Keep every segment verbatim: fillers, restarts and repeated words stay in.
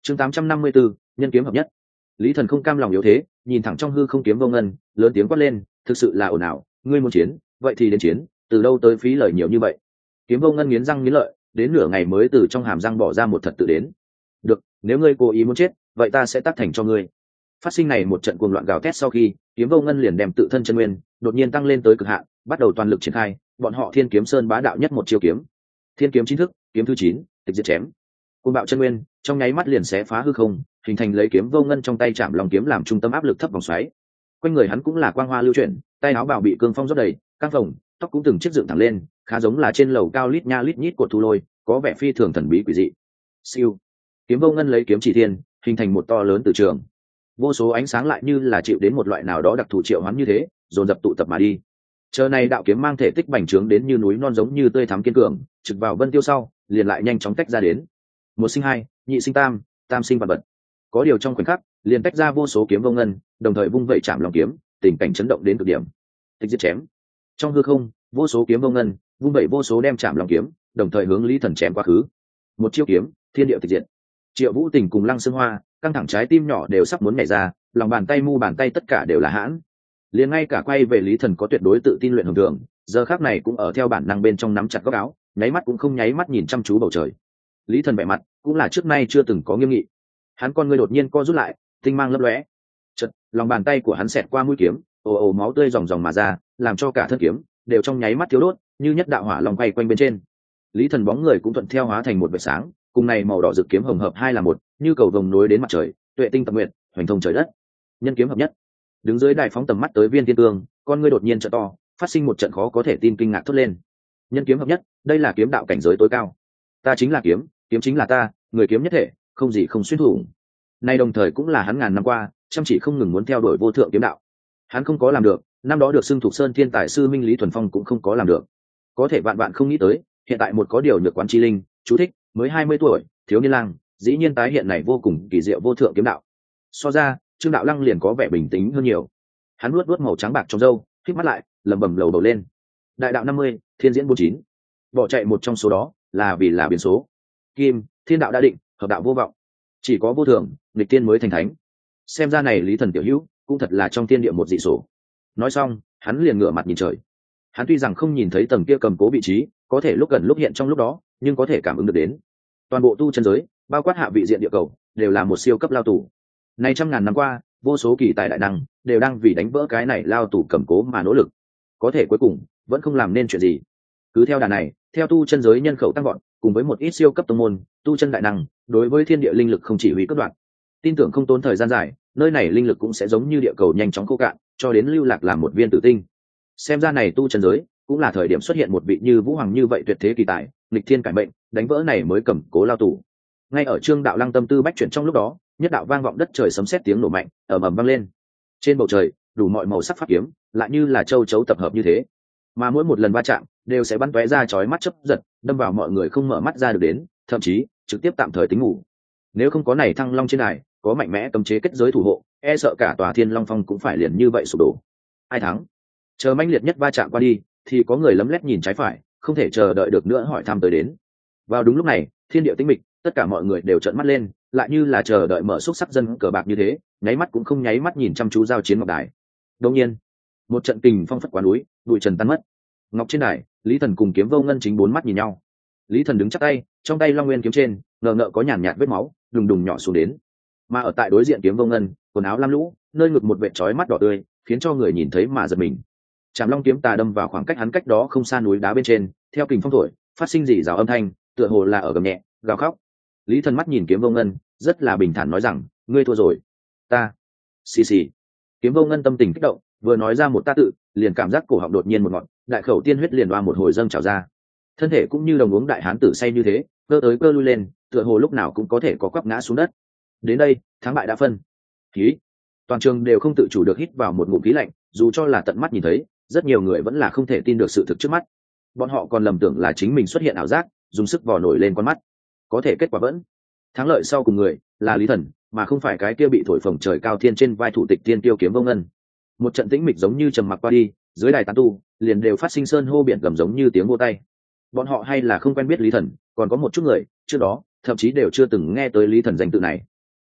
chương tám trăm năm mươi 854, nhân kiếm hợp nhất. Lý Thần không cam lòng yếu thế, nhìn thẳng trong hư không kiếm vô ngân, lớn tiếng quát lên, thực sự là ồn ào, ngươi muốn chiến, vậy thì đến chiến, từ đâu tới phí lời nhiều như vậy. Kiếm vô ngân nghiến răng nghiến lợi, đến nửa ngày mới từ trong hàm răng bỏ ra một thật tự đến. Được, nếu ngươi cố ý muốn chết, vậy ta sẽ tác thành cho ngươi. Phát sinh này một trận cuồng loạn gào thét sau khi, kiếm vô ngân liền đem tự thân chân nguyên đột nhiên tăng lên tới cực hạn, bắt đầu toàn lực triển khai, bọn họ Thiên Kiếm Sơn bá đạo nhất một chiêu kiếm. Thiên kiếm chính thức, kiếm thứ chín, tịch diệt chém. Cuồng bạo chân nguyên, trong nháy mắt liền xé phá hư không, hình thành lấy kiếm vô ngân trong tay chạm lòng kiếm làm trung tâm áp lực thấp vòng xoáy. Quanh người hắn cũng là quang hoa lưu chuyển, tay áo bào bị cương phong rót đầy, căng phồng, tóc cũng từng chiếc dựng thẳng lên, khá giống là trên lầu cao lít nha lít nhít của thu lôi, có vẻ phi thường thần bí quỷ dị. Siêu. Kiếm vô ngân lấy kiếm chỉ thiên, hình thành một to lớn từ trường. Vô số ánh sáng lại như là chịu đến một loại nào đó đặc thù triệu hoán như thế, dồn dập tụ tập mà đi. Chờ này đạo kiếm mang thể tích bành trướng đến như núi non giống như tươi thắm kiên cường, trực vào vân tiêu sau, liền lại nhanh chóng tách ra đến. Một sinh hai, nhị sinh tam, tam sinh vạn vật. Có điều trong khoảnh khắc, liền tách ra vô số kiếm vô ngân, đồng thời vung vẩy chạm lòng kiếm, tình cảnh chấn động đến cực điểm. Tịch diệt chém. Trong hư không, vô số kiếm vô ngân, vung vẩy vô số đem chạm lòng kiếm, đồng thời hướng Lý Thần chém quá khứ. Một chiêu kiếm, thiên địa tịch diệt. Triệu Vũ Tình cùng Lăng Sương Hoa, căng thẳng trái tim nhỏ đều sắp muốn nhảy ra, lòng bàn tay mu bàn tay tất cả đều là hãn. Liền ngay cả quay về Lý Thần có tuyệt đối tự tin luyện hồng thường, giờ khắc này cũng ở theo bản năng bên trong nắm chặt góc áo, nháy mắt cũng không nháy mắt nhìn chăm chú bầu trời. Lý Thần vẻ mặt cũng là trước nay chưa từng có nghiêm nghị. Hắn con ngươi đột nhiên co rút lại, tinh mang lấp lóe. Chợt, lòng bàn tay của hắn xẹt qua mũi kiếm, ồ ồ máu tươi ròng ròng mà ra, làm cho cả thân kiếm đều trong nháy mắt thiếu đốt, như nhất đạo hỏa long quay quanh bên trên. Lý Thần bóng người cũng thuận theo hóa thành một vệt sáng, cùng này màu đỏ rực kiếm hồng hợp hai là một, như cầu vồng nối đến mặt trời, tuệ tinh tập nguyện, hoành thông trời đất. Nhân kiếm hợp nhất. Đứng dưới đài phóng tầm mắt tới Viên Thiên Cương, con ngươi đột nhiên trợ to, phát sinh một trận khó có thể tin kinh ngạc thốt lên. Nhân kiếm hợp nhất, đây là kiếm đạo cảnh giới tối cao. Ta chính là kiếm, kiếm chính là ta, người kiếm nhất thể, không gì không xuyên thủng. Nay đồng thời cũng là hắn ngàn năm qua chăm chỉ không ngừng muốn theo đuổi vô thượng kiếm đạo. Hắn không có làm được, năm đó được xưng Thục Sơn Thiên Tài sư Minh Lý Thuần Phong cũng không có làm được. Có thể vạn bạn không nghĩ tới, hiện tại một có điều nhược quán chi linh, chú thích, mới hai mươi tuổi, thiếu niên lang, dĩ nhiên tái hiện này vô cùng kỳ diệu vô thượng kiếm đạo. So ra, Trương Đạo Lăng liền có vẻ bình tĩnh hơn nhiều. Hắn nuốt nuốt màu trắng bạc trong râu, khép mắt lại, lẩm bẩm lầu bầu lên. Đại đạo năm mươi, thiên diễn bốn chín. Bỏ chạy một trong số đó, là vì là biến số. Kim, thiên đạo đã định, hợp đạo vô vọng. Chỉ có vô thường, nghịch tiên mới thành thánh. Xem ra này Lý Thần tiểu hữu, cũng thật là trong tiên địa một dị số. Nói xong, hắn liền ngửa mặt nhìn trời. Hắn tuy rằng không nhìn thấy tầng kia cầm cố vị trí, có thể lúc gần lúc hiện trong lúc đó, nhưng có thể cảm ứng được đến. Toàn bộ tu chân giới, bao quát hạ vị diện địa cầu, đều là một siêu cấp lao tù. Nay trăm ngàn năm qua, vô số kỳ tài đại năng đều đang vì đánh vỡ cái này lao tù cầm cố mà nỗ lực. Có thể cuối cùng vẫn không làm nên chuyện gì. Cứ theo đà này, theo tu chân giới nhân khẩu tăng vọt, cùng với một ít siêu cấp tông môn, tu chân đại năng, đối với thiên địa linh lực không chỉ huy cấp đoạn. Tin tưởng không tốn thời gian dài, nơi này linh lực cũng sẽ giống như địa cầu nhanh chóng khô cạn, cho đến lưu lạc làm một viên tử tinh. Xem ra này tu chân giới, cũng là thời điểm xuất hiện một vị như Vũ Hoàng như vậy tuyệt thế kỳ tài, nghịch thiên cải mệnh, đánh vỡ này mới cầm cố lao tù. Ngay ở Trương Đạo Lăng tâm tư bách chuyển trong lúc đó, nhất đạo vang vọng đất trời sấm sét tiếng nổ mạnh, ầm ầm vang lên. Trên bầu trời, đủ mọi màu sắc pháp kiếm, lại như là châu chấu tập hợp như thế. Mà mỗi một lần va chạm, đều sẽ bắn tóe ra chói mắt chớp giật, đâm vào mọi người không mở mắt ra được đến, thậm chí trực tiếp tạm thời tính ngủ. Nếu không có này Thăng Long trên đài, có mạnh mẽ cấm chế kết giới thủ hộ, e sợ cả tòa Thiên Long Phong cũng phải liền như vậy sụp đổ. Ai thắng? Chờ mãnh liệt nhất va chạm qua đi, thì có người lấm lét nhìn trái phải, không thể chờ đợi được nữa hỏi thăm tới đến. Vào đúng lúc này, thiên địa tĩnh mịch, tất cả mọi người đều trợn mắt lên, lại như là chờ đợi mở xúc sắc dân cờ bạc như thế, nháy mắt cũng không nháy mắt nhìn chăm chú giao chiến ngọc đài. Đột nhiên, một trận kình phong phất quá núi, bụi trần tan mất. Ngọc trên đài, Lý Thần cùng Kiếm Vô Ngân chính bốn mắt nhìn nhau. Lý Thần đứng chắp tay, trong tay Long Nguyên kiếm trên, ngờ ngợ có nhàn nhạt vết máu, đùng đùng nhỏ xuống đến. Mà ở tại đối diện Kiếm Vô Ngân, quần áo lam lũ, nơi ngực một vệt chói mắt đỏ tươi, khiến cho người nhìn thấy mà giật mình. Trảm Long kiếm tà đâm vào khoảng cách hắn cách đó không xa núi đá bên trên, theo kình phong thổi, phát sinh rỉ rào âm thanh, tựa hồ là ở gầm nhẹ, gào khóc. Lý Thần mắt nhìn Kiếm Vô Ngân, rất là bình thản nói rằng, ngươi thua rồi. Ta. Xì xì. Kiếm Vô Ngân tâm tình kích động, vừa nói ra một ta tự, liền cảm giác cổ họng đột nhiên một ngọn, đại khẩu tiên huyết liền oa một hồi dâng trào ra. Thân thể cũng như đồng uống đại hán tử say như thế, cơ tới cơ lui lên, tựa hồ lúc nào cũng có thể có quắp ngã xuống đất. Đến đây, thắng bại đã phân. Khí. Toàn trường đều không tự chủ được hít vào một ngụm khí lạnh, dù cho là tận mắt nhìn thấy, rất nhiều người vẫn là không thể tin được sự thực trước mắt. Bọn họ còn lầm tưởng là chính mình xuất hiện ảo giác, dùng sức vò nổi lên con mắt. Có thể kết quả vẫn thắng lợi sau cùng người là Lý Thần, mà không phải cái kia bị thổi phồng trời cao thiên trên vai thủ tịch Thiên Tiêu Kiếm Vô Ngân. Một trận tĩnh mịch giống như trầm mặc qua đi, dưới đài tán tu liền đều phát sinh sơn hô biển gầm giống như tiếng vô tay. Bọn họ hay là không quen biết Lý Thần, còn có một chút người trước đó thậm chí đều chưa từng nghe tới Lý Thần danh tự này.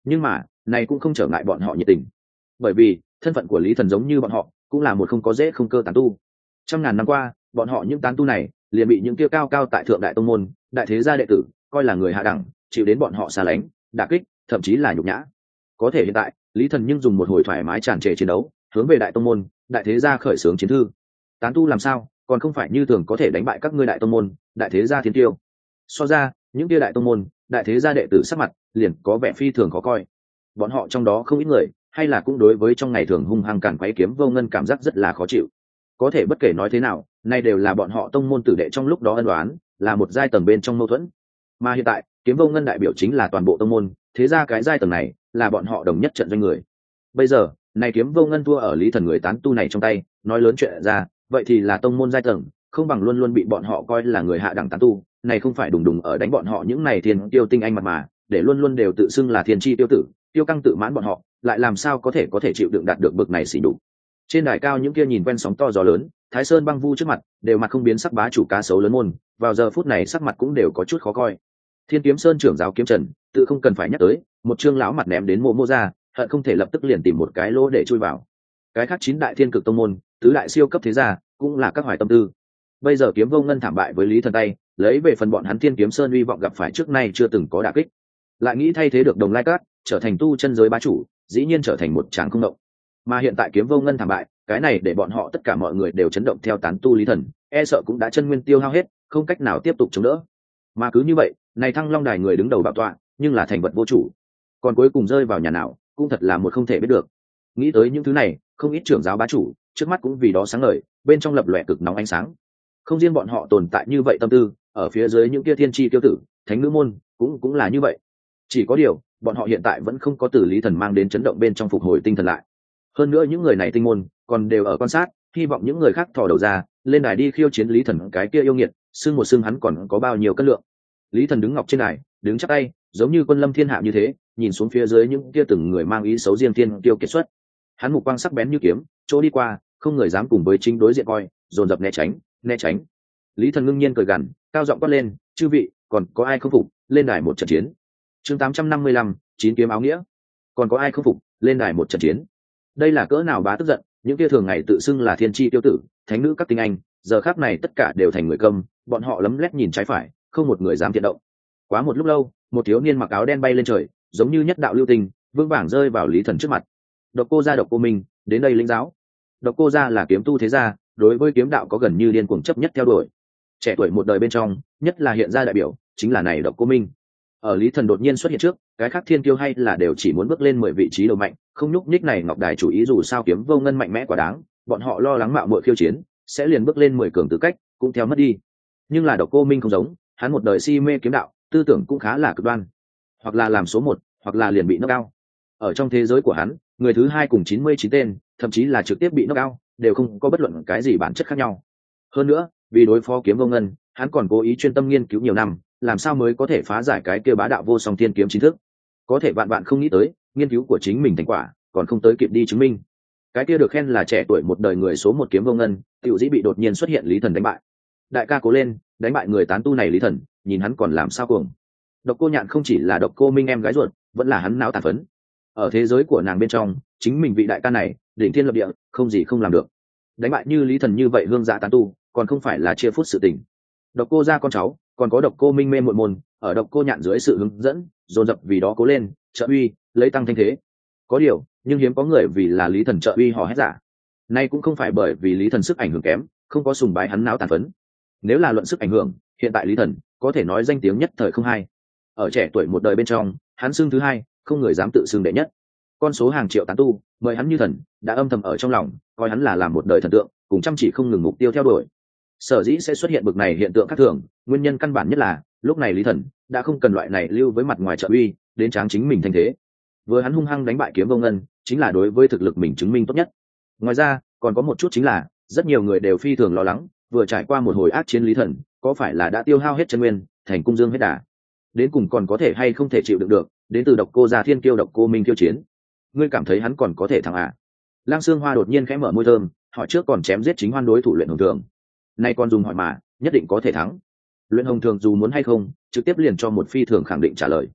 nhưng mà này cũng không trở ngại bọn họ nhiệt tình, bởi vì thân phận của lý thần giống như bọn họ cũng là một không có dễ không cơ tán tu. Trăm ngàn năm qua bọn họ những tán tu này liền bị những kia cao cao tại thượng đại tông môn đại thế gia đệ tử coi là người hạ đẳng, chịu đến bọn họ xa lánh, đả kích, thậm chí là nhục nhã. Có thể hiện tại lý thần nhưng dùng một hồi thoải mái tràn trề chiến đấu hướng về đại tông môn đại thế gia khởi xướng chiến thư. Tán tu làm sao còn không phải như thường có thể đánh bại các ngươi đại tông môn đại thế gia thiên tiêu. So ra những kia đại tông môn đại thế gia đệ tử sắc mặt liền có vẻ phi thường khó coi. Bọn họ trong đó không ít người hay là cũng đối với trong ngày thường hung hăng cản quấy kiếm vô ngân cảm giác rất là khó chịu. Có thể bất kể nói thế nào nay đều là bọn họ tông môn tử đệ trong lúc đó ân đoán, là một giai tầng bên trong mâu thuẫn. Mà hiện tại kiếm vô ngân đại biểu chính là toàn bộ tông môn, thế ra cái giai tầng này là bọn họ đồng nhất trận doanh người. Bây giờ này kiếm vô ngân thua ở lý thần người tán tu này trong tay, nói lớn chuyện ra vậy thì là tông môn giai tầng không bằng luôn luôn bị bọn họ coi là người hạ đẳng tán tu, này không phải đùng đùng ở đánh bọn họ những này thiên tiêu tinh anh mặt mà, để luôn luôn đều tự xưng là thiên chi tiêu tử tiêu căng tự mãn bọn họ lại làm sao có thể có thể chịu đựng đạt được bực này xỉ đục. Trên đài cao những kia nhìn quen sóng to gió lớn, Thái Sơn Băng Vu trước mặt đều mặt không biến sắc bá chủ cá sấu lớn môn, vào giờ phút này sắc mặt cũng đều có chút khó coi. Thiên Kiếm Sơn trưởng giáo Kiếm Trần tự không cần phải nhắc tới, một trương lão mặt ném đến mộ mô ra, hận không thể lập tức liền tìm một cái lỗ để chui vào. Cái khác chín đại thiên cực tông môn, tứ đại siêu cấp thế gia cũng là các hoài tâm tư. Bây giờ Kiếm Vô Ngân thảm bại với Lý Thần tay, lấy về phần bọn hắn Thiên Kiếm Sơn uy vọng gặp phải trước nay chưa từng có đả kích, lại nghĩ thay thế được Đồng Lai Cát, trở thành tu chân giới bá chủ, dĩ nhiên trở thành một tràng không động. Mà hiện tại Kiếm Vô Ngân thảm bại, cái này để bọn họ tất cả mọi người đều chấn động theo tán tu Lý Thần, e sợ cũng đã chân nguyên tiêu hao hết, không cách nào tiếp tục chống đỡ. Mà cứ như vậy, này Thăng Long Đài người đứng đầu bảo tọa, nhưng là thành vật vô chủ, còn cuối cùng rơi vào nhà nào, cũng thật là một không thể biết được. Nghĩ tới những thứ này, không ít trưởng giáo bá chủ, trước mắt cũng vì đó sáng ngời, bên trong lập lòe cực nóng ánh sáng. Không riêng bọn họ tồn tại như vậy tâm tư, ở phía dưới những kia thiên chi tiêu tử, thánh nữ môn, cũng cũng là như vậy. Chỉ có điều, bọn họ hiện tại vẫn không có từ Lý Thần mang đến chấn động bên trong phục hồi tinh thần lại. Hơn nữa những người này tinh môn còn đều ở quan sát, hy vọng những người khác thò đầu ra lên đài đi khiêu chiến Lý Thần cái kia yêu nghiệt, xương một xương hắn còn có bao nhiêu cân lượng. Lý Thần đứng ngọc trên đài, đứng chắp tay, giống như quân lâm thiên hạ như thế, nhìn xuống phía dưới những kia từng người mang ý xấu riêng thiên tiêu kiệt xuất. Hắn mục quang sắc bén như kiếm, chỗ đi qua, không người dám cùng với chính đối diện coi, dồn dập né tránh, né tránh. Lý Thần ngưng nhiên cười gằn, cao giọng quát lên, "Chư vị, còn có ai không phục, lên đài một trận chiến." Chương tám trăm năm mươi lăm, chín kiếm áo nghĩa. Còn có ai không phục, lên đài một trận chiến. Đây là cỡ nào bá tức giận, những kia thường ngày tự xưng là thiên chi tiêu tử, thánh nữ các tinh anh, giờ khắc này tất cả đều thành người câm, bọn họ lấm lét nhìn trái phải, không một người dám thiện động. Quá một lúc lâu, một thiếu niên mặc áo đen bay lên trời, giống như nhất đạo lưu tình, vững vàng rơi vào Lý Thần trước mặt. "Độc Cô gia Độc Cô Minh, đến đây lĩnh giáo." Độc Cô gia là kiếm tu thế gia, đối với kiếm đạo có gần như điên cuồng chấp nhất theo đuổi. Trẻ tuổi một đời bên trong, nhất là hiện ra đại biểu, chính là này Độc Cô Minh. Ở Lý Thần đột nhiên xuất hiện trước, cái khác thiên kiêu hay là đều chỉ muốn bước lên mười vị trí đầu mạnh, không nhúc nhích này ngọc đài chủ ý dù sao Kiếm Vô Ngân mạnh mẽ quá đáng, bọn họ lo lắng mạo muội khiêu chiến, sẽ liền bước lên mười cường tư cách, cũng theo mất đi. Nhưng là Độc Cô Minh không giống, hắn một đời si mê kiếm đạo, tư tưởng cũng khá là cực đoan, hoặc là làm số một, hoặc là liền bị knock out. Ở trong thế giới của hắn, người thứ hai cùng chín mươi chín tên, thậm chí là trực tiếp bị knock out, đều không có bất luận cái gì bản chất khác nhau. Hơn nữa, vì đối phó Kiếm Vô Ngân, hắn còn cố ý chuyên tâm nghiên cứu nhiều năm, làm sao mới có thể phá giải cái kia bá đạo vô song thiên kiếm chính thức. Có thể vạn bạn không nghĩ tới, nghiên cứu của chính mình thành quả còn không tới kịp đi chứng minh. Cái kia được khen là trẻ tuổi một đời người số một Kiếm Vô Ngân, tiểu dĩ bị đột nhiên xuất hiện Lý Thần đánh bại. Đại ca cố lên, đánh bại người tán tu này Lý Thần, nhìn hắn còn làm sao cuồng. Độc Cô Nhạn không chỉ là Độc Cô Minh em gái ruột, vẫn là hắn não tàn phấn. Ở thế giới của nàng bên trong, chính mình vị đại ca này, đỉnh thiên lập địa, không gì không làm được. Đánh bại như Lý Thần như vậy hương dạ tán tu, còn không phải là chia phút sự tình. Độc Cô gia con cháu, còn có Độc Cô Minh mê muội môn, ở Độc Cô Nhạn dưới sự hướng dẫn, dồn dập vì đó cố lên, trợ uy, lấy tăng thanh thế. Có điều, nhưng hiếm có người vì là Lý Thần trợ uy hò hét giả. Nay cũng không phải bởi vì Lý Thần sức ảnh hưởng kém, không có sùng bái hắn não tàn phấn. Nếu là luận sức ảnh hưởng, hiện tại Lý Thần có thể nói danh tiếng nhất thời không hai. Ở trẻ tuổi một đời bên trong, hắn xưng thứ hai, không người dám tự xưng đệ nhất. Con số hàng triệu tán tu, mời hắn như thần, đã âm thầm ở trong lòng, coi hắn là làm một đời thần tượng, cùng chăm chỉ không ngừng mục tiêu theo đuổi. Sở dĩ sẽ xuất hiện bực này hiện tượng khác thường, nguyên nhân căn bản nhất là lúc này Lý Thần đã không cần loại này lưu với mặt ngoài trợ uy đến tráng chính mình thanh thế. Vừa hắn hung hăng đánh bại Kiếm Vô Ngân, chính là đối với thực lực mình chứng minh tốt nhất. Ngoài ra, còn có một chút chính là rất nhiều người đều phi thường lo lắng, vừa trải qua một hồi ác chiến Lý Thần có phải là đã tiêu hao hết chân nguyên, thành cung dương hết đà, đến cùng còn có thể hay không thể chịu đựng được đến từ Độc Cô gia thiên kiêu Độc Cô Minh kiêu chiến. Ngươi cảm thấy hắn còn có thể thắng à? Lang Sương Hoa đột nhiên khẽ mở môi thơm, hỏi trước còn chém giết chính hoan đối thủ Luyện Hồng Thường, nay còn dùng hỏi mà nhất định có thể thắng. Luyện Hồng Thường dù muốn hay không, trực tiếp liền cho một phi thường khẳng định trả lời.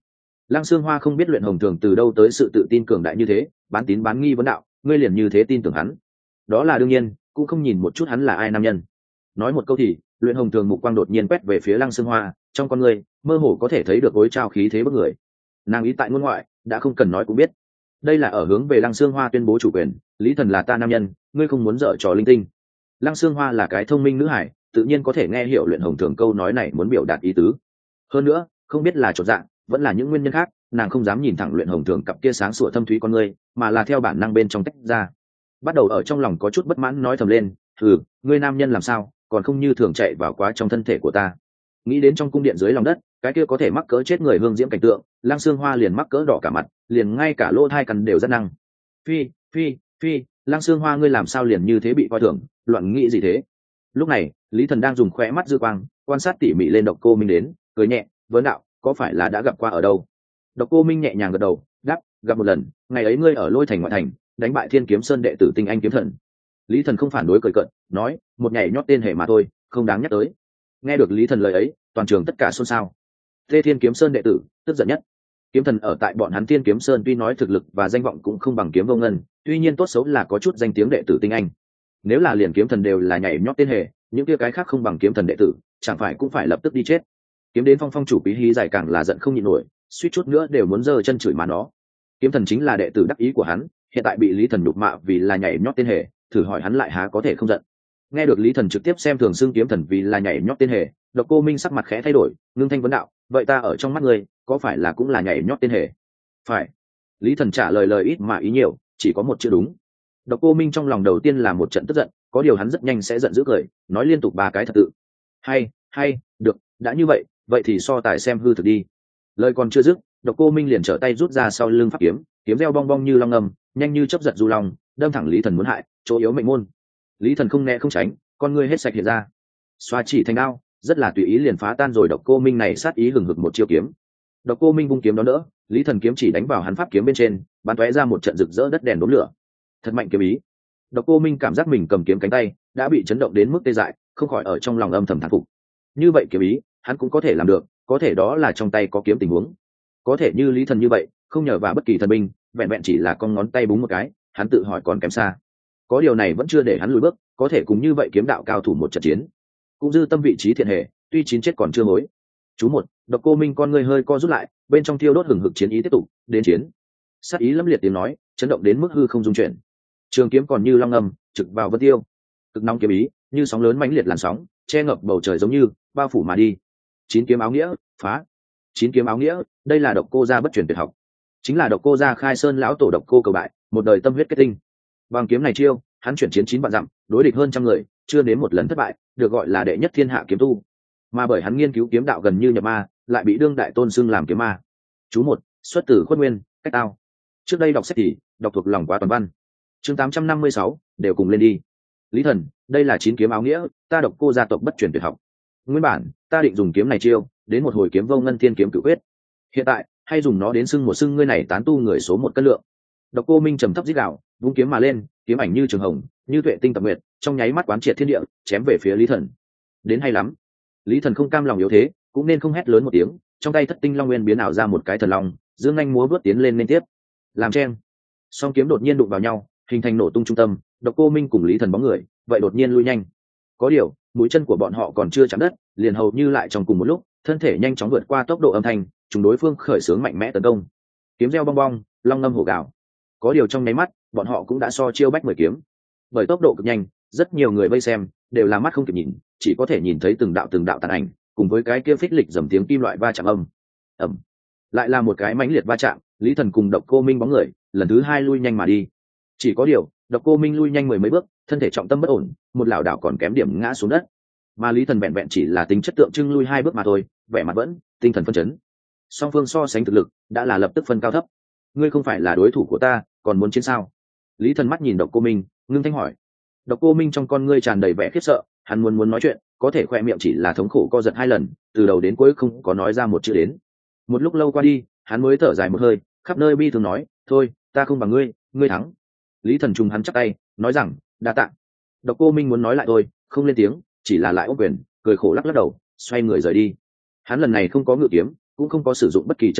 Lăng Xương Hoa không biết Luyện Hồng Thường từ đâu tới sự tự tin cường đại như thế, bán tín bán nghi vấn đạo, ngươi liền như thế tin tưởng hắn? Đó là đương nhiên, cũng không nhìn một chút hắn là ai nam nhân. Nói một câu thì, Luyện Hồng Thường mục quang đột nhiên quét về phía Lăng Xương Hoa, trong con người mơ hồ có thể thấy được gối trao khí thế bức người. Nàng ý tại ngôn ngoại, đã không cần nói cũng biết. Đây là ở hướng về Lăng Xương Hoa tuyên bố chủ quyền, Lý Thần là ta nam nhân, ngươi không muốn dở trò linh tinh. Lăng Xương Hoa là cái thông minh nữ hải, tự nhiên có thể nghe hiểu Luyện Hồng Thường câu nói này muốn biểu đạt ý tứ. Hơn nữa, không biết là chột dạ, vẫn là những nguyên nhân khác, nàng không dám nhìn thẳng Luyện Hồng Thường cặp kia sáng sủa thâm thúy con ngươi, mà là theo bản năng bên trong tách ra. Bắt đầu ở trong lòng có chút bất mãn nói thầm lên, "Hừ, ngươi nam nhân làm sao, còn không như thường chạy vào quá trong thân thể của ta." Nghĩ đến trong cung điện dưới lòng đất, cái kia có thể mắc cỡ chết người hương diễm cảnh tượng, Lăng Xương Hoa liền mắc cỡ đỏ cả mặt, liền ngay cả lỗ tai cằn đều rất năng. "Phi, phi, phi, Lăng Xương Hoa ngươi làm sao liền như thế bị coi thường, loạn nghĩ gì thế?" Lúc này, Lý Thần đang dùng khóe mắt dư quang, quan sát tỉ mỉ lên Độc Cô Minh đến, cười nhẹ, vấn đạo, "Có phải là đã gặp qua ở đâu?" Độc Cô Minh nhẹ nhàng gật đầu, đáp, "Gặp một lần, ngày ấy ngươi ở Lôi Thành ngoại thành, đánh bại Thiên Kiếm Sơn đệ tử Tinh Anh kiếm thần." Lý Thần không phản đối cười cợt, nói, "Một nhảy nhót tên hề mà thôi, không đáng nhắc tới." Nghe được Lý Thần lời ấy, toàn trường tất cả xôn xao. Tê Thiên Kiếm Sơn đệ tử, tức giận nhất. Kiếm thần ở tại bọn hắn Thiên Kiếm Sơn tuy nói thực lực và danh vọng cũng không bằng Kiếm Vô Ngân, tuy nhiên tốt xấu là có chút danh tiếng đệ tử Tinh Anh. Nếu là liền kiếm thần đều là nhảy nhót tên hề, những kia cái khác không bằng kiếm thần đệ tử, chẳng phải cũng phải lập tức đi chết. Kiếm đến phong phong chủ quý hí dài càng là giận không nhịn nổi, suýt chút nữa đều muốn giơ chân chửi má nó. Kiếm thần chính là đệ tử đắc ý của hắn, hiện tại bị Lý Thần nhục mạ vì là nhảy nhót tên hề, thử hỏi hắn lại há có thể không giận. Nghe được Lý Thần trực tiếp xem thường xưng kiếm thần vì là nhảy nhót tên hề, Độc Cô Minh sắc mặt khẽ thay đổi, ngưng thanh vấn đạo, "Vậy ta ở trong mắt ngươi, có phải là cũng là nhảy nhót tên hề?" "Phải." Lý Thần trả lời lời ít mà ý nhiều, chỉ có một chữ đúng. Độc Cô Minh trong lòng đầu tiên là một trận tức giận, có điều hắn rất nhanh sẽ giận dữ cười, nói liên tục ba cái thật tự. "Hay, hay, được, đã như vậy, vậy thì so tài xem hư thực đi." Lời còn chưa dứt, Độc Cô Minh liền trở tay rút ra sau lưng pháp kiếm, kiếm reo bong bong như long ngầm, nhanh như chớp giật du long, đâm thẳng Lý Thần muốn hại, chỗ yếu mệnh môn. Lý Thần không né không tránh, con ngươi hết sạch hiện ra, xoa chỉ thành đao, rất là tùy ý liền phá tan rồi Độc Cô Minh này sát ý hừng hực một chiêu kiếm. Độc Cô Minh vung kiếm đón đỡ, Lý Thần kiếm chỉ đánh vào hắn pháp kiếm bên trên, bắn tóe ra một trận rực rỡ đất đèn đốm lửa. Thật mạnh kiếm ý. Độc Cô Minh cảm giác mình cầm kiếm cánh tay đã bị chấn động đến mức tê dại, không khỏi ở trong lòng âm thầm thán phục. Như vậy kiếm ý, hắn cũng có thể làm được, có thể đó là trong tay có kiếm tình huống. Có thể như Lý Thần như vậy, không nhờ vào bất kỳ thần binh, vẹn vẹn chỉ là con ngón tay búng một cái, hắn tự hỏi còn kém xa. Có điều này vẫn chưa để hắn lùi bước, có thể cùng như vậy kiếm đạo cao thủ một trận chiến. Cũng dư tâm vị trí thiện hệ, tuy chín chết còn chưa hối. Chú một, Độc Cô Minh con ngươi hơi co rút lại, bên trong thiêu đốt hừng hực chiến ý tiếp tục, đến chiến. Sát ý lẫm liệt tiếng nói, chấn động đến mức hư không dung chuyển. Trường kiếm còn như long ngầm, trực vào vân tiêu. Cực nóng kiếm ý, như sóng lớn mãnh liệt làn sóng, che ngập bầu trời giống như bao phủ mà đi. Chín kiếm áo nghĩa, phá. Chín kiếm áo nghĩa, đây là Độc Cô gia bất truyền tuyệt học, chính là Độc Cô gia khai sơn lão tổ Độc Cô cầu bại, một đời tâm huyết kết tinh. Bằng kiếm này chiêu, hắn chuyển chiến chín vạn dặm, đối địch hơn trăm người, chưa đến một lần thất bại, được gọi là đệ nhất thiên hạ kiếm tu. Mà bởi hắn nghiên cứu kiếm đạo gần như nhập ma, lại bị đương đại tôn xưng làm kiếm ma. Chú một, xuất từ Khuất Nguyên, cách tao. Trước đây đọc sách thì đọc thuộc lòng quá toàn văn. Chương tám trăm năm mươi sáu, đều cùng lên đi. Lý Thần, đây là chín kiếm áo nghĩa, ta Độc Cô gia tộc bất truyền tuyệt học. Nguyên bản, ta định dùng kiếm này chiêu, đến một hồi kiếm vô ngân thiên kiếm cửu quyết. Hiện tại, hay dùng nó đến xưng một xưng ngươi này tán tu người số một cân lượng. Độc Cô Minh trầm thấp rít gào, vung kiếm mà lên, kiếm ảnh như trường hồng, như tuệ tinh tập nguyệt, trong nháy mắt quán triệt thiên địa, chém về phía Lý Thần. Đến hay lắm. Lý Thần không cam lòng yếu thế, cũng nên không hét lớn một tiếng, trong tay thất tinh long nguyên biến ảo ra một cái thần long, dương nhanh múa vớt tiến lên liên tiếp. Làm chen. Song kiếm đột nhiên đụng vào nhau, hình thành nổ tung trung tâm, Độc Cô Minh cùng Lý Thần bóng người, vậy đột nhiên lui nhanh. Có điều, mũi chân của bọn họ còn chưa chạm đất, liền hầu như lại trong cùng một lúc, thân thể nhanh chóng vượt qua tốc độ âm thanh, chúng đối phương khởi xướng mạnh mẽ tấn công. Kiếm reo bong bong, long ngâm hổ gào. Có điều trong nháy mắt, bọn họ cũng đã so chiêu bách mười kiếm. Bởi tốc độ cực nhanh, rất nhiều người vây xem đều là mắt không kịp nhìn, chỉ có thể nhìn thấy từng đạo từng đạo tàn ảnh, cùng với cái kia phích lịch dầm tiếng kim loại va chạm âm. Ầm. Lại là một cái mãnh liệt va chạm, Lý Thần cùng Độc Cô Minh bóng người, lần thứ hai lui nhanh mà đi. Chỉ có điều, Độc Cô Minh lui nhanh mười mấy bước, thân thể trọng tâm bất ổn, một lảo đảo còn kém điểm ngã xuống đất. Mà Lý Thần vẹn vẹn chỉ là tính chất tượng trưng lui hai bước mà thôi, vẻ mặt vẫn tinh thần phân chấn. Song phương so sánh thực lực, đã là lập tức phân cao thấp. Ngươi không phải là đối thủ của ta, còn muốn chiến sao? Lý Thần mắt nhìn Độc Cô Minh, ngưng thanh hỏi. Độc Cô Minh trong con ngươi tràn đầy vẻ khiếp sợ, hắn muốn muốn nói chuyện, có thể khoe miệng chỉ là thống khổ co giật hai lần, từ đầu đến cuối không có nói ra một chữ đến. Một lúc lâu qua đi, hắn mới thở dài một hơi, khắp nơi bi thường nói, thôi, ta không bằng ngươi, ngươi thắng. Lý Thần trùng hắn chắp tay, nói rằng, đa tạ. Độc Cô Minh muốn nói lại thôi, không lên tiếng, chỉ là lại ôm quyền, cười khổ lắc lắc đầu, xoay người rời đi. Hắn lần này không có ngự kiếm, cũng không có sử dụng bất kỳ chân nguyên,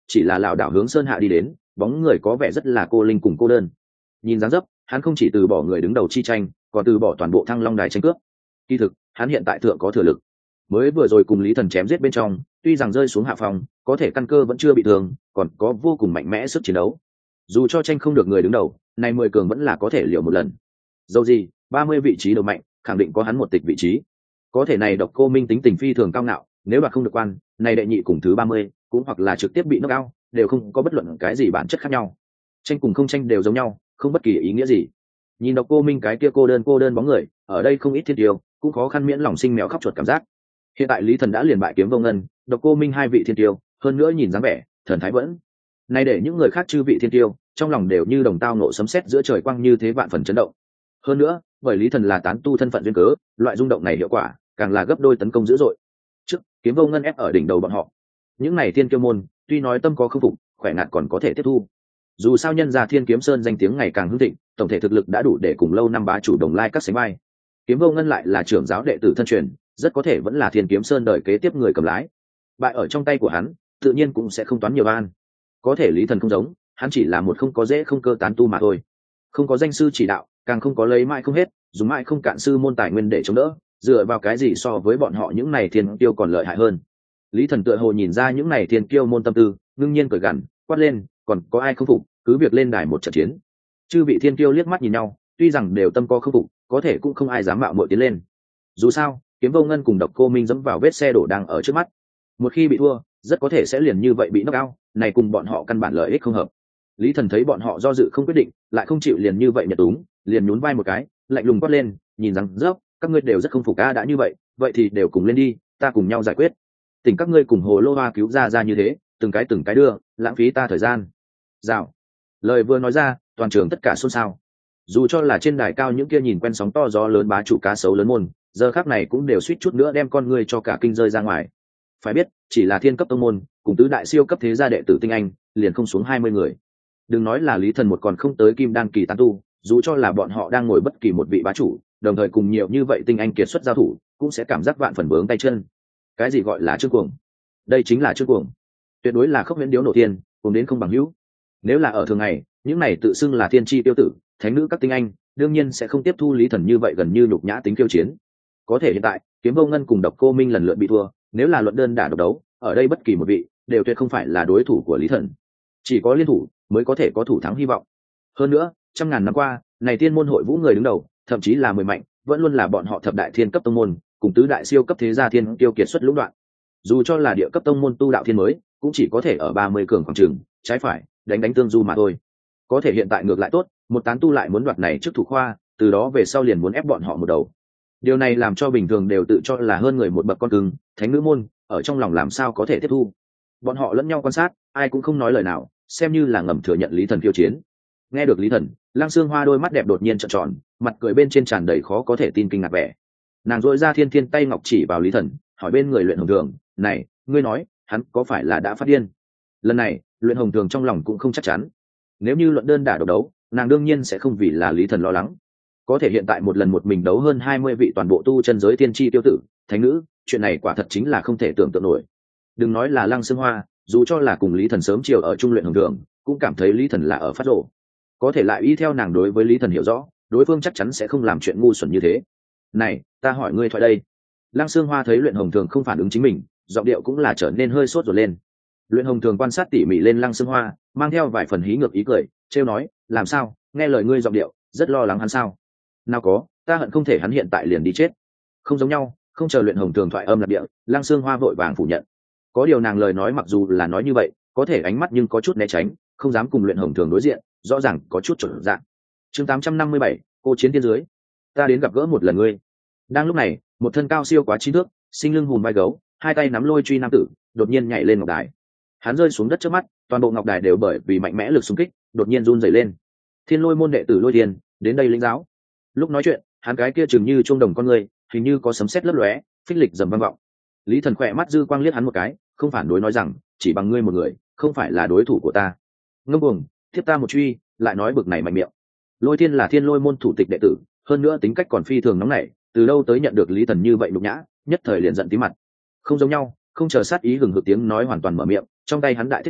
chỉ là lảo đảo hướng sơn hạ đi đến, bóng người có vẻ rất là cô linh cùng cô đơn. Nhìn dáng dấp hắn không chỉ từ bỏ người đứng đầu chi tranh, còn từ bỏ toàn bộ Thăng Long đài tranh cướp. Kỳ thực hắn hiện tại thượng có thừa lực, mới vừa rồi cùng Lý Thần chém giết bên trong, tuy rằng rơi xuống hạ phòng, có thể căn cơ vẫn chưa bị thương, còn có vô cùng mạnh mẽ sức chiến đấu. Dù cho tranh không được người đứng đầu, này mười cường vẫn là có thể liều một lần. Dẫu gì ba mươi vị trí đầu mạnh, khẳng định có hắn một tịch vị trí. Có thể này Độc Cô Minh tính tình phi thường cao ngạo, nếu đoạt không được quan, này đệ nhị cùng thứ ba mươi, cũng hoặc là trực tiếp bị knock out, đều không có bất luận cái gì bản chất khác nhau. Tranh cùng không tranh đều giống nhau, không bất kỳ ý nghĩa gì. Nhìn Độc Cô Minh cái kia cô đơn cô đơn bóng người, ở đây không ít thiên tiêu, cũng khó khăn miễn lòng sinh mèo khóc chuột cảm giác. Hiện tại Lý Thần đã liền bại Kiếm Vô Ngân, Độc Cô Minh hai vị thiên tiêu, hơn nữa nhìn dáng vẻ, thần thái vẫn. Này để những người khác chư vị thiên tiêu, trong lòng đều như đồng tao nộ sấm sét giữa trời quang như thế vạn phần chấn động. Hơn nữa, bởi Lý Thần là tán tu thân phận duyên cớ, loại rung động này hiệu quả càng là gấp đôi tấn công dữ dội. Trước, Kiếm Vô Ngân ép ở đỉnh đầu bọn họ. Những này thiên kiêu môn, tuy nói tâm có không phục, khỏe ngạt còn có thể tiếp thu. Dù sao nhân gia Thiên Kiếm Sơn danh tiếng ngày càng hưng thịnh, tổng thể thực lực đã đủ để cùng lâu năm bá chủ đồng lai các sánh vai. Kiếm Vô Ngân lại là trưởng giáo đệ tử thân truyền, rất có thể vẫn là Thiên Kiếm Sơn đời kế tiếp người cầm lái. Bại ở trong tay của hắn, tự nhiên cũng sẽ không toán nhiều an. Có thể Lý Thần không giống, hắn chỉ là một không có dễ không cơ tán tu mà thôi, không có danh sư chỉ đạo, càng không có lấy mãi không hết, dùng mãi không cạn sư môn tài nguyên để chống đỡ, dựa vào cái gì so với bọn họ những này thiên kiêu còn lợi hại hơn. Lý Thần tựa hồ nhìn ra những này thiên kiêu môn tâm tư, ngưng nhiên cười gằn, quát lên, còn có ai không phục, cứ việc lên đài một trận chiến. Chư vị thiên kiêu liếc mắt nhìn nhau, tuy rằng đều tâm có không phục, có thể cũng không ai dám mạo muội tiến lên. Dù sao Kiếm Vô Ngân cùng Độc Cô Minh dẫm vào vết xe đổ đang ở trước mắt, một khi bị thua, rất có thể sẽ liền như vậy bị knock out, này cùng bọn họ căn bản lợi ích không hợp. Lý Thần thấy bọn họ do dự không quyết định, lại không chịu liền như vậy nhặt đúng, liền nhún vai một cái, lạnh lùng quát lên, nhìn rằng dốc, các ngươi đều rất không phục a, đã như vậy, vậy thì đều cùng lên đi, ta cùng nhau giải quyết. Tỉnh các ngươi cùng Hồ Lô Hoa cứu ra ra như thế, từng cái từng cái đưa, lãng phí ta thời gian. Rào. Lời vừa nói ra, toàn trường tất cả xôn xao. Dù cho là trên đài cao những kia nhìn quen sóng to gió lớn bá chủ cá sấu lớn môn, giờ khắc này cũng đều suýt chút nữa đem con ngươi cho cả kinh rơi ra ngoài. Phải biết, chỉ là thiên cấp tông môn, cùng tứ đại siêu cấp thế gia đệ tử tinh anh, liền không xuống hai mươi người. Đừng nói là Lý Thần một còn không tới kim đan kỳ tán tu, dù cho là bọn họ đang ngồi bất kỳ một vị bá chủ, đồng thời cùng nhiều như vậy tinh anh kiệt xuất giao thủ, cũng sẽ cảm giác vạn phần vướng tay chân. Cái gì gọi là trương cuồng? Đây chính là trương cuồng. Tuyệt đối là khốc huyễn điếu nổ thiên, cùng đến không bằng hữu. Nếu là ở thường ngày, những này tự xưng là thiên chi tiêu tử, thánh nữ các tinh anh, đương nhiên sẽ không tiếp thu Lý Thần như vậy gần như nhục nhã tính khiêu chiến. Có thể hiện tại, Kiếm Vô Ngân cùng Độc Cô Minh lần lượt bị thua, nếu là luận đơn đả độc đấu, ở đây bất kỳ một vị đều tuyệt không phải là đối thủ của Lý Thần. Chỉ có liên thủ mới có thể có thủ thắng hy vọng. Hơn nữa, trăm ngàn năm qua, này tiên môn hội vũ người đứng đầu, thậm chí là mười mạnh, vẫn luôn là bọn họ thập đại thiên cấp tông môn, cùng tứ đại siêu cấp thế gia thiên tiêu kiệt xuất lũng đoạn. Dù cho là địa cấp tông môn tu đạo thiên mới, cũng chỉ có thể ở ba mươi cường khoảng trường, trái phải, đánh đánh tương du mà thôi. Có thể hiện tại ngược lại tốt, một tán tu lại muốn đoạt này trước thủ khoa, từ đó về sau liền muốn ép bọn họ một đầu. Điều này làm cho bình thường đều tự cho là hơn người một bậc con cưng, thánh nữ môn, ở trong lòng làm sao có thể tiếp thu. Bọn họ lẫn nhau quan sát, ai cũng không nói lời nào, xem như là ngầm thừa nhận Lý Thần khiêu chiến. Nghe được Lý Thần, Lăng Xương Hoa đôi mắt đẹp đột nhiên trợn tròn, mặt cười bên trên tràn đầy khó có thể tin kinh ngạc vẻ. Nàng dội ra thiên thiên tay ngọc chỉ vào Lý Thần, hỏi bên người Luyện Hồng Thường, này, ngươi nói, hắn có phải là đã phát điên? Lần này, Luyện Hồng Thường trong lòng cũng không chắc chắn. Nếu như luận đơn đả độc đấu, nàng đương nhiên sẽ không vì là Lý Thần lo lắng. Có thể hiện tại một lần một mình đấu hơn hai mươi vị toàn bộ tu chân giới tiên tri tiêu tử, thánh nữ, chuyện này quả thật chính là không thể tưởng tượng nổi. Đừng nói là Lăng Xương Hoa, dù cho là cùng Lý Thần sớm chiều ở trung Luyện Hồng Thường, cũng cảm thấy Lý Thần là ở phát rồ. Có thể lại y theo nàng đối với Lý Thần hiểu rõ, đối phương chắc chắn sẽ không làm chuyện ngu xuẩn như thế. Này, ta hỏi ngươi thoại đây. Lăng Xương Hoa thấy Luyện Hồng Thường không phản ứng chính mình, giọng điệu cũng là trở nên hơi sốt rồi lên. Luyện Hồng Thường quan sát tỉ mỉ lên Lăng Xương Hoa, mang theo vài phần hí ngược ý cười, trêu nói, làm sao, nghe lời ngươi giọng điệu, rất lo lắng hắn sao? Nào có, ta hận không thể hắn hiện tại liền đi chết. Không giống nhau, không chờ Luyện Hồng Thường thoại âm lập địa, Lăng Xương Hoa vội vàng phủ nhận. Có điều nàng lời nói mặc dù là nói như vậy, có thể ánh mắt nhưng có chút né tránh, không dám cùng Luyện Hồng Thường đối diện, rõ ràng có chút trở dạng. Chương tám trăm năm mươi bảy, cô chiến thiên dưới. Ta đến gặp gỡ một lần ngươi. Đang lúc này, một thân cao siêu quá chín thước, sinh lưng hùm vai gấu, hai tay nắm lôi truy nam tử, đột nhiên nhảy lên ngọc đài. Hắn rơi xuống đất trước mắt, toàn bộ ngọc đài đều bởi vì mạnh mẽ lực xung kích, đột nhiên run rẩy lên. Thiên Lôi môn đệ tử Lôi Thiên, đến đây lĩnh giáo. Lúc nói chuyện, hắn cái kia chừng như chuông đồng con người, hình như có sấm sét lấp lóe, phích lịch dầm vang vọng. Lý Thần khỏe mắt dư quang liếc hắn một cái, không phản đối nói rằng, chỉ bằng ngươi một người, không phải là đối thủ của ta. Ngông cuồng, thiết ta một truy, lại nói bực này mạnh miệng. Lôi Thiên là Thiên Lôi môn thủ tịch đệ tử, hơn nữa tính cách còn phi thường nóng nảy, từ đâu tới nhận được Lý Thần như vậy nhục nhã, nhất thời liền giận tí mặt. Không giống nhau, không chờ sát ý hừng hực tiếng nói hoàn toàn mở miệng, trong tay hắn đại thiết truy,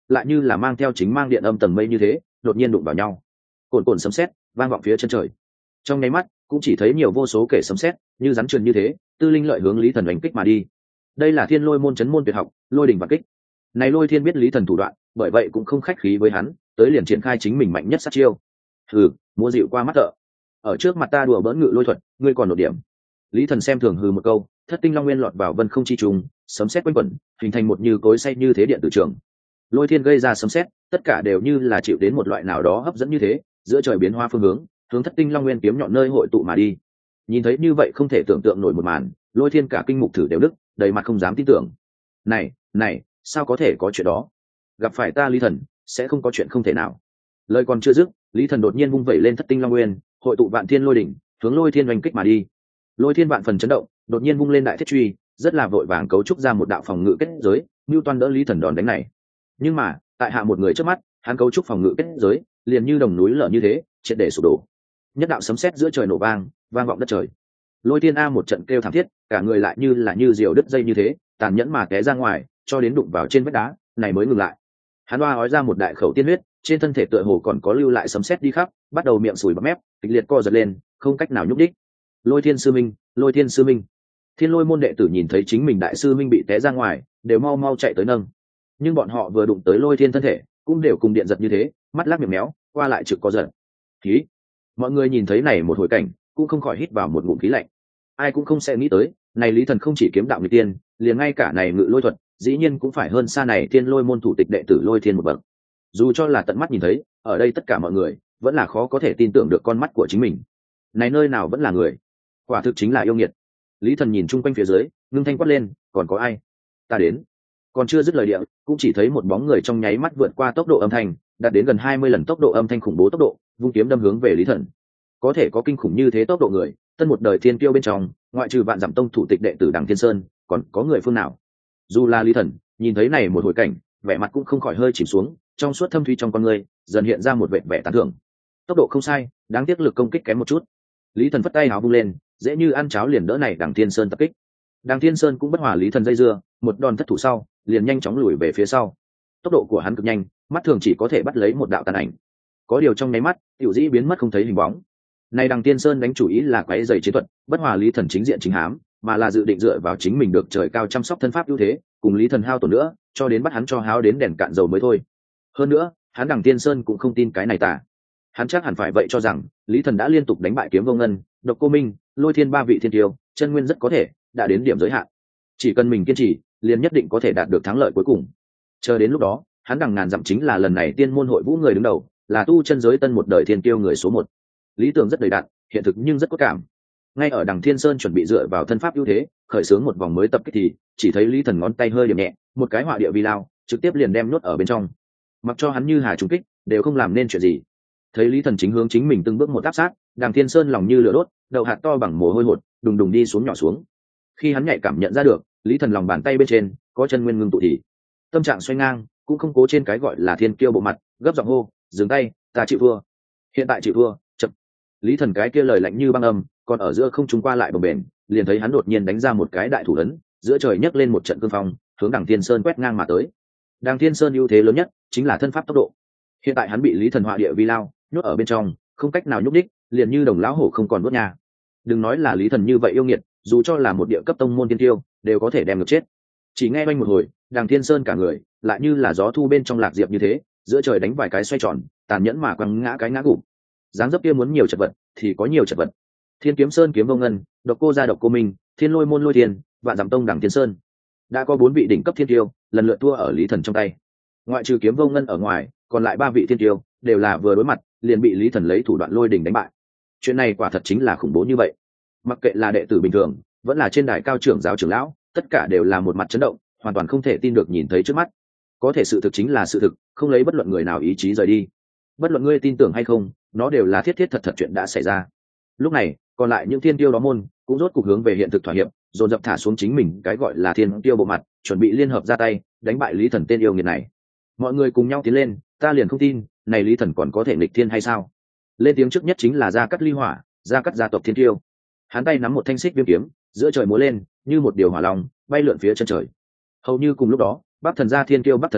lại như là mang theo chính mang điện âm tầng mây như thế đột nhiên đụng vào nhau, cồn cồn sấm sét vang vọng phía chân trời. Trong nháy mắt cũng chỉ thấy nhiều vô số kẻ sấm sét như rắn trườn như thế tư linh lợi hướng Lý Thần đánh kích mà đi. Đây là Thiên Lôi môn chấn môn tuyệt học, lôi đỉnh và kích. Này Lôi Thiên biết Lý Thần thủ đoạn, bởi vậy cũng không khách khí với hắn, tới liền triển khai chính mình mạnh nhất sát chiêu. Hừ, mua dịu qua mắt thợ. Ở trước mặt ta đùa bỡn ngự lôi thuật, ngươi còn nổi điểm. Lý Thần xem thường hừ một câu, thất tinh long nguyên lọt vào vân không chi trùng, sấm sét quanh quẩn, hình thành một như cối xay như thế điện tử trường. Lôi Thiên gây ra sấm sét, tất cả đều như là chịu đến một loại nào đó hấp dẫn như thế, giữa trời biến hoa phương hướng, hướng thất tinh long nguyên kiếm nhọn nơi hội tụ mà đi. Nhìn thấy như vậy không thể tưởng tượng nổi một màn, Lôi Thiên cả kinh mục thử đều đứt, đầy mặt không dám tin tưởng. Này, này, sao có thể có chuyện đó? Gặp phải ta Lý Thần, sẽ không có chuyện không thể nào. Lời còn chưa dứt, Lý Thần đột nhiên vung vẩy lên thất tinh long nguyên, hội tụ vạn thiên lôi đỉnh, hướng Lôi Thiên oanh kích mà đi. Lôi Thiên vạn phần chấn động, đột nhiên vung lên đại thiết truy, rất là vội vàng cấu trúc ra một đạo phòng ngự kết giới, như toàn đỡ Lý Thần đòn đánh này. Nhưng mà, tại hạ một người trước mắt, hắn cấu trúc phòng ngự kết giới, liền như đồng núi lở như thế, triệt để sụp đổ. Nhất đạo sấm sét giữa trời nổ vang, vang vọng đất trời. Lôi Thiên a một trận kêu thảm thiết, cả người lại như là như diều đứt dây như thế, tàn nhẫn mà té ra ngoài, cho đến đụng vào trên vách đá, này mới ngừng lại. Hắn oa ói ra một đại khẩu tiên huyết, trên thân thể tựa hồ còn có lưu lại sấm sét đi khắp, bắt đầu miệng sùi bọt mép, kịch liệt co giật lên, không cách nào nhúc đích. Lôi Thiên sư minh, Lôi Thiên sư minh. Thiên Lôi môn đệ tử nhìn thấy chính mình đại sư minh bị té ra ngoài, đều mau mau chạy tới nâng. Nhưng bọn họ vừa đụng tới Lôi Thiên thân thể, cũng đều cùng điện giật như thế, mắt lắc miệng méo, qua lại trực co giật. Khí. Mọi người nhìn thấy này một hồi cảnh, cũng không khỏi hít vào một ngụm khí lạnh. Ai cũng không sẽ nghĩ tới, này Lý Thần không chỉ kiếm đạo nghịch tiên, liền ngay cả này ngự lôi thuật, dĩ nhiên cũng phải hơn xa này Thiên Lôi môn thủ tịch đệ tử Lôi Thiên một bậc. Dù cho là tận mắt nhìn thấy, ở đây tất cả mọi người vẫn là khó có thể tin tưởng được con mắt của chính mình. Này nơi nào vẫn là người, quả thực chính là yêu nghiệt. Lý Thần nhìn chung quanh phía dưới, ngưng thanh quát lên, còn có ai? Ta đến. Còn chưa dứt lời địa, cũng chỉ thấy một bóng người trong nháy mắt vượt qua tốc độ âm thanh, đạt đến gần hai mươi lần tốc độ âm thanh khủng bố tốc độ, vung kiếm đâm hướng về Lý Thần. Có thể có kinh khủng như thế tốc độ người, tân một đời thiên kiêu bên trong, ngoại trừ vạn dặm tông thủ tịch đệ tử Đằng Thiên Sơn, còn có người phương nào? Dù là Lý Thần, nhìn thấy này một hồi cảnh, vẻ mặt cũng không khỏi hơi chìm xuống, trong suốt thâm thúy trong con người, dần hiện ra một vẻ vẻ tán thưởng. Tốc độ không sai, đáng tiếc lực công kích kém một chút. Lý Thần phất tay áo vung lên, dễ như ăn cháo liền đỡ này Đằng Thiên Sơn tập kích. Đằng Thiên Sơn cũng bất hòa Lý Thần dây dưa, một đòn thất thủ sau, liền nhanh chóng lùi về phía sau. Tốc độ của hắn cực nhanh, mắt thường chỉ có thể bắt lấy một đạo tàn ảnh. Có điều trong nháy mắt, tiểu dĩ biến mất không thấy hình bóng. Này Đằng Tiên Sơn đánh chủ ý là quấy giày chiến thuật, bất hòa Lý Thần chính diện chính hám, mà là dự định dựa vào chính mình được trời cao chăm sóc thân pháp ưu thế, cùng Lý Thần hao tổn nữa, cho đến bắt hắn cho háo đến đèn cạn dầu mới thôi. Hơn nữa, hắn Đằng Tiên Sơn cũng không tin cái này tả. Hắn chắc hẳn phải vậy cho rằng, Lý Thần đã liên tục đánh bại Kiếm Vô Ngân, Độc Cô Minh, Lôi Thiên ba vị thiên tiêu, chân nguyên rất có thể đã đến điểm giới hạn. Chỉ cần mình kiên trì, liền nhất định có thể đạt được thắng lợi cuối cùng. Chờ đến lúc đó, hắn Đằng ngàn dặm chính là lần này tiên môn hội vũ người đứng đầu, là tu chân giới tân một đời thiên tiêu người số một. Lý tưởng rất đầy đặn, hiện thực nhưng rất có cảm. Ngay ở Đằng Thiên Sơn chuẩn bị dựa vào thân pháp ưu thế, khởi xướng một vòng mới tập kích thì, chỉ thấy Lý Thần ngón tay hơi điểm nhẹ, một cái hỏa địa vi lao, trực tiếp liền đem nuốt ở bên trong. Mặc cho hắn như hà trùng kích, đều không làm nên chuyện gì. Thấy Lý Thần chính hướng chính mình từng bước một áp sát, Đằng Thiên Sơn lòng như lửa đốt, đầu hạt to bằng mồ hôi hột, đùng đùng đi xuống nhỏ xuống. Khi hắn nhạy cảm nhận ra được, Lý Thần lòng bàn tay bên trên có chân nguyên ngưng tụ thì, tâm trạng xoay ngang, cũng không cố trên cái gọi là thiên kiêu bộ mặt, gấp giọng hô, dừng tay, ta chịu thua. Hiện tại chịu thua, chậm. Lý Thần cái kia lời lạnh như băng âm, còn ở giữa không trung qua lại bồng bềnh, liền thấy hắn đột nhiên đánh ra một cái đại thủ ấn, giữa trời nhấc lên một trận cương phong, hướng Đằng Thiên Sơn quét ngang mà tới. Đằng Thiên Sơn ưu thế lớn nhất chính là thân pháp tốc độ. Hiện tại hắn bị Lý Thần họa địa vi lao nhốt ở bên trong, không cách nào nhúc đích, liền như đồng lão hổ không còn nuốt nhà. Đừng nói là Lý Thần như vậy yêu nghiệt, dù cho là một địa cấp tông môn tiên tiêu, đều có thể đem được chết. Chỉ nghe oanh một hồi, Đằng Thiên Sơn cả người lại như là gió thu bên trong lạc diệp như thế, giữa trời đánh vài cái xoay tròn, tàn nhẫn mà quăng ngã cái ngã gục. Dáng dấp kia muốn nhiều chật vật thì có nhiều chật vật. Thiên Kiếm Sơn Kiếm Vô Ngân, Độc Cô gia Độc Cô Minh, Thiên Lôi môn Lôi Thiên, Vạn Dặm tông Đằng Thiên Sơn, đã có bốn vị đỉnh cấp thiên tiêu lần lượt thua ở Lý Thần trong tay. Ngoại trừ Kiếm Vô Ngân ở ngoài, còn lại ba vị thiên tiêu đều là vừa đối mặt liền bị Lý Thần lấy thủ đoạn lôi đỉnh đánh bại. Chuyện này quả thật chính là khủng bố như vậy. Mặc kệ là đệ tử bình thường, vẫn là trên đài cao trưởng giáo trưởng lão, tất cả đều là một mặt chấn động, hoàn toàn không thể tin được nhìn thấy trước mắt. Có thể sự thực chính là sự thực, không lấy bất luận người nào ý chí rời đi. Bất luận ngươi tin tưởng hay không, nó đều là thiết thiết thật thật chuyện đã xảy ra. Lúc này, còn lại những thiên tiêu đó môn cũng rốt cục hướng về hiện thực thỏa hiệp, dồn dập thả xuống chính mình cái gọi là thiên tiêu bộ mặt, chuẩn bị liên hợp ra tay đánh bại Lý Thần tên yêu nghiệt này. Mọi người cùng nhau tiến lên, ta liền không tin, này Lý Thần còn có thể nghịch thiên hay sao? Lên tiếng trước nhất chính là Gia Cát Ly Hỏa, Gia Cát gia tộc thiên tiêu. Hắn tay nắm một thanh xích viêm kiếm, giữa trời múa lên, như một điều hỏa long, bay lượn phía chân trời. Hầu như cùng lúc đó, Bắc Thần gia thiên tiêu Bắc Thần Phong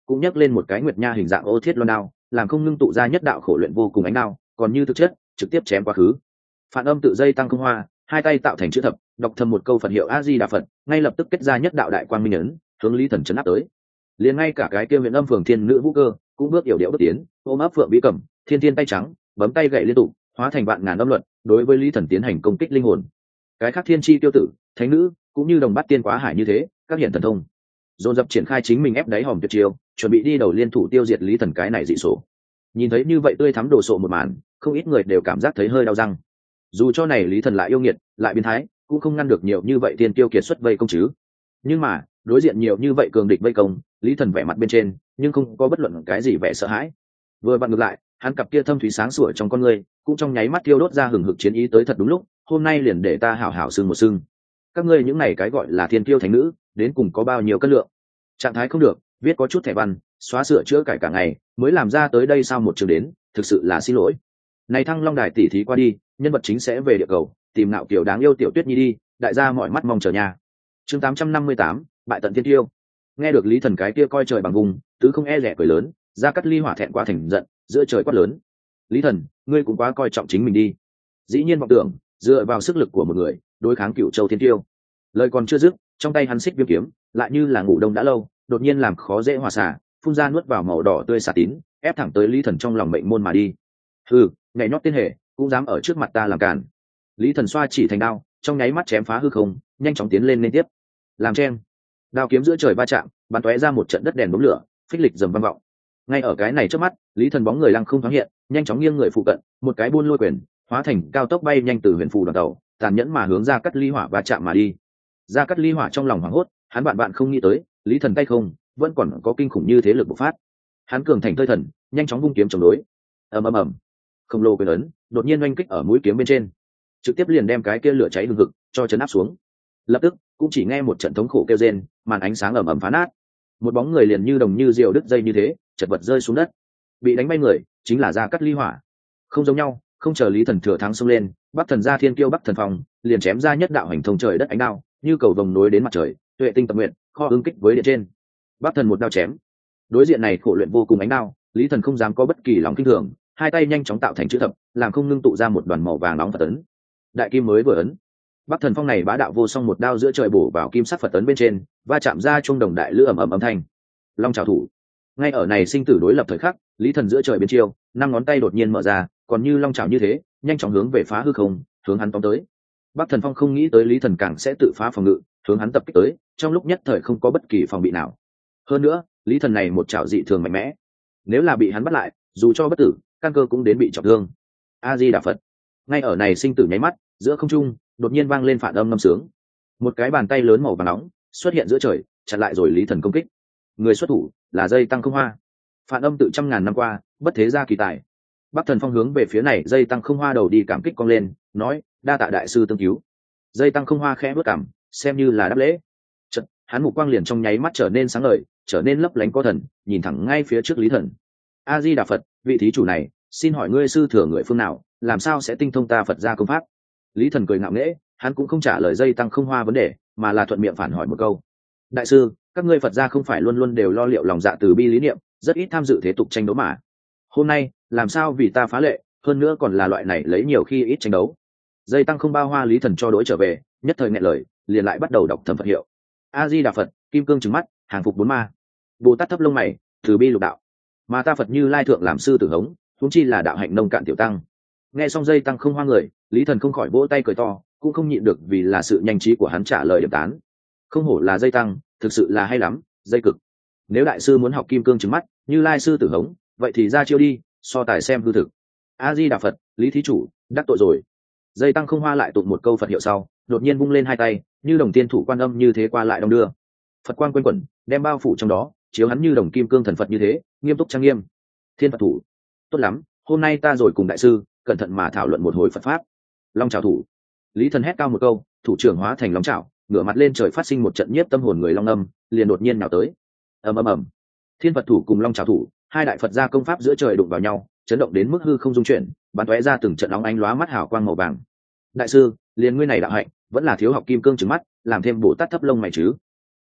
cũng nhấc lên một cái nguyệt nha hình dạng ô thiết loan đao, làm không ngưng tụ ra nhất đạo khổ luyện vô cùng ánh đao, còn như thực chất trực tiếp chém quá khứ. Phản âm tự dây tăng không hoa, hai tay tạo thành chữ thập, đọc thầm một câu Phật hiệu A Di Đà Phật, ngay lập tức kết ra nhất đạo đại quang minh ấn, hướng Lý Thần chấn áp tới. Liền ngay cả cái kia huyền âm phường thiên nữ vũ cơ cũng bước yểu điệu bước tiến, ôm ấp phượng vĩ cầm, thiên thiên tay trắng, bấm tay gậy liên tục, hóa thành vạn ngàn âm luật, đối với Lý Thần tiến hành công kích linh hồn. Cái khác thiên chi tiêu tử, thánh nữ cũng như đồng bát tiên quá hải như thế, các hiện thần thông dồn dập triển khai chính mình ép đáy hòm tuyệt chiêu, chuẩn bị đi đầu liên thủ tiêu diệt Lý Thần cái này dị sổ. Nhìn thấy như vậy tươi thắm đồ sộ một màn, không ít người đều cảm giác thấy hơi đau răng. Dù cho này Lý Thần lại yêu nghiệt lại biến thái, cũng không ngăn được nhiều như vậy tiên tiêu kiệt xuất vây công chứ. Nhưng mà đối diện nhiều như vậy cường địch vây công, Lý Thần vẻ mặt bên trên nhưng không có bất luận cái gì vẻ sợ hãi. Vừa vặn ngược lại, hắn cặp kia thâm thúy sáng sủa trong con người cũng trong nháy mắt tiêu đốt ra hừng hực chiến ý tới thật đúng lúc. Hôm nay liền để ta hảo hảo sưng một sưng. Các ngươi những này cái gọi là thiên tiêu thánh nữ, đến cùng có bao nhiêu cân lượng? Trạng thái không được, viết có chút thẻ văn, xóa sửa chữa cải cả ngày, mới làm ra tới đây sao một trường đến, thực sự là xin lỗi. Này Thăng Long đài tỉ thí qua đi, nhân vật chính sẽ về địa cầu, tìm Nạo Kiều đáng yêu tiểu Tuyết Nhi đi, đại gia mọi mắt mong chờ nhà. Chương tám trăm năm mươi tám, bại tận thiên tiêu. Nghe được Lý Thần cái kia coi trời bằng vùng, tứ không e rẻ cười lớn, Gia Cát Ly hỏa thẹn quá thành giận, giữa trời quát lớn: Lý Thần, ngươi cũng quá coi trọng chính mình đi. Dĩ nhiên vọng tưởng dựa vào sức lực của một người đối kháng Cựu Châu thiên tiêu. Lời còn chưa dứt, trong tay hắn xích viêm kiếm lại như là ngủ đông đã lâu, đột nhiên làm khó dễ hòa xả, phun ra nuốt vào màu đỏ tươi xả tín, ép thẳng tới Lý Thần trong lòng mệnh môn mà đi. Hừ, nhảy nhót tiên hệ cũng dám ở trước mặt ta làm cản. Lý Thần xoa chỉ thành đao, trong nháy mắt chém phá hư không, nhanh chóng tiến lên liên tiếp. Làm chen, đao kiếm giữa trời va chạm, bắn tóe ra một trận đất đèn đốm lửa, phích lịch dầm vang vọng. Ngay ở cái này trước mắt, Lý Thần bóng người lăng không thoáng hiện, nhanh chóng nghiêng người phụ cận, một cái buôn lôi quyền, hóa thành cao tốc bay nhanh từ huyền phù đoàn tàu, tàn nhẫn mà hướng Gia Cát Ly hỏa va chạm mà đi. Gia Cát Ly hỏa trong lòng hoảng hốt, hắn bạn bạn không nghĩ tới, Lý Thần tay không vẫn còn có kinh khủng như thế lực bộc phát. Hắn cường thành thơi thần, nhanh chóng vung kiếm chống đối. Ầm ầm ầm, khổng lồ quyền ấn đột nhiên oanh kích ở mũi kiếm bên trên, trực tiếp liền đem cái kia lửa cháy hừng hực cho chấn áp xuống. Lập tức cũng chỉ nghe một trận thống khổ kêu rên, màn ánh sáng ầm ầm phá nát, một bóng người liền như đồng như diều đứt dây như thế, chật vật rơi xuống đất. Bị đánh bay người chính là Gia Cát Ly hỏa. Không giống nhau, không chờ Lý Thần thừa thắng xông lên, Bắc Thần Gia Thiên Kiêu Bắc Thần Phong liền chém ra nhất đạo hành thông trời đất ánh đao, như cầu vồng nối đến mặt trời, tuệ tinh tập nguyện, kho ứng kích với điện trên. Bắc Thần một đao chém. Đối diện này khổ luyện vô cùng ánh đao, Lý Thần không dám có bất kỳ lòng kinh thường, hai tay nhanh chóng tạo thành chữ thập, làm không ngưng tụ ra một đoàn màu vàng nóng Phật ấn. Đại kim mới vừa ấn. Bắc Thần Phong này bá đạo vô song một đao giữa trời bổ vào kim sắc Phật ấn bên trên, va chạm ra trung đồng đại lư ầm ầm âm thanh. Long trảo thủ. Ngay ở này sinh tử đối lập thời khắc, Lý Thần giữa trời biến chiêu, năm ngón tay đột nhiên mở ra, còn như long trảo như thế, nhanh chóng hướng về phá hư không, hướng hắn tóm tới. Bắc Thần Phong không nghĩ tới Lý Thần càng sẽ tự phá phòng ngự, hướng hắn tập kích tới, trong lúc nhất thời không có bất kỳ phòng bị nào. Hơn nữa, Lý Thần này một chảo dị thường mạnh mẽ, nếu là bị hắn bắt lại, dù cho bất tử, căn cơ cũng đến bị trọng thương. A Di Đà Phật. Ngay ở này sinh tử nháy mắt, giữa không trung đột nhiên vang lên phản âm ngâm sướng. Một cái bàn tay lớn màu vàng nóng xuất hiện giữa trời, chặn lại rồi Lý Thần công kích. Người xuất thủ là dây tăng không hoa. Phản âm tự trăm ngàn năm qua, bất thế gia kỳ tài. Bắc Thần Phong hướng về phía này dây tăng không hoa đầu đi cảm kích cong lên, nói: đa tạ đại sư tương cứu. Dây tăng không hoa khẽ bước cảm, xem như là đáp lễ. Chợt, hắn mục quang liền trong nháy mắt trở nên sáng ngời, trở nên lấp lánh có thần, nhìn thẳng ngay phía trước Lý Thần. A Di Đà Phật, vị thí chủ này, xin hỏi ngươi sư thừa người phương nào, làm sao sẽ tinh thông ta Phật gia công pháp? Lý Thần cười ngạo nghễ, hắn cũng không trả lời dây tăng không hoa vấn đề, mà là thuận miệng phản hỏi một câu: đại sư, các ngươi Phật gia không phải luôn luôn đều lo liệu lòng dạ từ bi lý niệm, rất ít tham dự thế tục tranh đấu mà. Hôm nay, làm sao vì ta phá lệ, hơn nữa còn là loại này lấy nhiều khi ít tranh đấu. Dây tăng không bao hoa Lý Thần cho đối trở về, nhất thời nghẹn lời, liền lại bắt đầu đọc thầm Phật hiệu. A Di Đà Phật, kim cương trừng mắt, hàng phục bốn ma. Bồ Tát thấp lông mày, từ bi lục đạo. Mà ta Phật Như Lai thượng làm sư tử hống, huống chi là đạo hạnh nông cạn tiểu tăng. Nghe xong dây tăng không hoa người, Lý Thần không khỏi vỗ tay cười to, cũng không nhịn được vì là sự nhanh trí của hắn trả lời điểm tán. Không hổ là dây tăng, thực sự là hay lắm, dây cực. Nếu đại sư muốn học kim cương trừng mắt, Như Lai sư tử hống, vậy thì ra chiêu đi, so tài xem hư thực. A Di Đà Phật, Lý thí chủ đắc tội rồi. Dây tăng không hoa lại tụng một câu Phật hiệu sau, đột nhiên vung lên hai tay, như đồng tiên thủ quan âm như thế qua lại đong đưa. Phật quang quanh quẩn, đem bao phủ trong đó, chiếu hắn như đồng kim cương thần Phật như thế, nghiêm túc trang nghiêm. Thiên Phật thủ, tốt lắm, hôm nay ta rồi cùng đại sư cẩn thận mà thảo luận một hồi Phật pháp. Long trảo thủ. Lý Thần hét cao một câu, thủ trưởng hóa thành long trảo, ngửa mặt lên trời phát sinh một trận nhiếp tâm hồn người long âm, liền đột nhiên nào tới. Ầm ầm ầm. Thiên Phật thủ cùng long trảo thủ, hai đại Phật gia công pháp giữa trời đụng vào nhau, chấn động đến mức hư không dung chuyển, bắn tóe ra từng trận óng ánh lóa mắt hào quang màu vàng. Đại sư, liền ngươi này đạo hạnh, vẫn là thiếu học kim cương trừng mắt, làm thêm Bồ Tát thấp lông mày chứ?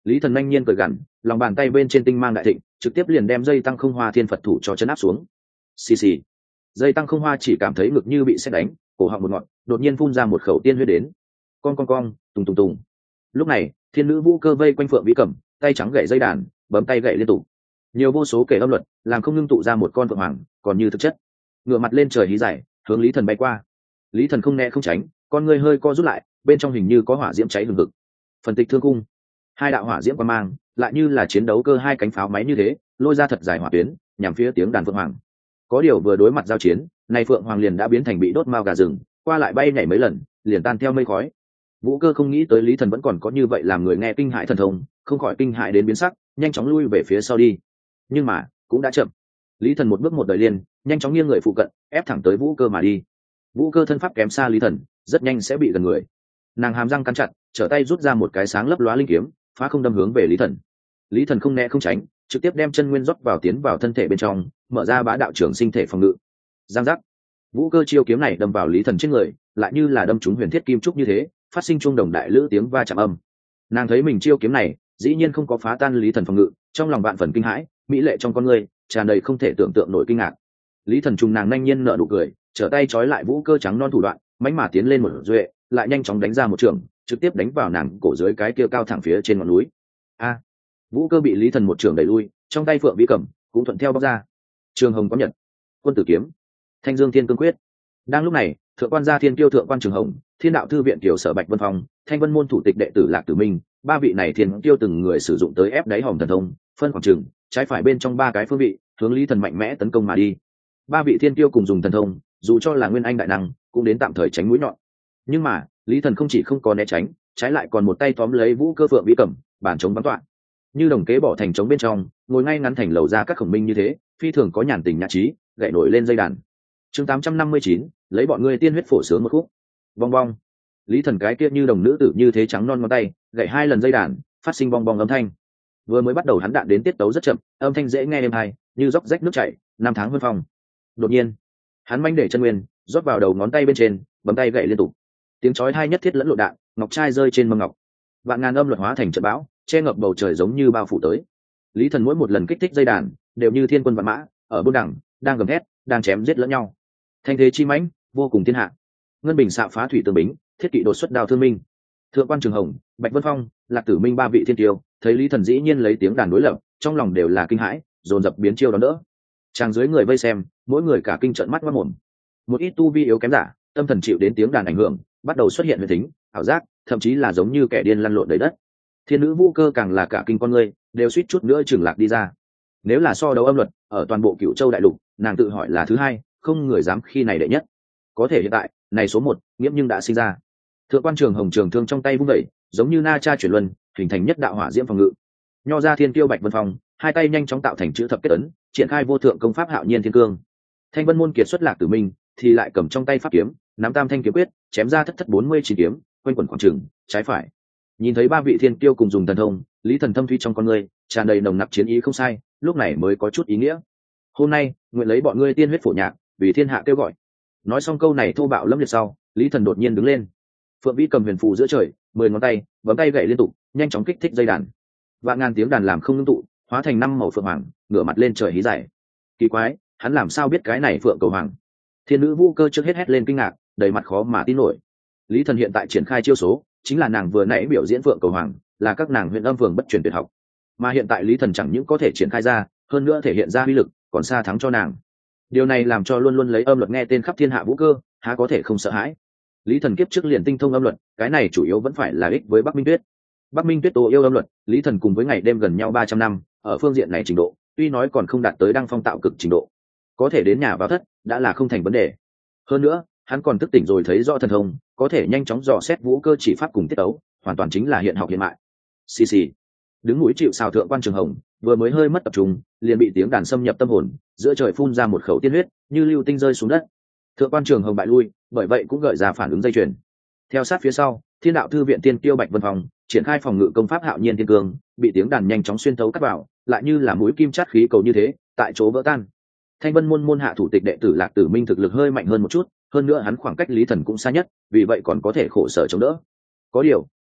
Lý Thần nhanh nhiên cười gằn, lòng bàn tay bên trên tinh mang đại thịnh, trực tiếp liền đem dây tăng không hoa thiên phật thủ cho chấn áp xuống. Xì xì. Dây tăng không hoa chỉ cảm thấy ngực như bị sét đánh, cổ họng một ngọn, đột nhiên phun ra một khẩu tiên huyết đến. Con con con, tùng tùng tùng. Lúc này, thiên nữ vũ cơ vây quanh phượng vĩ cầm, tay trắng gậy dây đàn, bấm tay gậy liên tục. Nhiều vô số kể âm luật, làm không ngưng tụ ra một con phượng hoàng, còn như thực chất. Ngửa mặt lên trời hí giải, hướng Lý Thần bay qua. Lý Thần không né không tránh, con người hơi co rút lại, bên trong hình như có hỏa diễm cháy hừng hực. Phần tịch thương cung, hai đạo hỏa diễm qua mang, lại như là chiến đấu cơ hai cánh pháo máy như thế, lôi ra thật dài hỏa tuyến, nhằm phía tiếng đàn phượng hoàng. Có điều vừa đối mặt giao chiến, này phượng hoàng liền đã biến thành bị đốt mao gà rừng, qua lại bay nhảy mấy lần, liền tan theo mây khói. Vũ Cơ không nghĩ tới Lý Thần vẫn còn có như vậy làm người nghe kinh hãi thần thông, không khỏi kinh hãi đến biến sắc, nhanh chóng lui về phía sau đi. Nhưng mà, cũng đã chậm. Lý Thần một bước một đời liền, nhanh chóng nghiêng người phụ cận, ép thẳng tới Vũ Cơ mà đi. Vũ Cơ thân pháp kém xa Lý Thần, rất nhanh sẽ bị gần người. Nàng hàm răng cắn chặt, trở tay rút ra một cái sáng lấp lóa linh kiếm, phá không đâm hướng về Lý Thần. Lý Thần không né không tránh, trực tiếp đem chân nguyên rót vào tiến vào thân thể bên trong, mở ra bá đạo trưởng sinh thể phòng ngự. Giang giác. Vũ Cơ chiêu kiếm này đâm vào Lý Thần trên người, lại như là đâm trúng huyền thiết kim trúc như thế, phát sinh chuông đồng đại lữ tiếng va chạm âm. Nàng thấy mình chiêu kiếm này, dĩ nhiên không có phá tan Lý Thần phòng ngự, trong lòng vạn phần kinh hãi, mỹ lệ trong con người tràn đầy không thể tưởng tượng nổi kinh ngạc. Lý Thần trùng nàng nhanh nhiên nở nụ cười, trở tay trói lại Vũ Cơ trắng non thủ đoạn, mãnh mà tiến lên một duệ, lại nhanh chóng đánh ra một trường, trực tiếp đánh vào nàng cổ dưới cái kia cao thẳng phía trên ngọn núi. A! Vũ Cơ bị Lý Thần một trường đẩy lui, trong tay phượng vĩ cầm cũng thuận theo bóc ra. Trường Hồng có nhật, quân tử kiếm, Thanh Dương Thiên Cương quyết. Đang lúc này, thượng quan gia thiên kiêu thượng quan Trường Hồng, Thiên đạo thư viện tiểu sở Bạch Vân Phong, Thanh Vân môn thủ tịch đệ tử Lạc Tử Minh, ba vị này thiên kiêu từng người sử dụng tới ép đáy hòm thần thông, phân khoảng trường, trái phải bên trong ba cái phương vị, hướng Lý Thần mạnh mẽ tấn công mà đi. Ba vị thiên kiêu cùng dùng thần thông, dù cho là nguyên anh đại năng, cũng đến tạm thời tránh mũi nhọn. Nhưng mà, Lý Thần không chỉ không có né tránh, trái lại còn một tay tóm lấy Vũ Cơ phượng vĩ cầm, bản chống bắn toạn. Như đồng kế bỏ thành trống bên trong, ngồi ngay ngắn thành lầu ra các khổng minh như thế, phi thường có nhàn tình nhã trí, gậy nổi lên dây đàn. Chương tám trăm năm mươi chín, lấy bọn ngươi tiên huyết phổ sướng một khúc. Bong bong. Lý Thần cái kia như đồng nữ tử như thế trắng non ngón tay, gậy hai lần dây đàn, phát sinh bong bong âm thanh. Vừa mới bắt đầu hắn đạn đến tiết tấu rất chậm, âm thanh dễ nghe êm hay, như dốc rách nước chảy, năm tháng vân phong. Đột nhiên, hắn manh để chân nguyên, rót vào đầu ngón tay bên trên, bấm tay gậy liên tục. Tiếng chói tai nhất thiết lẫn lộn đạn, ngọc trai rơi trên mâm ngọc. Vạn ngàn âm luật hóa thành trận bão, che ngập bầu trời giống như bao phủ tới. Lý Thần mỗi một lần kích thích dây đàn, đều như thiên quân vạn mã, ở buôn đẳng, đang gầm thét, đang chém giết lẫn nhau. Thanh thế chi mãnh, vô cùng thiên hạ. Ngân bình xạ phá thủy tường bính, thiết kỵ đột xuất đao thương minh. Thượng quan Trường Hồng, Bạch Vân Phong, Lạc Tử Minh ba vị thiên tiêu, thấy Lý Thần dĩ nhiên lấy tiếng đàn đối lập, trong lòng đều là kinh hãi, dồn dập biến chiêu đón đỡ. Trang dưới người vây xem, mỗi người cả kinh trợn mắt ngoác mồm. Một ít tu vi yếu kém giả, tâm thần chịu đến tiếng đàn ảnh hưởng, bắt đầu xuất hiện huyền tính, ảo giác, thậm chí là giống như kẻ điên lăn lộn đầy đất. Thiên nữ Vũ Cơ càng là cả kinh con người, đều suýt chút nữa trừng lạc đi ra. Nếu là so đấu âm luật, ở toàn bộ Cửu Châu đại lục, nàng tự hỏi là thứ hai, không người dám khi này đệ nhất. Có thể hiện tại, này số một, nghiễm nhưng đã sinh ra. Thượng quan Trường Hồng trường thương trong tay vung vẩy, giống như na cha chuyển luân, hình thành nhất đạo hỏa diễm phòng ngự. Nho ra thiên tiêu Bạch Vân Phong, hai tay nhanh chóng tạo thành chữ thập kết ấn, triển khai vô thượng công pháp hạo nhiên thiên cương. Thanh Vân môn kiệt xuất Lạc Tử Minh, thì lại cầm trong tay pháp kiếm, nắm tam thanh kiếm quyết, chém ra thất thất bốn mươi chín kiếm, quanh quẩn khoảng trường, trái phải. Nhìn thấy ba vị thiên tiêu cùng dùng thần thông, Lý Thần thâm thuy trong con người, tràn đầy nồng nặc chiến ý không sai, lúc này mới có chút ý nghĩa. Hôm nay, nguyện lấy bọn ngươi tiên huyết phổ nhạc, vì thiên hạ kêu gọi. Nói xong câu này thô bạo lâm liệt sau, Lý Thần đột nhiên đứng lên. Phượng vĩ cầm huyền phù giữa trời, mười ngón tay, bấm tay gậy liên tục, nhanh chóng kích thích dây đàn. Vạn ngàn tiếng đàn làm không ngưng tụ, hóa thành năm màu phượng hoàng, ngửa mặt lên trời hí giải. Kỳ quái, hắn làm sao biết cái này phượng cầu hoàng? Thiên nữ Vũ Cơ trước hết hét lên kinh ngạc, đầy mặt khó mà tin nổi. Lý Thần hiện tại triển khai chiêu số, chính là nàng vừa nãy biểu diễn phượng cầu hoàng, là các nàng huyện âm phường bất truyền tuyệt học. Mà hiện tại Lý Thần chẳng những có thể triển khai ra, hơn nữa thể hiện ra uy lực, còn xa thắng cho nàng. Điều này làm cho luôn luôn lấy âm luật nghe tên khắp thiên hạ Vũ Cơ, há có thể không sợ hãi. Lý Thần kiếp trước liền tinh thông âm luật, cái này chủ yếu vẫn phải là ích với Bắc Minh Tuyết. Bắc Minh Tuyết tố yêu âm luật, Lý Thần cùng với ngày đêm gần nhau ba trăm năm, ở phương diện này trình độ, tuy nói còn không đạt tới đăng phong tạo cực trình độ, có thể đến nhà vào thất, đã là không thành vấn đề. Hơn nữa, hắn còn thức tỉnh rồi thấy rõ thần thông, có thể nhanh chóng dò xét Vũ Cơ chỉ pháp cùng tiết tấu, hoàn toàn chính là hiện học hiện mại. Xì xì. Đứng núi chịu sào thượng quan Trường Hồng, vừa mới hơi mất tập trung, liền bị tiếng đàn xâm nhập tâm hồn, giữa trời phun ra một khẩu tiên huyết, như lưu tinh rơi xuống đất. Thượng quan Trường Hồng bại lui, bởi vậy cũng gợi ra phản ứng dây chuyền. Theo sát phía sau, Thiên đạo thư viện tiên tiêu Bạch Vân Phong triển khai phòng ngự công pháp hạo nhiên thiên cương, bị tiếng đàn nhanh chóng xuyên thấu cắt vào, lại như là mũi kim chát khí cầu như thế, tại chỗ vỡ tan. Thanh Vân môn môn hạ thủ tịch đệ tử Lạc Tử Minh thực lực hơi mạnh hơn một chút, hơn nữa hắn khoảng cách Lý Thần cũng xa nhất, vì vậy còn có thể khổ sở chống đỡ. Có điều,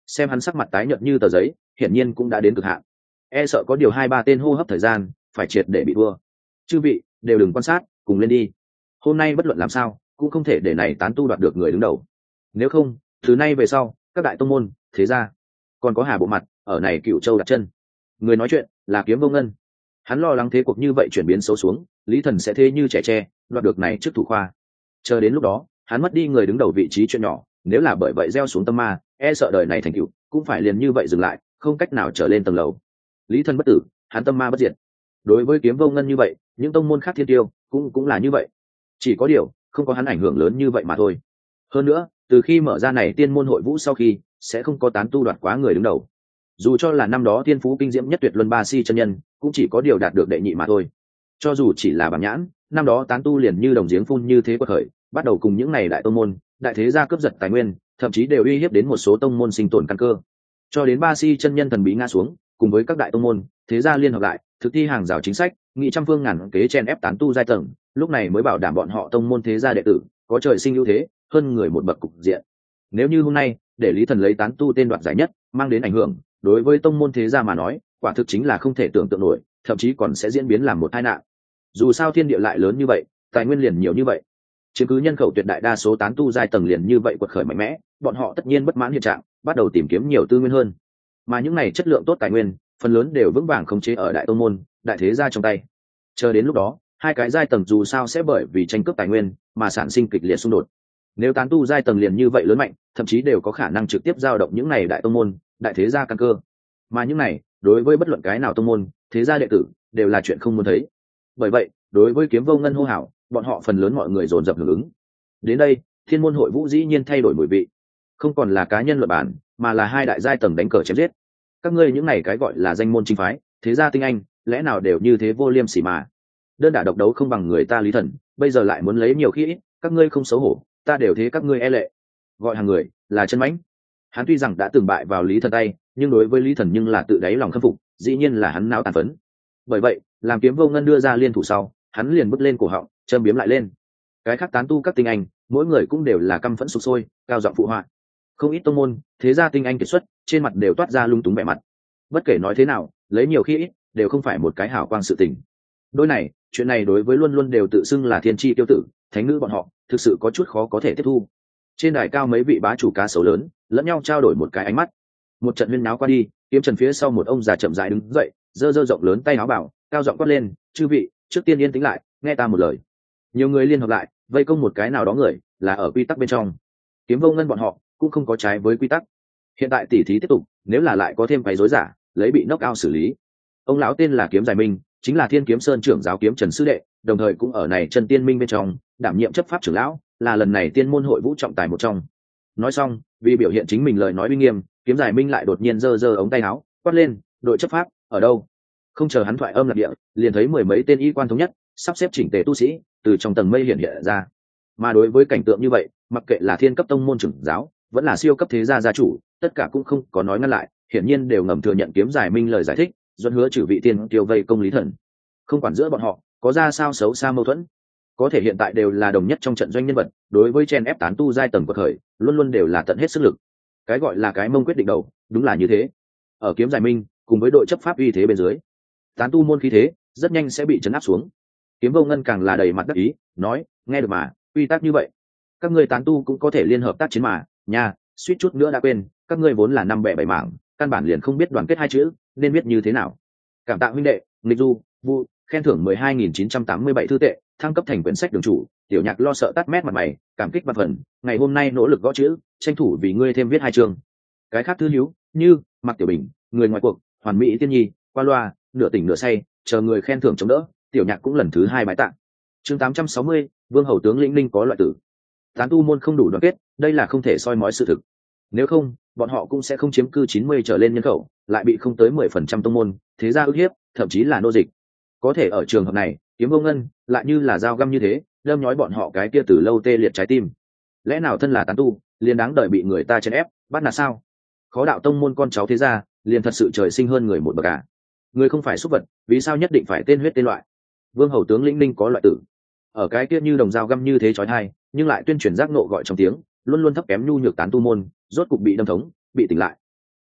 xem hắn sắc mặt tái nhợt như tờ giấy, hiển nhiên cũng đã đến cực hạn, e sợ có điều hai ba tên hô hấp thời gian phải triệt để bị thua. Chư vị đều đừng quan sát, cùng lên đi. Hôm nay bất luận làm sao cũng không thể để này tán tu đoạt được người đứng đầu, nếu không từ nay về sau các đại tông môn thế gia còn có Hà Bộ Mặt ở này Cựu Châu đặt chân. Người nói chuyện là Kiếm Vô Ngân. Hắn lo lắng thế cuộc như vậy chuyển biến xấu xuống, Lý Thần sẽ thế như trẻ tre đoạt được này trước thủ khoa. Chờ đến lúc đó hắn mất đi người đứng đầu vị trí chuyện nhỏ, nếu là bởi vậy gieo xuống tâm ma, e sợ đời này thành cựu cũng phải liền như vậy dừng lại, không cách nào trở lên tầng lầu. Lý Thần bất tử, hắn tâm ma bất diệt. Đối với Kiếm Vô Ngân như vậy, những tông môn khác thiên tiêu cũng cũng là như vậy, chỉ có điều không có hắn ảnh hưởng lớn như vậy mà thôi. Hơn nữa từ khi mở ra này tiên môn hội vũ sau khi, sẽ không có tán tu đoạt quá người đứng đầu. Dù cho là năm đó thiên phú kinh diễm nhất tuyệt luân ba si chân nhân, cũng chỉ có điều đạt được đệ nhị mà thôi. Cho dù chỉ là bảng nhãn, năm đó tán tu liền như đồng giếng phun như thế quật khởi, bắt đầu cùng những này đại tông môn, đại thế gia cướp giật tài nguyên, thậm chí đều uy hiếp đến một số tông môn sinh tồn căn cơ. Cho đến ba si chân nhân thần bí ngã xuống, cùng với các đại tông môn, thế gia liên hợp lại, thực thi hàng rào chính sách, nghị trăm phương ngàn kế chen ép tán tu giai tầng, lúc này mới bảo đảm bọn họ tông môn thế gia đệ tử có trời sinh ưu thế, hơn người một bậc cục diện. Nếu như hôm nay để Lý Thần lấy tán tu tên đoạt giải nhất, mang đến ảnh hưởng, đối với tông môn thế gia mà nói, quả thực chính là không thể tưởng tượng nổi, thậm chí còn sẽ diễn biến làm một tai nạn. Dù sao thiên địa lại lớn như vậy, tài nguyên liền nhiều như vậy, chiếm cứ nhân khẩu tuyệt đại đa số tán tu giai tầng liền như vậy quật khởi mạnh mẽ, bọn họ tất nhiên bất mãn hiện trạng, bắt đầu tìm kiếm nhiều tư nguyên hơn. Mà những này chất lượng tốt tài nguyên, phần lớn đều vững vàng khống chế ở đại tông môn, đại thế gia trong tay. Chờ đến lúc đó, hai cái giai tầng dù sao sẽ bởi vì tranh cướp tài nguyên mà sản sinh kịch liệt xung đột. Nếu tán tu giai tầng liền như vậy lớn mạnh, thậm chí đều có khả năng trực tiếp giao động những này đại tông môn, đại thế gia căn cơ. Mà những này, đối với bất luận cái nào tông môn, thế gia đệ tử, đều là chuyện không muốn thấy. Bởi vậy, đối với Kiếm Vô Ngân hô hào, bọn họ phần lớn mọi người dồn dập hưởng ứng. Đến đây, Thiên môn hội vũ dĩ nhiên thay đổi mùi vị, không còn là cá nhân luận bản, mà là hai đại giai tầng đánh cờ chém giết. Các ngươi những này cái gọi là danh môn chính phái, thế gia tinh anh, lẽ nào đều như thế vô liêm sỉ mà? Đơn đả độc đấu không bằng người ta Lý Thần, bây giờ lại muốn lấy nhiều khi ít, các ngươi không xấu hổ, ta đều thế các ngươi e lệ. Gọi hàng người là chân mãnh. Hắn tuy rằng đã từng bại vào Lý Thần tay, nhưng đối với Lý Thần nhưng là tự đáy lòng khâm phục, dĩ nhiên là hắn não tàn phấn. Bởi vậy, làm Kiếm Vô Ngân đưa ra liên thủ sau, hắn liền bước lên cổ họng, châm biếm lại lên. Cái khác tán tu các tinh anh, mỗi người cũng đều là căm phẫn sục sôi, cao giọng phụ họa. Không ít tông môn, thế gia tinh anh kiệt xuất, trên mặt đều toát ra lung túng vẻ mặt. Bất kể nói thế nào, lấy nhiều khi ít, đều không phải một cái hảo quang sự tình. Đôi này, chuyện này đối với luôn luôn đều tự xưng là thiên chi tiêu tử, thánh nữ bọn họ, thực sự có chút khó có thể tiếp thu. Trên đài cao mấy vị bá chủ cá sấu lớn, lẫn nhau trao đổi một cái ánh mắt. Một trận huyên náo qua đi, Kiếm Trần phía sau một ông già chậm rãi đứng dậy, giơ giơ rộng lớn tay áo bảo, cao giọng quát lên, "Chư vị, trước tiên yên tĩnh lại, nghe ta một lời." Nhiều người liên hợp lại, vây công một cái nào đó người, là ở quy tắc bên trong. Kiếm Vô Ngân bọn họ cũng không có trái với quy tắc. Hiện tại tỉ thí tiếp tục, nếu là lại có thêm cái rối giả, lấy bị knock out xử lý. Ông lão tên là Kiếm Giải Minh, chính là Thiên Kiếm Sơn trưởng giáo Kiếm Trần sư đệ, đồng thời cũng ở này Chân Tiên Minh bên trong, đảm nhiệm chấp pháp trưởng lão, là lần này tiên môn hội vũ trọng tài một trong. Nói xong, vì biểu hiện chính mình lời nói uy nghiêm, Kiếm Giải Minh lại đột nhiên giơ giơ ống tay áo, quát lên, "Đội chấp pháp, ở đâu?" Không chờ hắn thoại âm lạc địa, liền thấy mười mấy tên y quan thống nhất, sắp xếp chỉnh tề tu sĩ, từ trong tầng mây hiện hiện ra. Mà đối với cảnh tượng như vậy, mặc kệ là thiên cấp tông môn trưởng giáo, vẫn là siêu cấp thế gia gia chủ, tất cả cũng không có nói ngăn lại, hiển nhiên đều ngầm thừa nhận Kiếm Giải Minh lời giải thích, dẫn hứa trừ vị tiên tiêu vây công Lý Thần. Không quản giữa bọn họ có ra sao xấu xa mâu thuẫn, có thể hiện tại đều là đồng nhất trong trận doanh nhân vật, đối với chen ép tán tu giai tầng quật khởi, luôn luôn đều là tận hết sức lực. Cái gọi là cái mông quyết định đầu, đúng là như thế. Ở Kiếm Giải Minh cùng với đội chấp pháp uy thế bên dưới, tán tu môn khí thế rất nhanh sẽ bị chấn áp xuống. Kiếm Vô Ngân càng là đầy mặt đắc ý, nói, "Nghe được mà, quy tắc như vậy, các ngươi tán tu cũng có thể liên hợp tác chiến mà, nha, suýt chút nữa đã quên, các ngươi vốn là năm bẻ bảy mảng, căn bản liền không biết đoàn kết hai chữ, nên biết như thế nào. Cảm tạ huynh đệ, nghịch du, vu, khen thưởng mười hai nghìn chín trăm tám mươi bảy thư tệ, thăng cấp thành quyển sách đường chủ, tiểu nhạc lo sợ tắt mét mặt mày, cảm kích và phần, ngày hôm nay nỗ lực gõ chữ, tranh thủ vì ngươi thêm viết hai chương." Cái khác thư hiếu, như Mạc Tiểu Bình, người ngoài cuộc, Hoàn Mỹ Tiên Nhi, qua loa, nửa tỉnh nửa say, chờ người khen thưởng chống đỡ, tiểu nhạc cũng lần thứ hai bái tạ. Chương tám trăm sáu mươi, Vương hầu tướng lĩnh linh có loại tử. Tán tu môn không đủ đoàn kết, đây là không thể soi mói sự thực. Nếu không, bọn họ cũng sẽ không chiếm cư chín mươi trở lên nhân khẩu, lại bị không tới mười phần trăm tông môn, thế gia ức hiếp, thậm chí là nô dịch. Có thể ở trường hợp này, Kiếm Vô Ngân lại như là dao găm như thế, đâm nhói bọn họ cái kia từ lâu tê liệt trái tim. Lẽ nào thân là tán tu, liền đáng đợi bị người ta chèn ép, bắt nạt sao? Khó đạo tông môn con cháu thế gia, liền thật sự trời sinh hơn người một bậc à? Người không phải súc vật, vì sao nhất định phải tên huyết tên loại? Vương hầu tướng lĩnh linh có loại tử. Ở cái kia như đồng dao găm như thế chói tai, nhưng lại tuyên truyền giác nộ gọi trong tiếng, luôn luôn thấp kém nhu nhược tán tu môn, rốt cục bị đâm thống, bị tỉnh lại.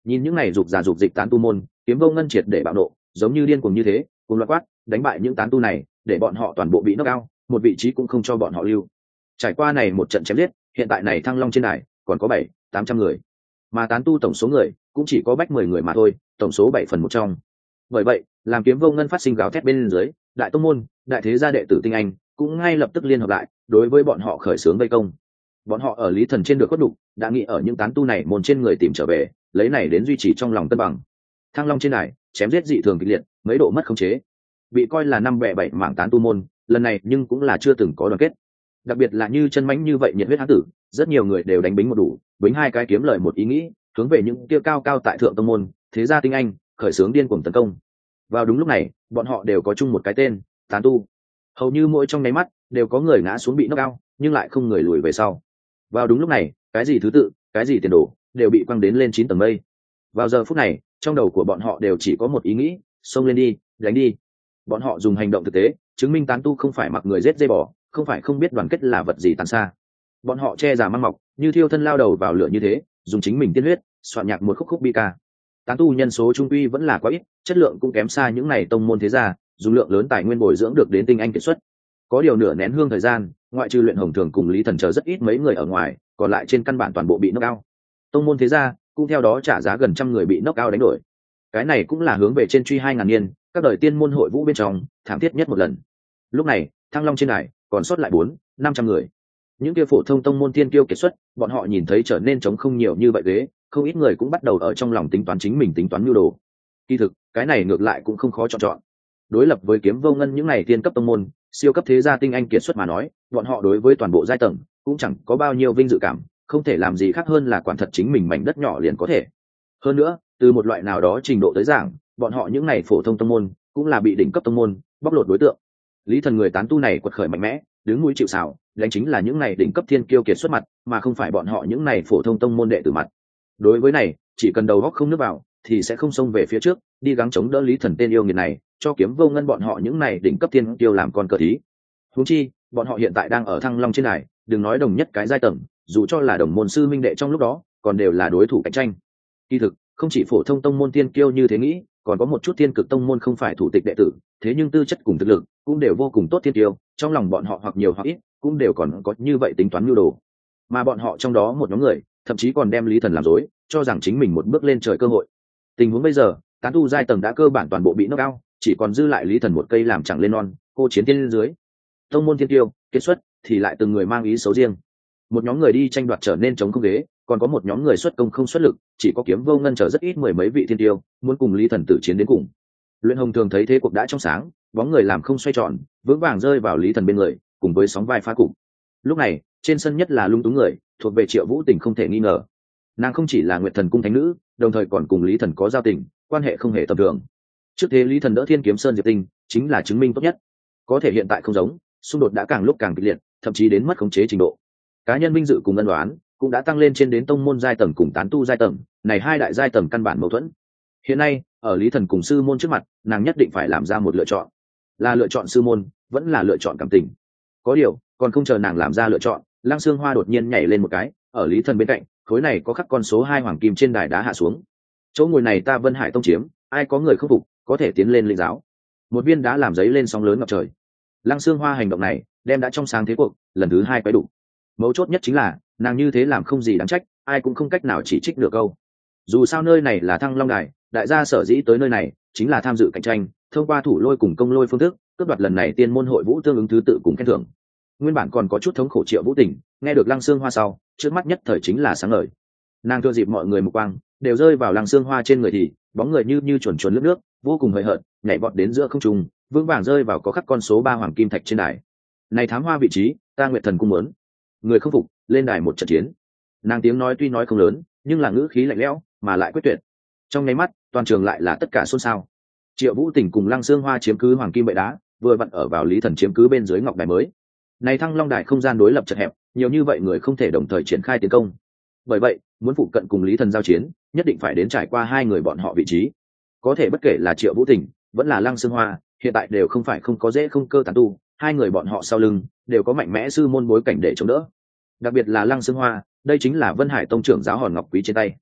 Nhìn những này dục giả dục dịch tán tu môn, Kiếm Vô Ngân triệt để bạo nộ, giống như điên cuồng như thế, cùng loạt quát, đánh bại những tán tu này, để bọn họ toàn bộ bị knock out, một vị trí cũng không cho bọn họ lưu. Trải qua này một trận chém giết, hiện tại này Thăng Long trên đài còn có bảy, tám trăm người, mà tán tu tổng số người cũng chỉ có bách mười người mà thôi, tổng số bảy phần một trong. Bởi vậy, làm Kiếm Vô Ngân phát sinh gào thét bên dưới, đại tông môn, đại thế gia đệ tử tinh anh cũng ngay lập tức liên hợp lại, đối với bọn họ khởi xướng vây công. Bọn họ ở Lý Thần trên được cốt đục, đã nghĩ ở những tán tu này môn trên người tìm trở về, lấy này đến duy trì trong lòng cân bằng. Thăng Long trên đài chém giết dị thường kịch liệt, mấy độ mất khống chế, bị coi là năm bè bảy mảng tán tu môn, lần này nhưng cũng là chưa từng có đoàn kết. Đặc biệt là như chân mãnh như vậy nhiệt huyết hán tử, rất nhiều người đều đánh bính một đủ, bính hai cái kiếm lời một ý nghĩ, hướng về những kia cao cao tại thượng tông môn, thế gia tinh anh, khởi xướng điên cuồng tấn công. Vào đúng lúc này, bọn họ đều có chung một cái tên, tán tu. Hầu như mỗi trong nháy mắt đều có người ngã xuống bị knock out, nhưng lại không người lùi về sau. Vào đúng lúc này, cái gì thứ tự, cái gì tiền đồ, đều bị quăng đến lên chín tầng mây. Vào giờ phút này, trong đầu của bọn họ đều chỉ có một ý nghĩ, xông lên đi, đánh đi. Bọn họ dùng hành động thực tế chứng minh tán tu không phải mặc người rết dây bỏ, không phải không biết đoàn kết là vật gì tàn xa. Bọn họ che giả mang mọc, như thiêu thân lao đầu vào lửa như thế, dùng chính mình tiên huyết soạn nhạc một khúc khúc bi ca. Tán tu nhân số trung quy vẫn là quá ít, chất lượng cũng kém xa những này tông môn thế gia, dùng lượng lớn tài nguyên bồi dưỡng được đến tinh anh kiệt xuất. Có điều nửa nén hương thời gian, ngoại trừ Luyện Hồng Thường cùng Lý Thần chờ rất ít mấy người ở ngoài, còn lại trên căn bản toàn bộ bị knock out. Tông môn thế gia cũng theo đó trả giá gần trăm người bị knock out đánh đổi. Cái này cũng là hướng về trên truy hai ngàn niên, các đời tiên môn hội vũ bên trong thảm thiết nhất một lần. Lúc này, Thăng Long trên đài còn sót lại bốn, năm trăm người. Những kia phổ thông tông môn tiên kiêu kiệt xuất, bọn họ nhìn thấy trở nên trống không nhiều như vậy ghế, không ít người cũng bắt đầu ở trong lòng tính toán chính mình tính toán nhu đồ. Kỳ thực, cái này ngược lại cũng không khó chọn chọn. Đối lập với Kiếm Vô Ngân những này tiên cấp tông môn, siêu cấp thế gia tinh anh kiệt xuất mà nói, bọn họ đối với toàn bộ giai tầng cũng chẳng có bao nhiêu vinh dự cảm, không thể làm gì khác hơn là quản thật chính mình mảnh đất nhỏ liền có thể. Hơn nữa, từ một loại nào đó trình độ tới giảng, bọn họ những này phổ thông tông môn cũng là bị đỉnh cấp tông môn bóc lột đối tượng. Lý Thần người tán tu này quật khởi mạnh mẽ, đứng núi chịu sào, đánh chính là những này đỉnh cấp thiên kiêu kiệt xuất mặt, mà không phải bọn họ những này phổ thông tông môn đệ tử mặt. Đối với này, chỉ cần đầu góc không nước vào, thì sẽ không xông về phía trước, đi gắng chống đỡ Lý Thần tên yêu nghiệt này, cho Kiếm Vô Ngân bọn họ những này đỉnh cấp thiên kiêu làm con cờ thí. Huống chi, bọn họ hiện tại đang ở Thăng Long trên đài, đừng nói đồng nhất cái giai tầng, dù cho là đồng môn sư minh đệ trong lúc đó, còn đều là đối thủ cạnh tranh. Kỳ thực, không chỉ phổ thông tông môn tiên kiêu như thế nghĩ, còn có một chút tiên cực tông môn không phải thủ tịch đệ tử, thế nhưng tư chất cùng thực lực cũng đều vô cùng tốt tiên kiêu, trong lòng bọn họ hoặc nhiều hoặc ít cũng đều còn có như vậy tính toán nhu đồ. Mà bọn họ trong đó một nhóm người, thậm chí còn đem Lý Thần làm dối, cho rằng chính mình một bước lên trời cơ hội. Tình huống bây giờ, tán tu giai tầng đã cơ bản toàn bộ bị knock out, chỉ còn dư lại Lý Thần một cây làm chẳng lên non, cô chiến tiên dưới. Tông môn tiên kiêu kết xuất thì lại từng người mang ý xấu riêng. Một nhóm người đi tranh đoạt trở nên chống không ghế, còn có một nhóm người xuất công không xuất lực, chỉ có Kiếm Vô Ngân chờ rất ít mười mấy vị thiên tiêu muốn cùng Lý Thần tử chiến đến cùng. Luyện Hồng Thường thấy thế cuộc đã trong sáng, bóng người làm không xoay tròn, vững vàng rơi vào Lý Thần bên người, cùng với sóng vai phá cục. Lúc này, trên sân nhất là lung túng người, thuộc về Triệu Vũ Tình không thể nghi ngờ. Nàng không chỉ là Nguyệt Thần cung thánh nữ, đồng thời còn cùng Lý Thần có giao tình, quan hệ không hề tầm thường. Trước thế Lý Thần đỡ Thiên Kiếm Sơn Diệp Tinh, chính là chứng minh tốt nhất. Có thể hiện tại không giống, xung đột đã càng lúc càng kịch liệt, thậm chí đến mất khống chế trình độ. Cá nhân vinh dự cùng ân oán cũng đã tăng lên trên đến tông môn giai tầng cùng tán tu giai tầng, này hai đại giai tầng căn bản mâu thuẫn. Hiện nay, ở Lý Thần cùng sư môn trước mặt, nàng nhất định phải làm ra một lựa chọn, là lựa chọn sư môn, vẫn là lựa chọn cảm tình. Có điều, còn không chờ nàng làm ra lựa chọn, Lăng Xương Hoa đột nhiên nhảy lên một cái, ở Lý Thần bên cạnh, khối này có khắc con số hai hoàng kim trên đài đá hạ xuống. Chỗ ngồi này ta Vân Hải tông chiếm, ai có người không phục, có thể tiến lên linh giáo. Một viên đá làm giấy lên sóng lớn ngập trời. Lăng Xương Hoa hành động này, đem đã trong sáng thế cuộc, lần thứ hai quấy đủ. Mấu chốt nhất chính là, nàng như thế làm không gì đáng trách, ai cũng không cách nào chỉ trích được câu. Dù sao nơi này là Thăng Long đài, đại gia sở dĩ tới nơi này chính là tham dự cạnh tranh, thông qua thủ lôi cùng công lôi phương thức, cướp đoạt lần này tiên môn hội vũ tương ứng thứ tự cùng khen thưởng. Nguyên bản còn có chút thống khổ Triệu Vũ Tình, nghe được Lăng Xương Hoa sau, trước mắt nhất thời chính là sáng ngời. Nàng thừa dịp mọi người mục quang đều rơi vào Lăng Xương Hoa trên người thì, bóng người như như chuồn chuồn lướt nước, vô cùng hời hợt, nhảy vọt đến giữa không trung, vững vàng rơi vào có khắc con số ba hoàng kim thạch trên đài. Này thám hoa vị trí, ta Nguyệt Thần cung muốn. Người không phục, lên đài một trận chiến. Nàng tiếng nói tuy nói không lớn, nhưng là ngữ khí lạnh lẽo, mà lại quyết tuyệt. Trong nháy mắt, toàn trường lại là tất cả xôn xao. Triệu Vũ Tình cùng Lăng Xương Hoa chiếm cứ hoàng kim bệ đá, vừa vặn ở vào Lý Thần chiếm cứ bên dưới ngọc đài mới. Này Thăng Long đài không gian đối lập chật hẹp, nhiều như vậy người không thể đồng thời triển khai tiến công. Bởi vậy, muốn phụ cận cùng Lý Thần giao chiến, nhất định phải đến trải qua hai người bọn họ vị trí. Có thể bất kể là Triệu Vũ Tình, vẫn là Lăng Xương Hoa, hiện tại đều không phải không có dễ không cơ tán tu, hai người bọn họ sau lưng đều có mạnh mẽ sư môn bối cảnh để chống đỡ. Đặc biệt là Lăng Xương Hoa, đây chính là Vân Hải tông trưởng giáo Hòn Ngọc Quý trên tay.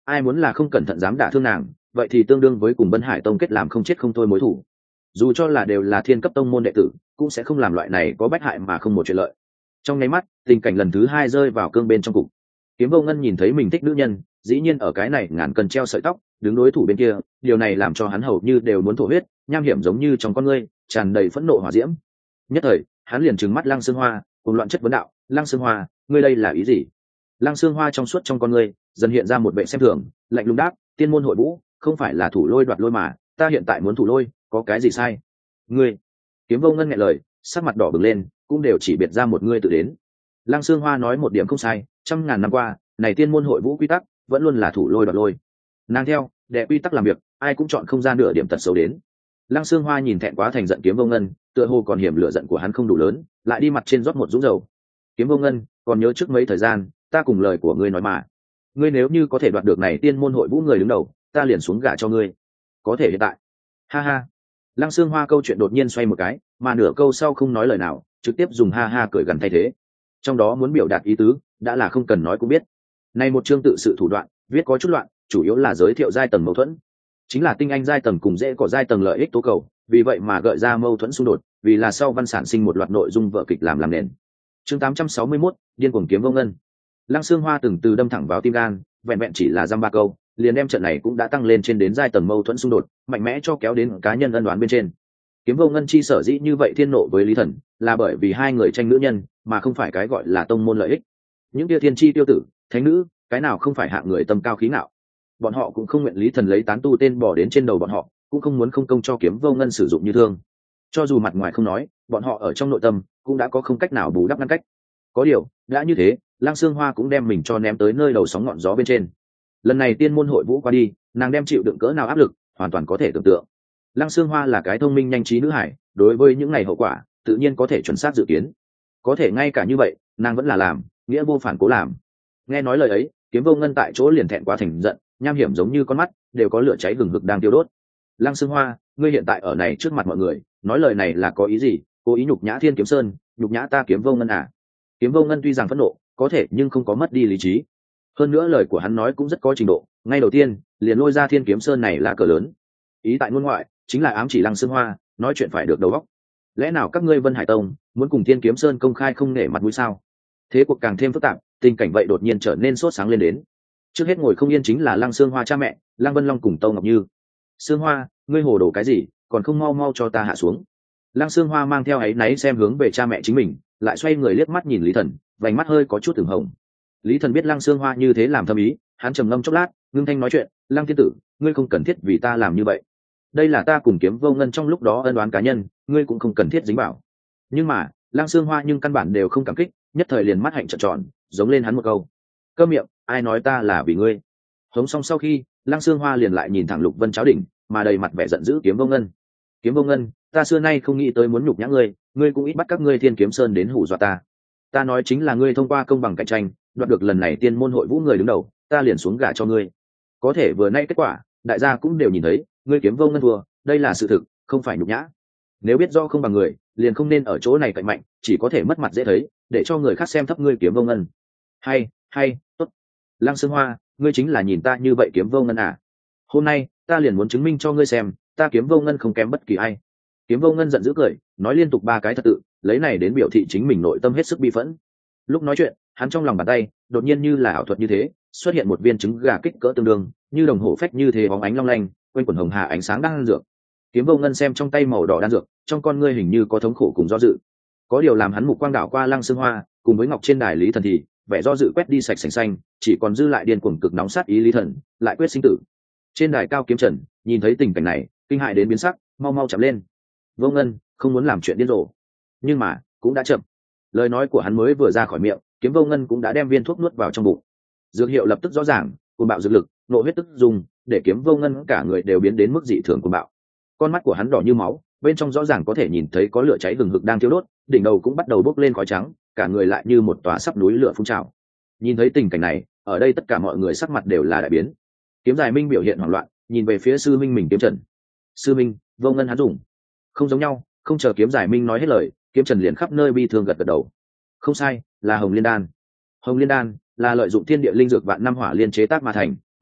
ai muốn là không cẩn thận dám đả thương nàng, vậy thì tương đương với cùng Bân Hải tông kết làm không chết không thôi mối thù. Dù cho là đều là thiên cấp tông môn đệ tử, cũng sẽ không làm loại này có bách hại mà không một chuyện lợi. Trong nháy mắt, tình cảnh lần thứ hai rơi vào cương bên trong cục. Kiếm Vô Ngân nhìn thấy mình thích nữ nhân, dĩ nhiên ở cái này ngàn cân treo sợi tóc, đứng đối thủ bên kia, điều này làm cho hắn hầu như đều muốn thổ huyết, nham hiểm giống như trong con ngươi, tràn đầy phẫn nộ hỏa diễm. Nhất thời, hắn liền trừng mắt Lăng Sương Hoa, cùng loạn chất vấn đạo: "Lăng Sương Hoa, ngươi đây là ý gì?" Lăng Sương Hoa trong suốt trong con ngươi, dần hiện ra một vẻ xem thường, lạnh lùng đáp: "Tiên môn hội vũ, không phải là thủ lôi đoạt lôi mà, ta hiện tại muốn thủ lôi, có cái gì sai?" "Ngươi?" Kiếm Vô Ngân nghẹn lời, sắc mặt đỏ bừng lên, cũng đều chỉ biệt ra một ngươi tự đến. Lăng Sương Hoa nói một điểm không sai, trăm ngàn năm qua, này tiên môn hội vũ quy tắc vẫn luôn là thủ lôi đoạt lôi. Nàng theo, đệ quy tắc làm việc, ai cũng chọn không ra nửa điểm tật xấu đến. Lăng Sương Hoa nhìn thẹn quá thành giận Kiếm Vô Ngân, tựa hồ còn hiểm lửa giận của hắn không đủ lớn, lại đi mặt trên rót một dũng dầu. "Kiếm Vô Ngân, còn nhớ trước mấy thời gian, ta cùng lời của ngươi nói mà, ngươi nếu như có thể đoạt được này tiên môn hội vũ người đứng đầu, ta liền xuống gả cho ngươi. Có thể hiện tại?" Ha ha. Lăng Sương Hoa câu chuyện đột nhiên xoay một cái, mà nửa câu sau không nói lời nào, trực tiếp dùng ha ha cười gần thay thế. Trong đó muốn biểu đạt ý tứ, đã là không cần nói cũng biết. Này một chương tự sự thủ đoạn, viết có chút loạn, chủ yếu là giới thiệu giai tầng mâu thuẫn. Chính là tinh anh giai tầng cùng dễ có giai tầng lợi ích tố cầu, vì vậy mà gợi ra mâu thuẫn xung đột, vì là sau văn sản sinh một loạt nội dung vở kịch làm làm nền. Chương tám trăm sáu mươi mốt, điên cuồng Kiếm Vô Ngân. Lăng Sương Hoa từng từ đâm thẳng vào tim gan, vẹn vẹn chỉ là dăm ba câu, liền đem trận này cũng đã tăng lên trên đến giai tầng mâu thuẫn xung đột, mạnh mẽ cho kéo đến cá nhân ân đoán bên trên. Kiếm Vô Ngân chi sở dĩ như vậy thiên nộ với Lý Thần, là bởi vì hai người tranh nữ nhân, mà không phải cái gọi là tông môn lợi ích. Những kia thiên chi tiêu tử, thánh nữ, cái nào không phải hạng người tâm cao khí ngạo. Bọn họ cũng không nguyện Lý Thần lấy tán tu tên bỏ đến trên đầu bọn họ, cũng không muốn không công cho Kiếm Vô Ngân sử dụng như thương. Cho dù mặt ngoài không nói, bọn họ ở trong nội tâm cũng đã có không cách nào bù đắp ngăn cách. Có điều, đã như thế, Lăng Sương Hoa cũng đem mình cho ném tới nơi đầu sóng ngọn gió bên trên. Lần này tiên môn hội vũ qua đi, nàng đem chịu đựng cỡ nào áp lực, hoàn toàn có thể tưởng tượng. Lăng Sương Hoa là cái thông minh nhanh trí nữ hải, đối với những ngày hậu quả, tự nhiên có thể chuẩn xác dự kiến. Có thể ngay cả như vậy, nàng vẫn là làm, nghĩa vô phản cố làm. Nghe nói lời ấy, Kiếm Vô Ngân tại chỗ liền thẹn quá thành giận, nham hiểm giống như con mắt, đều có lửa cháy hừng hực đang tiêu đốt. Lăng Sương Hoa, ngươi hiện tại ở này trước mặt mọi người, nói lời này là có ý gì? Cố ý nhục nhã Thiên Kiếm Sơn, nhục nhã ta Kiếm Vô Ngân à? Kiếm Vô Ngân tuy rằng phẫn nộ, có thể nhưng không có mất đi lý trí. Hơn nữa lời của hắn nói cũng rất có trình độ, ngay đầu tiên, liền lôi ra Thiên Kiếm Sơn này là cờ lớn. Ý tại ngôn ngoại, chính là ám chỉ Lăng Sương Hoa, nói chuyện phải được đầu óc. Lẽ nào các ngươi Vân Hải Tông muốn cùng Thiên Kiếm Sơn công khai không nể mặt mũi sao? Thế cuộc càng thêm phức tạp, tình cảnh vậy đột nhiên trở nên sốt sáng lên đến. Trước hết ngồi không yên chính là Lăng Sương Hoa cha mẹ, Lăng Vân Long cùng Tâu Ngọc Như. Sương Hoa, ngươi hồ đồ cái gì, còn không mau mau cho ta hạ xuống. Lăng Sương Hoa mang theo áy náy xem hướng về cha mẹ chính mình, lại xoay người liếc mắt nhìn Lý Thần, vành mắt hơi có chút từng hồng. Lý Thần biết Lăng Sương Hoa như thế làm thâm ý, hắn trầm ngâm chốc lát, ngưng thanh nói chuyện: Lăng thiên tử, ngươi không cần thiết vì ta làm như vậy. Đây là ta cùng Kiếm Vô Ngân trong lúc đó ân oán cá nhân, ngươi cũng không cần thiết dính vào. Nhưng mà, Lăng Sương Hoa nhưng căn bản đều không cảm kích, nhất thời liền mắt hạnh trợn tròn, giống lên hắn một câu: câm miệng, ai nói ta là vì ngươi. Hống xong sau khi, Lăng Sương Hoa liền lại nhìn thẳng Lục Vân Cháo Đỉnh, mà đầy mặt vẻ giận dữ Kiếm Vô Ngân. Kiếm Vô Ngân, ta xưa nay không nghĩ tới muốn nhục nhã ngươi, ngươi cũng ít bắt các ngươi Thiên Kiếm Sơn đến hù dọa ta. Ta nói chính là ngươi thông qua công bằng cạnh tranh, đoạt được lần này tiên môn hội vũ người đứng đầu, ta liền xuống gả cho ngươi. Có thể vừa nay kết quả, đại gia cũng đều nhìn thấy, ngươi Kiếm Vô Ngân thua, đây là sự thực, không phải nhục nhã. Nếu biết do không bằng người, liền không nên ở chỗ này cạnh mạnh, chỉ có thể mất mặt dễ thấy, để cho người khác xem thấp ngươi Kiếm Vô Ngân. Hay, hay, tốt. Lăng Sương Hoa, ngươi chính là nhìn ta như vậy Kiếm Vô Ngân à? Hôm nay, ta liền muốn chứng minh cho ngươi xem, ta Kiếm Vô Ngân không kém bất kỳ ai. Kiếm Vô Ngân giận dữ cười, nói liên tục ba cái thật tự, lấy này đến biểu thị chính mình nội tâm hết sức bi phẫn. Lúc nói chuyện, hắn trong lòng bàn tay, đột nhiên như là ảo thuật như thế, xuất hiện một viên trứng gà kích cỡ tương đương, như đồng hồ phách như thế bóng ánh long lanh, quanh quần hồng hà ánh sáng đang dược. Kiếm Vô Ngân xem trong tay màu đỏ đan dược, trong con ngươi hình như có thống khổ cùng do dự. Có điều làm hắn mục quang đảo qua Lăng Sương Hoa, cùng với ngọc trên đài Lý Thần thì vẻ do dự quét đi sạch sành xanh, chỉ còn dư lại điên cuồng cực nóng sát ý Lý Thần, lại quyết sinh tử. Trên đài cao Kiếm Trần nhìn thấy tình cảnh này, kinh hại đến biến sắc, mau mau chậm lên. Vô Ngân không muốn làm chuyện điên rồ, nhưng mà cũng đã chậm. Lời nói của hắn mới vừa ra khỏi miệng, Kiếm Vô Ngân cũng đã đem viên thuốc nuốt vào trong bụng. Dược hiệu lập tức rõ ràng, cuồng bạo dược lực, nộ huyết tức dùng, để Kiếm Vô Ngân cả người đều biến đến mức dị thường cuồng bạo. Con mắt của hắn đỏ như máu, bên trong rõ ràng có thể nhìn thấy có lửa cháy hừng hực đang thiêu đốt, đỉnh đầu cũng bắt đầu bốc lên khói trắng, cả người lại như một tòa sắp núi lửa phun trào. Nhìn thấy tình cảnh này, ở đây tất cả mọi người sắc mặt đều là đại biến. Kiếm Giải Minh biểu hiện hoảng loạn, nhìn về phía sư minh mình Kiếm Trần. Sư minh, Vô Ngân hắn dùng không giống nhau. Không chờ Kiếm Giải Minh nói hết lời, Kiếm Trần liền khắp nơi bi thương gật gật đầu. Không sai, là Hồng Liên Đan. Hồng Liên Đan là lợi dụng thiên địa linh dược vạn năm hỏa liên chế tác mà thành,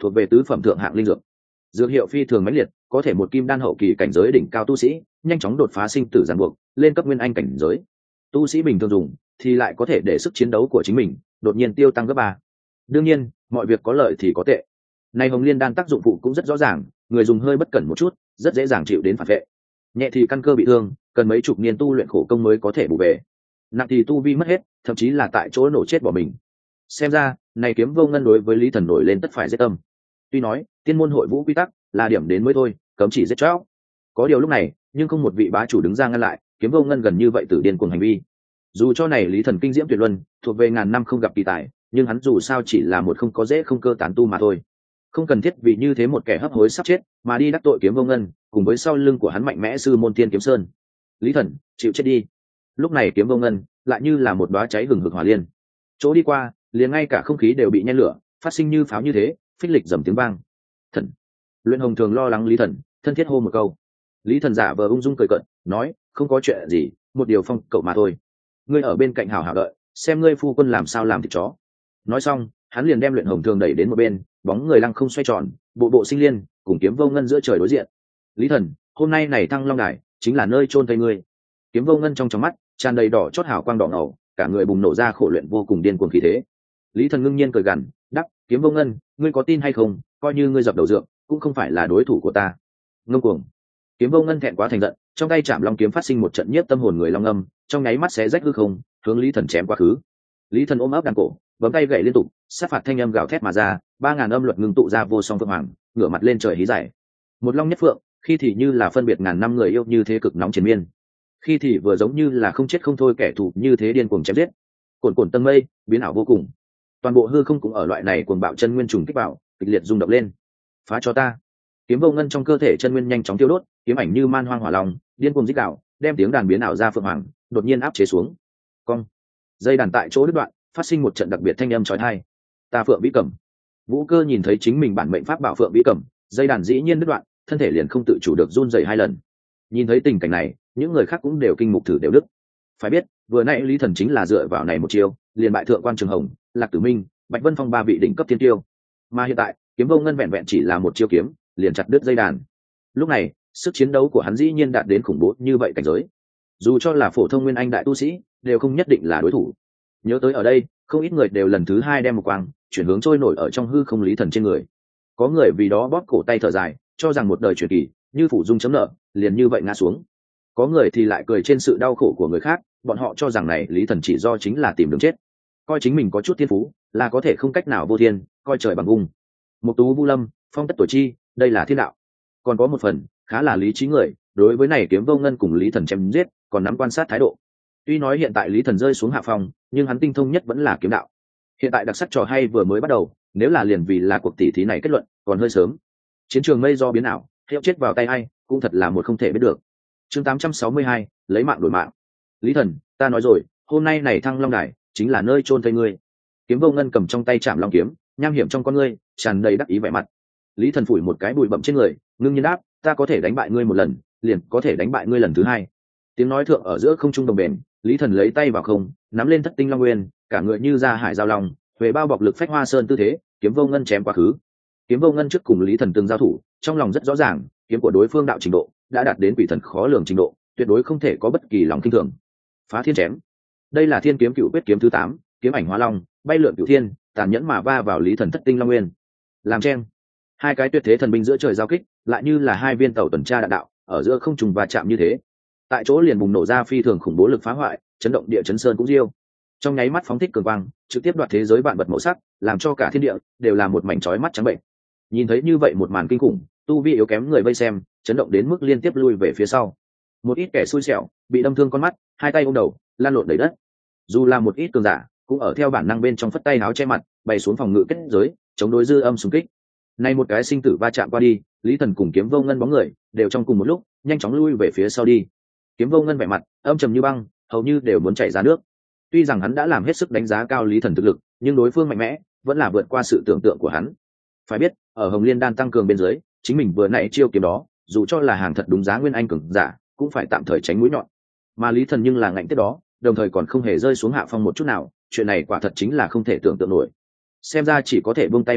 thuộc về tứ phẩm thượng hạng linh dược. Dược hiệu phi thường mãnh liệt, có thể một kim đan hậu kỳ cảnh giới đỉnh cao tu sĩ nhanh chóng đột phá sinh tử giàn buộc, lên cấp nguyên anh cảnh giới. Tu sĩ bình thường dùng thì lại có thể để sức chiến đấu của chính mình đột nhiên tiêu tăng gấp ba. Đương nhiên, mọi việc có lợi thì có tệ. Này hồng liên đan tác dụng phụ cũng rất rõ ràng, người dùng hơi bất cẩn một chút, rất dễ dàng chịu đến phản vệ. Nhẹ thì căn cơ bị thương, cần mấy chục niên tu luyện khổ công mới có thể bù về. Nặng thì tu vi mất hết, thậm chí là tại chỗ nổ chết bỏ mình. Xem ra, này kiếm vô ngân đối với Lý Thần nổi lên tất phải giết tâm. Tuy nói, tiên môn hội vũ quy tắc là điểm đến mới thôi, cấm chỉ giết chóc. Có điều lúc này, nhưng không một vị bá chủ đứng ra ngăn lại, kiếm vô ngân gần như vậy tử điên cuồng hành vi. Dù cho này Lý Thần kinh diễm tuyệt luân, thuộc về ngàn năm không gặp kỳ tài, nhưng hắn dù sao chỉ là một không có dễ không cơ tán tu mà thôi. Không cần thiết vì như thế một kẻ hấp hối sắp chết mà đi đắc tội kiếm vô ngân, cùng với sau lưng của hắn mạnh mẽ sư môn tiên kiếm sơn. Lý Thần, chịu chết đi. Lúc này kiếm vô ngân lại như là một đóa cháy hừng hực hỏa liên, chỗ đi qua liền ngay cả không khí đều bị nhen lửa, phát sinh như pháo như thế, phích lịch dầm tiếng vang. Thần. Luyện Hồng thường lo lắng Lý Thần, thân thiết hô một câu. Lý Thần giả vờ ung dung cười cợt, nói, không có chuyện gì, một điều phong cậu mà thôi. Ngươi ở bên cạnh hảo hảo đợi, xem ngươi phu quân làm sao làm thịt chó. Nói xong, hắn liền đem Luyện Hồng thường đẩy đến một bên, bóng người lăng không xoay tròn, bộ bộ sinh liên, cùng kiếm vô ngân giữa trời đối diện. Lý Thần, hôm nay này Thăng Long Đài chính là nơi chôn thây ngươi. Kiếm vô ngân trong trong mắt tràn đầy đỏ chót hào quang đỏ ngầu, cả người bùng nổ ra khổ luyện vô cùng điên cuồng khí thế. Lý Thần ngưng nhiên cười gằn, đắp, kiếm vô ngân, ngươi có tin hay không, coi như ngươi dập đầu dượng cũng không phải là đối thủ của ta. Ngông cuồng. Kiếm vô ngân thẹn quá thành giận, trong tay chạm long kiếm phát sinh một trận nhiếp tâm hồn người long âm, trong nháy mắt xé rách hư không, hướng Lý Thần chém quá khứ. Lý Thần ôm ấp đàn cổ, bấm tay gậy liên tục, sát phạt thanh âm gào thét mà ra, ba ngàn âm luật ngưng tụ ra vô song phượng hoàng, ngửa mặt lên trời hí giải. Một long nhất phượng, khi thì như là phân biệt ngàn năm người yêu như thế cực nóng triền miên, khi thì vừa giống như là không chết không thôi kẻ thù như thế điên cuồng chém giết. Cồn cồn tầng mây, biến ảo vô cùng. Toàn bộ hư không cũng ở loại này cuồng bạo chân nguyên trùng kích vào, kịch liệt rung động lên. Phá cho ta. Kiếm vô ngân trong cơ thể chân nguyên nhanh chóng tiêu đốt, kiếm ảnh như man hoang hỏa long, điên cuồng rít gào, đem tiếng đàn biến ảo ra phượng hoàng, đột nhiên áp chế xuống. Cong. Dây đàn tại chỗ đứt đoạn, phát sinh một trận đặc biệt thanh âm chói tai. Ta Phượng Vĩ Cầm. Vũ Cơ nhìn thấy chính mình bản mệnh pháp bảo Phượng Vĩ Cầm, dây đàn dĩ nhiên đứt đoạn, thân thể liền không tự chủ được run rẩy hai lần. Nhìn thấy tình cảnh này, những người khác cũng đều kinh mục thử đều đứt. Phải biết, vừa nãy Lý Thần chính là dựa vào này một chiêu, liền bại thượng quan Trường Hồng, Lạc Tử Minh, Bạch Vân Phong ba vị đỉnh cấp thiên tiêu. Mà hiện tại, kiếm vô ngân vẹn vẹn chỉ là một chiêu kiếm, liền chặt đứt dây đàn. Lúc này, sức chiến đấu của hắn dĩ nhiên đạt đến khủng bố như vậy cảnh giới. Dù cho là phổ thông nguyên anh đại tu sĩ, đều không nhất định là đối thủ. Nhớ tới ở đây, không ít người đều lần thứ hai đem một quang chuyển hướng trôi nổi ở trong hư không Lý Thần trên người. Có người vì đó bóp cổ tay thở dài, cho rằng một đời truyền kỳ như phủ dung chấm nợ, liền như vậy ngã xuống. Có người thì lại cười trên sự đau khổ của người khác, bọn họ cho rằng này Lý Thần chỉ do chính là tìm đường chết, coi chính mình có chút thiên phú là có thể không cách nào vô thiên, coi trời bằng gung. Mục tú Vu Lâm, phong tất tuổi chi, đây là thiên đạo. Còn có một phần khá là lý trí người, đối với này kiếm vô ngân cùng Lý Thần chém giết, còn nắm quan sát thái độ. Tuy nói hiện tại Lý Thần rơi xuống hạ phong, nhưng hắn tinh thông nhất vẫn là kiếm đạo. Hiện tại đặc sắc trò hay vừa mới bắt đầu, nếu là liền vì là cuộc tỷ thí này kết luận, còn hơi sớm. Chiến trường mây do biến ảo, hiệu chết vào tay ai, cũng thật là một không thể biết được. Chương tám trăm sáu mươi hai, lấy mạng đổi mạng. Lý Thần, ta nói rồi, hôm nay này Thăng Long Đài chính là nơi chôn thây ngươi. Kiếm vô ngân cầm trong tay chạm long kiếm, nham hiểm trong con ngươi, tràn đầy đắc ý vẻ mặt. Lý Thần phủi một cái bụi bặm trên người, ngưng nhiên đáp, ta có thể đánh bại ngươi một lần, liền có thể đánh bại ngươi lần thứ hai. Tiếng nói thượng ở giữa không trung đồng bền, Lý Thần lấy tay vào không, nắm lên thất tinh long nguyên, cả người như ra hải giao long, về bao bọc lực phách hoa sơn tư thế, kiếm vô ngân chém quá khứ. Kiếm vô ngân trước cùng Lý Thần từng giao thủ, trong lòng rất rõ ràng, kiếm của đối phương đạo trình độ đã đạt đến quỷ thần khó lường trình độ, tuyệt đối không thể có bất kỳ lòng kinh thường. Phá thiên chém. Đây là Thiên kiếm cựu quyết kiếm thứ tám, kiếm ảnh hóa long, bay lượn cửu thiên, tàn nhẫn mà va vào Lý Thần thất tinh long nguyên. Làm chen. Hai cái tuyệt thế thần binh giữa trời giao kích, lại như là hai viên tàu tuần tra đạn đạo, ở giữa không trùng va chạm như thế. Tại chỗ liền bùng nổ ra phi thường khủng bố lực phá hoại, chấn động địa chấn sơn cũng diêu. Trong nháy mắt phóng thích cường quang, trực tiếp đoạt thế giới vạn vật màu sắc, làm cho cả thiên địa đều là một mảnh chói mắt trắng bệnh. Nhìn thấy như vậy một màn kinh khủng, tu vi yếu kém người vây xem, chấn động đến mức liên tiếp lui về phía sau. Một ít kẻ xui xẻo, bị đâm thương con mắt, hai tay ôm đầu, lan lộn đầy đất. Dù là một ít cường giả, cũng ở theo bản năng bên trong phất tay áo che mặt, bày xuống phòng ngự kết giới, chống đối dư âm xung kích. Nay một cái sinh tử va chạm qua đi, Lý Thần cùng kiếm vô ngân bóng người đều trong cùng một lúc nhanh chóng lui về phía sau đi. Kiếm vô ngân vẻ mặt âm trầm như băng, hầu như đều muốn chảy ra nước. Tuy rằng hắn đã làm hết sức đánh giá cao Lý Thần thực lực, nhưng đối phương mạnh mẽ vẫn là vượt qua sự tưởng tượng của hắn. Phải biết, ở Hồng Liên đan tăng cường bên dưới, chính mình vừa nãy chiêu kiếm đó, dù cho là hàng thật đúng giá nguyên anh cường giả, cũng phải tạm thời tránh mũi nhọn. Mà Lý Thần nhưng là ngạnh tiếp đó, đồng thời còn không hề rơi xuống hạ phong một chút nào, chuyện này quả thật chính là không thể tưởng tượng nổi. Xem ra chỉ có thể buông tay một kích,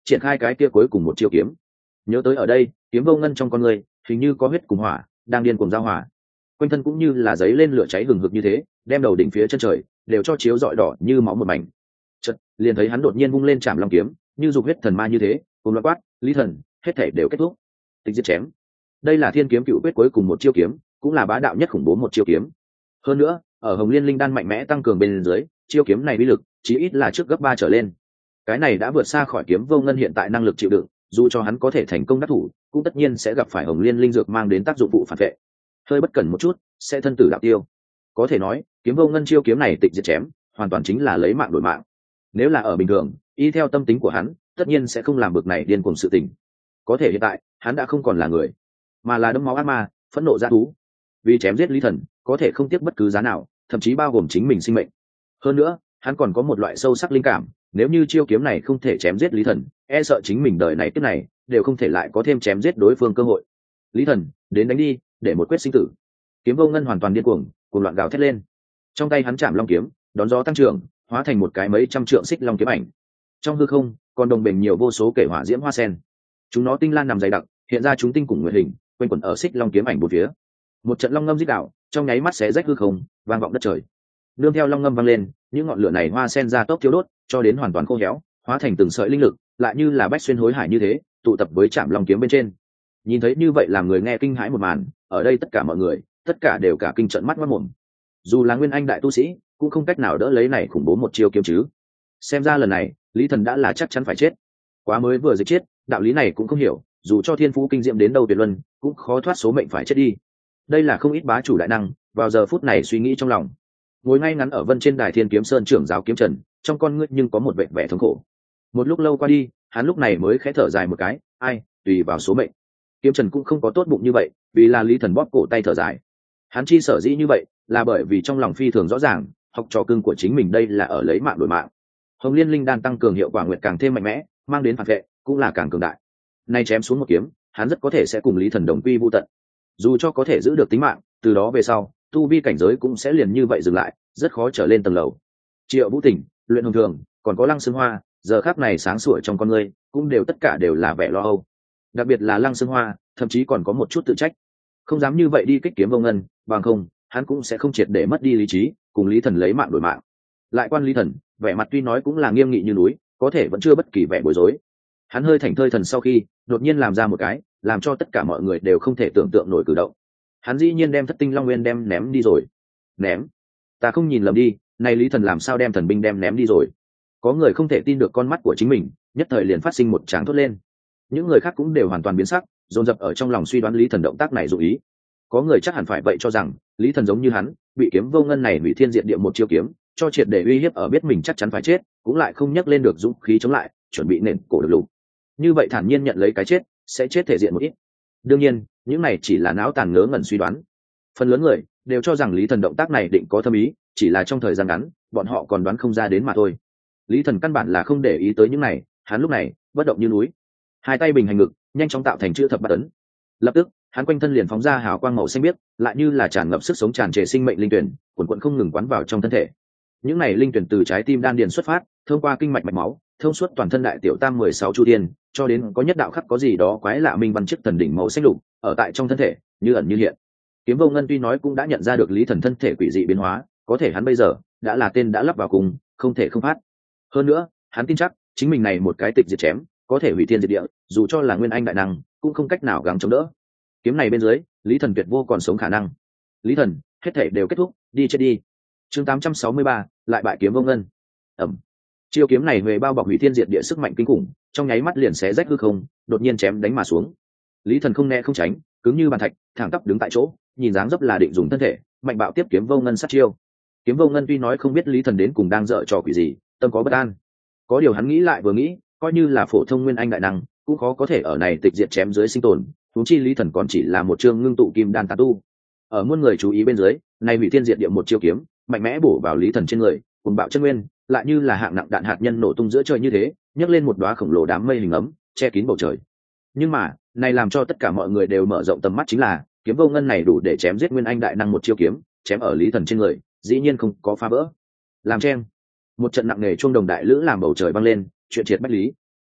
triển khai cái kia cuối cùng một chiêu kiếm. Nhớ tới ở đây, kiếm vô ngân trong con người hình như có huyết cùng hỏa đang điên cuồng giao hỏa, quanh thân cũng như là giấy lên lửa cháy hừng hực như thế, đem đầu đỉnh phía chân trời đều cho chiếu rọi đỏ như máu một mảnh. Chợt liền thấy hắn đột nhiên vung lên chạm long kiếm, như dục huyết thần ma như thế, cùng loạt quát, Lý Thần, hết thể đều kết thúc. Tịch diệt chém. Đây là thiên kiếm cựu quyết cuối cùng một chiêu kiếm, cũng là bá đạo nhất khủng bố một chiêu kiếm. Hơn nữa, ở Hồng Liên linh đan mạnh mẽ tăng cường bên dưới, chiêu kiếm này uy lực chí ít là trước gấp ba trở lên. Cái này đã vượt xa khỏi kiếm vô ngân hiện tại năng lực chịu đựng, dù cho hắn có thể thành công đắc thủ, cũng tất nhiên sẽ gặp phải Hồng Liên linh dược mang đến tác dụng phụ phản vệ. Hơi bất cẩn một chút, sẽ thân tử đạo tiêu. Có thể nói, kiếm vô ngân chiêu kiếm này tịch diệt chém, hoàn toàn chính là lấy mạng đổi mạng. Nếu là ở bình thường, y theo tâm tính của hắn, tất nhiên sẽ không làm bực này điên cuồng sự tình. Có thể hiện tại, hắn đã không còn là người, mà là đẫm máu ác ma, phẫn nộ dã thú. Vì chém giết Lý Thần, có thể không tiếc bất cứ giá nào, thậm chí bao gồm chính mình sinh mệnh. Hơn nữa, hắn còn có một loại sâu sắc linh cảm, nếu như chiêu kiếm này không thể chém giết Lý Thần, e sợ chính mình đời này kiếp này đều không thể lại có thêm chém giết đối phương cơ hội. Lý Thần, đến đánh đi, để một quyết sinh tử. Kiếm vô ngân hoàn toàn điên cuồng, cuồng loạn gào thét lên. Trong tay hắn chạm long kiếm, đón gió tăng trưởng, hóa thành một cái mấy trăm trượng xích long kiếm ảnh. Trong hư không, còn đồng bền nhiều vô số kể hỏa diễm hoa sen. Chúng nó tinh lan nằm dày đặc, hiện ra chúng tinh cùng nguyệt hình, quanh quẩn ở xích long kiếm ảnh bốn phía. Một trận long ngâm rít đạo, trong nháy mắt xé rách hư không, vang vọng đất trời. Nương theo long ngâm vang lên, những ngọn lửa này hoa sen ra tốc thiêu đốt, cho đến hoàn toàn khô héo, hóa thành từng sợi linh lực, lại như là bách xuyên hối hải như thế, tụ tập với chạm long kiếm bên trên. Nhìn thấy như vậy làm người nghe kinh hãi một màn, ở đây tất cả mọi người, tất cả đều cả kinh trợn mắt ngoác mồm. Dù là nguyên anh đại tu sĩ, cũng không cách nào đỡ lấy này khủng bố một chiêu kiếm chứ. Xem ra lần này, Lý Thần đã là chắc chắn phải chết. Quá mới vừa dịch chết, đạo lý này cũng không hiểu, dù cho thiên phú kinh diệm đến đâu tuyệt luân, cũng khó thoát số mệnh phải chết đi. Đây là không ít bá chủ đại năng, vào giờ phút này suy nghĩ trong lòng. Ngồi ngay ngắn ở vân trên đài Thiên Kiếm Sơn trưởng giáo kiếm trần, trong con ngươi nhưng có một vẻ vẻ thống khổ. Một lúc lâu qua đi, hắn lúc này mới khẽ thở dài một cái, ai, tùy vào số mệnh. Kiếm trần cũng không có tốt bụng như vậy, vì là Lý Thần bóp cổ tay thở dài. Hắn chi sở dĩ như vậy, là bởi vì trong lòng phi thường rõ ràng, học trò cưng của chính mình đây là ở lấy mạng đổi mạng. Hồng Liên linh đan tăng cường hiệu quả nguyệt càng thêm mạnh mẽ, mang đến phản vệ cũng là càng cường đại. Nay chém xuống một kiếm, hắn rất có thể sẽ cùng Lý Thần đồng quy vu tận. Dù cho có thể giữ được tính mạng, từ đó về sau, tu vi cảnh giới cũng sẽ liền như vậy dừng lại, rất khó trở lên tầng lầu. Triệu Vũ Tỉnh, Luyện Hồng Thường, còn có Lăng Sương Hoa, giờ khắc này sáng sủa trong con ngươi, cũng đều tất cả đều là vẻ lo âu. Đặc biệt là Lăng Sương Hoa, thậm chí còn có một chút tự trách, không dám như vậy đi kích kiếm vô ngân, bằng không, hắn cũng sẽ không triệt để mất đi lý trí, cùng Lý Thần lấy mạng đổi mạng. Lại quan Lý Thần, vẻ mặt tuy nói cũng là nghiêm nghị như núi, có thể vẫn chưa bất kỳ vẻ bối rối. Hắn hơi thảnh thơi thần sau khi, đột nhiên làm ra một cái, làm cho tất cả mọi người đều không thể tưởng tượng nổi cử động. Hắn dĩ nhiên đem Thất Tinh Long Nguyên đem ném đi rồi. Ném? Ta không nhìn lầm đi, này Lý Thần làm sao đem thần binh đem ném đi rồi? Có người không thể tin được con mắt của chính mình, nhất thời liền phát sinh một tràng thốt lên. Những người khác cũng đều hoàn toàn biến sắc, dồn dập ở trong lòng suy đoán Lý Thần động tác này dụ ý. Có người chắc hẳn phải vậy cho rằng Lý Thần giống như hắn, bị kiếm vô ngân này hủy thiên diệt địa một chiêu kiếm cho triệt để uy hiếp, ở biết mình chắc chắn phải chết, cũng lại không nhấc lên được dũng khí chống lại, chuẩn bị nền cổ được lục. Như vậy thản nhiên nhận lấy cái chết, sẽ chết thể diện một ít. Đương nhiên, những này chỉ là não tàn ngớ ngẩn suy đoán. Phần lớn người đều cho rằng Lý Thần động tác này định có thâm ý, chỉ là trong thời gian ngắn, bọn họ còn đoán không ra đến mà thôi. Lý Thần căn bản là không để ý tới những này, hắn lúc này bất động như núi, hai tay bình hành ngực, nhanh chóng tạo thành chữ thập bát ấn. Lập tức, hắn quanh thân liền phóng ra hào quang màu xanh biếc, lại như là tràn ngập sức sống tràn trề sinh mệnh linh tuyển, cuồn cuộn không ngừng quán vào trong thân thể. Những này linh tuyển từ trái tim đan điền xuất phát, thông qua kinh mạch mạch máu, thông suốt toàn thân đại tiểu tam mười sáu chu thiên, cho đến có nhất đạo khắc có gì đó quái lạ minh văn chức thần đỉnh màu xanh lục, ở tại trong thân thể, như ẩn như hiện. Kiếm vô ngân tuy nói cũng đã nhận ra được Lý Thần thân thể quỷ dị biến hóa, có thể hắn bây giờ đã là tên đã lắp vào cùng, không thể không phát. Hơn nữa, hắn tin chắc chính mình này một cái tịch diệt chém, có thể hủy thiên diệt địa, dù cho là nguyên anh đại năng, cũng không cách nào gắng chống đỡ. Kiếm này bên dưới, Lý Thần tuyệt vô còn sống khả năng. Lý Thần, hết thể đều kết thúc, đi chết đi. Chương tám trăm sáu mươi ba, lại bại kiếm vô ngân. Ẩm. Chiêu kiếm này về bao bọc hủy thiên diệt địa sức mạnh kinh khủng, trong nháy mắt liền xé rách hư không, đột nhiên chém đánh mà xuống. Lý Thần không né không tránh, cứng như bàn thạch, thẳng tắp đứng tại chỗ, nhìn dáng dấp là định dùng thân thể mạnh bạo tiếp kiếm vô ngân sát chiêu. Kiếm vô ngân tuy nói không biết Lý Thần đến cùng đang dở trò quỷ gì, tâm có bất an. Có điều hắn nghĩ lại vừa nghĩ, coi như là phổ thông nguyên anh đại năng, cũng khó có thể ở này tịch diệt chém dưới sinh tồn, huống chi Lý Thần còn chỉ là một chương ngưng tụ kim đan tán tu. Ở muôn người chú ý bên dưới, này hủy thiên diệt địa một chiêu kiếm, mạnh mẽ bổ vào Lý Thần trên người, cùng bạo chân nguyên, lại như là hạng nặng đạn hạt nhân nổ tung giữa trời như thế, nhấc lên một đóa khổng lồ đám mây hình ấm, che kín bầu trời. Nhưng mà, này làm cho tất cả mọi người đều mở rộng tầm mắt chính là, kiếm vô ngân này đủ để chém giết nguyên anh đại năng một chiêu kiếm, chém ở Lý Thần trên người, dĩ nhiên không có phá vỡ. Làm chen, một trận nặng nề chuông đồng đại lữ làm bầu trời băng lên, chuyện triệt bách lý.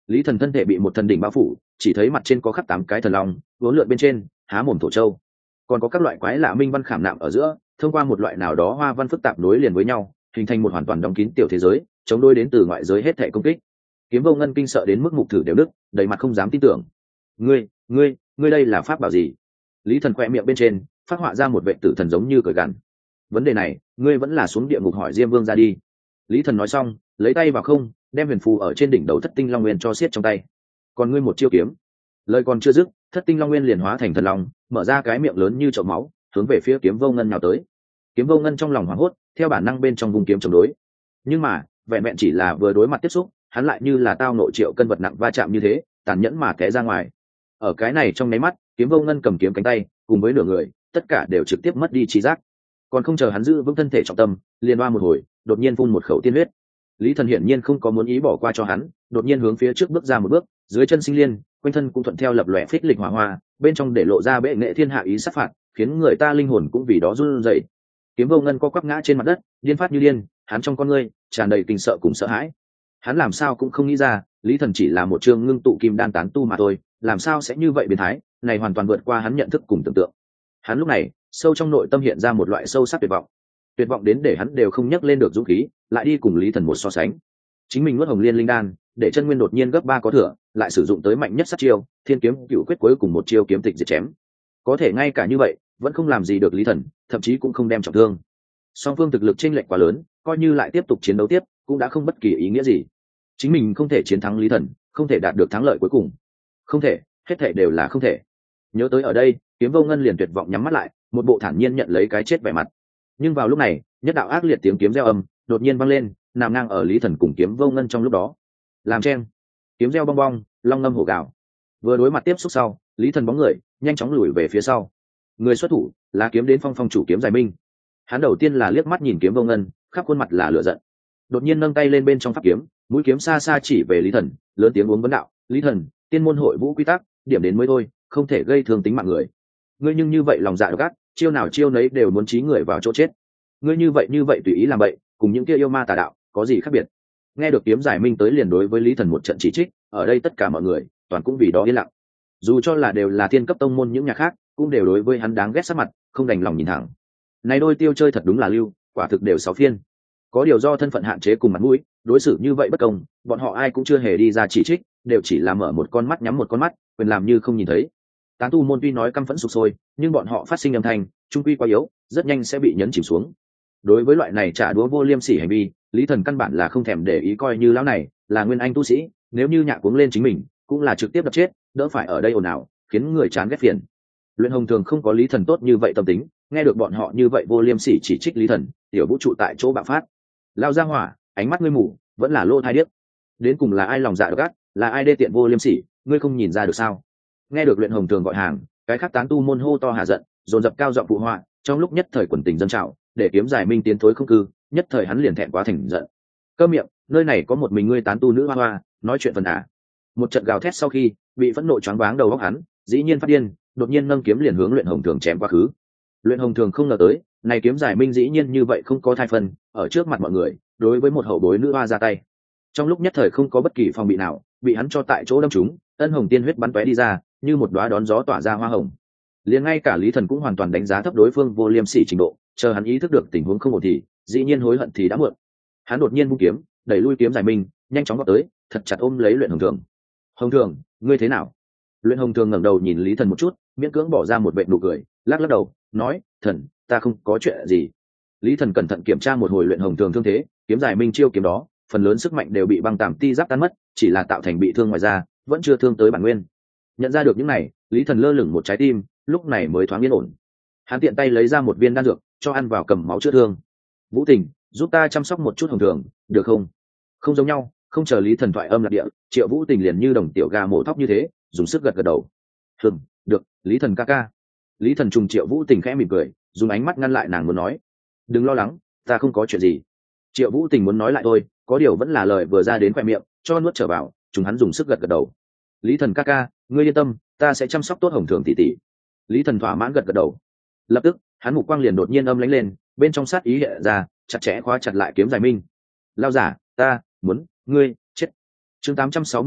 Lý Thần thân thể bị một thần đỉnh bao phủ, chỉ thấy mặt trên có khắc tám cái thần long vốn lượn bên trên há mồm thổ châu, còn có các loại quái lạ minh văn khảm nạm ở giữa, thông qua một loại nào đó hoa văn phức tạp nối liền với nhau, hình thành một hoàn toàn đóng kín tiểu thế giới, chống đối đến từ ngoại giới hết thảy công kích. Kiếm Vô Ngân kinh sợ đến mức mục thử đều đứt, đầy mặt không dám tin tưởng. ngươi ngươi ngươi đây là pháp bảo gì? Lý Thần khoe miệng bên trên phát họa ra một vệ tử thần giống như cười gằn. Vấn đề này ngươi vẫn là xuống địa ngục hỏi Diêm Vương ra đi. Lý Thần nói xong lấy tay vào không, đem huyền phù ở trên đỉnh đầu thất tinh long nguyên cho siết trong tay. Còn ngươi một chiêu kiếm. Lời còn chưa dứt, thất tinh long nguyên liền hóa thành thần long, mở ra cái miệng lớn như chậu máu, hướng về phía Kiếm Vô Ngân nào tới. Kiếm Vô Ngân trong lòng hoảng hốt, theo bản năng bên trong vùng kiếm chống đối. Nhưng mà vẹn vẹn chỉ là vừa đối mặt tiếp xúc, hắn lại như là tao nội triệu cân vật nặng va chạm như thế, tàn nhẫn mà té ra ngoài. Ở cái này trong nháy mắt, Kiếm Vô Ngân cầm kiếm cánh tay cùng với nửa người tất cả đều trực tiếp mất đi trí giác. Còn không chờ hắn giữ vững thân thể trọng tâm, liền oa một hồi đột nhiên phun một khẩu tiên huyết. Lý Thần hiển nhiên không có muốn ý bỏ qua cho hắn, đột nhiên hướng phía trước bước ra một bước, dưới chân sinh liên, quanh thân cũng thuận theo lập lòe phích lịch hỏa hoa, bên trong để lộ ra bệ nghệ thiên hạ ý sát phạt, khiến người ta linh hồn cũng vì đó run rẩy. Kiếm Vô Ngân co quắp ngã trên mặt đất, điên phát như điên, hắn trong con ngươi tràn đầy kinh sợ cùng sợ hãi. Hắn làm sao cũng không nghĩ ra, Lý Thần chỉ là một chương ngưng tụ kim đan tán tu mà thôi, làm sao sẽ như vậy biến thái, này hoàn toàn vượt qua hắn nhận thức cùng tưởng tượng. Hắn lúc này, sâu trong nội tâm hiện ra một loại sâu sắc tuyệt vọng. Tuyệt vọng đến để hắn đều không nhấc lên được dũng khí, lại đi cùng Lý Thần một so sánh. Chính mình nuốt Hồng Liên linh đan, để chân nguyên đột nhiên gấp ba có thừa, lại sử dụng tới mạnh nhất sát chiêu, Thiên kiếm cựu quyết cuối cùng một chiêu kiếm tịch diệt chém. Có thể ngay cả như vậy, vẫn không làm gì được Lý Thần, thậm chí cũng không đem trọng thương. Song phương thực lực chênh lệch quá lớn, coi như lại tiếp tục chiến đấu tiếp, cũng đã không bất kỳ ý nghĩa gì. Chính mình không thể chiến thắng Lý Thần, không thể đạt được thắng lợi cuối cùng. Không thể, hết thể đều là không thể. Nhớ tới ở đây, Kiếm Vô Ngân liền tuyệt vọng nhắm mắt lại, một bộ thản nhiên nhận lấy cái chết vẻ mặt. Nhưng vào lúc này, nhất đạo ác liệt tiếng kiếm reo âm đột nhiên vang lên, nằm ngang ở Lý Thần cùng Kiếm Vô Ngân trong lúc đó. Làm chen, kiếm reo bong bong, long ngâm hổ gào. Vừa đối mặt tiếp xúc sau, Lý Thần bóng người nhanh chóng lùi về phía sau. Người xuất thủ là kiếm đến phong phong chủ Kiếm Giải Minh. Hắn đầu tiên là liếc mắt nhìn Kiếm Vô Ngân, khắp khuôn mặt là lửa giận. Đột nhiên nâng tay lên bên trong pháp kiếm, mũi kiếm xa xa chỉ về Lý Thần, lớn tiếng uống vấn đạo: "Lý Thần, tiên môn hội vũ quy tắc, điểm đến mới thôi, không thể gây thương tính mạng người. Ngươi nhưng như vậy lòng dạ độc ác, chiêu nào chiêu nấy đều muốn chí người vào chỗ chết. Ngươi như vậy như vậy tùy ý làm vậy, cùng những kia yêu ma tà đạo có gì khác biệt?" Nghe được Kiếm Giải Minh tới liền đối với Lý Thần một trận chỉ trích, ở đây tất cả mọi người toàn cũng vì đó yên lặng. Dù cho là đều là thiên cấp tông môn những nhà khác, cũng đều đối với hắn đáng ghét sắc mặt, không đành lòng nhìn thẳng. Này đôi tiêu chơi thật đúng là lưu, quả thực đều sáu phiên. Có điều do thân phận hạn chế cùng mặt mũi, đối xử như vậy bất công, bọn họ ai cũng chưa hề đi ra chỉ trích, đều chỉ là mở một con mắt nhắm một con mắt, quyền làm như không nhìn thấy. Tán tu môn tuy nói căm phẫn sục sôi, nhưng bọn họ phát sinh âm thanh, trung quy quá yếu, rất nhanh sẽ bị nhấn chìm xuống. Đối với loại này trả đũa vô liêm sỉ hành vi, Lý Thần căn bản là không thèm để ý, coi như lão này là nguyên anh tu sĩ, nếu như nhạ cuống lên chính mình, cũng là trực tiếp đập chết, đỡ phải ở đây ồn ào, khiến người chán ghét phiền. Luyện Hồng thường không có Lý Thần tốt như vậy tâm tính, nghe được bọn họ như vậy vô liêm sỉ chỉ trích Lý Thần, tiểu vũ trụ tại chỗ bạo phát. Lao ra hỏa, ánh mắt ngươi mù, vẫn là lô thai điếc. Đến cùng là ai lòng dạ độc ác, là ai đê tiện vô liêm sỉ, ngươi không nhìn ra được sao? Nghe được Luyện Hồng thường gọi hàng, cái khác tán tu môn hô to hạ giận, dồn dập cao giọng phụ họa, trong lúc nhất thời quần tình dâng trào, để Kiếm Giải Minh tiến thối không cư, nhất thời hắn liền thẹn quá thành giận. Câm miệng, nơi này có một mình ngươi tán tu nữ hoa hoa, nói chuyện phần à? Một trận gào thét sau khi, bị phẫn nộ choáng váng đầu óc hắn, dĩ nhiên phát điên, đột nhiên nâng kiếm liền hướng Luyện Hồng thường chém quá khứ. Luyện Hồng thường không ngờ tới, này Kiếm Giải Minh dĩ nhiên như vậy không có thai phân, ở trước mặt mọi người, đối với một hậu bối nữ hoa ra tay. Trong lúc nhất thời không có bất kỳ phòng bị nào, bị hắn cho tại chỗ đâm trúng, ân hồng tiên huyết bắn tóe đi ra, như một đóa đón gió tỏa ra hoa hồng. Liền ngay cả Lý Thần cũng hoàn toàn đánh giá thấp đối phương vô liêm sỉ trình độ, chờ hắn ý thức được tình huống không ổn thì, dĩ nhiên hối hận thì đã muộn. Hắn đột nhiên vung kiếm, đẩy lui Kiếm Giải Minh, nhanh chóng vọt tới, thật chặt ôm lấy Luyện Hồng thường. "Hồng thường, ngươi thế nào?" Luyện Hồng thường ngẩng đầu nhìn Lý Thần một chút, miễn cưỡng bỏ ra một vệt nụ cười, lắc lắc đầu, nói: "Thần, ta không có chuyện gì." Lý Thần cẩn thận kiểm tra một hồi Luyện Hồng thường thương thế, Kiếm Giải Minh chiêu kiếm đó, phần lớn sức mạnh đều bị băng tạm ti giáp tan mất, chỉ là tạo thành bị thương ngoài da, vẫn chưa thương tới bản nguyên. Nhận ra được những này, Lý Thần lơ lửng một trái tim, lúc này mới thoáng yên ổn. Hắn tiện tay lấy ra một viên đan dược, cho ăn vào cầm máu chữa thương. "Vũ Tình, giúp ta chăm sóc một chút Hồng thường, được không?" Không giống nhau, không chờ Lý Thần thoại âm lạc địa, Triệu Vũ Tình liền như đồng tiểu gà mổ thóc như thế, dùng sức gật gật đầu. "Hừm, được, Lý Thần ca ca." Lý Thần trùng Triệu Vũ Tình khẽ mỉm cười, dùng ánh mắt ngăn lại nàng muốn nói. "Đừng lo lắng, ta không có chuyện gì." Triệu Vũ Tình muốn nói lại thôi, có điều vẫn là lời vừa ra đến khoe miệng, cho nuốt trở vào, chúng hắn dùng sức gật gật đầu. "Lý Thần ca ca, ngươi yên tâm, ta sẽ chăm sóc tốt Hồng thường tỷ tỷ." Lý Thần thỏa mãn gật gật đầu. Lập tức, hắn mục quang liền đột nhiên âm lãnh lên, bên trong sát ý hiện ra, chặt chẽ khóa chặt lại Kiếm Giải Minh. "Lao giả, ta muốn ngươi chết." Chương tám trăm sáu mươi tư,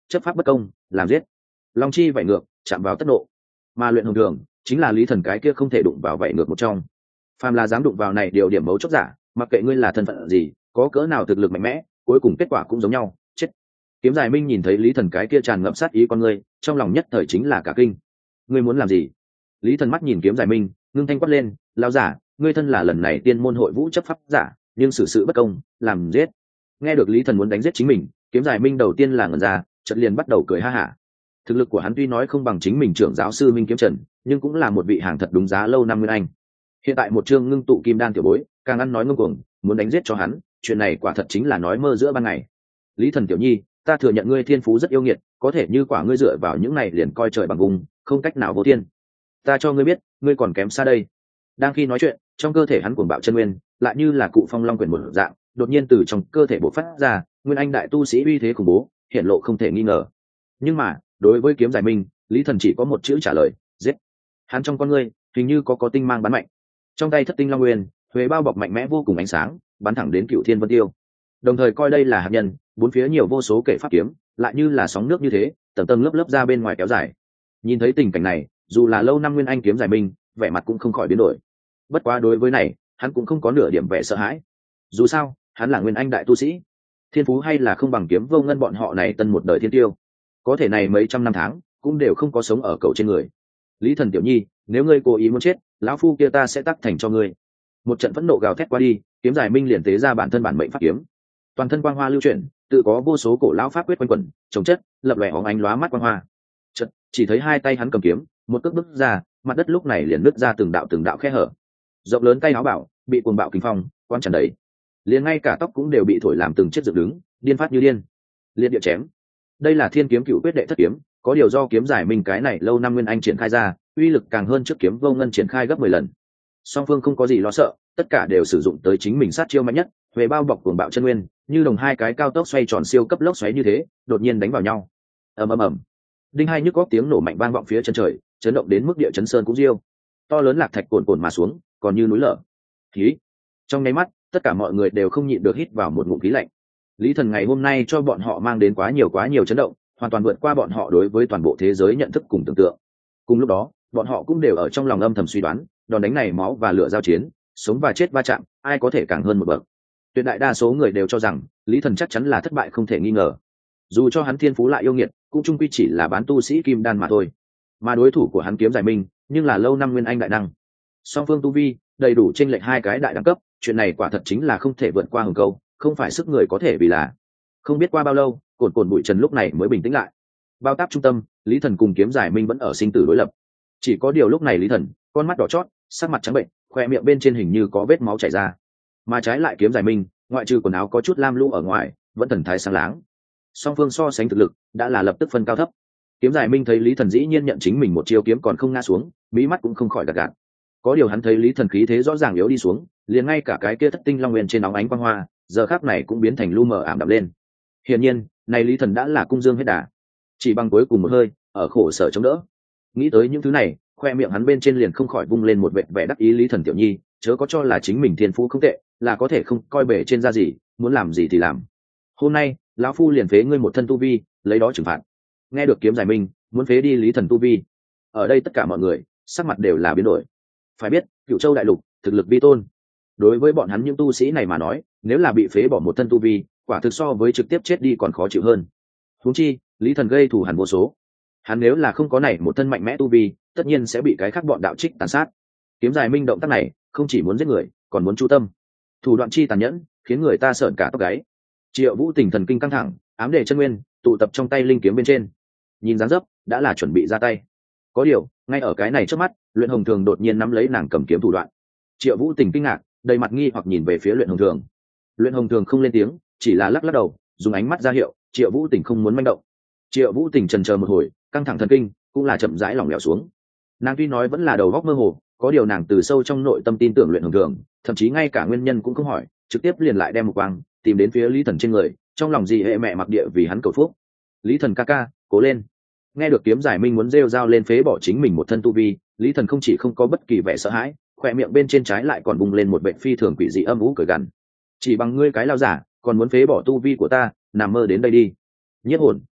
chấp pháp bất công, làm giết. Long chi vậy ngược, chạm vào tất nộ. Mà luyện hồng thường chính là lý thần cái kia không thể đụng vào vậy ngược một trong. Phàm là dám đụng vào này điều điểm mấu chốt giả, mặc kệ ngươi là thân phận gì, có cỡ nào thực lực mạnh mẽ, cuối cùng kết quả cũng giống nhau, chết. Kiếm Dài Minh nhìn thấy lý thần cái kia tràn ngập sát ý con ngươi, trong lòng nhất thời chính là cả kinh. Ngươi muốn làm gì? Lý thần mắt nhìn Kiếm Dài Minh, ngưng thanh quát lên, lão giả, ngươi thân là lần này tiên môn hội vũ chấp pháp giả, nhưng xử sự bất công, làm giết. Nghe được lý thần muốn đánh giết chính mình, Kiếm Dài Minh đầu tiên là ngẩn ra, chợt liền bắt đầu cười ha hả. Thực lực của hắn tuy nói không bằng chính mình trưởng giáo sư Minh Kiếm Trần, nhưng cũng là một vị hàng thật đúng giá lâu năm nguyên anh. Hiện tại một chương ngưng tụ kim đan tiểu bối, càng ăn nói ngông cuồng, muốn đánh giết cho hắn, chuyện này quả thật chính là nói mơ giữa ban ngày. Lý thần tiểu nhi, ta thừa nhận ngươi thiên phú rất yêu nghiệt, có thể như quả ngươi dựa vào những này liền coi trời bằng vùng, không cách nào vô thiên. Ta cho ngươi biết, ngươi còn kém xa đây. Đang khi nói chuyện, trong cơ thể hắn cuồng bạo chân nguyên, lại như là cụ phong long quyển một dạng, đột nhiên từ trong cơ thể bộc phát ra, nguyên anh đại tu sĩ uy thế khủng bố, hiện lộ không thể nghi ngờ. Nhưng mà, đối với Kiếm Dài Minh, Lý thần chỉ có một chữ trả lời, giết. Hắn trong con ngươi, hình như có có tinh mang bắn mạnh. Trong tay thất tinh long nguyên, huế bao bọc mạnh mẽ vô cùng ánh sáng, bắn thẳng đến Cựu Thiên Vân Tiêu. Đồng thời coi đây là hạt nhân, bốn phía nhiều vô số kể pháp kiếm, lại như là sóng nước như thế, tầng tầng lớp lớp ra bên ngoài kéo dài. Nhìn thấy tình cảnh này, dù là lâu năm nguyên anh Kiếm Dài Minh, vẻ mặt cũng không khỏi biến đổi. Bất quá đối với này, hắn cũng không có nửa điểm vẻ sợ hãi. Dù sao, hắn là nguyên anh đại tu sĩ, thiên phú hay là không bằng Kiếm Vô Ngân bọn họ này tân một đời thiên tiêu. Có thể này mấy trăm năm tháng, cũng đều không có sống ở cầu trên người. Lý thần tiểu nhi, nếu ngươi cố ý muốn chết, lão phu kia ta sẽ tắc thành cho ngươi. Một trận phẫn nộ gào thét qua đi, Kiếm Dài Minh liền tế ra bản thân bản mệnh pháp kiếm, toàn thân quang hoa lưu chuyển, tự có vô số cổ lão pháp quyết quanh quẩn, chống chất lập lòe óng ánh lóa mắt quang hoa. Chợt, chỉ thấy hai tay hắn cầm kiếm, một cước bước ra, mặt đất lúc này liền nứt ra từng đạo từng đạo khe hở. Rộng lớn tay áo bảo bị cuồng bạo kinh phong quán tràn đầy, liền ngay cả tóc cũng đều bị thổi làm từng chiếc dựng đứng, điên phát như điên. Liệt địa chém. Đây là Thiên Kiếm Cựu Quyết đệ thất kiếm, có điều do Kiếm Dài Minh cái này lâu năm nguyên anh triển khai ra, uy lực càng hơn trước Kiếm Vô Ngân triển khai gấp mười lần. Song phương không có gì lo sợ, tất cả đều sử dụng tới chính mình sát chiêu mạnh nhất, về bao bọc cuồng bạo chân nguyên, như đồng hai cái cao tốc xoay tròn siêu cấp lốc xoáy như thế, đột nhiên đánh vào nhau. Ầm ầm ầm. Đinh hai nhức góc tiếng nổ mạnh vang vọng phía chân trời, chấn động đến mức địa chấn sơn cũng riêu. To lớn lạc thạch cồn cồn mà xuống, còn như núi lở. Khí. Trong nháy mắt, tất cả mọi người đều không nhịn được hít vào một ngụm khí lạnh. Lý thần ngày hôm nay cho bọn họ mang đến quá nhiều quá nhiều chấn động, hoàn toàn vượt qua bọn họ đối với toàn bộ thế giới nhận thức cùng tưởng tượng. Cùng lúc đó, bọn họ cũng đều ở trong lòng âm thầm suy đoán, đòn đánh này máu và lửa giao chiến, sống và chết va chạm, ai có thể càng hơn một bậc. Tuyệt đại đa số người đều cho rằng Lý thần chắc chắn là thất bại không thể nghi ngờ. Dù cho hắn thiên phú lại yêu nghiệt, cũng chung quy chỉ là bán tu sĩ kim đan mà thôi. Mà đối thủ của hắn Kiếm Dài Minh, nhưng là lâu năm nguyên anh đại năng. Song phương tu vi đầy đủ chênh lệch hai cái đại đẳng cấp, chuyện này quả thật chính là không thể vượt qua hừng câu, không phải sức người có thể vì là. Không biết qua bao lâu, cồn cồn bụi trần lúc này mới bình tĩnh lại. Bao táp trung tâm, Lý thần cùng Kiếm Dài Minh vẫn ở sinh tử đối lập. Chỉ có điều lúc này Lý thần, con mắt đỏ chót, sắc mặt trắng bệnh, khoe miệng bên trên hình như có vết máu chảy ra. Mà trái lại Kiếm Dài Minh, ngoại trừ quần áo có chút lam lũ ở ngoài, vẫn thần thái sáng láng. Song phương so sánh thực lực, đã là lập tức phân cao thấp. Kiếm Dài Minh thấy Lý thần dĩ nhiên nhận chính mình một chiêu kiếm còn không ngã xuống, mí mắt cũng không khỏi gạt gạt. Có điều hắn thấy Lý thần khí thế rõ ràng yếu đi xuống, liền ngay cả cái kia thất tinh long nguyên trên óng ánh quang hoa, giờ khắc này cũng biến thành lu mờ ảm đạm lên. Hiển nhiên, này Lý thần đã là cung dương hết đà, chỉ bằng cuối cùng một hơi, ở khổ sở chống đỡ. Nghĩ tới những thứ này, khoe miệng hắn bên trên liền không khỏi vung lên một vẻ vẻ đắc ý. Lý thần tiểu nhi, chớ có cho là chính mình thiên phú không tệ, là có thể không coi bể trên da gì, muốn làm gì thì làm. Hôm nay, lão phu liền phế ngươi một thân tu vi, lấy đó trừng phạt. Nghe được Kiếm Dài Minh muốn phế đi Lý thần tu vi, ở đây tất cả mọi người sắc mặt đều là biến đổi. Phải biết, Cửu Châu đại lục thực lực vi tôn, đối với bọn hắn những tu sĩ này mà nói, nếu là bị phế bỏ một thân tu vi, quả thực so với trực tiếp chết đi còn khó chịu hơn. Huống chi, Lý thần gây thù hằn vô số, hắn nếu là không có này một thân mạnh mẽ tu vi, tất nhiên sẽ bị cái khác bọn đạo trích tàn sát. Kiếm Dài Minh động tác này không chỉ muốn giết người, còn muốn chu tâm, thủ đoạn chi tàn nhẫn, khiến người ta sởn cả tóc gáy. Triệu Vũ Tình thần kinh căng thẳng, ám đề chân nguyên tụ tập trong tay linh kiếm bên trên, nhìn dáng dấp đã là chuẩn bị ra tay. Có điều, ngay ở cái này trước mắt, Luyện Hồng Thường đột nhiên nắm lấy nàng cầm kiếm thủ đoạn. Triệu Vũ Tình kinh ngạc, đầy mặt nghi hoặc nhìn về phía Luyện Hồng Thường. Luyện Hồng Thường không lên tiếng, chỉ là lắc lắc đầu, dùng ánh mắt ra hiệu Triệu Vũ Tình không muốn manh động. Triệu Vũ Tình chần chờ một hồi, căng thẳng thần kinh cũng là chậm rãi lỏng lẻo xuống. Nàng tuy nói vẫn là đầu góc mơ hồ, có điều nàng từ sâu trong nội tâm tin tưởng Luyện Hồng Thường, thậm chí ngay cả nguyên nhân cũng không hỏi, trực tiếp liền lại đem một quang tìm đến phía Lý thần trên người, trong lòng gì hệ mẹ mặc địa vì hắn cầu phúc. Lý thần ca ca, cố lên. Nghe được Kiếm Dài Minh muốn rêu dao lên phế bỏ chính mình một thân tu vi, Lý thần không chỉ không có bất kỳ vẻ sợ hãi, khỏe miệng bên trên trái lại còn bùng lên một bệnh phi thường quỷ dị âm ú cười gằn. Chỉ bằng ngươi cái lao giả, còn muốn phế bỏ tu vi của ta, nằm mơ đến đây đi. Nhiếp hồn.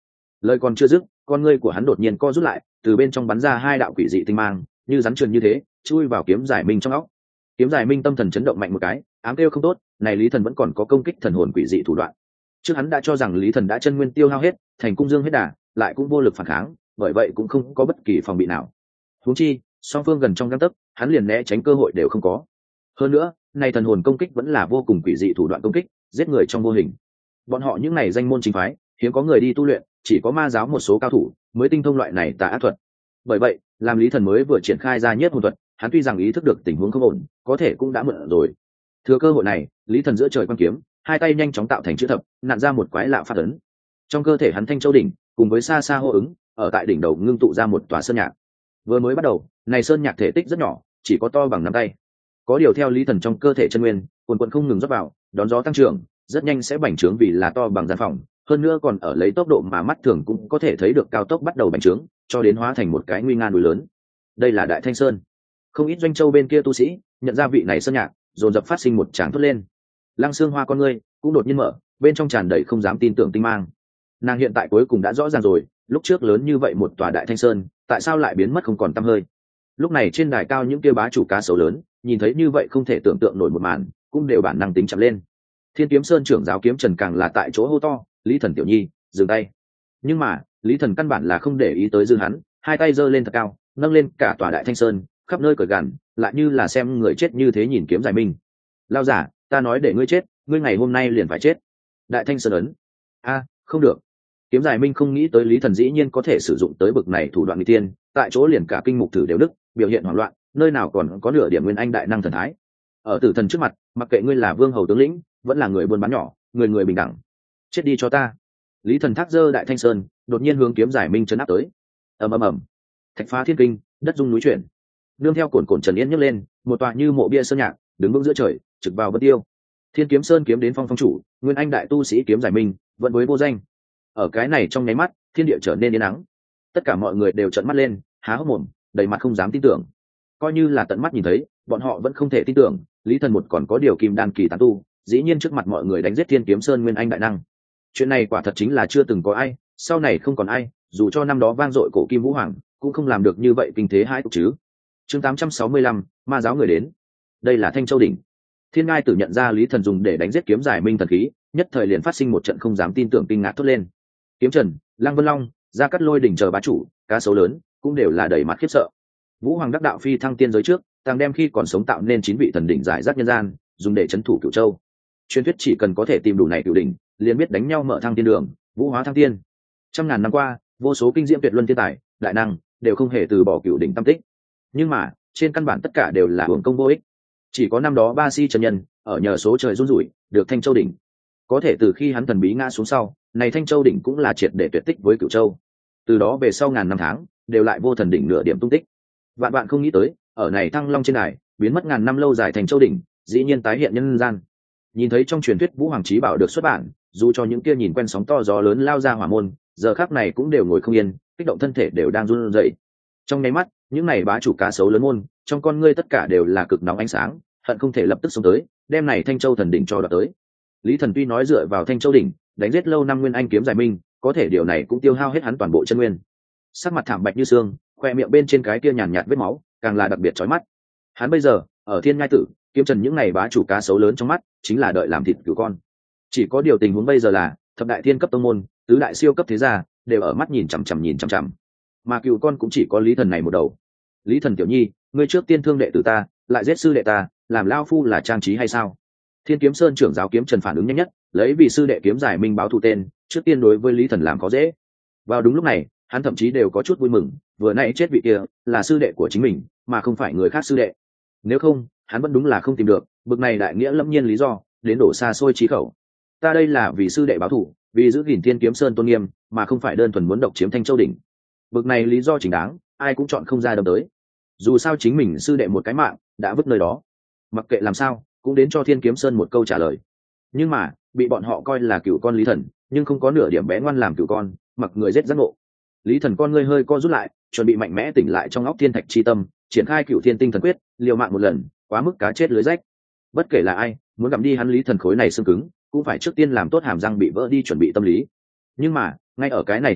Lời còn chưa dứt, con ngươi của hắn đột nhiên co rút lại, từ bên trong bắn ra hai đạo quỷ dị tinh mang, như rắn trườn như thế, chui vào kiếm giải minh trong óc. Kiếm giải minh tâm thần chấn động mạnh một cái, ám kêu không tốt, này Lý Thần vẫn còn có công kích thần hồn quỷ dị thủ đoạn. Trước hắn đã cho rằng Lý Thần đã chân nguyên tiêu hao hết, thành cung dương hết đà, lại cũng vô lực phản kháng, bởi vậy cũng không có bất kỳ phòng bị nào. Huống chi, song phương gần trong gang tấc, hắn liền né tránh cơ hội đều không có. Hơn nữa, này thần hồn công kích vẫn là vô cùng quỷ dị thủ đoạn công kích, giết người trong vô hình. Bọn họ những này danh môn chính phái, hiếm có người đi tu luyện, chỉ có ma giáo một số cao thủ mới tinh thông loại này tà ác thuật. Bởi vậy, làm Lý Thần mới vừa triển khai ra nhất hồn thuật, hắn tuy rằng ý thức được tình huống không ổn, có thể cũng đã mượn rồi. Thừa cơ hội này, Lý Thần giữa trời quan kiếm, hai tay nhanh chóng tạo thành chữ thập, nặn ra một quái lạ phát ấn. Trong cơ thể hắn thanh châu đỉnh, cùng với xa xa hô ứng, ở tại đỉnh đầu ngưng tụ ra một tòa sơn nhạc. Vừa mới bắt đầu, này sơn nhạc thể tích rất nhỏ, chỉ có to bằng nắm tay. Có điều theo Lý Thần trong cơ thể chân nguyên, quần quần không ngừng rót vào, đón gió tăng trưởng, rất nhanh sẽ bành trướng vì là to bằng gian phòng, hơn nữa còn ở lấy tốc độ mà mắt thường cũng có thể thấy được cao tốc bắt đầu bành trướng, cho đến hóa thành một cái nguy nga núi lớn. Đây là Đại Thanh Sơn. Không ít doanh châu bên kia tu sĩ nhận ra vị này sơn nhạc, dồn dập phát sinh một tràng thốt lên. Lăng Xương Hoa con ngươi cũng đột nhiên mở, bên trong tràn đầy không dám tin tưởng tinh mang. Nàng hiện tại cuối cùng đã rõ ràng rồi, lúc trước lớn như vậy một tòa Đại Thanh Sơn, tại sao lại biến mất không còn tăm hơi. Lúc này trên đài cao những kia bá chủ cá sấu lớn, nhìn thấy như vậy không thể tưởng tượng nổi một màn, cũng đều bản năng tính chậm lên. Thiên Kiếm Sơn trưởng giáo Kiếm Trần càng là tại chỗ hô to, Lý Thần tiểu nhi, dừng tay. Nhưng mà Lý Thần căn bản là không để ý tới dư hắn, hai tay giơ lên thật cao, nâng lên cả tòa Đại Thanh Sơn, khắp nơi cởi gằn, lại như là xem người chết như thế nhìn Kiếm Giải Minh. Lao giả, ta nói để ngươi chết, ngươi ngày hôm nay liền phải chết. Đại Thanh Sơn ấn. A, không được. Kiếm Giải Minh không nghĩ tới Lý Thần dĩ nhiên có thể sử dụng tới bực này thủ đoạn nguy tiên, tại chỗ liền cả kinh mục thử đều đức, biểu hiện hoảng loạn, nơi nào còn có nửa điểm nguyên anh đại năng thần thái. Ở tử thần trước mặt, mặc kệ ngươi là vương hầu tướng lĩnh, vẫn là người buôn bán nhỏ, người người bình đẳng. Chết đi cho ta. Lý Thần thác giơ Đại Thanh Sơn, đột nhiên hướng Kiếm Giải Minh chấn áp tới. Ầm ầm ầm. Thạch phá thiên kinh, đất rung núi chuyển. Nương theo cồn cồn trần yên nhấc lên, một tòa như mộ bia sơn nhạc, đứng vững giữa trời, trực vào bất tiêu. Thiên Kiếm Sơn kiếm đến phong phong chủ, nguyên anh đại tu sĩ Kiếm Giải Minh, vẫn với vô danh. Ở cái này trong nháy mắt, thiên địa trở nên yên ắng. Tất cả mọi người đều trợn mắt lên, há hốc mồm, đầy mặt không dám tin tưởng. Coi như là tận mắt nhìn thấy, bọn họ vẫn không thể tin tưởng, Lý Thần một còn có điều kim đan kỳ tán tu, dĩ nhiên trước mặt mọi người đánh giết Thiên Kiếm Sơn nguyên anh đại năng. Chuyện này quả thật chính là chưa từng có ai, sau này không còn ai, dù cho năm đó vang dội cổ kim vũ hoàng, cũng không làm được như vậy kinh thế hai tục chứ. Chương tám trăm sáu mươi lăm, ma giáo người đến. Đây là Thanh Châu đỉnh. Thiên Ngai Tử nhận ra Lý Thần dùng để đánh giết Kiếm Giải Minh thần khí, nhất thời liền phát sinh một trận không dám tin tưởng kinh ngạc thốt lên. Kiếm Trần, Lăng Vân Long, Gia Cát Lôi đỉnh chờ bá chủ, cá sấu lớn, cũng đều là đầy mặt khiếp sợ. Vũ Hoàng đắc đạo phi thăng tiên giới trước, tăng đem khi còn sống tạo nên chín vị thần đỉnh giải rác nhân gian, dùng để trấn thủ Cửu Châu. Truyền thuyết chỉ cần có thể tìm đủ này cửu đỉnh, liền biết đánh nhau mở thăng tiên đường, vũ hóa thăng tiên. Trăm ngàn năm qua, vô số kinh diễm tuyệt luân thiên tài, đại năng đều không hề từ bỏ cửu đỉnh tâm tích. Nhưng mà, trên căn bản tất cả đều là hưởng công vô ích. Chỉ có năm đó Ba Si chân nhân, ở nhờ số trời run rủi, được Thanh Châu đỉnh. Có thể từ khi hắn thần bí ngã xuống sau, này Thanh Châu đỉnh cũng là triệt để tuyệt tích với Cửu Châu. Từ đó về sau ngàn năm tháng, đều lại vô thần đỉnh nửa điểm tung tích. Vạn bạn không nghĩ tới, ở này Thăng Long trên đài, biến mất ngàn năm lâu dài Thanh Châu đỉnh, dĩ nhiên tái hiện nhân gian. Nhìn thấy trong truyền thuyết Vũ Hoàng Chí Bảo được xuất bản, dù cho những kia nhìn quen sóng to gió lớn lao ra hỏa môn, giờ khắc này cũng đều ngồi không yên, kích động thân thể đều đang run rẩy. Trong nháy mắt, những này bá chủ cá sấu lớn môn, trong con ngươi tất cả đều là cực nóng ánh sáng, hận không thể lập tức xông tới, đem này Thanh Châu thần đỉnh cho đoạt tới. Lý Thần tuy nói dựa vào Thanh Châu đỉnh, đánh giết lâu năm nguyên anh Kiếm Giải Minh, có thể điều này cũng tiêu hao hết hắn toàn bộ chân nguyên. Sắc mặt thảm bạch như xương, khoe miệng bên trên cái kia nhàn nhạt vết máu, càng là đặc biệt chói mắt. Hắn bây giờ, ở Thiên Ngai Tử, Kiếm Trần những này bá chủ cá sấu lớn trong mắt, chính là đợi làm thịt cừu con. Chỉ có điều tình huống bây giờ là, thập đại thiên cấp tông môn, tứ đại siêu cấp thế gia, đều ở mắt nhìn chằm chằm nhìn chằm chằm. Mà cừu con cũng chỉ có Lý Thần này một đầu. Lý Thần tiểu nhi, ngươi trước tiên thương đệ tử ta, lại giết sư đệ ta, làm lao phu là trang trí hay sao? Thiên Kiếm Sơn trưởng giáo Kiếm Trần phản ứng nhanh nhất, lấy vì sư đệ Kiếm Giải Minh báo thù tên, trước tiên đối với Lý Thần làm có dễ. Vào đúng lúc này, hắn thậm chí đều có chút vui mừng, vừa nãy chết vị kia là sư đệ của chính mình, mà không phải người khác sư đệ. Nếu không, hắn vẫn đúng là không tìm được bực này đại nghĩa lâm nhiên lý do đến đổ xa xôi trí khẩu. Ta đây là vì sư đệ báo thù, vì giữ gìn Thiên Kiếm Sơn tôn nghiêm, mà không phải đơn thuần muốn độc chiếm Thanh Châu đỉnh. Bực này lý do chính đáng, ai cũng chọn không ra đâm tới. Dù sao chính mình sư đệ một cái mạng đã vứt nơi đó, mặc kệ làm sao cũng đến cho Thiên Kiếm Sơn một câu trả lời. Nhưng mà bị bọn họ coi là cựu con Lý Thần, nhưng không có nửa điểm bé ngoan làm cựu con, mặc người giết giác ngộ. Lý Thần con ngươi hơi co rút lại, chuẩn bị mạnh mẽ tỉnh lại trong óc thiên thạch chi tâm, triển khai cựu thiên tinh thần quyết, liều mạng một lần, quá mức cá chết lưới rách. Bất kể là ai muốn gặm đi hắn Lý Thần khối này xương cứng, cũng phải trước tiên làm tốt hàm răng bị vỡ đi chuẩn bị tâm lý. Nhưng mà ngay ở cái này trước mắt,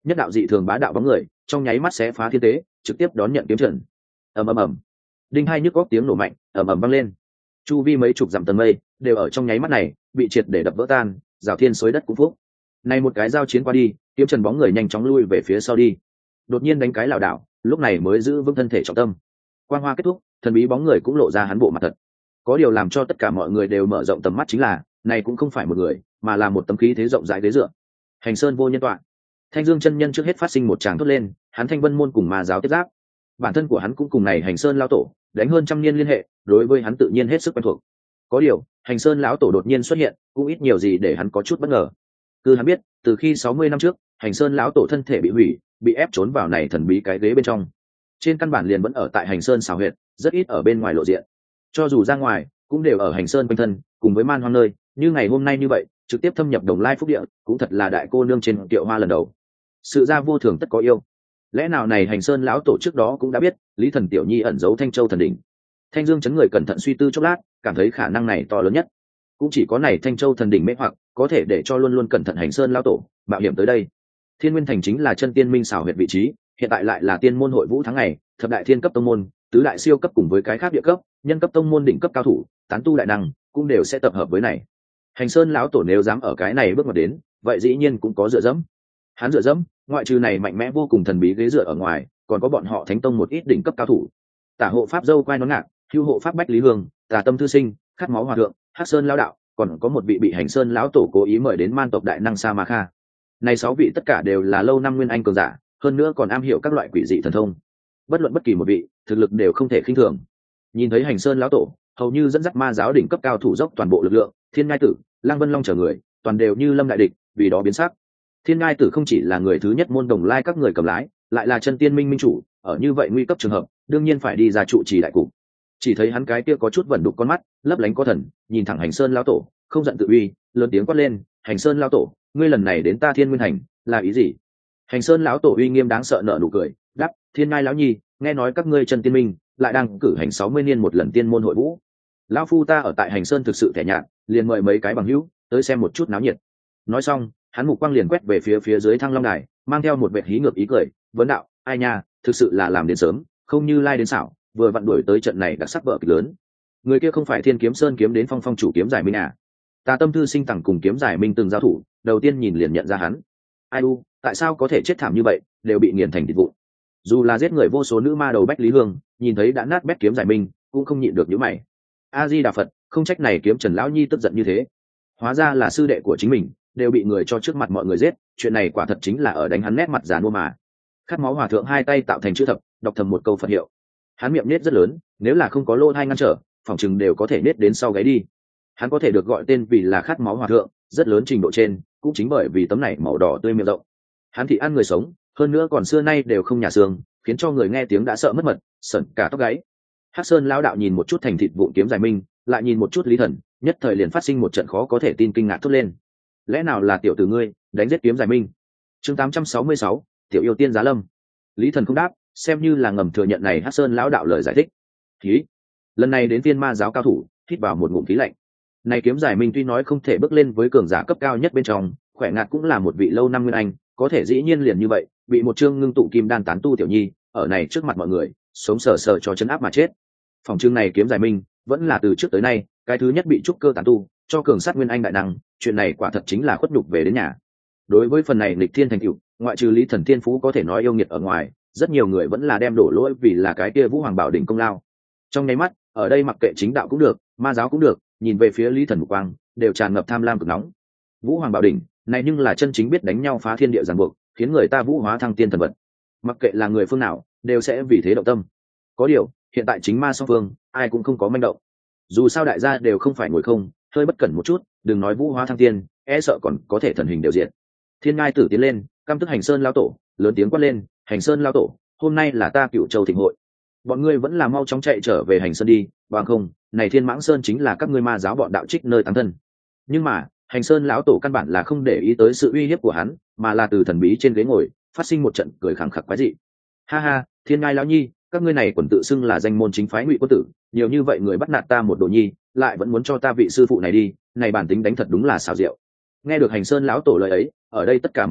nhất đạo dị thường bá đạo bóng người trong nháy mắt xé phá thiên tế, trực tiếp đón nhận kiếm trần. ầm ầm ầm, đinh hai nhức góc tiếng nổ mạnh ầm ầm vang lên, chu vi mấy chục dặm tầng mây đều ở trong nháy mắt này bị triệt để đập vỡ tan, rào thiên xối đất cũng phúc. Này một cái giao chiến qua đi, kiếm trần bóng người nhanh chóng lui về phía sau đi, đột nhiên đánh cái lảo đảo, lúc này mới giữ vững thân thể trọng tâm. Quang hoa kết thúc, thần bí bóng người cũng lộ ra hắn bộ mặt thật. Có điều làm cho tất cả mọi người đều mở rộng tầm mắt chính là, này cũng không phải một người, mà là một tấm khí thế rộng rãi ghế dựa. Hành Sơn vô nhân tọa. Thanh Dương chân nhân trước hết phát sinh một tràng thốt lên, hắn Thanh Vân môn cùng Ma giáo tiếp giáp, bản thân của hắn cũng cùng này Hành Sơn lão tổ đánh hơn trăm niên liên hệ, đối với hắn tự nhiên hết sức quen thuộc. Có điều, Hành Sơn lão tổ đột nhiên xuất hiện, cũng ít nhiều gì để hắn có chút bất ngờ. Cứ hắn biết, từ khi sáu mươi năm trước, Hành Sơn lão tổ thân thể bị hủy, bị ép trốn vào này thần bí cái ghế bên trong. Trên căn bản liền vẫn ở tại Hành Sơn xào huyệt, rất ít ở bên ngoài lộ diện. Cho dù ra ngoài, cũng đều ở Hành Sơn quanh thân, cùng với man hoang nơi, như ngày hôm nay như vậy, trực tiếp thâm nhập Đồng Lai phúc địa, cũng thật là đại cô nương trên Tiệu Hoa lần đầu. Sự ra vô thường tất có yêu. Lẽ nào này Hành Sơn lão tổ trước đó cũng đã biết, Lý Thần Tiểu Nhi ẩn giấu Thanh Châu thần đỉnh. Thanh Dương chấn người cẩn thận suy tư chốc lát, cảm thấy khả năng này to lớn nhất. Cũng chỉ có này Thanh Châu thần đỉnh mê hoặc, có thể để cho luôn luôn cẩn thận Hành Sơn lão tổ mạo hiểm tới đây. Thiên Nguyên Thành chính là chân tiên minh xảo huyệt vị trí, hiện tại lại là tiên môn hội vũ tháng ngày, thập đại thiên cấp tông môn, tứ đại siêu cấp cùng với cái khác địa cấp, nhân cấp tông môn đỉnh cấp cao thủ, tán tu đại năng, cũng đều sẽ tập hợp với này. Hành Sơn lão tổ nếu dám ở cái này bước vào đến, vậy dĩ nhiên cũng có dựa dẫm. Hắn dựa dẫm, ngoại trừ này mạnh mẽ vô cùng thần bí ghế dựa ở ngoài, còn có bọn họ Thánh tông một ít đỉnh cấp cao thủ. Tả hộ pháp dâu quai nón ngạc, hưu hộ pháp Bách Lý Hương, Tà Tâm thư sinh, Khát máu hòa thượng, Hắc Sơn lão đạo, còn có một vị bị Hành Sơn lão tổ cố ý mời đến man tộc đại năng Sa Ma Kha. Này sáu vị tất cả đều là lâu năm nguyên anh cường giả, hơn nữa còn am hiểu các loại quỷ dị thần thông. Bất luận bất kỳ một vị, thực lực đều không thể khinh thường. Nhìn thấy Hành Sơn lão tổ, hầu như dẫn dắt ma giáo đỉnh cấp cao thủ dốc toàn bộ lực lượng, Thiên Ngai Tử, Lăng Vân Long chờ người, toàn đều như lâm đại địch, vì đó biến sắc. Thiên Ngai Tử không chỉ là người thứ nhất môn Đồng Lai các người cầm lái, lại là chân tiên minh minh chủ, ở như vậy nguy cấp trường hợp, đương nhiên phải đi ra trụ trì đại cục. Chỉ thấy hắn cái kia có chút vẩn đục con mắt, lấp lánh có thần, nhìn thẳng Hành Sơn lão tổ, không giận tự uy, lớn tiếng quát lên, "Hành Sơn lão tổ, ngươi lần này đến ta Thiên Nguyên Thành, là ý gì?" Hành Sơn lão tổ uy nghiêm đáng sợ nở nụ cười, đáp, "Thiên Ngai lão nhi, nghe nói các ngươi chân tiên minh lại đang cử hành sáu mươi niên một lần tiên môn hội vũ. Lão phu ta ở tại Hành Sơn thực sự thẻ nhạt, liền mời mấy cái bằng hữu tới xem một chút náo nhiệt." Nói xong, hắn mục quang liền quét về phía phía dưới Thăng Long đài, mang theo một vệt hí ngược ý cười, vấn đạo, "Ai nha, thực sự là làm đến sớm, không như lai đến xảo, vừa vặn đuổi tới trận này đặc sắc vở kịch lớn. Người kia không phải Thiên Kiếm Sơn kiếm đến phong phong chủ kiếm giải minh à?" Tà Tâm thư sinh tặng cùng kiếm giải minh từng giao thủ, đầu tiên nhìn liền nhận ra hắn. Ai u, tại sao có thể chết thảm như vậy, đều bị nghiền thành thịt vụn. Dù là giết người vô số nữ ma đầu Bách Lý Hương, nhìn thấy đã nát bét kiếm giải minh, cũng không nhịn được nhíu mày. A Di Đà Phật, không trách này kiếm Trần lão nhi tức giận như thế. Hóa ra là sư đệ của chính mình, đều bị người cho trước mặt mọi người giết, chuyện này quả thật chính là ở đánh hắn nét mặt già nua mà. Khát máu hòa thượng hai tay tạo thành chữ thập, đọc thầm một câu Phật hiệu. Hắn miệng nết rất lớn, nếu là không có lỗ hai ngăn trở, phòng chừng đều có thể nết đến sau gáy đi. Hắn có thể được gọi tên vì là Khát máu hòa thượng, rất lớn trình độ trên, cũng chính bởi vì tấm này màu đỏ tươi miệng rộng. Hắn thì ăn người sống, hơn nữa còn xưa nay đều không nhà xương, khiến cho người nghe tiếng đã sợ mất mật, sởn cả tóc gáy. Hắc Sơn lão đạo nhìn một chút thành thịt vụn kiếm giải minh, lại nhìn một chút Lý Thần, nhất thời liền phát sinh một trận khó có thể tin kinh ngạc thốt lên. Lẽ nào là tiểu tử ngươi đánh giết kiếm giải minh? Chương tám trăm sáu mươi sáu, tiểu yêu tiên giá lâm. Lý Thần không đáp, xem như là ngầm thừa nhận này Hắc Sơn lão đạo lời giải thích. Khí, lần này đến Tiên Ma giáo cao thủ, hít vào một ngụm khí lạnh. Này kiếm giải minh tuy nói không thể bước lên với cường giả cấp cao nhất bên trong, khỏe ngạt cũng là một vị lâu năm nguyên anh, có thể dĩ nhiên liền như vậy, bị một chương ngưng tụ kim đan tán tu tiểu nhi, ở này trước mặt mọi người, sống sờ sờ cho chấn áp mà chết. Phòng chương này kiếm giải minh, vẫn là từ trước tới nay, cái thứ nhất bị trúc cơ tán tu, cho cường sát nguyên anh đại năng, chuyện này quả thật chính là khuất nhục về đến nhà. Đối với phần này nghịch thiên thành tựu, ngoại trừ Lý Thần Tiên Phú có thể nói yêu nghiệt ở ngoài, rất nhiều người vẫn là đem đổ lỗi vì là cái kia Vũ Hoàng Bảo đỉnh công lao. Trong nháy mắt, ở đây mặc kệ chính đạo cũng được, ma giáo cũng được, nhìn về phía Lý Thần Mục Quang, đều tràn ngập tham lam cực nóng. Vũ Hoàng Bảo đỉnh, này nhưng là chân chính biết đánh nhau phá thiên địa giằng buộc, khiến người ta vũ hóa thăng tiên thần vật. Mặc kệ là người phương nào, đều sẽ vì thế động tâm. Có điều, hiện tại chính ma song phương, ai cũng không có manh động. Dù sao đại gia đều không phải ngồi không, hơi bất cẩn một chút, đừng nói vũ hóa thăng tiên, e sợ còn có thể thần hình đều diện. Thiên Ngai Tử tiến lên, căm tức Hành Sơn lão tổ, lớn tiếng quát lên, "Hành Sơn lão tổ, hôm nay là ta Cựu Châu thịnh hội, bọn ngươi vẫn là mau chóng chạy trở về Hành Sơn đi, bằng không, này Thiên Mãng Sơn chính là các ngươi ma giáo bọn đạo trích nơi táng thân." Nhưng mà, Hành Sơn lão tổ căn bản là không để ý tới sự uy hiếp của hắn, mà là từ thần bí trên ghế ngồi, phát sinh một trận cười khẳng khặc quái dị. "Ha ha, Thiên Ngai lão nhi, các ngươi này quần tự xưng là danh môn chính phái Ngụy quân tử, nhiều như vậy người bắt nạt ta một đồ nhi, lại vẫn muốn cho ta vị sư phụ này đi, này bản tính đánh thật đúng là xảo diệu." Nghe được Hành Sơn lão tổ lời ấy, ở đây tất cả mọi người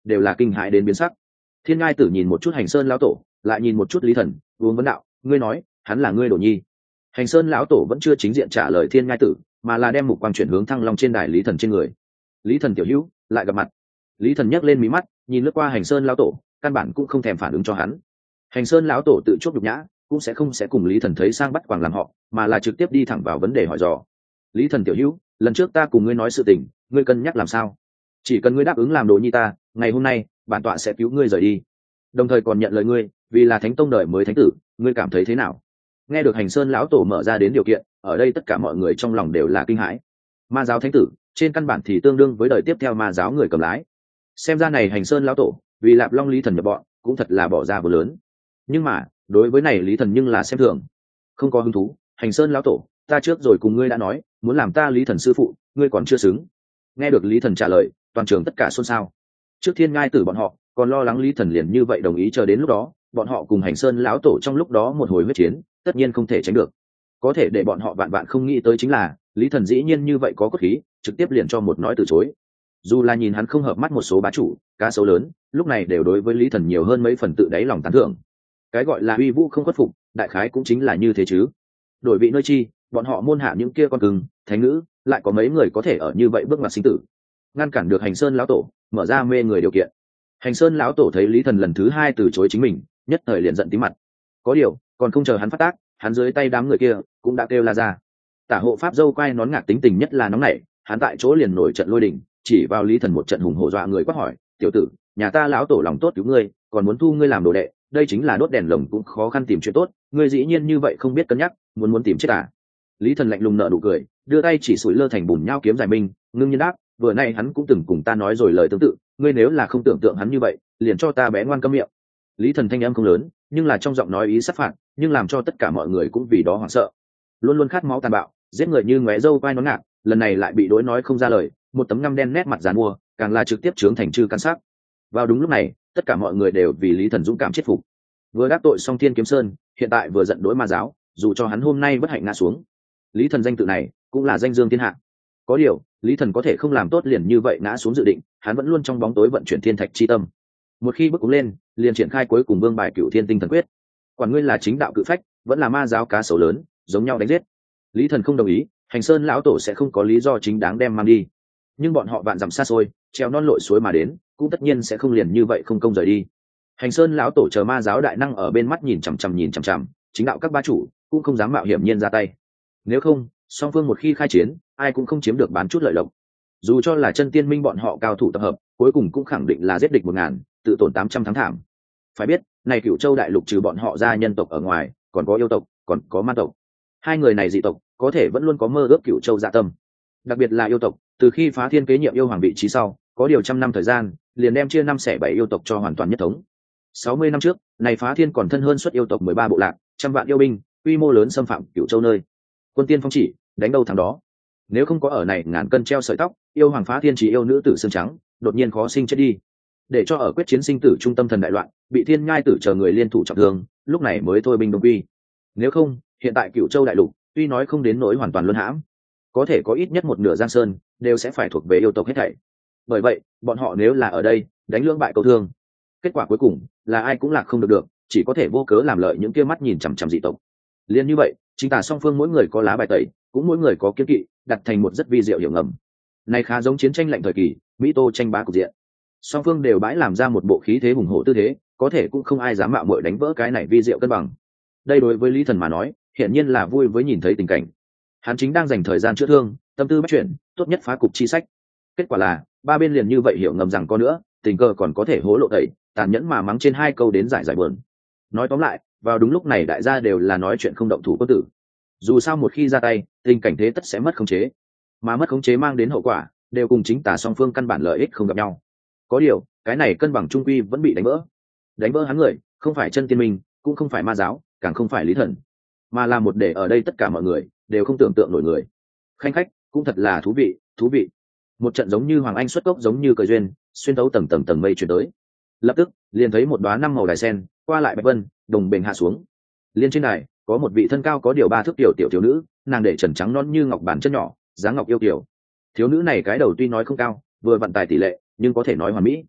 đều là kinh hãi đến biến sắc. Thiên Ngai Tử nhìn một chút Hành Sơn lão tổ, lại nhìn một chút Lý Thần, uống vấn đạo, ngươi nói hắn là ngươi đồ nhi? Hành Sơn lão tổ vẫn chưa chính diện trả lời Thiên Ngai Tử, mà là đem mục quang chuyển hướng Thăng Long trên đài Lý Thần trên người. Lý Thần tiểu hữu lại gặp mặt. Lý Thần nhấc lên mí mắt, nhìn lướt qua Hành Sơn lão tổ, căn bản cũng không thèm phản ứng cho hắn. Hành Sơn lão tổ tự chuốc nhục nhã, cũng sẽ không sẽ cùng Lý Thần thấy sang bắt quàng làm họ, mà là trực tiếp đi thẳng vào vấn đề hỏi dò. Lý Thần tiểu hữu, lần trước ta cùng ngươi nói sự tình, ngươi cân nhắc làm sao? Chỉ cần ngươi đáp ứng làm đồ nhi ta, ngày hôm nay bản tọa sẽ cứu ngươi rời đi, đồng thời còn nhận lời ngươi vì là Thánh Tông đời mới thánh tử, ngươi cảm thấy thế nào? Nghe được Hành Sơn lão tổ mở ra đến điều kiện, ở đây tất cả mọi người trong lòng đều là kinh hãi. Ma giáo thánh tử trên căn bản thì tương đương với đời tiếp theo ma giáo người cầm lái. Xem ra này Hành Sơn lão tổ vì Lạp Long Lý Thần nhập bọn cũng thật là bỏ ra vô lớn. Nhưng mà đối với này Lý Thần nhưng là xem thường, không có hứng thú. Hành Sơn lão tổ, ta trước rồi cùng ngươi đã nói muốn làm ta Lý Thần sư phụ, ngươi còn chưa xứng. Nghe được Lý Thần trả lời, toàn trường tất cả xôn xao. Trước Thiên Ngai Tử bọn họ còn lo lắng Lý Thần liền như vậy đồng ý, chờ đến lúc đó bọn họ cùng Hành Sơn lão tổ trong lúc đó một hồi huyết chiến, tất nhiên không thể tránh được. Có thể để bọn họ vạn vạn không nghĩ tới chính là Lý Thần dĩ nhiên như vậy có cốt khí, trực tiếp liền cho một nói từ chối. Dù là nhìn hắn không hợp mắt một số bá chủ cá sấu lớn, lúc này đều đối với Lý Thần nhiều hơn mấy phần tự đáy lòng tán thưởng. Cái gọi là uy vũ không khuất phục, đại khái cũng chính là như thế chứ. Đổi vị nơi chi, bọn họ môn hạ những kia con cưng thánh nữ, lại có mấy người có thể ở như vậy bước ngoặt sinh tử, ngăn cản được Hành Sơn lão tổ mở ra mê người điều kiện. Hành Sơn lão tổ thấy Lý Thần lần thứ hai từ chối chính mình, nhất thời liền giận tí mặt. Có điều còn không chờ hắn phát tác, hắn dưới tay đám người kia cũng đã kêu la ra. Tả hộ pháp dâu quay nón ngạc tính tình nhất là nóng nảy, hắn tại chỗ liền nổi trận lôi đình, chỉ vào Lý Thần một trận hùng hổ dọa người quát hỏi, tiểu tử, nhà ta lão tổ lòng tốt cứu ngươi, còn muốn thu ngươi làm đồ đệ, đây chính là đốt đèn lồng cũng khó khăn tìm chuyện tốt, ngươi dĩ nhiên như vậy không biết cân nhắc, muốn muốn tìm chết à? Lý Thần lạnh lùng nở nụ cười, đưa tay chỉ sủi lơ thành bùn nhau kiếm giải minh, ngưng nhiên đáp, vừa nay hắn cũng từng cùng ta nói rồi lời tương tự, ngươi nếu là không tưởng tượng hắn như vậy, liền cho ta bé ngoan câm miệng. Lý Thần thanh âm không lớn, nhưng là trong giọng nói ý sát phạt, nhưng làm cho tất cả mọi người cũng vì đó hoảng sợ. Luôn luôn khát máu tàn bạo, giết người như ngóe râu vai nón ngạc, lần này lại bị đối nói không ra lời, một tấm ngăm đen nét mặt giàn mua, càng là trực tiếp trướng thành chư căn sắc. Vào đúng lúc này, tất cả mọi người đều vì Lý Thần dũng cảm chết phục. Vừa đắc tội xong Thiên Kiếm Sơn, hiện tại vừa giận đối ma giáo, dù cho hắn hôm nay bất hạnh ngã xuống, Lý Thần danh tự này cũng là danh dương thiên hạ. Có điều Lý Thần có thể không làm tốt liền như vậy ngã xuống dự định, hắn vẫn luôn trong bóng tối vận chuyển thiên thạch chi tâm. Một khi bước lên, liền triển khai cuối cùng vương bài Cửu Thiên Tinh Thần Quyết. Quản ngươi là chính đạo cự phách, vẫn là ma giáo cá sấu lớn, giống nhau đánh giết. Lý Thần không đồng ý, Hành Sơn lão tổ sẽ không có lý do chính đáng đem mang đi. Nhưng bọn họ vạn dặm xa xôi, treo non lội suối mà đến, cũng tất nhiên sẽ không liền như vậy không công rời đi. Hành Sơn lão tổ chờ ma giáo đại năng ở bên mắt nhìn chằm chằm nhìn chằm chằm, chính đạo các bá chủ cũng không dám mạo hiểm nhiên ra tay. Nếu không, song phương một khi khai chiến, ai cũng không chiếm được bán chút lợi lộc. Dù cho là chân tiên minh bọn họ cao thủ tập hợp, cuối cùng cũng khẳng định là giết địch một ngàn, tự tổn tám trăm thắng thảm. Phải biết, này Cửu Châu đại lục trừ bọn họ ra nhân tộc ở ngoài, còn có yêu tộc, còn có ma tộc. Hai người này dị tộc, có thể vẫn luôn có mơ ước Cửu Châu dạ tâm. Đặc biệt là yêu tộc, từ khi Phá Thiên kế nhiệm yêu hoàng vị trí sau, có điều trăm năm thời gian, liền đem chia năm xẻ bảy yêu tộc cho hoàn toàn nhất thống. sáu mươi năm trước, này Phá Thiên còn thân hơn xuất yêu tộc mười ba bộ lạc, trăm vạn yêu binh, quy mô lớn xâm phạm Cửu Châu nơi. Quân tiên phong chỉ, đánh đâu thắng đó. Nếu không có ở này ngàn cân treo sợi tóc, yêu hoàng Phá Thiên chỉ yêu nữ tử xương trắng, đột nhiên khó sinh chết đi. Để cho ở quyết chiến sinh tử trung tâm thần đại loạn, bị Thiên Nhai tử chờ người liên thủ trọng thương, lúc này mới thôi binh đồng quy. Nếu không, hiện tại Cửu Châu đại lục, tuy nói không đến nỗi hoàn toàn luân hãm, có thể có ít nhất một nửa giang sơn đều sẽ phải thuộc về yêu tộc hết thảy. Bởi vậy, bọn họ nếu là ở đây đánh lưỡng bại câu thương, kết quả cuối cùng là ai cũng lạc không được được, chỉ có thể vô cớ làm lợi những kia mắt nhìn chằm chằm dị tộc. Liên như vậy, chính tả song phương mỗi người có lá bài tẩy, cũng mỗi người có kiên kỵ, đặt thành một rất vi diệu hiểu ngầm. Này khá giống chiến tranh lạnh thời kỳ, Mỹ Tô tranh bá cục diện. Song phương đều bãi làm ra một bộ khí thế hùng hổ tư thế, có thể cũng không ai dám mạo muội đánh vỡ cái này vi diệu cân bằng. Đây đối với Lý Thần mà nói, hiển nhiên là vui với nhìn thấy tình cảnh. Hắn chính đang dành thời gian chữa thương, tâm tư bắt chuyển, tốt nhất phá cục chi sách. Kết quả là ba bên liền như vậy hiểu ngầm rằng có nữa, tình cờ còn có thể hố lộ tẩy, tàn nhẫn mà mắng trên hai câu đến giải giải buồn. Nói tóm lại, vào đúng lúc này đại gia đều là nói chuyện không động thủ quân tử. Dù sao một khi ra tay, tình cảnh thế tất sẽ mất khống chế, mà mất khống chế mang đến hậu quả đều cùng chính tả song phương căn bản lợi ích không gặp nhau. Có điều, cái này cân bằng trung quy vẫn bị đánh vỡ. Đánh vỡ hắn người, không phải chân tiên minh, cũng không phải ma giáo, càng không phải Lý Thần, mà là một để ở đây tất cả mọi người đều không tưởng tượng nổi người. Khanh khách, cũng thật là thú vị, thú vị. Một trận giống như Hoàng Anh xuất cốc giống như cờ duyên, xuyên thấu tầng tầng tầng mây chuyển tới. Lập tức, liền thấy một đóa năm màu đài sen, qua lại bạch vân, đồng bền hạ xuống. Liên trên đài, có một vị thân cao có điều ba thước tiểu tiểu thiếu nữ, nàng để trần trắng non như ngọc bàn chân nhỏ, dáng ngọc yêu kiều. Thiếu nữ này cái đầu tuy nói không cao, vừa vận tài tỷ lệ, nhưng có thể nói hoàn mỹ.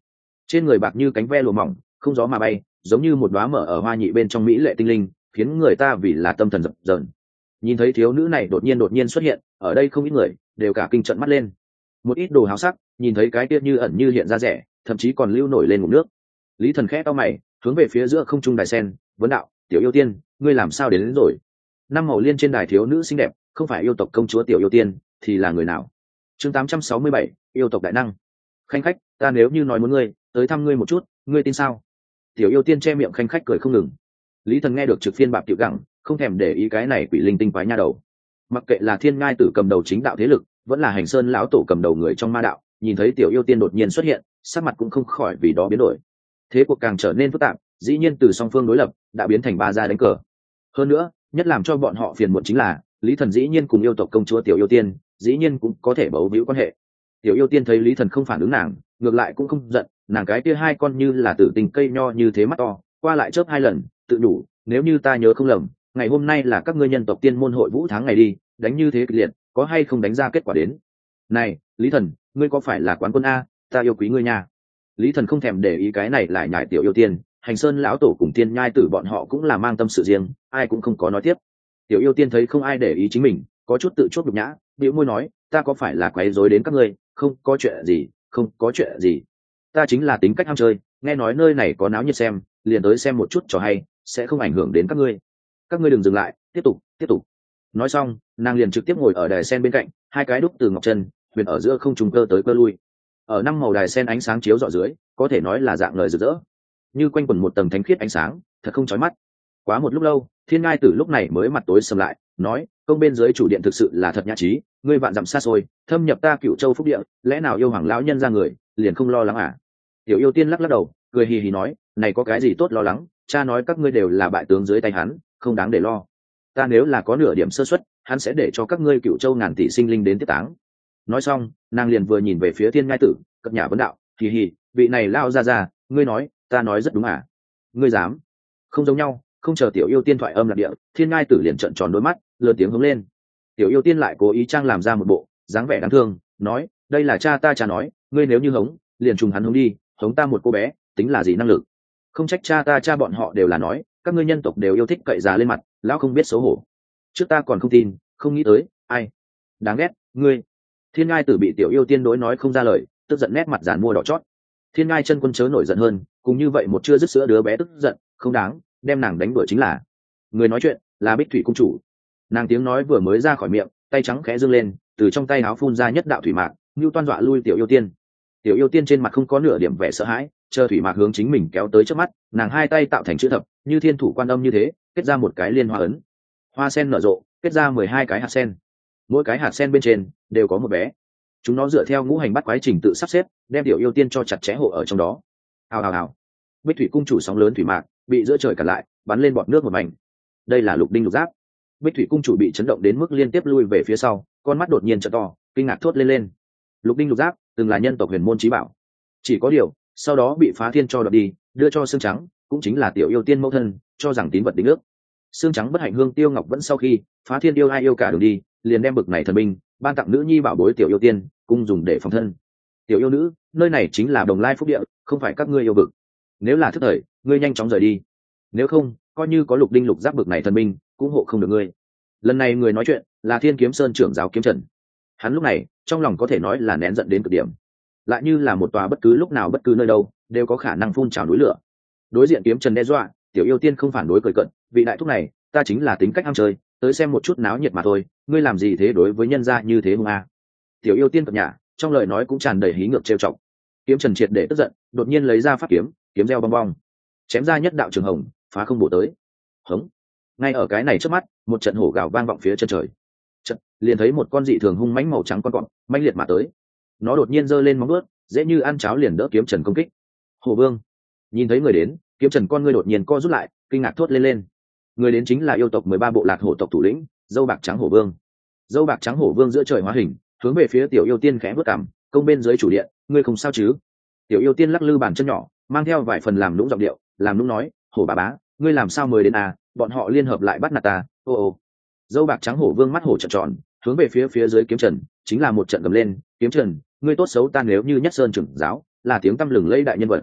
trên người bạc như cánh ve lùa mỏng không gió mà bay, giống như một đóa mở ở hoa nhị bên trong mỹ lệ tinh linh, khiến người ta vì là tâm thần dập dờn. Nhìn thấy thiếu nữ này đột nhiên đột nhiên xuất hiện, ở đây không ít người đều cả kinh trận mắt lên. Một ít đồ háo sắc nhìn thấy cái kia như ẩn như hiện ra rẻ, thậm chí còn lưu nổi lên ngụm nước. Lý Thần khẽ cau mày, hướng về phía giữa không trung đài sen vấn đạo: tiểu yêu tiên, ngươi làm sao đến, đến rồi? Năm màu liên trên đài thiếu nữ xinh đẹp, không phải yêu tộc công chúa tiểu yêu tiên thì là người nào? Chương tám trăm sáu mươi bảy, yêu tộc đại năng. Khanh khách, ta nếu như nói muốn ngươi tới thăm ngươi một chút, ngươi tin sao? Tiểu yêu tiên che miệng khanh khách cười không ngừng. Lý Thần nghe được trực phiên bạc tiểu gặng, không thèm để ý cái này quỷ linh tinh quái nha đầu. Mặc kệ là Thiên Ngai Tử cầm đầu chính đạo thế lực, vẫn là Hành Sơn lão tổ cầm đầu người trong ma đạo, nhìn thấy tiểu yêu tiên đột nhiên xuất hiện, sắc mặt cũng không khỏi vì đó biến đổi. Thế cuộc càng trở nên phức tạp, dĩ nhiên từ song phương đối lập đã biến thành ba gia đánh cờ. Hơn nữa, nhất làm cho bọn họ phiền muộn chính là Lý Thần dĩ nhiên cùng yêu tộc công chúa tiểu yêu tiên dĩ nhiên cũng có thể bấu víu quan hệ. Tiểu yêu tiên thấy Lý Thần không phản ứng nàng, ngược lại cũng không giận, nàng cái kia hai con như là tử tình cây nho như thế mắt to, qua lại chớp hai lần, tự đủ, nếu như ta nhớ không lầm, ngày hôm nay là các ngươi nhân tộc tiên môn hội vũ tháng ngày đi, đánh như thế kịch liệt, có hay không đánh ra kết quả đến? Này, Lý Thần, ngươi có phải là quán quân a? Ta yêu quý ngươi nha. Lý Thần không thèm để ý cái này lại nhải tiểu yêu tiên, Hành Sơn lão tổ cùng Tiên Nhai Tử bọn họ cũng là mang tâm sự riêng, ai cũng không có nói tiếp. Tiểu yêu tiên thấy không ai để ý chính mình, có chút tự chuốc nhục nhã, bĩu môi nói: ta có phải là quấy rối đến các ngươi? Không có chuyện gì, không có chuyện gì. Ta chính là tính cách ham chơi, nghe nói nơi này có náo nhiệt xem, liền tới xem một chút trò hay, sẽ không ảnh hưởng đến các ngươi. Các ngươi đừng dừng lại, tiếp tục, tiếp tục. Nói xong, nàng liền trực tiếp ngồi ở đài sen bên cạnh, hai cái đúc từ ngọc chân huyền ở giữa không trung cơ tới cơ lui. Ở năm màu đài sen ánh sáng chiếu rọi dưới, có thể nói là dạng lời rực rỡ, như quanh quẩn một tầng thánh khiết ánh sáng, thật không chói mắt. Quá một lúc lâu, Thiên Ngai Tử lúc này mới mặt tối sầm lại, nói: công bên dưới chủ điện thực sự là thật nhã trí, ngươi vạn dặm xa xôi thâm nhập ta Cựu Châu phúc địa, lẽ nào yêu hoàng lão nhân ra người liền không lo lắng à? Tiểu yêu tiên lắc lắc đầu, cười hì hì nói: này có cái gì tốt lo lắng, cha nói các ngươi đều là bại tướng dưới tay hắn, không đáng để lo. Ta nếu là có nửa điểm sơ suất, hắn sẽ để cho các ngươi Cựu Châu ngàn tỷ sinh linh đến tiếp táng. Nói xong, nàng liền vừa nhìn về phía Thiên Ngai Tử, cất nhà vấn đạo: hì hì, vị này lao ra ra, ngươi nói, ta nói rất đúng à? Ngươi dám? Không giống nhau. Không chờ tiểu yêu tiên thoại âm lạc địa, Thiên Ngai Tử liền trợn tròn đôi mắt, lơ tiếng hướng lên. Tiểu yêu tiên lại cố ý trang làm ra một bộ dáng vẻ đáng thương, nói: đây là cha ta cha nói, ngươi nếu như hống, liền trùng hắn hống đi, hống ta một cô bé, tính là gì năng lực? Không trách cha ta cha bọn họ đều là nói, các ngươi nhân tộc đều yêu thích cậy già lên mặt, lão không biết xấu hổ. Trước ta còn không tin, không nghĩ tới, ai? Đáng ghét, ngươi. Thiên Ngai Tử bị tiểu yêu tiên đối nói không ra lời, tức giận nét mặt giàn mua đỏ chót. Thiên Ngai chân quân chớ nổi giận hơn, cùng như vậy một chưa dứt sữa đứa bé tức giận, không đáng, đem nàng đánh bừa chính là. Người nói chuyện là Bích Thủy cung chủ. Nàng tiếng nói vừa mới ra khỏi miệng, tay trắng khẽ dương lên, từ trong tay áo phun ra nhất đạo thủy mạc, như toan dọa lui tiểu yêu tiên. Tiểu yêu tiên trên mặt không có nửa điểm vẻ sợ hãi, chờ thủy mạc hướng chính mình kéo tới trước mắt, nàng hai tay tạo thành chữ thập, như thiên thủ quan âm như thế, kết ra một cái liên hoa ấn. Hoa sen nở rộ, kết ra mười hai cái hạt sen. Mỗi cái hạt sen bên trên đều có một bé. Chúng nó dựa theo ngũ hành bắt quái trình tự sắp xếp, đem tiểu yêu tiên cho chặt chẽ hộ ở trong đó. Hào hào hào. Bích Thủy cung chủ sóng lớn thủy mạc, bị giữa trời cản lại, bắn lên bọt nước một mảnh. Đây là lục đinh lục giáp. Bích Thủy cung chủ bị chấn động đến mức liên tiếp lui về phía sau, con mắt đột nhiên trợ to, kinh ngạc thốt lên lên. Lục đinh lục giáp từng là nhân tộc huyền môn chí bảo, chỉ có điều sau đó bị Phá Thiên cho đoạt đi, đưa cho Xương Trắng, cũng chính là tiểu yêu tiên mẫu thân, cho rằng tín vật đính ước. Xương Trắng bất hạnh hương tiêu ngọc vẫn sau khi Phá Thiên yêu ai yêu cả đường đi, liền đem bực này thần binh ban tặng nữ nhi bảo bối tiểu yêu tiên, cung dùng để phòng thân. Tiểu yêu nữ, nơi này chính là Đồng Lai phúc địa, không phải các ngươi yêu vực. Nếu là thức thời, ngươi nhanh chóng rời đi, nếu không coi như có lục đinh lục giáp bực này thần binh cũng hộ không được ngươi. Lần này người nói chuyện là Thiên Kiếm Sơn trưởng giáo Kiếm Trần. Hắn lúc này trong lòng có thể nói là nén giận đến cực điểm, lại như là một tòa bất cứ lúc nào bất cứ nơi đâu đều có khả năng phun trào núi lửa. Đối diện Kiếm Trần đe dọa, tiểu yêu tiên không phản đối cười cận: vị đại thúc này, ta chính là tính cách ham chơi, tới xem một chút náo nhiệt mà thôi, ngươi làm gì thế đối với nhân gia như thế hung a? Tiểu yêu tiên cập nhả, trong lời nói cũng tràn đầy hí ngược trêu chọc. Kiếm Trần triệt để tức giận, đột nhiên lấy ra pháp kiếm, kiếm reo bong bong, chém ra nhất đạo trường hồng, phá không bổ tới. Hống! Ngay ở cái này trước mắt, một trận hổ gào vang vọng phía chân trời. Trận liền thấy một con dị thường hung mãnh màu trắng con cọp mãnh liệt mà tới. Nó đột nhiên giơ lên móng vuốt, dễ như ăn cháo liền đỡ Kiếm Trần công kích. Hổ Vương! Nhìn thấy người đến, Kiếm Trần con ngươi đột nhiên co rút lại, kinh ngạc thốt lên lên. Người đến chính là yêu tộc mười ba bộ lạc hổ tộc thủ lĩnh, Dâu Bạc Trắng Hổ Vương. Dâu Bạc Trắng Hổ Vương giữa trời hóa hình, hướng về phía tiểu yêu tiên khẽ vớt cằm: công bên dưới chủ điện, ngươi không sao chứ? Tiểu yêu tiên lắc lư bàn chân nhỏ, mang theo vài phần làm lũng giọng điệu, làm lũng nói: hổ bà bá, ngươi làm sao mới đến à? Bọn họ liên hợp lại bắt nạt ta. Ô ô. Dâu Bạc Trắng Hổ Vương mắt hổ trợn tròn, hướng về phía phía dưới Kiếm Trần chính là một trận gầm lên: Kiếm Trần, ngươi tốt xấu ta nếu như Nhất Sơn trưởng giáo, là tiếng tăm lừng lẫy đại nhân vật,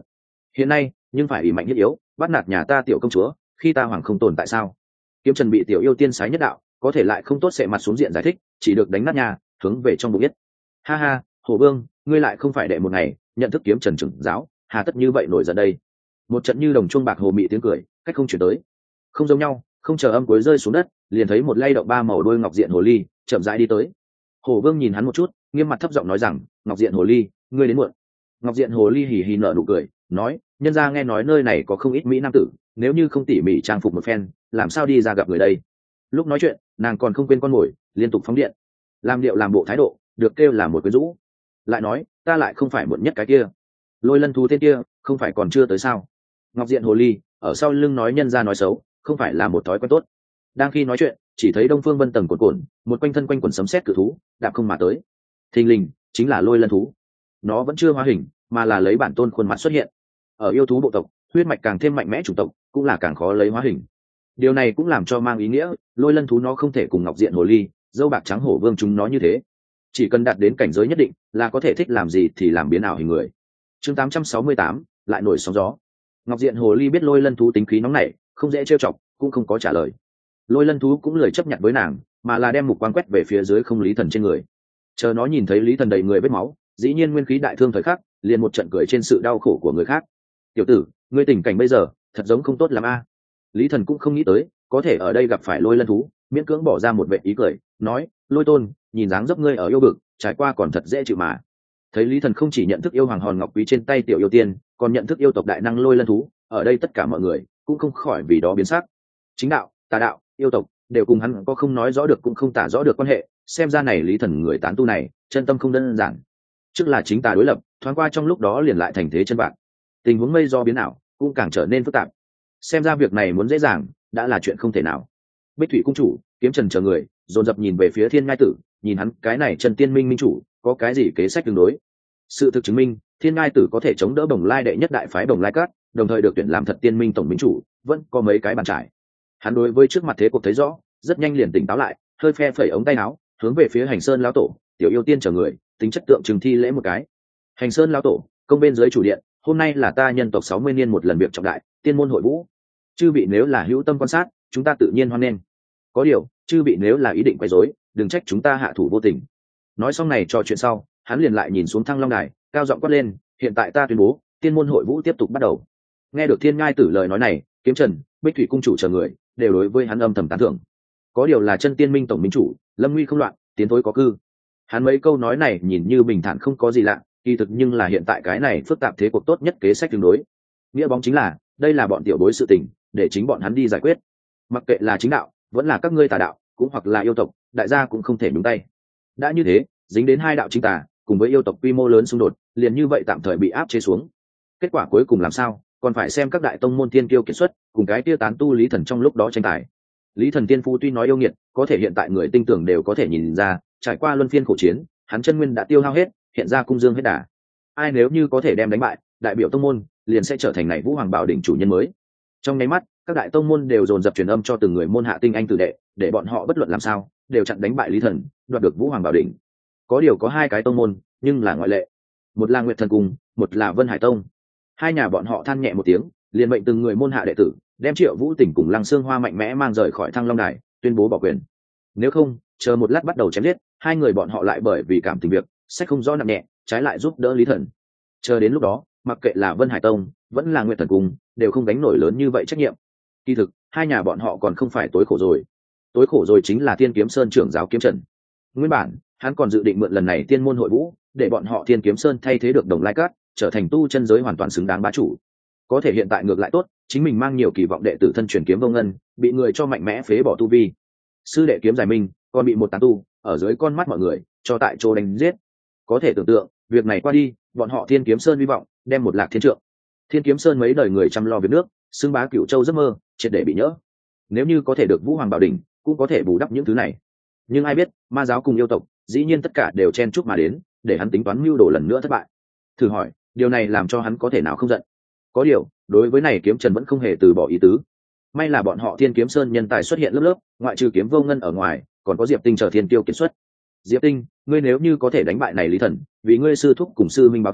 hiện nay nhưng phải ủy mạnh nhất yếu, bắt nạt nhà ta tiểu công chúa, khi ta hoàng không tồn tại sao? Kiếm Trần bị tiểu yêu tiên sái nhất đạo, có thể lại không tốt sệ mặt xuống diện giải thích, chỉ được đánh nát nhà, hướng về trong bụng biết. Ha ha, Hổ Vương, ngươi lại không phải đệ một ngày nhận thức Kiếm Trần trưởng giáo, hà tất như vậy nổi giận đây? Một trận như đồng chuông bạc hồ mị tiếng cười, cách không chuyển tới. Không giống nhau, không chờ âm cuối rơi xuống đất, liền thấy một lay động ba màu đôi ngọc diện hồ ly chậm rãi đi tới. Hổ Vương nhìn hắn một chút, nghiêm mặt thấp giọng nói rằng, ngọc diện hồ ly, ngươi đến muộn. Ngọc diện hồ ly hì hì nở nụ cười, nói, nhân gia nghe nói nơi này có không ít mỹ nam tử, nếu như không tỉ mỉ trang phục một phen, làm sao đi ra gặp người đây? Lúc nói chuyện, nàng còn không quên con mồi, liên tục phóng điện, làm điệu làm bộ thái độ, được kêu là một quyến rũ. Lại nói, ta lại không phải muộn nhất cái kia, lôi lân thú tên kia, không phải còn chưa tới sao? Ngọc diện hồ ly ở sau lưng nói nhân gia nói xấu, không phải là một thói quen tốt. Đang khi nói chuyện, chỉ thấy Đông Phương Vân tầng cuộn cuộn, một quanh thân quanh quần sấm sét cự thú, đạp không mà tới. Thình lình, chính là lôi lân thú. Nó vẫn chưa hóa hình, mà là lấy bản tôn khuôn mặt xuất hiện. Ở yêu thú bộ tộc, huyết mạch càng thêm mạnh mẽ chủng tộc, cũng là càng khó lấy hóa hình. Điều này cũng làm cho mang ý nghĩa, lôi lân thú nó không thể cùng ngọc diện hồ ly, dâu bạc trắng hổ vương chúng nó như thế. Chỉ cần đạt đến cảnh giới nhất định, là có thể thích làm gì thì làm biến ảo hình người. Chương tám trăm sáu mươi tám, lại nổi sóng gió. Ngọc diện hồ ly biết lôi lân thú tính khí nóng nảy, không dễ trêu chọc, cũng không có trả lời. Lôi lân thú cũng lười chấp nhận với nàng, mà là đem mục quang quét về phía dưới không lý thần trên người. Chờ nó nhìn thấy lý thần đầy người vết máu, dĩ nhiên nguyên khí đại thương thời khắc, liền một trận cười trên sự đau khổ của người khác. Tiểu tử, ngươi tình cảnh bây giờ thật giống không tốt lắm a. Lý thần cũng không nghĩ tới có thể ở đây gặp phải lôi lân thú, miễn cưỡng bỏ ra một vệ ý cười, nói, lôi tôn, nhìn dáng dấp ngươi ở yêu bực, trải qua còn thật dễ chịu mà. Thấy lý thần không chỉ nhận thức yêu hoàng hòn ngọc quý trên tay tiểu yêu tiên, còn nhận thức yêu tộc đại năng lôi lân thú, ở đây tất cả mọi người cũng không khỏi vì đó biến sắc. Chính đạo, tà đạo, yêu tộc đều cùng hắn có không nói rõ được cũng không tả rõ được quan hệ, xem ra này lý thần người tán tu này chân tâm không đơn giản. Trước là chính tà đối lập, thoáng qua trong lúc đó liền lại thành thế chân bạn. Tình huống mây do biến ảo cũng càng trở nên phức tạp. Xem ra việc này muốn dễ dàng đã là chuyện không thể nào. Bích Thủy cung chủ, Kiếm Trần chờ người dồn dập nhìn về phía Thiên Ngai Tử, nhìn hắn cái này Trần Tiên Minh minh chủ có cái gì kế sách tương đối. Sự thực chứng minh, Thiên Ngai Tử có thể chống đỡ Bồng Lai đệ nhất đại phái Bồng Lai Cát, đồng thời được tuyển làm thật tiên minh tổng minh chủ, vẫn có mấy cái bàn trải. Hắn đối với trước mặt thế cuộc thấy rõ, rất nhanh liền tỉnh táo lại, hơi phe phẩy ống tay áo, hướng về phía Hành Sơn lão tổ, tiểu yêu tiên chờ người, tính chất tượng trưng thi lễ một cái. Hành Sơn lão tổ, công bên dưới chủ điện, hôm nay là ta nhân tộc sáu mươi niên một lần việc trọng đại, tiên môn hội vũ. Chư vị nếu là hữu tâm quan sát, chúng ta tự nhiên hoan nghênh. Có điều, chư vị nếu là ý định quấy rối, đừng trách chúng ta hạ thủ vô tình. Nói xong này trò chuyện sau, hắn liền lại nhìn xuống Thăng Long đài, cao giọng quát lên, hiện tại ta tuyên bố, tiên môn hội vũ tiếp tục bắt đầu. Nghe được Thiên Ngai Tử lời nói này, Kiếm Trần, Bích Thủy cung chủ chờ người đều đối với hắn âm thầm tán thưởng. Có điều là chân tiên minh tổng minh chủ, lâm nguy không loạn, tiến thối có cư. Hắn mấy câu nói này nhìn như bình thản không có gì lạ, kỳ thực nhưng là hiện tại cái này phức tạp thế cuộc tốt nhất kế sách tương đối. Nghĩa bóng chính là, đây là bọn tiểu bối sự tình, để chính bọn hắn đi giải quyết. Mặc kệ là chính đạo, vẫn là các ngươi tà đạo, cũng hoặc là yêu tộc, đại gia cũng không thể nhúng tay. Đã như thế, dính đến hai đạo chính tà, cùng với yêu tộc quy mô lớn xung đột, liền như vậy tạm thời bị áp chế xuống. Kết quả cuối cùng làm sao, còn phải xem các đại tông môn tiên kiêu kiệt xuất, cùng cái tiêu tán tu lý thần trong lúc đó tranh tài. Lý thần tiên phu tuy nói yêu nghiệt, có thể hiện tại người tinh tưởng đều có thể nhìn ra, trải qua luân phiên khổ chiến, hắn chân nguyên đã tiêu hao hết, hiện ra cung dương hết đà. Ai nếu như có thể đem đánh bại, đại biểu tông môn liền sẽ trở thành này Vũ Hoàng Bảo đỉnh chủ nhân mới. Trong nháy mắt, các đại tông môn đều dồn dập truyền âm cho từng người môn hạ tinh anh tử đệ, để bọn họ bất luận làm sao đều chặn đánh bại Lý thần, đoạt được Vũ Hoàng Bảo đỉnh. Có điều có hai cái tông môn, nhưng là ngoại lệ. Một là Nguyệt Thần Cung, một là Vân Hải Tông. Hai nhà bọn họ than nhẹ một tiếng, liền mệnh từng người môn hạ đệ tử đem Triệu Vũ Tỉnh cùng Lăng Xương Hoa mạnh mẽ mang rời khỏi Thăng Long đài, tuyên bố bỏ quyền. Nếu không, chờ một lát bắt đầu chém giết, hai người bọn họ lại bởi vì cảm tình việc, sẽ không rõ nặng nhẹ, trái lại giúp đỡ Lý thần. Chờ đến lúc đó, mặc kệ là Vân Hải Tông vẫn là Nguyệt Thần Cung, đều không gánh nổi lớn như vậy trách nhiệm. Kỳ thực, hai nhà bọn họ còn không phải tối khổ rồi. Tối khổ rồi chính là Thiên Kiếm Sơn trưởng giáo Kiếm Trần. Nguyên bản, hắn còn dự định mượn lần này tiên môn hội vũ, để bọn họ Thiên Kiếm Sơn thay thế được Đồng Lai Cát, trở thành tu chân giới hoàn toàn xứng đáng bá chủ. Có thể hiện tại ngược lại tốt, chính mình mang nhiều kỳ vọng đệ tử thân truyền kiếm vô ngân, bị người cho mạnh mẽ phế bỏ tu vi. Sư đệ Kiếm Giải Minh còn bị một tán tu ở dưới con mắt mọi người cho tại chỗ đánh giết. Có thể tưởng tượng, việc này qua đi, bọn họ Thiên Kiếm Sơn hy vọng đem một lạc thiên trượng. Thiên Kiếm Sơn mấy đời người chăm lo việc nước, xưng bá Cửu Châu giấc mơ, triệt để bị nhỡ. Nếu như có thể được Vũ Hoàng Bảo đỉnh, cũng có thể bù đắp những thứ này. Nhưng ai biết, ma giáo cùng yêu tộc, dĩ nhiên tất cả đều chen chúc mà đến, để hắn tính toán mưu đồ lần nữa thất bại. Thử hỏi, điều này làm cho hắn có thể nào không giận? Có điều, đối với này Kiếm Trần vẫn không hề từ bỏ ý tứ. May là bọn họ Thiên Kiếm Sơn nhân tài xuất hiện lớp lớp, ngoại trừ Kiếm Vô Ngân ở ngoài, còn có Diệp Tinh chờ thiên tiêu kiệt xuất. Diệp Tinh, ngươi nếu như có thể đánh bại này Lý thần, vì ngươi sư thúc cùng sư minh báo thù,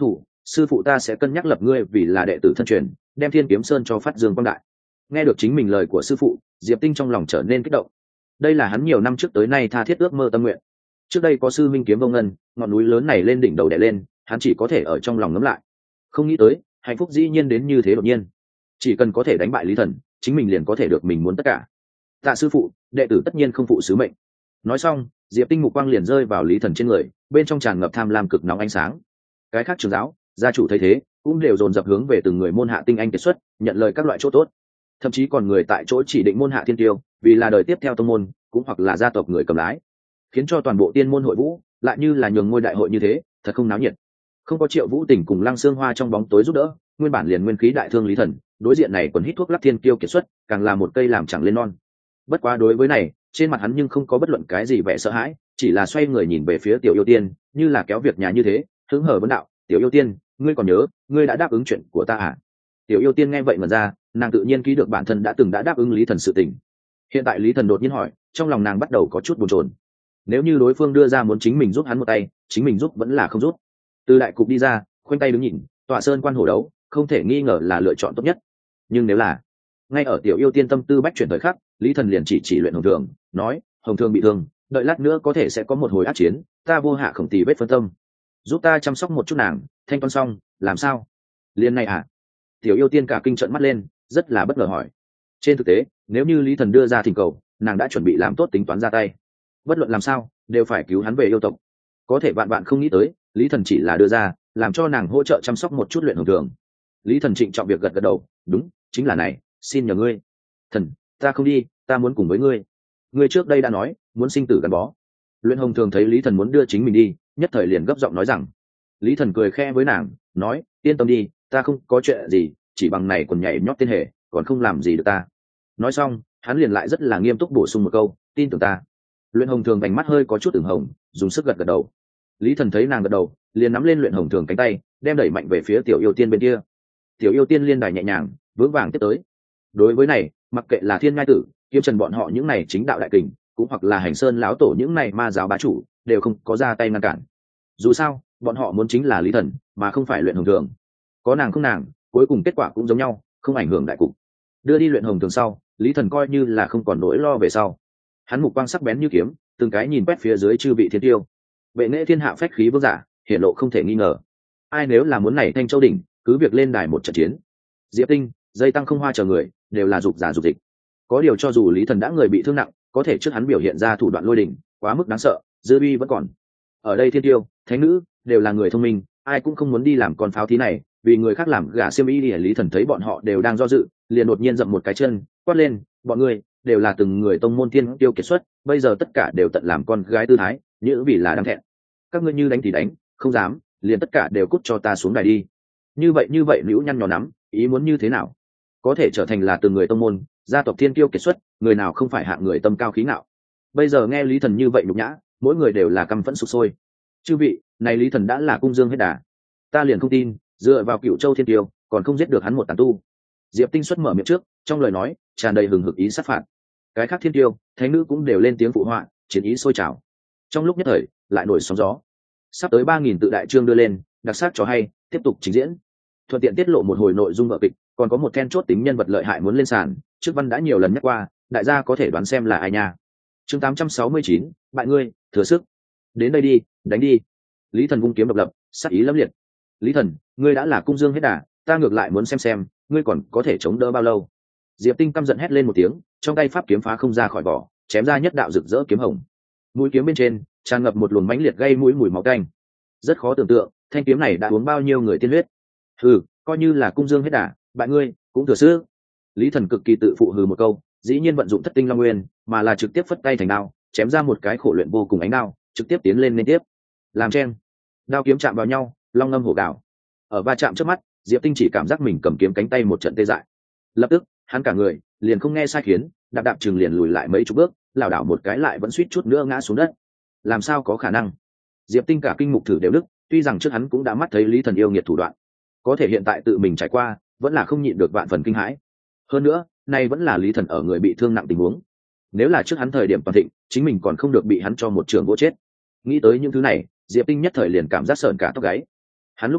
sư phụ ta sẽ cân nhắc lập ngươi vì là đệ tử thân truyền, đem Thiên Kiếm Sơn cho phát dương quang đại. Nghe được chính mình lời của sư phụ, Diệp Tinh trong lòng trở nên kích động. Đây là hắn nhiều năm trước tới nay tha thiết ước mơ tâm nguyện. Trước đây có sư minh kiếm vô ngân, ngọn núi lớn này lên đỉnh đầu đè lên, hắn chỉ có thể ở trong lòng ngấm lại. Không nghĩ tới, hạnh phúc dĩ nhiên đến như thế đột nhiên. Chỉ cần có thể đánh bại Lý Thần, chính mình liền có thể được mình muốn tất cả. Tạ sư phụ, đệ tử tất nhiên không phụ sứ mệnh. Nói xong, Diệp Tinh mục quang liền rơi vào Lý Thần trên người, bên trong tràn ngập tham lam cực nóng ánh sáng. Cái khác trưởng giáo, gia chủ thấy thế, cũng đều dồn dập hướng về từng người môn hạ tinh anh kết xuất, nhận lời các loại chỗ tốt. Thậm chí còn người tại chỗ chỉ định môn hạ thiên tiêu, vì là đời tiếp theo tông môn, cũng hoặc là gia tộc người cầm lái, khiến cho toàn bộ tiên môn hội vũ lại như là nhường ngôi đại hội như thế, thật không náo nhiệt. Không có Triệu Vũ Tình cùng Lăng Xương Hoa trong bóng tối giúp đỡ, nguyên bản liền nguyên khí đại thương Lý Thần, đối diện này còn hít thuốc lắc thiên tiêu kiệt xuất, càng là một cây làm chẳng lên non. Bất quá đối với này, trên mặt hắn nhưng không có bất luận cái gì vẻ sợ hãi, chỉ là xoay người nhìn về phía Tiểu Yêu Tiên, như là kéo việc nhà như thế, hứng hở vấn đạo: "Tiểu Yêu Tiên, ngươi còn nhớ, ngươi đã đáp ứng chuyện của ta à?" Tiểu Yêu Tiên nghe vậy mà ra, nàng tự nhiên ký được bản thân đã từng đã đáp ứng Lý Thần sự tình. Hiện tại Lý Thần đột nhiên hỏi, trong lòng nàng bắt đầu có chút bồn chồn. Nếu như đối phương đưa ra muốn chính mình giúp hắn một tay, chính mình giúp vẫn là không giúp. Từ đại cục đi ra, khoanh tay đứng nhìn, tọa sơn quan hổ đấu, không thể nghi ngờ là lựa chọn tốt nhất. Nhưng nếu là ngay ở Tiểu Yêu Tiên tâm tư bách chuyển thời khắc, Lý Thần liền chỉ chỉ luyện Hồng Thường, nói: "Hồng Thường bị thương, đợi lát nữa có thể sẽ có một hồi ác chiến, ta vô hạ khổng tỳ vết phân tâm, giúp ta chăm sóc một chút nàng, thanh toán xong, làm sao?" Liên này à? Tiểu Yêu Tiên cả kinh trợn mắt lên, rất là bất ngờ hỏi. Trên thực tế, nếu như Lý Thần đưa ra thỉnh cầu, nàng đã chuẩn bị làm tốt tính toán ra tay. Bất luận làm sao, đều phải cứu hắn về yêu tộc. Có thể vạn bạn không nghĩ tới, Lý Thần chỉ là đưa ra, làm cho nàng hỗ trợ chăm sóc một chút luyện Hồng Thường. Lý Thần trịnh trọng việc gật gật đầu, đúng, chính là này, xin nhờ ngươi. Thần, ta không đi, ta muốn cùng với ngươi. Ngươi trước đây đã nói, muốn sinh tử gắn bó. Luyện Hồng Thường thấy Lý Thần muốn đưa chính mình đi, nhất thời liền gấp giọng nói rằng. Lý Thần cười khẽ với nàng, nói: "Yên tâm đi, ta không có chuyện gì, chỉ bằng này còn nhảy nhót tên hề, còn không làm gì được ta." Nói xong, hắn liền lại rất là nghiêm túc bổ sung một câu: "Tin tưởng ta." Luyện Hồng Thường vành mắt hơi có chút ửng hồng, dùng sức gật gật đầu. Lý Thần thấy nàng gật đầu, liền nắm lên Luyện Hồng Thường cánh tay, đem đẩy mạnh về phía Tiểu Yêu Tiên bên kia. Tiểu Yêu Tiên liên đài nhẹ nhàng, vững vàng tiếp tới. Đối với này, mặc kệ là Thiên Ngai Tử, Kiếm Trần bọn họ những này chính đạo đại kình, cũng hoặc là Hành Sơn lão tổ những này ma giáo bá chủ, đều không có ra tay ngăn cản. Dù sao, bọn họ muốn chính là Lý Thần, mà không phải Luyện Hồng Thường. Có nàng không nàng, cuối cùng kết quả cũng giống nhau, không ảnh hưởng đại cục. Đưa đi Luyện Hồng Thường sau, Lý Thần coi như là không còn nỗi lo về sau. Hắn mục quang sắc bén như kiếm, từng cái nhìn quét phía dưới chư vị thiên tiêu. Vệ nghệ thiên hạ phách khí vương giả, hiển lộ không thể nghi ngờ. Ai nếu là muốn này Thanh Châu đỉnh, cứ việc lên đài một trận chiến. Diệp Tinh, Dây Tăng không hoa chờ người, đều là dục giả dục dịch. Có điều cho dù Lý Thần đã người bị thương nặng, có thể trước hắn biểu hiện ra thủ đoạn lôi đỉnh, quá mức đáng sợ, dư uy vẫn còn. Ở đây thiên tiêu, thánh nữ, đều là người thông minh, ai cũng không muốn đi làm con pháo thí này, vì người khác làm gả xiêm y đi. Lý Thần thấy bọn họ đều đang do dự, liền đột nhiên dậm một cái chân, quát lên: "Bọn ngươi đều là từng người tông môn thiên tiêu kiệt xuất, bây giờ tất cả đều tận làm con gái tư thái, như vì là đáng thẹn. Các ngươi như đánh thì đánh, không dám, liền tất cả đều cút cho ta xuống đài đi." Như vậy như vậy liễu nhăn nhò nắm, ý muốn như thế nào? Có thể trở thành là từng người tông môn, gia tộc thiên tiêu kiệt xuất, người nào không phải hạng người tâm cao khí ngạo. Bây giờ nghe Lý Thần như vậy nhục nhã, mỗi người đều là căm phẫn sục sôi. Chư vị, này Lý Thần đã là cung dương hết đà, ta liền không tin, dựa vào Cựu Châu thiên tiêu, còn không giết được hắn một tàn tu. Diệp Tinh xuất mở miệng trước, trong lời nói tràn đầy hừng hực ý sát phạt. Cái khác thiên tiêu, thánh nữ cũng đều lên tiếng phụ họa, chiến ý sôi trào. Trong lúc nhất thời, lại nổi sóng gió. Sắp tới ba nghìn tự đại chương đưa lên, đặc sắc cho hay, tiếp tục trình diễn. Thuận tiện tiết lộ một hồi nội dung vở kịch, còn có một then chốt tính nhân vật lợi hại muốn lên sàn, trước văn đã nhiều lần nhắc qua, đại gia có thể đoán xem là ai nha. Chương tám trăm sáu mươi chín, bại ngươi, thừa sức. Đến đây đi, đánh đi. Lý Thần vung kiếm độc lập, sát ý lẫm liệt. Lý Thần, ngươi đã là cung dương hết đà, ta ngược lại muốn xem xem, ngươi còn có thể chống đỡ bao lâu. Diệp Tinh căm giận hét lên một tiếng, trong tay pháp kiếm phá không ra khỏi vỏ, chém ra nhất đạo rực rỡ kiếm hồng. Mũi kiếm bên trên tràn ngập một luồng mãnh liệt gây mũi mùi máu tanh. Rất khó tưởng tượng, thanh kiếm này đã uống bao nhiêu người tiên huyết. Hừ, coi như là cung dương hết đà, bại ngươi cũng thừa sức. Lý Thần cực kỳ tự phụ hừ một câu, dĩ nhiên vận dụng thất tinh long nguyên, mà là trực tiếp phất tay thành đao, chém ra một cái khổ luyện vô cùng ánh đao, trực tiếp tiến lên liên tiếp. Làm chen, đao kiếm chạm vào nhau, long ngâm hổ gào. Ở va chạm trước mắt, Diệp Tinh chỉ cảm giác mình cầm kiếm cánh tay một trận tê dại. Lập tức, hắn cả người liền không nghe sai khiến, đạp đạp chừng liền lùi lại mấy chục bước, lảo đảo một cái lại vẫn suýt chút nữa ngã xuống đất. Làm sao có khả năng? Diệp Tinh cả kinh mục thử đều đức, tuy rằng trước hắn cũng đã mắt thấy Lý Thần yêu nghiệt thủ đoạn, có thể hiện tại tự mình trải qua, vẫn là không nhịn được vạn phần kinh hãi. Hơn nữa, nay vẫn là Lý Thần ở người bị thương nặng tình huống. Nếu là trước hắn thời điểm toàn thịnh, chính mình còn không được bị hắn cho một trường vỗ chết. Nghĩ tới những thứ này, Diệp Tinh nhất thời liền cảm giác sởn cả tóc gáy. Hắn lúc này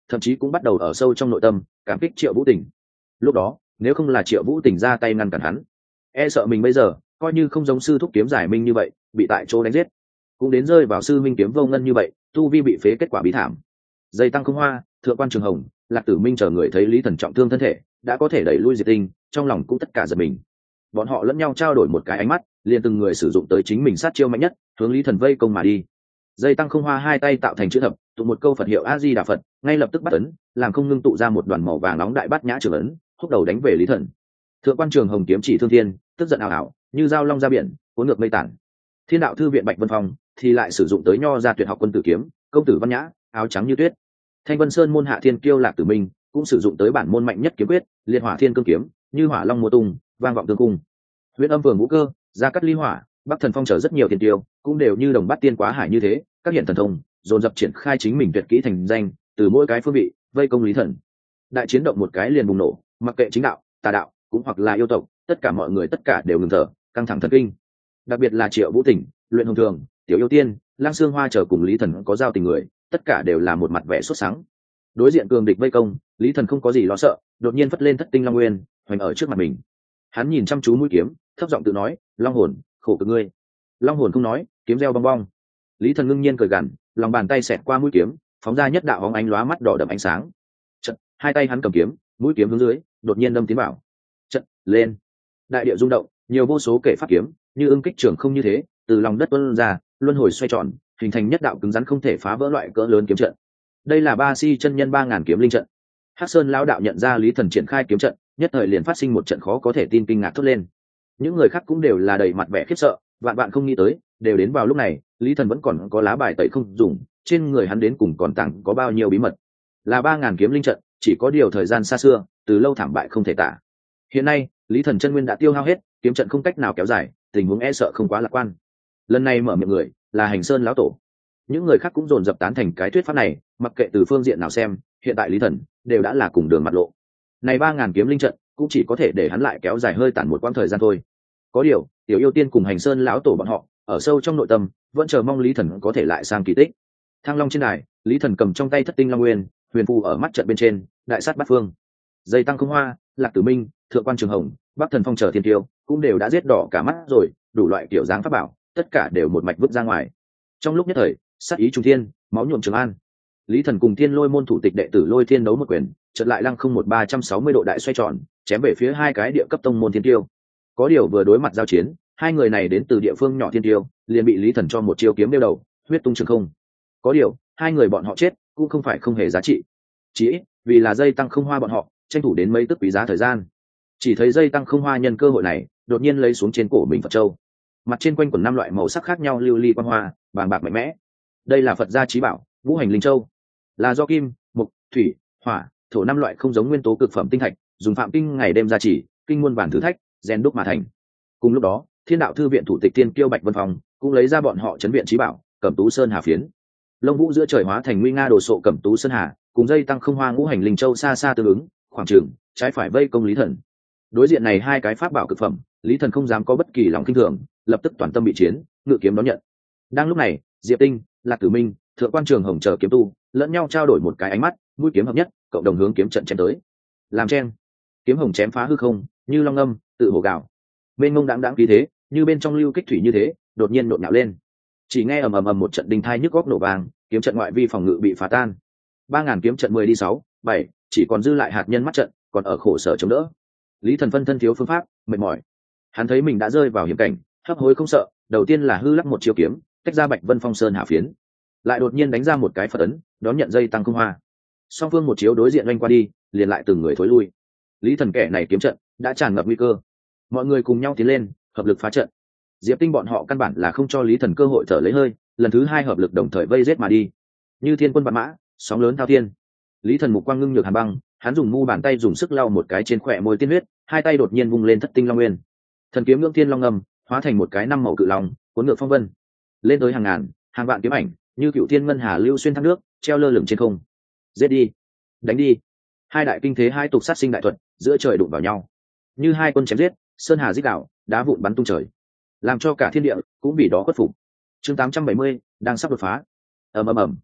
thậm chí cũng bắt đầu ở sâu trong nội tâm cảm kích Triệu Vũ Tình. Lúc đó nếu không là Triệu Vũ Tình ra tay ngăn cản hắn, e sợ mình bây giờ coi như không giống sư thúc kiếm giải minh như vậy bị tại chỗ đánh giết, cũng đến rơi vào sư minh kiếm vô ngân như vậy tu vi bị phế kết quả bí thảm. Dây tăng không hoa, thượng quan trường hồng, Lạc Tử Minh chờ người thấy Lý Thần trọng thương thân thể đã có thể đẩy lui diệt tinh, trong lòng cũng tất cả giật mình. Bọn họ lẫn nhau trao đổi một cái ánh mắt, liền từng người sử dụng tới chính mình sát chiêu mạnh nhất hướng Lý Thần vây công mà đi. Dây tăng không hoa hai tay tạo thành chữ thập, tụng một câu Phật hiệu A Di Đà Phật, ngay lập tức bắt ấn, làm không ngưng tụ ra một đoàn màu vàng nóng đại bát nhã trường ấn, húc đầu đánh về Lý Thần. Thượng quan trường hồng kiếm chỉ thương thiên, tức giận ảo ảo như dao long ra biển, cuốn ngược mây tản. Thiên đạo thư viện Bạch Vân Phong thì lại sử dụng tới nho ra tuyệt học quân tử kiếm, công tử văn nhã, áo trắng như tuyết. Thanh Vân Sơn môn hạ thiên kiêu Lạc Tử Minh cũng sử dụng tới bản môn mạnh nhất kiếm quyết, liệt hỏa thiên cương kiếm, như hỏa long mùa tung, vang vọng tương cung. Huyễn âm vương vũ cơ, gia cát ly hỏa, bắc thần phong trở rất nhiều thiên tiêu, cũng đều như đồng bát tiên quá hải như thế, các hiện thần thông dồn dập triển khai chính mình tuyệt kỹ thành danh, từ mỗi cái phương vị vây công Lý Thần. Đại chiến động một cái liền bùng nổ, mặc kệ chính đạo, tà đạo, cũng hoặc là yêu tộc, tất cả mọi người tất cả đều ngừng thở, căng thẳng thần kinh. Đặc biệt là Triệu Vũ Tình, Luyện Hồng Thường, Tiểu Yêu Tiên, Lang Xương Hoa chờ cùng Lý Thần có giao tình người, tất cả đều là một mặt vẻ sốt sáng. Đối diện cường địch vây công, Lý Thần không có gì lo sợ, đột nhiên phất lên thất tinh long nguyên, hoành ở trước mặt mình. Hắn nhìn chăm chú mũi kiếm, thấp giọng tự nói, long hồn, khổ cực ngươi. Long hồn không nói, kiếm reo bong bong. Lý Thần ngưng nhiên cười gằn, lòng bàn tay xẹt qua mũi kiếm, phóng ra nhất đạo hóng ánh lóa mắt đỏ đậm ánh sáng. Chợt, hai tay hắn cầm kiếm, mũi kiếm hướng dưới, đột nhiên đâm tiến vào. Chợt, lên. Đại địa rung động, nhiều vô số kể pháp kiếm, như ưng kích trường không như thế, từ lòng đất tuôn ra, luân hồi xoay tròn, hình thành nhất đạo cứng rắn không thể phá vỡ loại cỡ lớn kiếm trận. Đây là Ba Si chân nhân ba ngàn kiếm linh trận. Hắc Sơn lão đạo nhận ra Lý Thần triển khai kiếm trận, nhất thời liền phát sinh một trận khó có thể tin kinh ngạc thốt lên. Những người khác cũng đều là đầy mặt vẻ khiếp sợ, vạn vạn không nghĩ tới, đều đến vào lúc này, Lý Thần vẫn còn có lá bài tẩy không dùng, trên người hắn đến cùng còn tàng có bao nhiêu bí mật. Là ba ngàn kiếm linh trận, chỉ có điều thời gian xa xưa, từ lâu thảm bại không thể tả. Hiện nay, Lý Thần chân nguyên đã tiêu hao hết, kiếm trận không cách nào kéo dài, tình huống e sợ không quá lạc quan. Lần này mở miệng người là Hành Sơn lão tổ. Những người khác cũng dồn dập tán thành cái thuyết pháp này, mặc kệ từ phương diện nào xem, hiện tại Lý Thần đều đã là cùng đường mặt lộ. Này ba ngàn kiếm linh trận cũng chỉ có thể để hắn lại kéo dài hơi tàn một quãng thời gian thôi. Có điều, Tiểu Yêu Tiên cùng Hành Sơn lão tổ bọn họ, ở sâu trong nội tâm, vẫn chờ mong Lý Thần có thể lại sang kỳ tích. Thăng Long trên đài, Lý Thần cầm trong tay thất tinh long nguyên, huyền phù ở mắt trận bên trên, đại sát bát phương. Dây tăng không hoa, Lạc Tử Minh, Thượng quan Trường Hồng, Bắc Thần Phong chờ thiên tiêu, cũng đều đã giết đỏ cả mắt rồi, đủ loại kiểu dáng pháp bảo, tất cả đều một mạch vứt ra ngoài. Trong lúc nhất thời, sát ý trung thiên, máu nhuộm Trường An. Lý Thần cùng Thiên Lôi môn thủ tịch đệ tử Lôi Thiên đấu một quyền, chợt lại lăng không một ba trăm sáu mươi độ đại xoay tròn, chém về phía hai cái địa cấp tông môn thiên tiêu. Có điều vừa đối mặt giao chiến, hai người này đến từ địa phương nhỏ thiên tiêu, liền bị Lý Thần cho một chiêu kiếm đeo đầu, huyết tung trường không. Có điều, hai người bọn họ chết cũng không phải không hề giá trị. Chỉ ít, vì là dây tăng không hoa bọn họ, tranh thủ đến mấy tức quý giá thời gian. Chỉ thấy dây tăng không hoa nhân cơ hội này, đột nhiên lấy xuống trên cổ mình Phật châu. Mặt trên quanh quẩn năm loại màu sắc khác nhau lưu ly quang hoa, vàng bạc mạnh mẽ. Đây là Phật gia chí bảo, Ngũ Hành Linh Châu, là do kim, mộc, thủy, hỏa, thổ năm loại không giống nguyên tố cực phẩm tinh thạch, dùng phạm kinh ngày đêm gia trì, kinh muôn bản thử thách, rèn đúc mà thành. Cùng lúc đó, Thiên đạo thư viện thủ tịch Tiên Kiêu Bạch Vân Phong cũng lấy ra bọn họ chấn viện chí bảo, Cẩm Tú Sơn Hà phiến. Lông vũ giữa trời hóa thành nguy nga đồ sộ Cẩm Tú Sơn Hà, cùng dây tăng không hoa Ngũ Hành Linh Châu xa xa tương ứng, khoảng trường trái phải vây công Lý Thần. Đối diện này hai cái pháp bảo cực phẩm, Lý Thần không dám có bất kỳ lòng kinh thường, lập tức toàn tâm bị chiến, ngự kiếm đón nhận. Đang lúc này, Diệp Tinh, Lạc Tử Minh, Thượng quan Trường Hồng chờ kiếm tu lẫn nhau trao đổi một cái ánh mắt, mũi kiếm hợp nhất, cộng đồng hướng kiếm trận chém tới. Làm chen, kiếm hồng chém phá hư không, như long âm, tự hổ gạo. Bên mông đãng đãng khí thế, như bên trong lưu kích thủy như thế, đột nhiên nhộn nhạo lên. Chỉ nghe ầm ầm ầm một trận đinh thai nhức góc nổ vang, kiếm trận ngoại vi phòng ngự bị phá tan. Ba ngàn kiếm trận mười đi sáu, bảy, chỉ còn dư lại hạt nhân mắt trận, còn ở khổ sở chống đỡ. Lý Thần phân thân thiếu phương pháp, mệt mỏi. Hắn thấy mình đã rơi vào hiểm cảnh, hấp hối không sợ, đầu tiên là hư lắc một chiêu kiếm, tách ra Bạch Vân Phong Sơn hạ phiến, lại đột nhiên đánh ra một cái Phật ấn, đón nhận dây tăng không hoa. Song phương một chiếu đối diện oanh qua đi, liền lại từng người thối lui. Lý Thần kẻ này kiếm trận đã tràn ngập nguy cơ, mọi người cùng nhau tiến lên, hợp lực phá trận. Diệp Tinh bọn họ căn bản là không cho Lý Thần cơ hội thở lấy hơi, lần thứ hai hợp lực đồng thời vây giết mà đi, như thiên quân vạn mã, sóng lớn thao thiên. Lý Thần mục quang ngưng nhược hàn băng, hắn dùng mu bàn tay dùng sức lau một cái trên khỏe môi tiên huyết, hai tay đột nhiên vung lên thất tinh long nguyên, thần kiếm ngưỡng thiên long ngầm hóa thành một cái năm màu cự long, cuốn ngược phong vân, lên tới hàng ngàn hàng vạn kiếm ảnh, như cựu thiên ngân hà lưu xuyên thác nước, treo lơ lửng trên không. Giết đi, đánh đi. Hai đại kinh thế hai tục sát sinh đại thuật giữa trời đụng vào nhau, như hai quân chém giết, sơn hà dích đạo, đá vụn bắn tung trời, làm cho cả thiên địa cũng vì đó khuất phục. Chương tám trăm bảy mươi đang sắp đột phá. Ầm ầm ầm,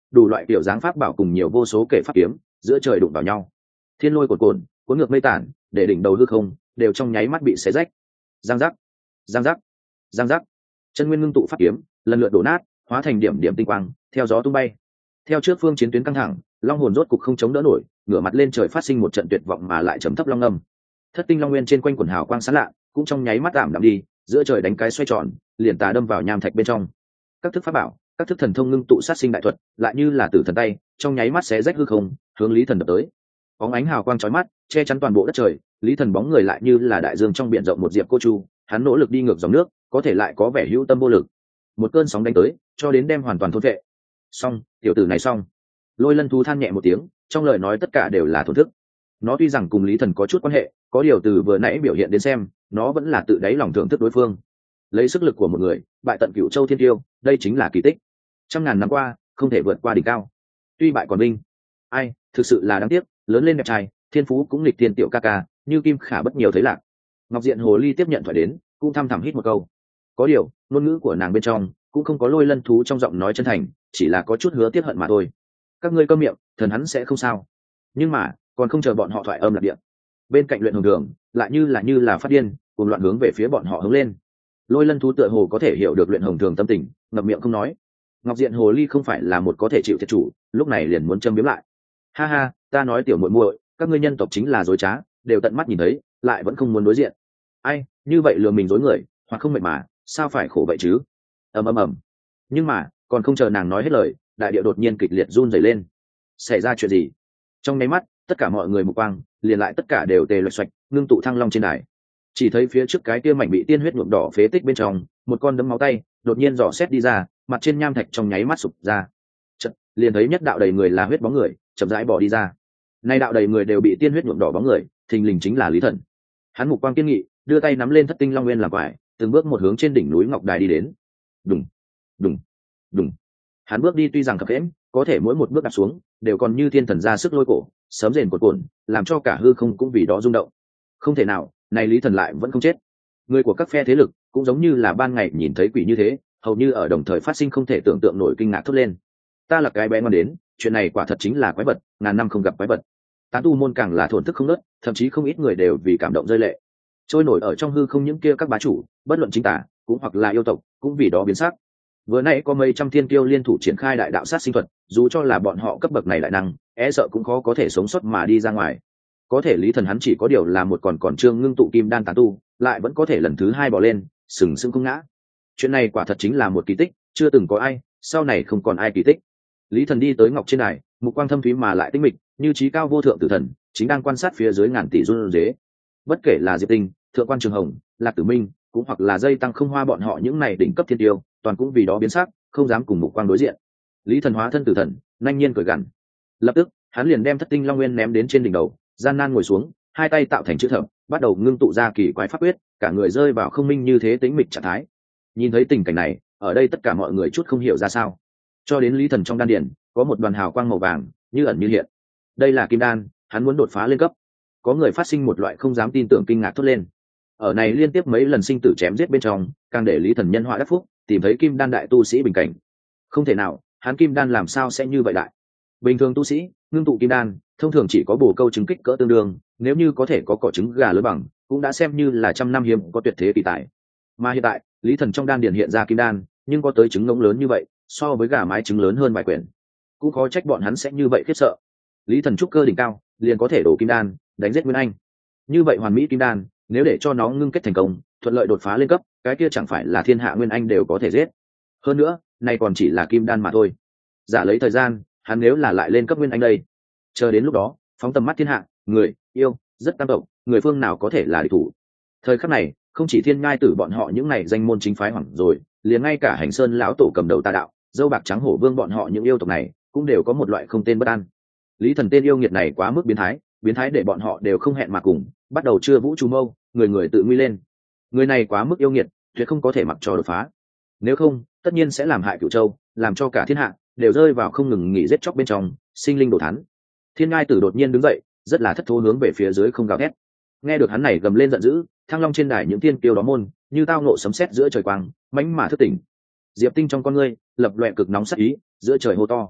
đủ loại kiểu dáng pháp bảo cùng nhiều vô số kể pháp kiếm giữa trời đụng vào nhau, thiên lôi cột cồn cuốn ngược mây tản, để đỉnh đầu hư không đều trong nháy mắt bị xé rách. Giang giác, giang giác, giang giác, chân nguyên ngưng tụ pháp kiếm lần lượt đổ nát, hóa thành điểm điểm tinh quang theo gió tung bay. Theo trước phương chiến tuyến căng thẳng, long hồn rốt cục không chống đỡ nổi, ngửa mặt lên trời phát sinh một trận tuyệt vọng mà lại trầm thấp long âm. Thất tinh long nguyên trên quanh quần hào quang sáng lạ cũng trong nháy mắt tạm đạm đi, giữa trời đánh cái xoay tròn, liền tà đâm vào nham thạch bên trong. Các thức pháp bảo, các thức thần thông ngưng tụ sát sinh đại thuật, lại như là tử thần tay, trong nháy mắt xé rách hư không, hướng Lý Thần đập tới. Bóng ánh hào quang chói mắt, che chắn toàn bộ đất trời, Lý Thần bóng người lại như là đại dương trong biển rộng một diệp cô chu, hắn nỗ lực đi ngược dòng nước, có thể lại có vẻ hữu tâm vô lực. Một cơn sóng đánh tới, cho đến đem hoàn toàn thôn vệ. Xong, tiểu tử này xong. Lôi Lân thú than nhẹ một tiếng, trong lời nói tất cả đều là thổn thức. Nó tuy rằng cùng Lý Thần có chút quan hệ, có điều từ vừa nãy biểu hiện đến xem, nó vẫn là tự đáy lòng thưởng thức đối phương. Lấy sức lực của một người, bại tận Cửu Châu Thiên Tiêu, đây chính là kỳ tích. Trăm ngàn năm qua, không thể vượt qua đỉnh cao. Tuy bại còn binh, ai, thực sự là đáng tiếc, lớn lên đẹp trai, thiên phú cũng nghịch thiên tiểu ca ca, như kim khả bất nhiều thấy lạc. Ngọc Diện Hồ Ly tiếp nhận thoại đến, cũng thăm thẳm hít một câu. Có điều, ngôn ngữ của nàng bên trong cũng không có Lôi Lân thú trong giọng nói chân thành, chỉ là có chút hứa tiếc hận mà thôi. Các ngươi câm miệng, thần hắn sẽ không sao. Nhưng mà, còn không chờ bọn họ thoại âm lạc địa, bên cạnh Luyện Hồng Đường lại như là như là phát điên, cùng loạn hướng về phía bọn họ hướng lên. Lôi Lân thú tựa hồ có thể hiểu được Luyện Hồng Đường tâm tình, ngậm miệng không nói. Ngọc Diện Hồ Ly không phải là một có thể chịu thiệt chủ, lúc này liền muốn châm biếm lại. Ha ha, ta nói tiểu muội muội, các ngươi nhân tộc chính là dối trá, đều tận mắt nhìn thấy, lại vẫn không muốn đối diện. Ai, như vậy lừa mình dối người, hoặc không mệt mà, sao phải khổ vậy chứ? Ầm ầm ầm. Nhưng mà, còn không chờ nàng nói hết lời, đại địa đột nhiên kịch liệt run rẩy lên. Xảy ra chuyện gì? Trong nháy mắt, tất cả mọi người mục quang liền lại tất cả đều tề loạch xoạch, ngưng tụ thăng long trên đài. Chỉ thấy phía trước cái kia mảnh bị tiên huyết nhuộm đỏ phế tích bên trong, một con đấm máu tay đột nhiên dò xét đi ra, mặt trên nham thạch trong nháy mắt sụp ra. Chợt, liền thấy nhất đạo đầy người là huyết bóng người, chậm rãi bỏ đi ra. Nay đạo đầy người đều bị tiên huyết nhuộm đỏ bóng người, thình lình chính là Lý Thần. Hắn mục quang kiên nghị, đưa tay nắm lên thất tinh long nguyên làm quải, từng bước một hướng trên đỉnh núi ngọc đài đi đến. Đùng, đùng, đùng. Hắn bước đi tuy rằng khập khiễng, có thể mỗi một bước đạp xuống đều còn như thiên thần ra sức lôi cổ, sớm rền cột cồn, làm cho cả hư không cũng vì đó rung động. Không thể nào, này Lý Thần lại vẫn không chết. Người của các phe thế lực cũng giống như là ban ngày nhìn thấy quỷ như thế, hầu như ở đồng thời phát sinh không thể tưởng tượng nổi kinh ngạc thốt lên. Ta là cái bé ngoan đến, chuyện này quả thật chính là quái vật, ngàn năm không gặp quái vật. Tán tu môn càng là thổn thức không nớt, thậm chí không ít người đều vì cảm động rơi lệ. Trôi nổi ở trong hư không những kia các bá chủ, bất luận chính tả, cũng hoặc là yêu tộc, cũng vì đó biến sắc. Vừa nãy có mấy trăm thiên kiêu liên thủ triển khai đại đạo sát sinh thuật, dù cho là bọn họ cấp bậc này đại năng, e sợ cũng khó có thể sống sót mà đi ra ngoài. Có thể Lý Thần hắn chỉ có điều là một còn còn trương ngưng tụ kim đan tán tu, lại vẫn có thể lần thứ hai bỏ lên, sừng sững không ngã. Chuyện này quả thật chính là một kỳ tích, chưa từng có ai, sau này không còn ai kỳ tích. Lý Thần đi tới ngọc trên đài, mục quang thâm thúy mà lại tinh mịch, như trí cao vô thượng tử thần, chính đang quan sát phía dưới ngàn tỷ run rế. Bất kể là Diệp Tinh, Thượng quan Trường Hồng, Lạc Tử Minh, cũng hoặc là dây tăng không hoa bọn họ những này đỉnh cấp thiên tiêu, toàn cũng vì đó biến sắc, không dám cùng mục quang đối diện. Lý Thần hóa thân tử thần, nhanh nhiên cười gằn. Lập tức, hắn liền đem thất tinh long nguyên ném đến trên đỉnh đầu, gian nan ngồi xuống, hai tay tạo thành chữ thập, bắt đầu ngưng tụ ra kỳ quái pháp quyết, cả người rơi vào không minh như thế tĩnh mịch trạng thái. Nhìn thấy tình cảnh này, ở đây tất cả mọi người chút không hiểu ra sao. Cho đến Lý Thần trong đan điền có một đoàn hào quang màu vàng, như ẩn như hiện. Đây là kim đan, hắn muốn đột phá lên cấp. Có người phát sinh một loại không dám tin tưởng kinh ngạc thốt lên. Ở này liên tiếp mấy lần sinh tử chém giết bên trong, càng để Lý Thần nhân họa đắc phúc, tìm thấy kim đan đại tu sĩ bình cảnh. Không thể nào, hắn kim đan làm sao sẽ như vậy đại? Bình thường tu sĩ, ngưng tụ kim đan, thông thường chỉ có bổ câu trứng kích cỡ tương đương, nếu như có thể có cỏ trứng gà lớn bằng, cũng đã xem như là trăm năm hiếm có tuyệt thế kỳ tài. Mà hiện tại, Lý Thần trong đan điền hiện ra kim đan, nhưng có tới trứng ngỗng lớn như vậy, so với gà mái trứng lớn hơn vài quyển. Cũng khó trách bọn hắn sẽ như vậy khiếp sợ. Lý Thần trúc cơ đỉnh cao, liền có thể đổ kim đan, đánh giết Nguyên Anh. Như vậy hoàn mỹ kim đan, nếu để cho nó ngưng kết thành công, thuận lợi đột phá lên cấp, cái kia chẳng phải là thiên hạ Nguyên Anh đều có thể giết. Hơn nữa, này còn chỉ là kim đan mà thôi. Giả lấy thời gian, hắn nếu là lại lên cấp Nguyên Anh đây, chờ đến lúc đó, phóng tầm mắt thiên hạ, người, yêu, rất tam tộc, người phương nào có thể là địch thủ. Thời khắc này, không chỉ thiên ngai tử bọn họ những này danh môn chính phái hoảng rồi, liền ngay cả Hành Sơn lão tổ cầm đầu tà đạo, dâu bạc trắng hổ vương bọn họ những yêu tộc này, cũng đều có một loại không tên bất an. Lý Thần tên yêu nghiệt này quá mức biến thái, biến thái để bọn họ đều không hẹn mà cùng, bắt đầu chưa vũ trù mâu, người người tự nguy lên. Người này quá mức yêu nghiệt, tuyệt không có thể mặc cho đột phá. Nếu không, tất nhiên sẽ làm hại Cửu Châu, làm cho cả thiên hạ đều rơi vào không ngừng nghỉ giết chóc bên trong, sinh linh đổ thán. Thiên ngai tử đột nhiên đứng dậy, rất là thất thố hướng về phía dưới không gào thét. Nghe được hắn này gầm lên giận dữ, Thăng Long trên đài những tiên kiêu đó môn, như tao nộ sấm sét giữa trời quang, mãnh mà thức tỉnh. Diệp Tinh trong con ngươi lập loè cực nóng sắc ý, giữa trời hô to: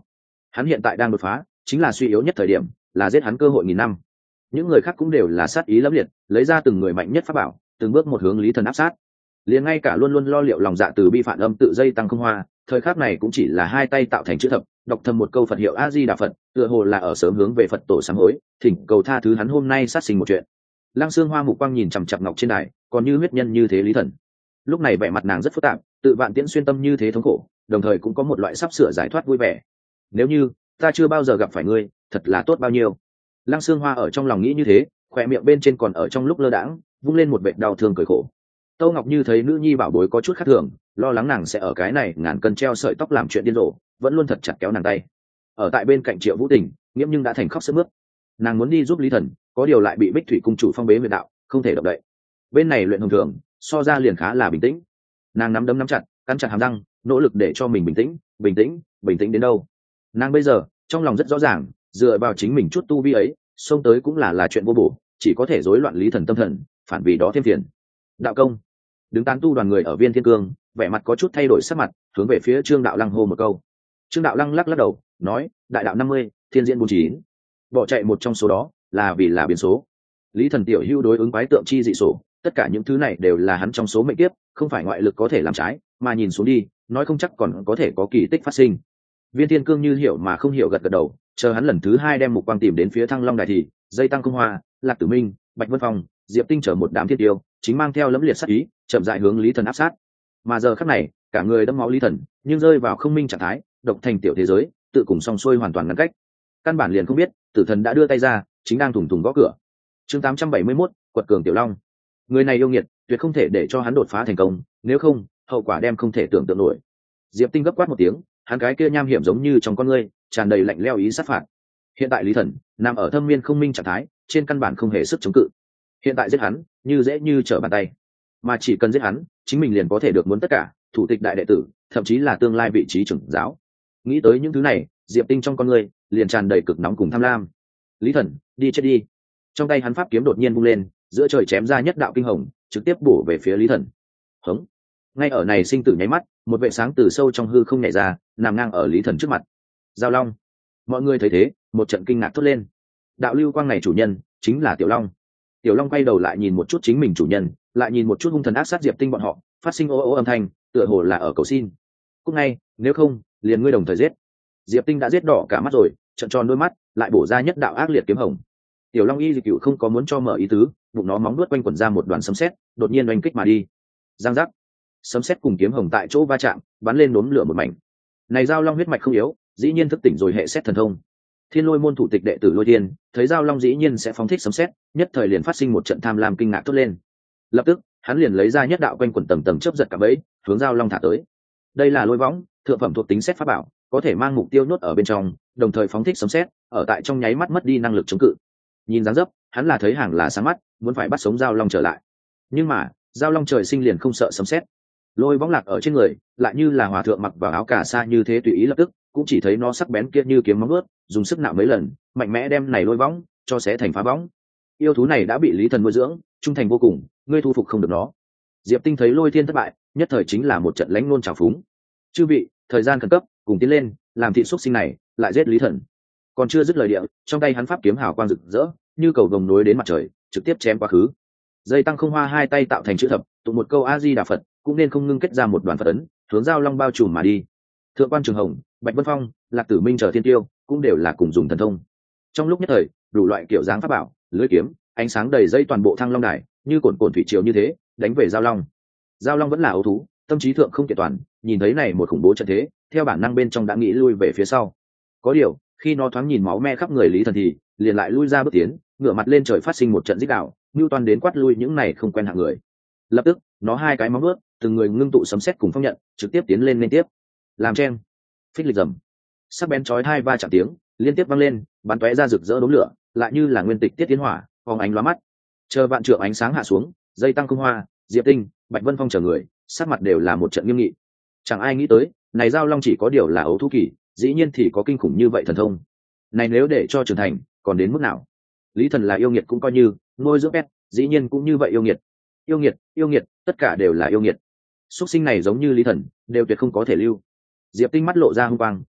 Hắn hiện tại đang đột phá, chính là suy yếu nhất thời điểm, là giết hắn cơ hội nghìn năm. Những người khác cũng đều là sát ý lẫm liệt, lấy ra từng người mạnh nhất pháp bảo, từng bước một hướng Lý Thần áp sát. Liền ngay cả luôn luôn lo liệu lòng dạ từ bi phản âm tự dây tăng không hoa, thời khắc này cũng chỉ là hai tay tạo thành chữ thập, đọc thầm một câu Phật hiệu A Di Đà Phật, tựa hồ là ở sớm hướng về Phật tổ sám hối, thỉnh cầu tha thứ hắn hôm nay sát sinh một chuyện. Lăng Xương Hoa mục quang nhìn chằm chằm ngọc trên đài, còn như huyết nhân như thế Lý Thần. Lúc này vẻ mặt nàng rất phức tạp, tự vạn tiễn xuyên tâm như thế thống khổ, đồng thời cũng có một loại sắp sửa giải thoát vui vẻ. Nếu như ta chưa bao giờ gặp phải ngươi, thật là tốt bao nhiêu. Lăng Xương Hoa ở trong lòng nghĩ như thế, khỏe miệng bên trên còn ở trong lúc lơ đãng vung lên một vệt đau thương cười khổ. Tô Ngọc Như thấy nữ nhi bảo bối có chút khác thường, lo lắng nàng sẽ ở cái này ngàn cân treo sợi tóc làm chuyện điên rồ, vẫn luôn thật chặt kéo nàng tay. Ở tại bên cạnh Triệu Vũ Tình, nghiễm nhưng đã thành khóc sướt mướt. Nàng muốn đi giúp Lý Thần, có điều lại bị Bích Thủy cung chủ phong bế huyệt đạo, không thể động đậy. Bên này luyện hồng thường, so ra liền khá là bình tĩnh. Nàng nắm đấm nắm chặt, cắn chặt hàm răng, nỗ lực để cho mình bình tĩnh, bình tĩnh, bình tĩnh đến đâu? Nàng bây giờ trong lòng rất rõ ràng, dựa vào chính mình chút tu vi ấy, xông tới cũng là là chuyện vô bổ, chỉ có thể rối loạn Lý Thần tâm thần, phản vì đó thêm phiền. Đạo công, đứng tán tu đoàn người ở Viên Thiên Cương, vẻ mặt có chút thay đổi sắc mặt, hướng về phía Trương Đạo Lăng hô một câu. Trương Đạo Lăng lắc lắc đầu, nói: Đại đạo năm mươi, thiên diễn bốn chín. Bỏ chạy một trong số đó, là vì là biến số. Lý Thần tiểu hữu đối ứng quái tượng chi dị sổ, tất cả những thứ này đều là hắn trong số mệnh kiếp, không phải ngoại lực có thể làm trái, mà nhìn xuống đi, nói không chắc còn có thể có kỳ tích phát sinh. Viên Thiên Cương như hiểu mà không hiểu gật gật đầu, chờ hắn lần thứ hai đem mục quang tìm đến phía Thăng Long đài thì, dây tăng công hoa, Lạc Tử Minh, Bạch Vân Phong, Diệp Tinh chở một đám thiên tiêu, chính mang theo lẫm liệt sát ý, chậm rãi hướng Lý Thần áp sát. Mà giờ khắc này, cả người đẫm máu Lý Thần, nhưng rơi vào không minh trạng thái, độc thành tiểu thế giới, tự cùng song xuôi hoàn toàn ngăn cách. Căn bản liền không biết, Tử Thần đã đưa tay ra, chính đang thủng thủng gõ cửa. Chương tám trăm bảy mươi mốt, quật cường tiểu long. Người này yêu nghiệt, tuyệt không thể để cho hắn đột phá thành công, nếu không, hậu quả đem không thể tưởng tượng nổi. Diệp Tinh gấp quát một tiếng, hắn cái kia nham hiểm giống như trong con ngươi, tràn đầy lạnh lẽo ý sát phạt. Hiện tại Lý Thần nằm ở thâm miên không minh trạng thái, trên căn bản không hề sức chống cự. Hiện tại giết hắn, như dễ như trở bàn tay. Mà chỉ cần giết hắn, chính mình liền có thể được muốn tất cả, thủ tịch đại đệ tử, thậm chí là tương lai vị trí trưởng giáo. Nghĩ tới những thứ này, Diệp Tinh trong con ngươi liền tràn đầy cực nóng cùng tham lam. Lý Thần, đi chết đi. Trong tay hắn pháp kiếm đột nhiên vung lên, giữa trời chém ra nhất đạo kinh hồng, trực tiếp bổ về phía Lý Thần. Hống. Ngay ở này sinh tử nháy mắt, một vệ sáng từ sâu trong hư không nhảy ra, nằm ngang ở Lý Thần trước mặt. Giao Long. Mọi người thấy thế, một trận kinh ngạc thốt lên. Đạo lưu quang này chủ nhân chính là Tiểu Long. Tiểu Long quay đầu lại nhìn một chút chính mình chủ nhân, lại nhìn một chút hung thần ác sát Diệp Tinh bọn họ, phát sinh ô ô âm thanh, tựa hồ là ở cầu xin. Cũng ngay, nếu không, liền ngươi đồng thời giết. Diệp Tinh đã giết đỏ cả mắt rồi, trợn tròn đôi mắt, lại bổ ra nhất đạo ác liệt kiếm hồng. Tiểu Long y dị cựu không có muốn cho mở ý tứ, bụng nó móng nuốt quanh quẩn ra một đoàn sấm sét, đột nhiên oanh kích mà đi. Giang giác. Sấm sét cùng kiếm hồng tại chỗ va chạm, bắn lên đốm lửa một mảnh. Này Giao Long huyết mạch không yếu, dĩ nhiên thức tỉnh rồi hệ sét thần thông. Thiên Lôi môn thủ tịch đệ tử Lôi Thiên, thấy Giao Long dĩ nhiên sẽ phóng thích sấm sét, nhất thời liền phát sinh một trận tham lam kinh ngạc thốt lên. Lập tức, hắn liền lấy ra nhất đạo quanh quẩn tầng tầng chớp giật cả bẫy, hướng Giao Long thả tới. Đây là lôi võng, thượng phẩm thuộc tính sét pháp bảo, có thể mang mục tiêu nhốt ở bên trong, đồng thời phóng thích sấm sét, ở tại trong nháy mắt mất đi năng lực chống cự. Nhìn dáng dấp, hắn là thấy hàng là sáng mắt, muốn phải bắt sống Giao Long trở lại. Nhưng mà, Giao Long trời sinh liền không sợ sấm sét. Lôi võng lạc ở trên người, lại như là hòa thượng mặc vào áo cà sa như thế tùy ý lập tức, cũng chỉ thấy nó sắc bén kia như kiếm móng vuốt, dùng sức nạo mấy lần, mạnh mẽ đem này lôi võng cho xé thành phá võng. Yêu thú này đã bị Lý Thần nuôi dưỡng, trung thành vô cùng, ngươi thu phục không được nó. Diệp Tinh thấy Lôi Thiên thất bại, nhất thời chính là một trận lãnh nôn trào phúng. Chư vị, thời gian khẩn cấp, cùng tiến lên, làm thịt xúc sinh này, lại giết Lý Thần. Còn chưa dứt lời địa, trong tay hắn pháp kiếm hào quang rực rỡ, như cầu vồng nối đến mặt trời, trực tiếp chém quá khứ. Dây tăng không hoa hai tay tạo thành chữ thập, tụng một câu A Di Đà Phật, cũng nên không ngưng kết ra một đoàn Phật ấn, hướng Giao Long bao trùm mà đi. Thượng quan Trường Hồng, Bạch Vân Phong, Lạc Tử Minh chờ thiên tiêu, cũng đều là cùng dùng thần thông. Trong lúc nhất thời, đủ loại kiểu dáng pháp bảo, lưỡi kiếm, ánh sáng đầy dây toàn bộ Thăng Long đài, như cồn cồn thủy triều như thế, đánh về Giao Long. Giao Long vẫn là ấu thú, tâm trí thượng không kiện toàn, nhìn thấy này một khủng bố trận thế, theo bản năng bên trong đã nghĩ lui về phía sau. Có điều, khi nó thoáng nhìn máu me khắp người Lý Thần thì liền lại lui ra bước tiến, ngửa mặt lên trời phát sinh một trận rít gào, nưu toàn đến quát lui những này không quen hạng người. Lập tức, nó hai cái móng vuốt, từng người ngưng tụ sấm sét cùng phong nhận, trực tiếp tiến lên liên tiếp. Làm chen, phích lịch rầm, sắc bén chói hai va chạm tiếng liên tiếp vang lên, bắn tóe ra rực rỡ đốm lửa, lại như là nguyên tịch tiết tiến hỏa, phóng ánh lóa mắt. Chờ vạn trượng ánh sáng hạ xuống, dây tăng không hoa, Diệp Tinh, Bạch Vân Phong chờ người, sắc mặt đều là một trận nghiêm nghị. Chẳng ai nghĩ tới, này Giao Long chỉ có điều là ấu thú kỳ, dĩ nhiên thì có kinh khủng như vậy thần thông. Này nếu để cho trưởng thành, còn đến mức nào? Lý Thần là yêu nghiệt cũng coi như, nuôi dưỡng pet, dĩ nhiên cũng như vậy yêu nghiệt. Yêu nghiệt, yêu nghiệt, tất cả đều là yêu nghiệt. Súc sinh này giống như Lý Thần, đều tuyệt không có thể lưu. Diệp Tinh mắt lộ ra hung quang,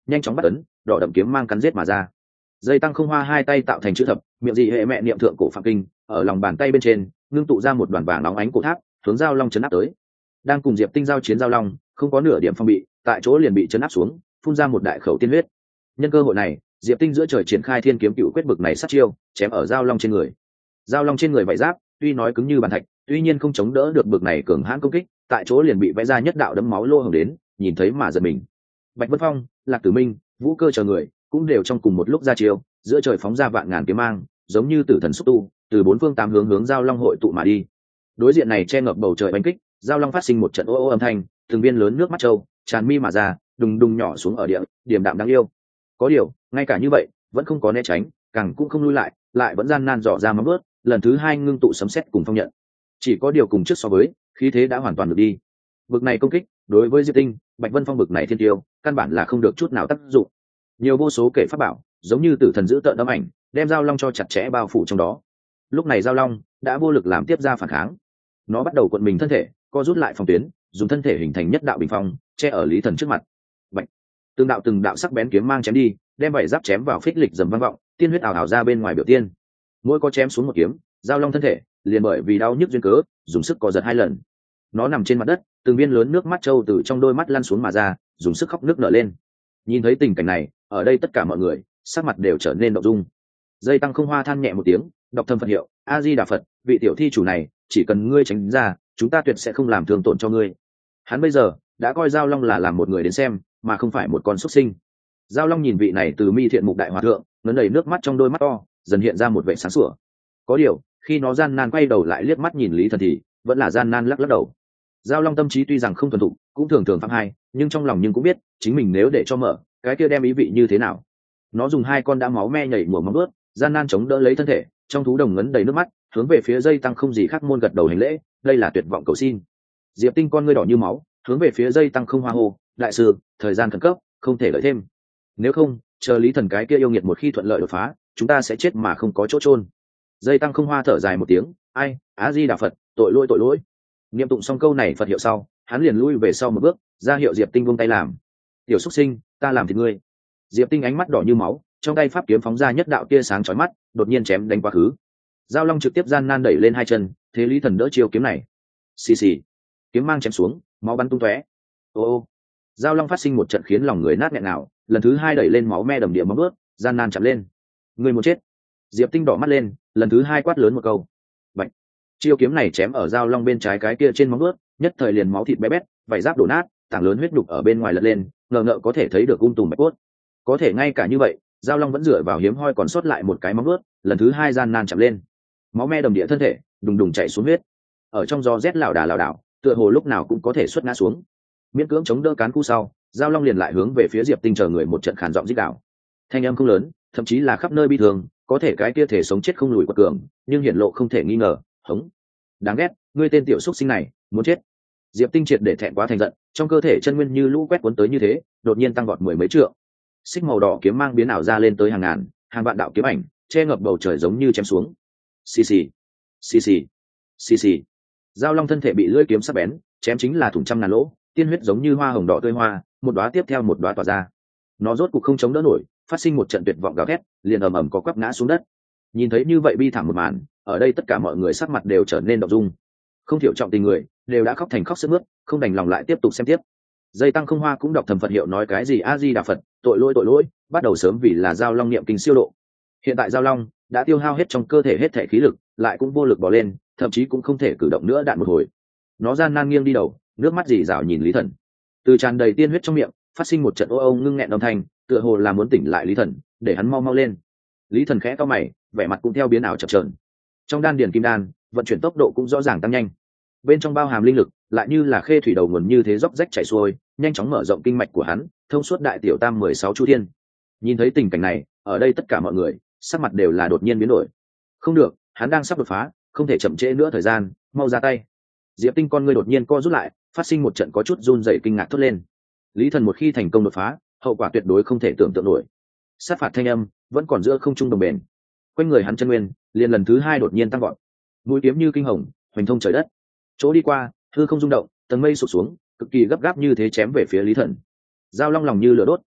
nhanh chóng bắt ấn, đỏ đậm kiếm mang cắn giết mà ra. Dây tăng không hoa hai tay tạo thành chữ thập, miệng dị hệ mẹ niệm thượng cổ phạm kinh, ở lòng bàn tay bên trên ngưng tụ ra một đoàn vàng nóng ánh cổ tháp, hướng giao long chấn áp tới. Đang cùng Diệp Tinh giao chiến giao long, không có nửa điểm phong bị, tại chỗ liền bị chấn áp xuống, phun ra một đại khẩu tiên huyết. Nhân cơ hội này, Diệp Tinh giữa trời triển khai thiên kiếm cựu quyết bực này sát chiêu, chém ở giao long trên người. Giao long trên người vảy giáp, tuy nói cứng như bàn thạch, tuy nhiên không chống đỡ được bực này cường hãn công kích, tại chỗ liền bị vẽ ra nhất đạo đấm máu lô hồng đến, nhìn thấy mà giật mình. Bạch Vân Phong, Lạc Tử Minh, Vũ Cơ chờ người cũng đều trong cùng một lúc ra chiêu, giữa trời phóng ra vạn ngàn kiếm mang, giống như tử thần xúc tu, từ bốn phương tám hướng hướng giao long hội tụ mà đi. Đối diện này che ngập bầu trời đánh kích, giao long phát sinh một trận ô ô âm thanh, từng viên lớn nước mắt trâu tràn mi mà ra, đùng đùng nhỏ xuống ở địa, điểm đạm đáng yêu. Có điều, ngay cả như vậy, vẫn không có né tránh, càng cũng không lui lại, lại vẫn gian nan dò ra móng vuốt, lần thứ hai ngưng tụ sấm sét cùng phong nhận. Chỉ có điều cùng trước so với, khí thế đã hoàn toàn được đi. Bực này công kích, đối với Diệp Tinh, Bạch Vân Phong bực này thiên tiêu, căn bản là không được chút nào tác dụng. Nhiều vô số kể pháp bảo, giống như tử thần giữ tợn âm ảnh, đem giao long cho chặt chẽ bao phủ trong đó. Lúc này giao long đã vô lực làm tiếp ra phản kháng, nó bắt đầu cuộn mình thân thể, co rút lại phòng tuyến, dùng thân thể hình thành nhất đạo bình phong, che ở Lý Thần trước mặt. Bạch, từng đạo từng đạo sắc bén kiếm mang chém đi, đem bảy giáp chém vào phích lịch dầm vang vọng, tiên huyết ảo ảo ra bên ngoài biểu tiên. Mỗi có chém xuống một kiếm, giao long thân thể liền bởi vì đau nhức duyên cớ, dùng sức co giật hai lần. Nó nằm trên mặt đất, từng viên lớn nước mắt trâu từ trong đôi mắt lăn xuống mà ra, dùng sức khóc nước nở lên. Nhìn thấy tình cảnh này, ở đây tất cả mọi người sắc mặt đều trở nên động dung. Dây tăng không hoa than nhẹ một tiếng, đọc thầm Phật hiệu, A Di Đà Phật, vị tiểu thi chủ này, chỉ cần ngươi tránh ra, chúng ta tuyệt sẽ không làm thương tổn cho ngươi. Hắn bây giờ đã coi giao long là làm một người đến xem, mà không phải một con xuất sinh. Giao long nhìn vị này từ mi thiện mục đại hòa thượng, nó đầy nước mắt trong đôi mắt to, dần hiện ra một vẻ sáng sủa. Có điều, khi nó gian nan quay đầu lại liếc mắt nhìn Lý Thần thì vẫn là gian nan lắc lắc đầu. Giao long tâm trí tuy rằng không thuần thục, cũng thường thường phạm hai, nhưng trong lòng nhưng cũng biết chính mình nếu để cho mở, cái kia đem ý vị như thế nào. Nó dùng hai con đã máu me nhảy mùa móng ướt, gian nan chống đỡ lấy thân thể, trong thú đồng ngấn đầy nước mắt, hướng về phía dây tăng không gì khác môn gật đầu hành lễ, đây là tuyệt vọng cầu xin. Diệp Tinh con ngươi đỏ như máu, hướng về phía dây tăng không hoa hô, đại sư, thời gian khẩn cấp, không thể lợi thêm. Nếu không, chờ Lý Thần cái kia yêu nghiệt một khi thuận lợi đột phá, chúng ta sẽ chết mà không có chỗ chôn. Dây tăng không hoa thở dài một tiếng, ai, Á Di Đà Phật, tội lỗi tội lỗi. Niệm tụng xong câu này Phật hiệu sau, hắn liền lui về sau một bước, ra hiệu Diệp Tinh buông tay làm. Tiểu xuất sinh, ta làm thịt ngươi. Diệp Tinh ánh mắt đỏ như máu, trong tay pháp kiếm phóng ra nhất đạo tia sáng chói mắt, đột nhiên chém đánh quá khứ. Giao long trực tiếp gian nan đẩy lên hai chân, thế Lý Thần đỡ chiêu kiếm này. Xì xì, kiếm mang chém xuống, máu bắn tung tóe. Ô ô, giao long phát sinh một trận khiến lòng người nát nghẹn nào, lần thứ hai đẩy lên máu me đầm địa móng ướt, gian nan chạm lên. Người muốn chết. Diệp Tinh đỏ mắt lên, lần thứ hai quát lớn một câu. Bạch, chiêu kiếm này chém ở giao long bên trái cái kia trên móng ướt, nhất thời liền máu thịt bé bét, vảy giáp đổ nát, tảng lớn huyết đục ở bên ngoài lật lên, ngờ ngợ có thể thấy được ung tùm bạch cốt. Có thể ngay cả như vậy, giao long vẫn dựa vào hiếm hoi còn sót lại một cái móng ướt, lần thứ hai gian nan chạm lên. Máu me đầm địa thân thể đùng đùng chảy xuống huyết, ở trong gió rét lảo đà lảo đảo, tựa hồ lúc nào cũng có thể xuất ngã xuống. Miễn cưỡng chống đỡ cán cú sau, giao long liền lại hướng về phía Diệp Tinh chờ người một trận khàn giọng rít gào. Thanh âm không lớn, thậm chí là khắp nơi bi thương, có thể cái kia thể sống chết không lùi quật cường, nhưng hiển lộ không thể nghi ngờ. Hống, đáng ghét, ngươi tên tiểu xúc sinh này, muốn chết. Diệp Tinh triệt để thẹn quá thành giận, trong cơ thể chân nguyên như lũ quét cuốn tới như thế, đột nhiên tăng vọt mười mấy trượng. Xích màu đỏ kiếm mang biến ảo ra lên tới hàng ngàn, hàng vạn đạo kiếm ảnh, che ngập bầu trời giống như chém xuống. Xì xì, xì xì, xì xì. Giao long thân thể bị lưỡi kiếm sắc bén chém chính là thủng trăm ngàn lỗ, tiên huyết giống như hoa hồng đỏ tươi hoa, một đóa tiếp theo một đóa tỏa ra. Nó rốt cục không chống đỡ nổi, phát sinh một trận tuyệt vọng gào thét, liền ầm ầm có quắp ngã xuống đất. Nhìn thấy như vậy bi thảm một màn, ở đây tất cả mọi người sắc mặt đều trở nên động dung. Không thiểu trọng tình người đều đã khóc thành khóc sướt mướt, không đành lòng lại tiếp tục xem tiếp. Dây tăng không hoa cũng đọc thầm Phật hiệu nói cái gì A Di Đà Phật, tội lỗi tội lỗi, bắt đầu sớm vì là giao long niệm kinh siêu độ. Hiện tại giao long đã tiêu hao hết trong cơ thể hết thể khí lực, lại cũng vô lực bò lên, thậm chí cũng không thể cử động nữa đạn một hồi. Nó gian nan nghiêng đi đầu, nước mắt rỉ rào nhìn Lý Thần. Từ tràn đầy tiên huyết trong miệng phát sinh một trận ô ô ngưng nghẹn âm thanh, tựa hồ là muốn tỉnh lại Lý Thần, để hắn mau mau lên. Lý Thần khẽ cau mày, vẻ mặt cũng theo biến ảo chập chờn. Trong đan điền kim đan, vận chuyển tốc độ cũng rõ ràng tăng nhanh. Bên trong bao hàm linh lực, lại như là khê thủy đầu nguồn như thế róc rách chảy xuôi, nhanh chóng mở rộng kinh mạch của hắn, thông suốt đại tiểu tam mười sáu chu thiên. Nhìn thấy tình cảnh này, ở đây tất cả mọi người sắc mặt đều là đột nhiên biến đổi. Không được, hắn đang sắp đột phá, không thể chậm trễ nữa thời gian, mau ra tay. Diệp Tinh con ngươi đột nhiên co rút lại, phát sinh một trận có chút run rẩy kinh ngạc thốt lên. Lý Thần một khi thành công đột phá, hậu quả tuyệt đối không thể tưởng tượng nổi. Sát phạt thanh âm vẫn còn giữa không trung đồng bền. Quanh người hắn chân nguyên liền lần thứ hai đột nhiên tăng vọt. Mũi kiếm như kinh hồng, hoành thông trời đất. Chỗ đi qua, hư không rung động, tầng mây sụp xuống, cực kỳ gấp gáp như thế chém về phía Lý Thần. Giao long lòng như lửa đốt,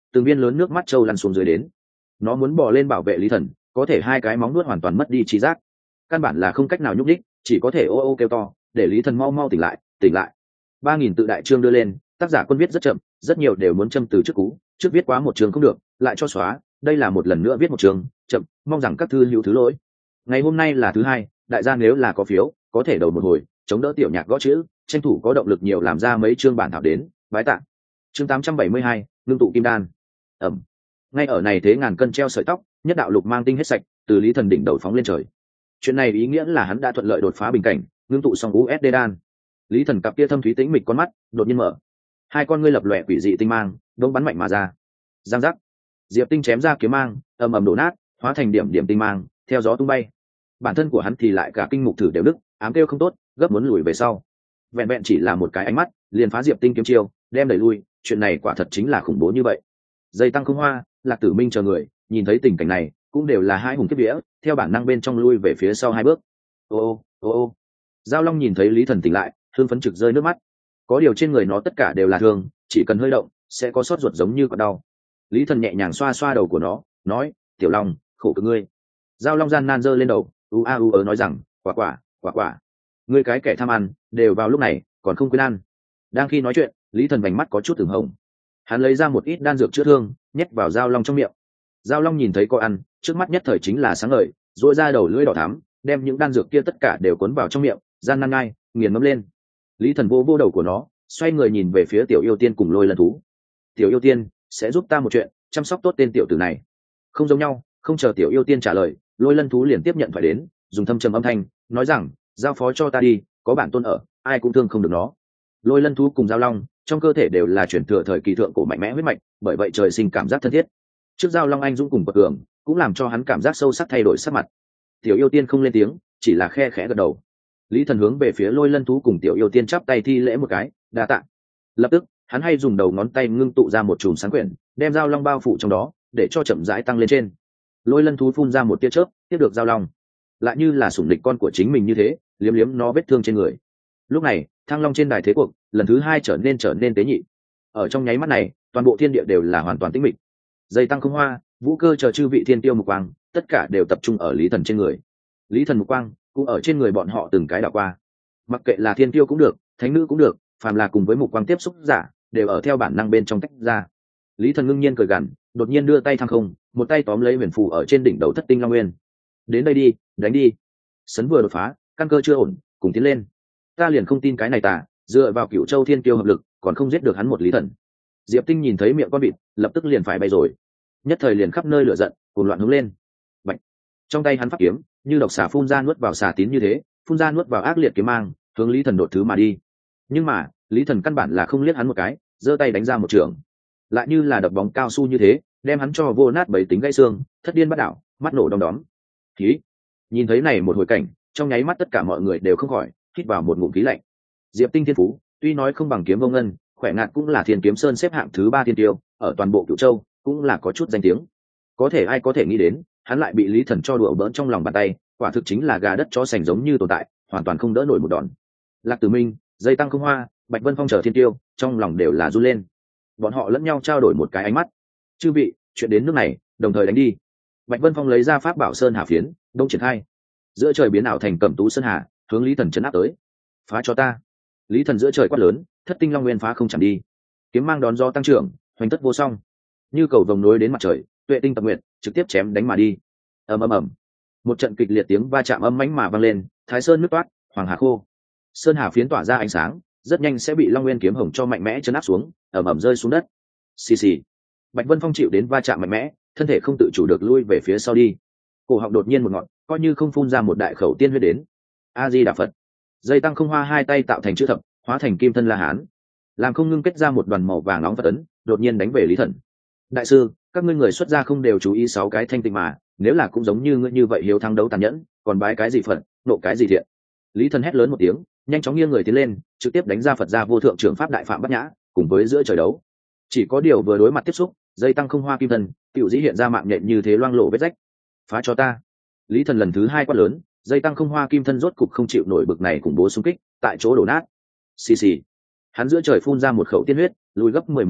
từng viên lớn nước mắt trâu lăn xuống dưới đến. Nó muốn bò lên bảo vệ Lý Thần, có thể hai cái móng nuốt hoàn toàn mất đi trí giác, căn bản là không cách nào nhúc đích, chỉ có thể ô ô kêu to để Lý Thần mau mau tỉnh lại tỉnh lại. Ba nghìn tự đại chương đưa lên, tác giả quân viết rất chậm, rất nhiều đều muốn châm từ trước cú, trước viết quá một chương không được lại cho xóa, đây là một lần nữa viết một chương chậm, mong rằng các thư hữu thứ lỗi. Ngày hôm nay là thứ hai, đại gia nếu là có phiếu có thể đầu một hồi chống đỡ tiểu nhạc gõ chữ, tranh thủ có động lực nhiều làm ra mấy chương bản thảo đến, bái tạ. Chương tám trăm bảy mươi hai, ngưng tụ kim đan. Ẩm. Ngay ở này thế ngàn cân treo sợi tóc, nhất đạo lục mang tinh hết sạch, từ Lý Thần đỉnh đầu phóng lên trời. Chuyện này ý nghĩa là hắn đã thuận lợi đột phá bình cảnh, ngưng tụ xong u ét đê đan. Lý Thần cặp kia thâm thúy tĩnh mịch con mắt đột nhiên mở, hai con ngươi lập lòe quỷ dị tinh mang đống bắn mạnh mà ra. Giang giác, diệp tinh chém ra kiếm mang ầm ầm đổ nát, hóa thành điểm điểm tinh mang theo gió tung bay. Bản thân của hắn thì lại cả kinh mục thử đều đức, ám kêu không tốt, gấp muốn lùi về sau. Vẹn vẹn chỉ là một cái ánh mắt liền phá diệp tinh kiếm chiêu, đem đẩy lui. Chuyện này quả thật chính là khủng bố như vậy. Dây tăng không hoa, Lạc Tử Minh chờ người nhìn thấy tình cảnh này cũng đều là hai hùng kiếp vía, theo bản năng bên trong lui về phía sau hai bước. Ô ô ô ô Giao Long nhìn thấy Lý Thần tỉnh lại, hương phấn trực rơi nước mắt. Có điều trên người nó tất cả đều là thương, chỉ cần hơi động sẽ có sốt ruột giống như có đau. Lý Thần nhẹ nhàng xoa xoa đầu của nó, nói: Tiểu Long, khổ cực ngươi. Giao Long gian nan giơ lên đầu, u a u ớ nói rằng: Quả quả, quả quả, ngươi cái kẻ tham ăn, đều vào lúc này còn không quên ăn. Đang khi nói chuyện, Lý Thần vành mắt có chút từng hồng. Hắn lấy ra một ít đan dược chữa thương, nhét vào Giao Long trong miệng. Giao Long nhìn thấy có ăn, trước mắt nhất thời chính là sáng ngời, duỗi ra đầu lưỡi đỏ thắm, đem những đan dược kia tất cả đều cuốn vào trong miệng, gian nan ngay nghiền ngấm lên. Lý Thần vô vô đầu của nó, xoay người nhìn về phía Tiểu Yêu Tiên cùng Lôi Lân Thú. Tiểu Yêu Tiên sẽ giúp ta một chuyện, chăm sóc tốt tên tiểu tử này. Không giống nhau, không chờ Tiểu Yêu Tiên trả lời, Lôi Lân Thú liền tiếp nhận phải đến, dùng thâm trầm âm thanh nói rằng: giao phó cho ta đi, có bản tôn ở, ai cũng thương không được nó. Lôi Lân Thú cùng Giao Long trong cơ thể đều là chuyển thừa thời kỳ thượng cổ mạnh mẽ huyết mạch, bởi vậy trời sinh cảm giác thân thiết. Trước Giao Long anh dũng cùng bậc cường cũng làm cho hắn cảm giác sâu sắc thay đổi sắc mặt. Tiểu Yêu Tiên không lên tiếng, chỉ là khe khẽ gật đầu. Lý Thần hướng về phía Lôi Lân Thú cùng Tiểu Yêu Tiên chắp tay thi lễ một cái, đa tạ. Lập tức hắn hay dùng đầu ngón tay ngưng tụ ra một chùm sáng quyển, đem Giao Long bao phủ trong đó, để cho chậm rãi tăng lên trên. Lôi Lân Thú phun ra một tia chớp, tiếp được Giao Long, lại như là sủng địch con của chính mình như thế, liếm liếm nó vết thương trên người. Lúc này Thăng Long trên đài thế cuộc lần thứ hai trở nên trở nên tế nhị. Ở trong nháy mắt này, toàn bộ thiên địa đều là hoàn toàn tĩnh mịch. Dây tăng không hoa, Vũ Cơ chờ chư vị thiên tiêu mục quang, tất cả đều tập trung ở Lý Thần trên người. Lý Thần mục quang cũng ở trên người bọn họ từng cái đảo qua. Mặc kệ là thiên tiêu cũng được, thánh nữ cũng được, phàm là cùng với mục quang tiếp xúc giả, đều ở theo bản năng bên trong tách ra. Lý Thần ngưng nhiên cười gằn, đột nhiên đưa tay thăng không, một tay tóm lấy huyền phù ở trên đỉnh đầu Thất Tinh Long Nguyên. Đến đây đi, đánh đi. Sấn vừa đột phá, căn cơ chưa ổn, cùng tiến lên. Ta liền không tin cái này tà, dựa vào Cửu Châu thiên tiêu hợp lực, còn không giết được hắn một Lý Thần. Diệp Tinh nhìn thấy miệng con vịt, lập tức liền phải bay rồi. Nhất thời liền khắp nơi lửa giận, cuồng loạn hướng lên. Bạch. Trong tay hắn pháp kiếm, như độc xà phun ra nuốt vào xà tín như thế, phun ra nuốt vào ác liệt kiếm mang, hướng Lý Thần đột thứ mà đi. Nhưng mà, Lý Thần căn bản là không liếc hắn một cái, giơ tay đánh ra một trường. Lại như là đập bóng cao su như thế, đem hắn cho vô nát bảy tính gãy xương, thất điên bắt đảo, mắt nổ đom đóm. Khí. Nhìn thấy này một hồi cảnh, trong nháy mắt tất cả mọi người đều không khỏi hít vào một ngụm khí lạnh. Diệp Tinh thiên phú, tuy nói không bằng Kiếm Vô Ngân, khỏe ngạt cũng là Thiên Kiếm Sơn xếp hạng thứ ba thiên tiêu, ở toàn bộ Cửu Châu cũng là có chút danh tiếng. Có thể ai có thể nghĩ đến, hắn lại bị Lý Thần cho đùa bỡn trong lòng bàn tay, quả thực chính là gà đất chó sành giống như tồn tại, hoàn toàn không đỡ nổi một đòn. Lạc Tử Minh, Dây Tăng Không Hoa, Bạch Vân Phong chờ thiên tiêu, trong lòng đều là run lên. Bọn họ lẫn nhau trao đổi một cái ánh mắt. Chư vị, chuyện đến nước này, đồng thời đánh đi. Bạch Vân Phong lấy ra pháp bảo Sơn Hà phiến, đông triển khai. Giữa trời biến ảo thành Cẩm Tú Sơn Hà, hướng Lý Thần chấn áp tới. Phá cho ta. Lý Thần giữa trời quát lớn, Thất Tinh Long Nguyên phá không chẳng đi. Kiếm mang đón gió tăng trưởng, hoành tất vô song. Như cầu vồng nối đến mặt trời, Tuệ Tinh tập nguyện, trực tiếp chém đánh mà đi. Ầm ầm ầm. Một trận kịch liệt tiếng va chạm âm mãnh mà vang lên, Thái Sơn nứt toát, Hoàng Hà khô. Sơn Hà phiến tỏa ra ánh sáng, rất nhanh sẽ bị Long Nguyên kiếm hồng cho mạnh mẽ chấn áp xuống, ầm ầm rơi xuống đất. Xì xì. Bạch Vân Phong chịu đến va chạm mạnh mẽ, thân thể không tự chủ được lui về phía sau đi. Cổ họng đột nhiên một ngọn, coi như không phun ra một đại khẩu tiên huyết đến. A Di Đà Phật. Dây Tăng Không Hoa hai tay tạo thành chữ thập, hóa thành kim thân La Hán, làm không ngưng kết ra một đoàn màu vàng nóng Phật ấn, đột nhiên đánh về Lý Thần. Đại sư, các ngươi người xuất gia không đều chú ý sáu cái thanh tịnh mà, nếu là cũng giống như ngươi như vậy hiếu thắng đấu tàn nhẫn, còn bái cái gì Phật, nộ cái gì thiện. Lý Thần hét lớn một tiếng, nhanh chóng nghiêng người tiến lên, trực tiếp đánh ra Phật gia vô thượng trưởng pháp đại phạm bát nhã, cùng với giữa trời đấu. Chỉ có điều vừa đối mặt tiếp xúc, Dây Tăng Không Hoa kim thân, tiểu dĩ hiện ra mạng nhện như thế loang lộ vết rách. Phá cho ta. Lý Thần lần thứ hai quát lớn, Dây Tăng Không Hoa kim thân rốt cục không chịu nổi bực này khủng bố xung kích, tại chỗ đổ nát. Xì xì. Hắn giữa trời phun ra một khẩu tiên huyết, lùi gấp mười mấy trượng,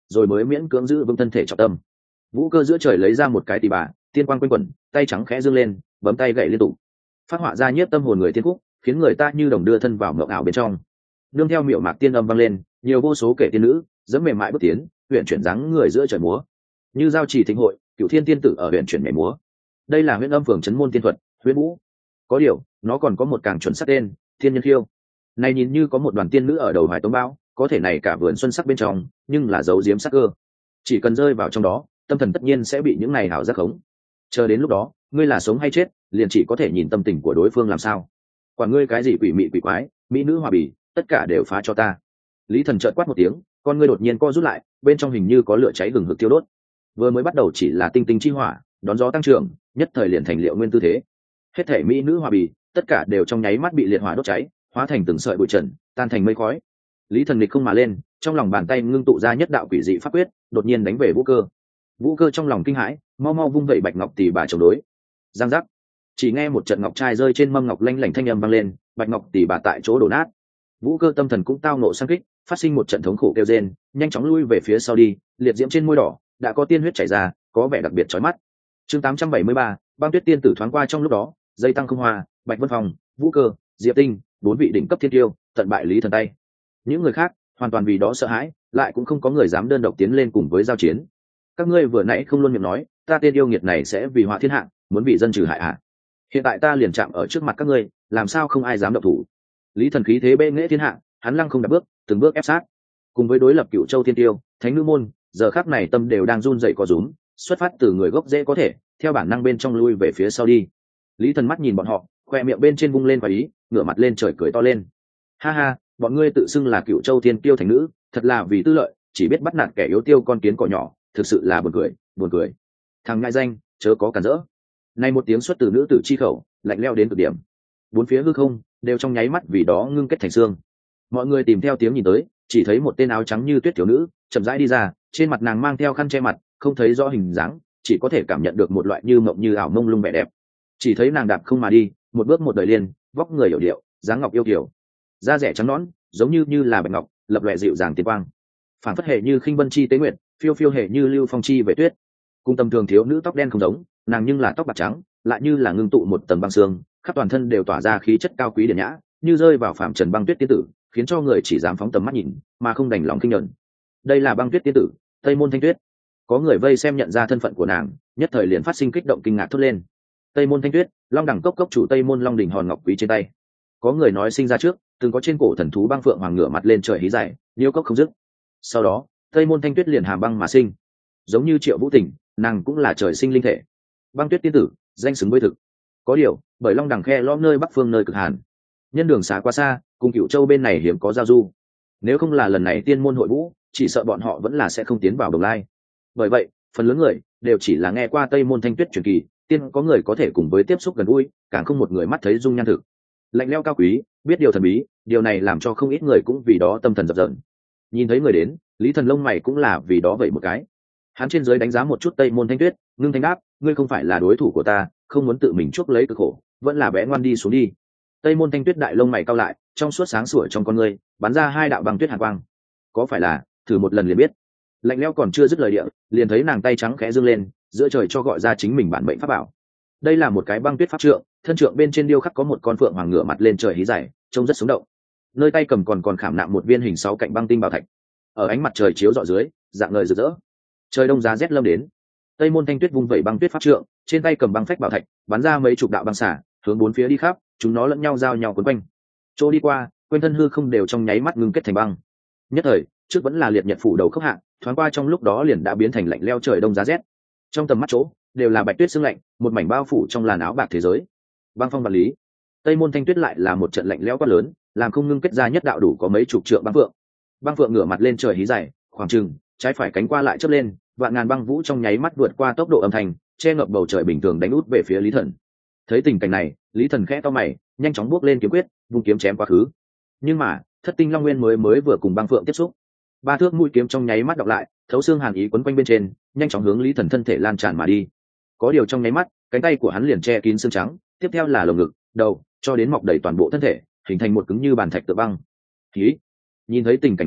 rồi mới miễn cưỡng giữ vững thân thể trọng tâm. Vũ Cơ giữa trời lấy ra một cái tỳ bà, tiên quang quanh quẩn, tay trắng khẽ dương lên, bấm tay gậy liên tục, phát họa ra nhiếp tâm hồn người tiên khúc, khiến người ta như đồng đưa thân vào mộng ảo bên trong. Nương theo miệu mạc tiên âm vang lên, nhiều vô số kẻ tiên nữ dẫm mềm mại bước tiến, huyện chuyển dáng người giữa trời múa, như giao trì thịnh hội, cựu thiên tiên tử ở huyện chuyển nhảy múa. Đây là huyễn âm phường trấn môn tiên thuật, huyễn vũ. Có điều, nó còn có một càng chuẩn xác tên, thiên nhân khiêu. Này nhìn như có một đoàn tiên nữ ở đầu hoài tống bao, có thể này cả vườn xuân sắc bên trong, nhưng là dấu diếm sắc cơ. Chỉ cần rơi vào trong đó, tâm thần tất nhiên sẽ bị những này hảo giác khống. Chờ đến lúc đó, ngươi là sống hay chết, liền chỉ có thể nhìn tâm tình của đối phương làm sao. Quản ngươi cái gì quỷ mị quỷ quái, mỹ nữ hòa bì, tất cả đều phá cho ta. Lý Thần chợt quát một tiếng, con ngươi đột nhiên co rút lại, bên trong hình như có lửa cháy hừng hực thiêu đốt. Vừa mới bắt đầu chỉ là tinh tinh chi hỏa, đón gió tăng trưởng, nhất thời liền thành liệu nguyên tư thế. Hết thể mỹ nữ hòa bì, tất cả đều trong nháy mắt bị liệt hỏa đốt cháy, hóa thành từng sợi bụi trần, tan thành mây khói. Lý Thần nghịch không mà lên, trong lòng bàn tay ngưng tụ ra nhất đạo quỷ dị pháp quyết, đột nhiên đánh về Vũ Cơ. Vũ Cơ trong lòng kinh hãi, mau mau vung vẩy bạch ngọc tỷ bà chống đối. Giang giác, chỉ nghe một trận ngọc trai rơi trên mâm ngọc lanh lảnh thanh âm vang lên, bạch ngọc tỷ bà tại chỗ đổ nát. Vũ Cơ tâm thần cũng tao nộ sang kích, phát sinh một trận thống khổ kêu rên, nhanh chóng lui về phía sau đi, liệt diễm trên môi đỏ đã có tiên huyết chảy ra, có vẻ đặc biệt chói mắt. Chương tám trăm bảy mươi ba, Băng Tuyết tiên tử thoáng qua trong lúc đó, dây tăng không hoa, Bạch Vân Phong, Vũ Cơ, Diệp Tinh, bốn vị đỉnh cấp thiên tiêu, tận bại Lý Thần tay. Những người khác hoàn toàn vì đó sợ hãi, lại cũng không có người dám đơn độc tiến lên cùng với giao chiến. Các ngươi vừa nãy không luôn miệng nói, ta tên yêu nghiệt này sẽ vì họa thiên hạ, muốn bị dân trừ hại hạ. Hiện tại ta liền chạm ở trước mặt các ngươi, làm sao không ai dám động thủ? Lý Thần khí thế bệ nghệ thiên hạ, hắn lăng không đạp bước, từng bước ép sát. Cùng với đối lập Cựu Châu Thiên Tiêu, Thánh Nữ môn, giờ khắc này tâm đều đang run rẩy co rúm, xuất phát từ người gốc dễ có thể, theo bản năng bên trong lui về phía sau đi. Lý Thần mắt nhìn bọn họ, khoe miệng bên trên vung lên và ý, ngửa mặt lên trời cười to lên. Ha ha, bọn ngươi tự xưng là Cựu Châu Thiên Tiêu Thánh Nữ, thật là vì tư lợi, chỉ biết bắt nạt kẻ yếu tiêu con kiến cỏ nhỏ, thực sự là buồn cười, buồn cười. Thằng ngại danh, chớ có cản rỡ. Này một tiếng xuất từ nữ tử chi khẩu, lạnh lẽo đến cực điểm. Bốn phía hư không đều trong nháy mắt vì đó ngưng kết thành xương. Mọi người tìm theo tiếng nhìn tới, chỉ thấy một tên áo trắng như tuyết thiếu nữ chậm rãi đi ra, trên mặt nàng mang theo khăn che mặt, không thấy rõ hình dáng, chỉ có thể cảm nhận được một loại như mộng như ảo mông lung vẻ đẹp. Chỉ thấy nàng đạp không mà đi, một bước một đời liền, vóc người hiểu điệu, dáng ngọc yêu kiều, da rẻ trắng nõn, giống như như là bạch ngọc, lập lòe dịu dàng tiên quang, phản phất hệ như khinh vân chi tế nguyệt, phiêu phiêu hệ như lưu phong chi về tuyết. Cùng tầm thường thiếu nữ tóc đen không giống, nàng nhưng là tóc bạc trắng, lại như là ngưng tụ một tầng băng xương, khắp toàn thân đều tỏa ra khí chất cao quý điển nhã, như rơi vào phạm trần băng tuyết tiên tử, khiến cho người chỉ dám phóng tầm mắt nhìn, mà không đành lòng kinh nhẫn. Đây là Băng Tuyết tiên tử, Tây Môn Thanh Tuyết. Có người vây xem nhận ra thân phận của nàng, nhất thời liền phát sinh kích động kinh ngạc thốt lên. Tây Môn Thanh Tuyết, Long Đẳng cốc cốc chủ Tây Môn Long đỉnh hòn ngọc quý trên tay. Có người nói sinh ra trước, từng có trên cổ thần thú băng phượng hoàng ngửa mặt lên trời hí dài, liêu cốc không dứt. Sau đó, Tây Môn Thanh Tuyết liền hàm băng mà sinh. Giống như Triệu Vũ Tình, nàng cũng là trời sinh linh thể. Băng Tuyết tiên tử, danh xứng với thực. Có điều, bởi Long Đẳng khe lõm nơi bắc phương nơi cực hàn, nhân đường xá quá xa, cùng Cửu Châu bên này hiếm có giao du. Nếu không là lần này tiên môn hội vũ, chỉ sợ bọn họ vẫn là sẽ không tiến vào Đồng Lai. Bởi vậy, phần lớn người đều chỉ là nghe qua Tây Môn Thanh Tuyết truyền kỳ, tiên có người có thể cùng với tiếp xúc gần gũi, càng không một người mắt thấy dung nhan thực. Lạnh lẽo cao quý, biết điều thần bí, điều này làm cho không ít người cũng vì đó tâm thần dập dờn. Nhìn thấy người đến, Lý Thần lông mày cũng là vì đó vậy một cái. Hắn trên dưới đánh giá một chút Tây Môn Thanh Tuyết, ngưng thanh đáp, ngươi không phải là đối thủ của ta, không muốn tự mình chuốc lấy cực khổ, vẫn là bé ngoan đi xuống đi. Tây Môn Thanh Tuyết đại lông mày cau lại, trong suốt sáng sủa trong con ngươi bắn ra hai đạo băng tuyết hàn quang. Có phải là thử một lần liền biết? Lạnh lẽo còn chưa dứt lời địa, liền thấy nàng tay trắng khẽ dương lên, giữa trời cho gọi ra chính mình bản mệnh pháp bảo. Đây là một cái băng tuyết pháp trượng, thân trượng bên trên điêu khắc có một con phượng hoàng ngửa mặt lên trời hí dài, trông rất sống động. Nơi tay cầm còn còn khảm nạm một viên hình sáu cạnh băng tinh bảo thạch. Ở ánh mặt trời chiếu rọi dưới, dạng ngời rực rỡ. Trời đông giá rét lâm đến. Tây Môn Thanh Tuyết vung vẩy băng tuyết pháp trượng, trên tay cầm băng phách bảo thạch, bắn ra mấy chục đạo băng xả, hướng bốn phía đi khắp, chúng nó lẫn nhau giao nhau quấn quanh. Chỗ đi qua, quanh thân hư không đều trong nháy mắt ngưng kết thành băng. Nhất thời, trước vẫn là liệt nhật phủ đầu khốc hạ, thoáng qua trong lúc đó liền đã biến thành lạnh leo trời đông giá rét. Trong tầm mắt chỗ, đều là bạch tuyết sương lạnh, một mảnh bao phủ trong làn áo bạc thế giới. Băng phong vật lý. Tây Môn Thanh Tuyết lại là một trận lạnh lẽo quá lớn, làm không ngưng kết ra nhất đạo đủ có mấy chục trượng băng phượng. Băng phượng ngửa mặt lên trời hí dài, khoảng chừng trái phải cánh qua lại chớp lên, vạn ngàn băng vũ trong nháy mắt vượt qua tốc độ âm thanh, che ngập bầu trời bình thường đánh út về phía Lý Thần. Thấy tình cảnh này, Lý Thần khẽ to mày, nhanh chóng bước lên kiếm quyết, vung kiếm chém quá khứ. Nhưng mà, Thất Tinh Long Nguyên mới mới vừa cùng băng phượng tiếp xúc, ba thước mũi kiếm trong nháy mắt đọc lại, thấu xương hàn ý quấn quanh bên trên, nhanh chóng hướng Lý Thần thân thể lan tràn mà đi. Có điều trong nháy mắt, cánh tay của hắn liền che kín xương trắng, tiếp theo là lồng ngực, đầu, cho đến mọc đầy toàn bộ thân thể, hình thành một cứng như bàn thạch tự băng. Khí. Nhìn thấy tình cảnh này,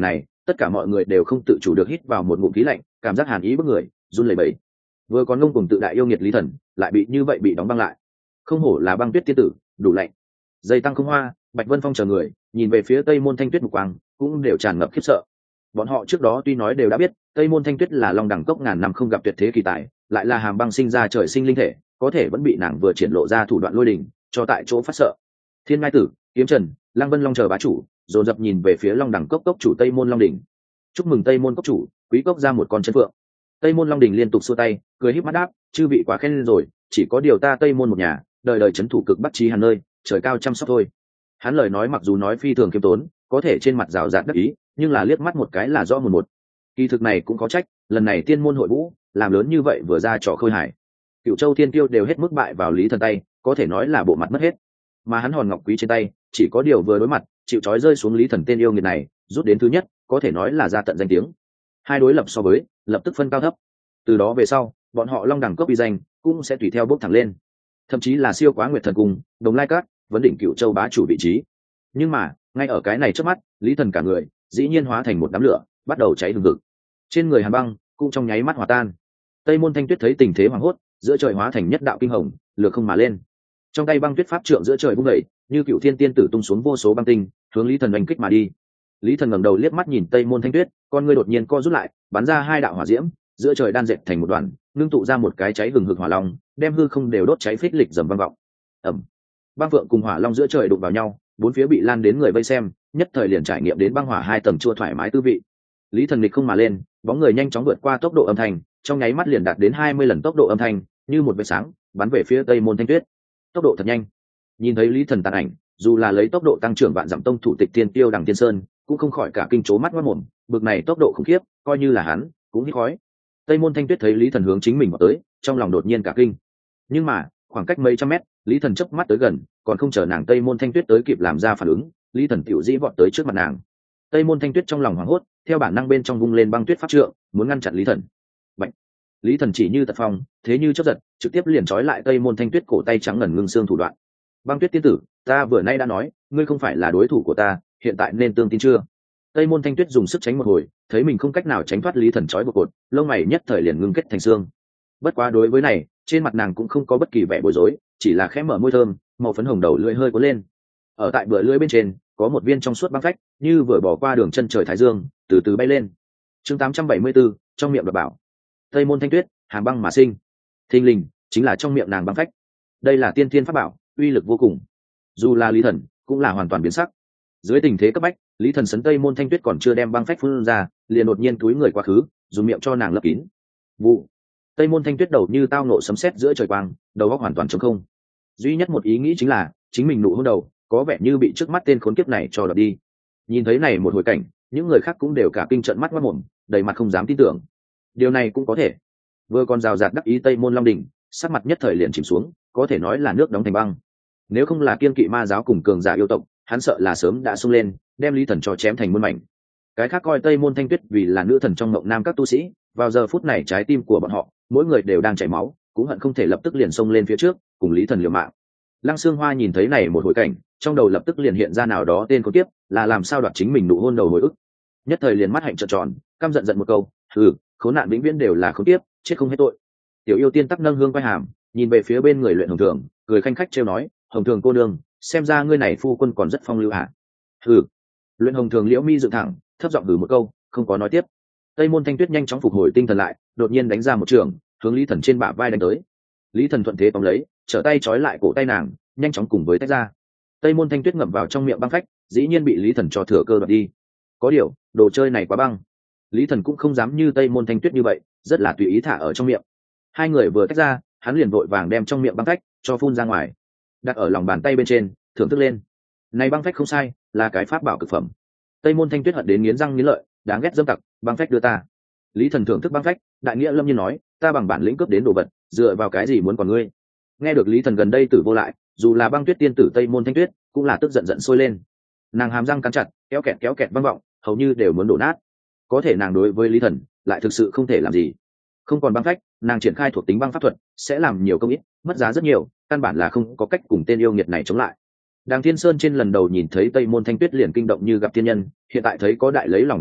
tất cả mọi người đều không tự chủ được hít vào một ngụm khí lạnh, cảm giác hàn ý bức người, run lẩy bẩy. Vừa còn ngông cùng tự đại yêu nghiệt Lý Thần lại bị như vậy bị đóng băng lại, không hổ là băng tuyết tiên tử, đủ lạnh. Dây tăng không hoa, Bạch Vân Phong chờ người nhìn về phía Tây Môn Thanh Tuyết mục quang cũng đều tràn ngập khiếp sợ. Bọn họ trước đó tuy nói đều đã biết Tây Môn Thanh Tuyết là long đẳng cốc ngàn năm không gặp tuyệt thế kỳ tài, lại là hàm băng sinh ra trời sinh linh thể, có thể vẫn bị nàng vừa triển lộ ra thủ đoạn lôi đình cho tại chỗ phát sợ. Thiên Ngai Tử, Kiếm Trần, Lăng Vân Long chờ bá chủ dồn dập nhìn về phía long đẳng cốc cốc chủ Tây Môn Long Đỉnh. Chúc mừng Tây Môn cốc chủ, quý cốc ra một con chân phượng. Tây Môn Long Đỉnh liên tục xua tay, cười híp mắt đáp, chư vị quá khen rồi, chỉ có điều ta Tây Môn một nhà, đời đời trấn thủ cực bắc chí hàn nơi, trời cao chăm sóc thôi. Hắn lời nói mặc dù nói phi thường khiêm tốn, có thể trên mặt rào rạt đắc ý, nhưng là liếc mắt một cái là rõ một một. Kỳ thực này cũng có trách, lần này tiên môn hội vũ làm lớn như vậy vừa ra trò khơi hài, Cửu Châu Thiên Tiêu đều hết mức bại vào Lý Thần tay, có thể nói là bộ mặt mất hết. Mà hắn hòn ngọc quý trên tay, chỉ có điều vừa đối mặt, chịu trói rơi xuống Lý Thần tên yêu nghiệt này, rút đến thứ nhất, có thể nói là ra tận danh tiếng. Hai đối lập so với, lập tức phân cao thấp. Từ đó về sau, bọn họ long đẳng cấp uy danh cũng sẽ tùy theo bốc thẳng lên, thậm chí là siêu quá Nguyệt Thần Cung, Đồng Lai Các, vấn đỉnh Cửu Châu bá chủ vị trí. Nhưng mà, ngay ở cái này trước mắt, Lý Thần cả người dĩ nhiên hóa thành một đám lửa, bắt đầu cháy hừng hực. Trên người hàn băng cũng trong nháy mắt hòa tan. Tây Môn Thanh Tuyết thấy tình thế hoảng hốt, giữa trời hóa thành nhất đạo kinh hồng, lược không mà lên. Trong tay băng tuyết pháp trượng giữa trời vung dậy, như cựu thiên tiên tử tung xuống vô số băng tinh, hướng Lý Thần đánh kích mà đi. Lý Thần ngẩng đầu liếc mắt nhìn Tây Môn Thanh Tuyết, con ngươi đột nhiên co rút lại, bắn ra hai đạo hỏa diễm, giữa trời đan dệt thành một đoàn, ngưng tụ ra một cái cháy hừng hực hỏa long, đem hư không đều đốt cháy phích lịch dầm vang vọng. Ầm. Băng vượng cùng hỏa long giữa trời đụng vào nhau, bốn phía bị lan đến người vây xem, nhất thời liền trải nghiệm đến băng hỏa hai tầng chua thoải mái tư vị. Lý Thần nghịch không mà lên, bóng người nhanh chóng vượt qua tốc độ âm thanh, trong nháy mắt liền đạt đến hai mươi lần tốc độ âm thanh, như một vệt sáng bắn về phía Tây Môn Thanh Tuyết. Tốc độ thật nhanh. Nhìn thấy Lý Thần tàn ảnh, dù là lấy tốc độ tăng trưởng vạn dặm tông thủ tịch Tiên Tiêu Đằng Tiên Sơn, cũng không khỏi cả kinh chố mắt ngoác mồm, bực này tốc độ khủng khiếp, coi như là hắn cũng hít khói. Tây Môn Thanh Tuyết thấy Lý Thần hướng chính mình vào tới, trong lòng đột nhiên cả kinh. Nhưng mà, khoảng cách mấy trăm mét, Lý Thần chớp mắt tới gần, còn không chờ nàng Tây Môn Thanh Tuyết tới kịp làm ra phản ứng, Lý Thần tiểu dĩ vọt tới trước mặt nàng. Tây Môn Thanh Tuyết trong lòng hoảng hốt, theo bản năng bên trong vung lên băng tuyết pháp trượng, muốn ngăn chặn Lý Thần. Bạch. Lý Thần chỉ như tật phong, thế như chớp giật, trực tiếp liền trói lại Tây Môn Thanh Tuyết cổ tay trắng ngần ngưng xương thủ đoạn. Băng Tuyết tiên tử, ta vừa nay đã nói, ngươi không phải là đối thủ của ta, hiện tại nên tương tin chưa? Tây Môn Thanh Tuyết dùng sức tránh một hồi, thấy mình không cách nào tránh thoát Lý Thần trói buộc cột, lông mày nhất thời liền ngưng kết thành xương. Bất quá đối với này, trên mặt nàng cũng không có bất kỳ vẻ bối rối, chỉ là khẽ mở môi thơm, màu phấn hồng đầu lưỡi hơi cuốn lên. Ở tại bờ lưỡi bên trên, có một viên trong suốt băng phách, như vừa bỏ qua đường chân trời thái dương, từ từ bay lên. Chương tám trăm bảy mươi bốn, trong miệng đoạt bảo. Tây Môn Thanh Tuyết, hàm băng mà sinh. Thình lình, chính là trong miệng nàng băng phách. Đây là tiên thiên pháp bảo, uy lực vô cùng. Dù là Lý Thần, cũng là hoàn toàn biến sắc. Dưới tình thế cấp bách, Lý Thần sấn Tây Môn Thanh Tuyết còn chưa đem băng phách phun ra, liền đột nhiên túi người quá khứ, dùng miệng cho nàng lấp kín. Vụ. Tây Môn Thanh Tuyết đầu như tao nộ sấm sét giữa trời quang, đầu óc hoàn toàn trống không. Duy nhất một ý nghĩ chính là, chính mình nụ hôn đầu, có vẻ như bị trước mắt tên khốn kiếp này cho đập đi. Nhìn thấy này một hồi cảnh, những người khác cũng đều cả kinh trợn mắt ngoác mồm, đầy mặt không dám tin tưởng. Điều này cũng có thể. Vừa còn rào rạt đắc ý Tây Môn Long Đỉnh, sắc mặt nhất thời liền chìm xuống, có thể nói là nước đóng thành băng. Nếu không là kiên kỵ ma giáo cùng cường giả yêu tộc, hắn sợ là sớm đã xông lên, đem Lý Thần cho chém thành muôn mảnh. Cái khác coi Tây Môn Thanh Tuyết vì là nữ thần trong mộng nam các tu sĩ, vào giờ phút này trái tim của bọn họ, mỗi người đều đang chảy máu, cũng hận không thể lập tức liền xông lên phía trước, cùng Lý Thần liều mạng. Lăng Sương Hoa nhìn thấy này một hồi cảnh, trong đầu lập tức liền hiện ra nào đó tên khốn kiếp, là làm sao đoạt chính mình nụ hôn đầu hồi ức. Nhất thời liền mắt hạnh trợn tròn, căm giận giận một câu, "Hừ, khốn nạn vĩnh viễn đều là khốn kiếp, chết không hết tội." Tiểu Yêu Tiên tắc nâng hương quay hàm, nhìn về phía bên người Luyện Hồng Thường, cười khanh khách trêu nói, "Hồng Thường cô nương, xem ra ngươi này phu quân còn rất phong lưu hả?" "Hừ." Luyện Hồng Thường liễu mi dựng thẳng, thấp giọng hừ một câu, không có nói tiếp. Tây Môn Thanh Tuyết nhanh chóng phục hồi tinh thần lại, đột nhiên đánh ra một trường, hướng Lý Thần trên bả vai đánh tới. Lý Thần thuận thế tóm lấy, trở tay trói lại cổ tay nàng, nhanh chóng cùng với tách ra. Tây Môn Thanh Tuyết ngậm vào trong miệng băng phách, dĩ nhiên bị Lý Thần cho thừa cơ đoạt đi. Có điều, đồ chơi này quá băng. Lý Thần cũng không dám như Tây Môn Thanh Tuyết như vậy, rất là tùy ý thả ở trong miệng. Hai người vừa tách ra, hắn liền vội vàng đem trong miệng băng phách cho phun ra ngoài, đặt ở lòng bàn tay bên trên, thưởng thức lên. Này băng phách không sai, là cái pháp bảo cực phẩm. Tây Môn Thanh Tuyết hận đến nghiến răng nghiến lợi, đáng ghét dâm tặc, băng phách đưa ta. Lý Thần thưởng thức băng phách, đại nghĩa lâm nhiên nói, ta bằng bản lĩnh cướp đến đồ vật, dựa vào cái gì muốn còn ngươi? Nghe được Lý Thần gần đây tử vô lại, dù là băng tuyết tiên tử Tây Môn Thanh Tuyết, cũng là tức giận giận sôi lên. Nàng hàm răng cắn chặt, kéo kẹt kéo kẹt vang vọng, hầu như đều muốn đổ nát. Có thể nàng đối với Lý Thần lại thực sự không thể làm gì. Không còn băng phách, nàng triển khai thuộc tính băng pháp thuật, sẽ làm nhiều công ít, mất giá rất nhiều, căn bản là không có cách cùng tên yêu nghiệt này chống lại. Đàng Thiên Sơn trên lần đầu nhìn thấy Tây Môn Thanh Tuyết liền kinh động như gặp thiên nhân, hiện tại thấy có đại lấy lòng cơ hội,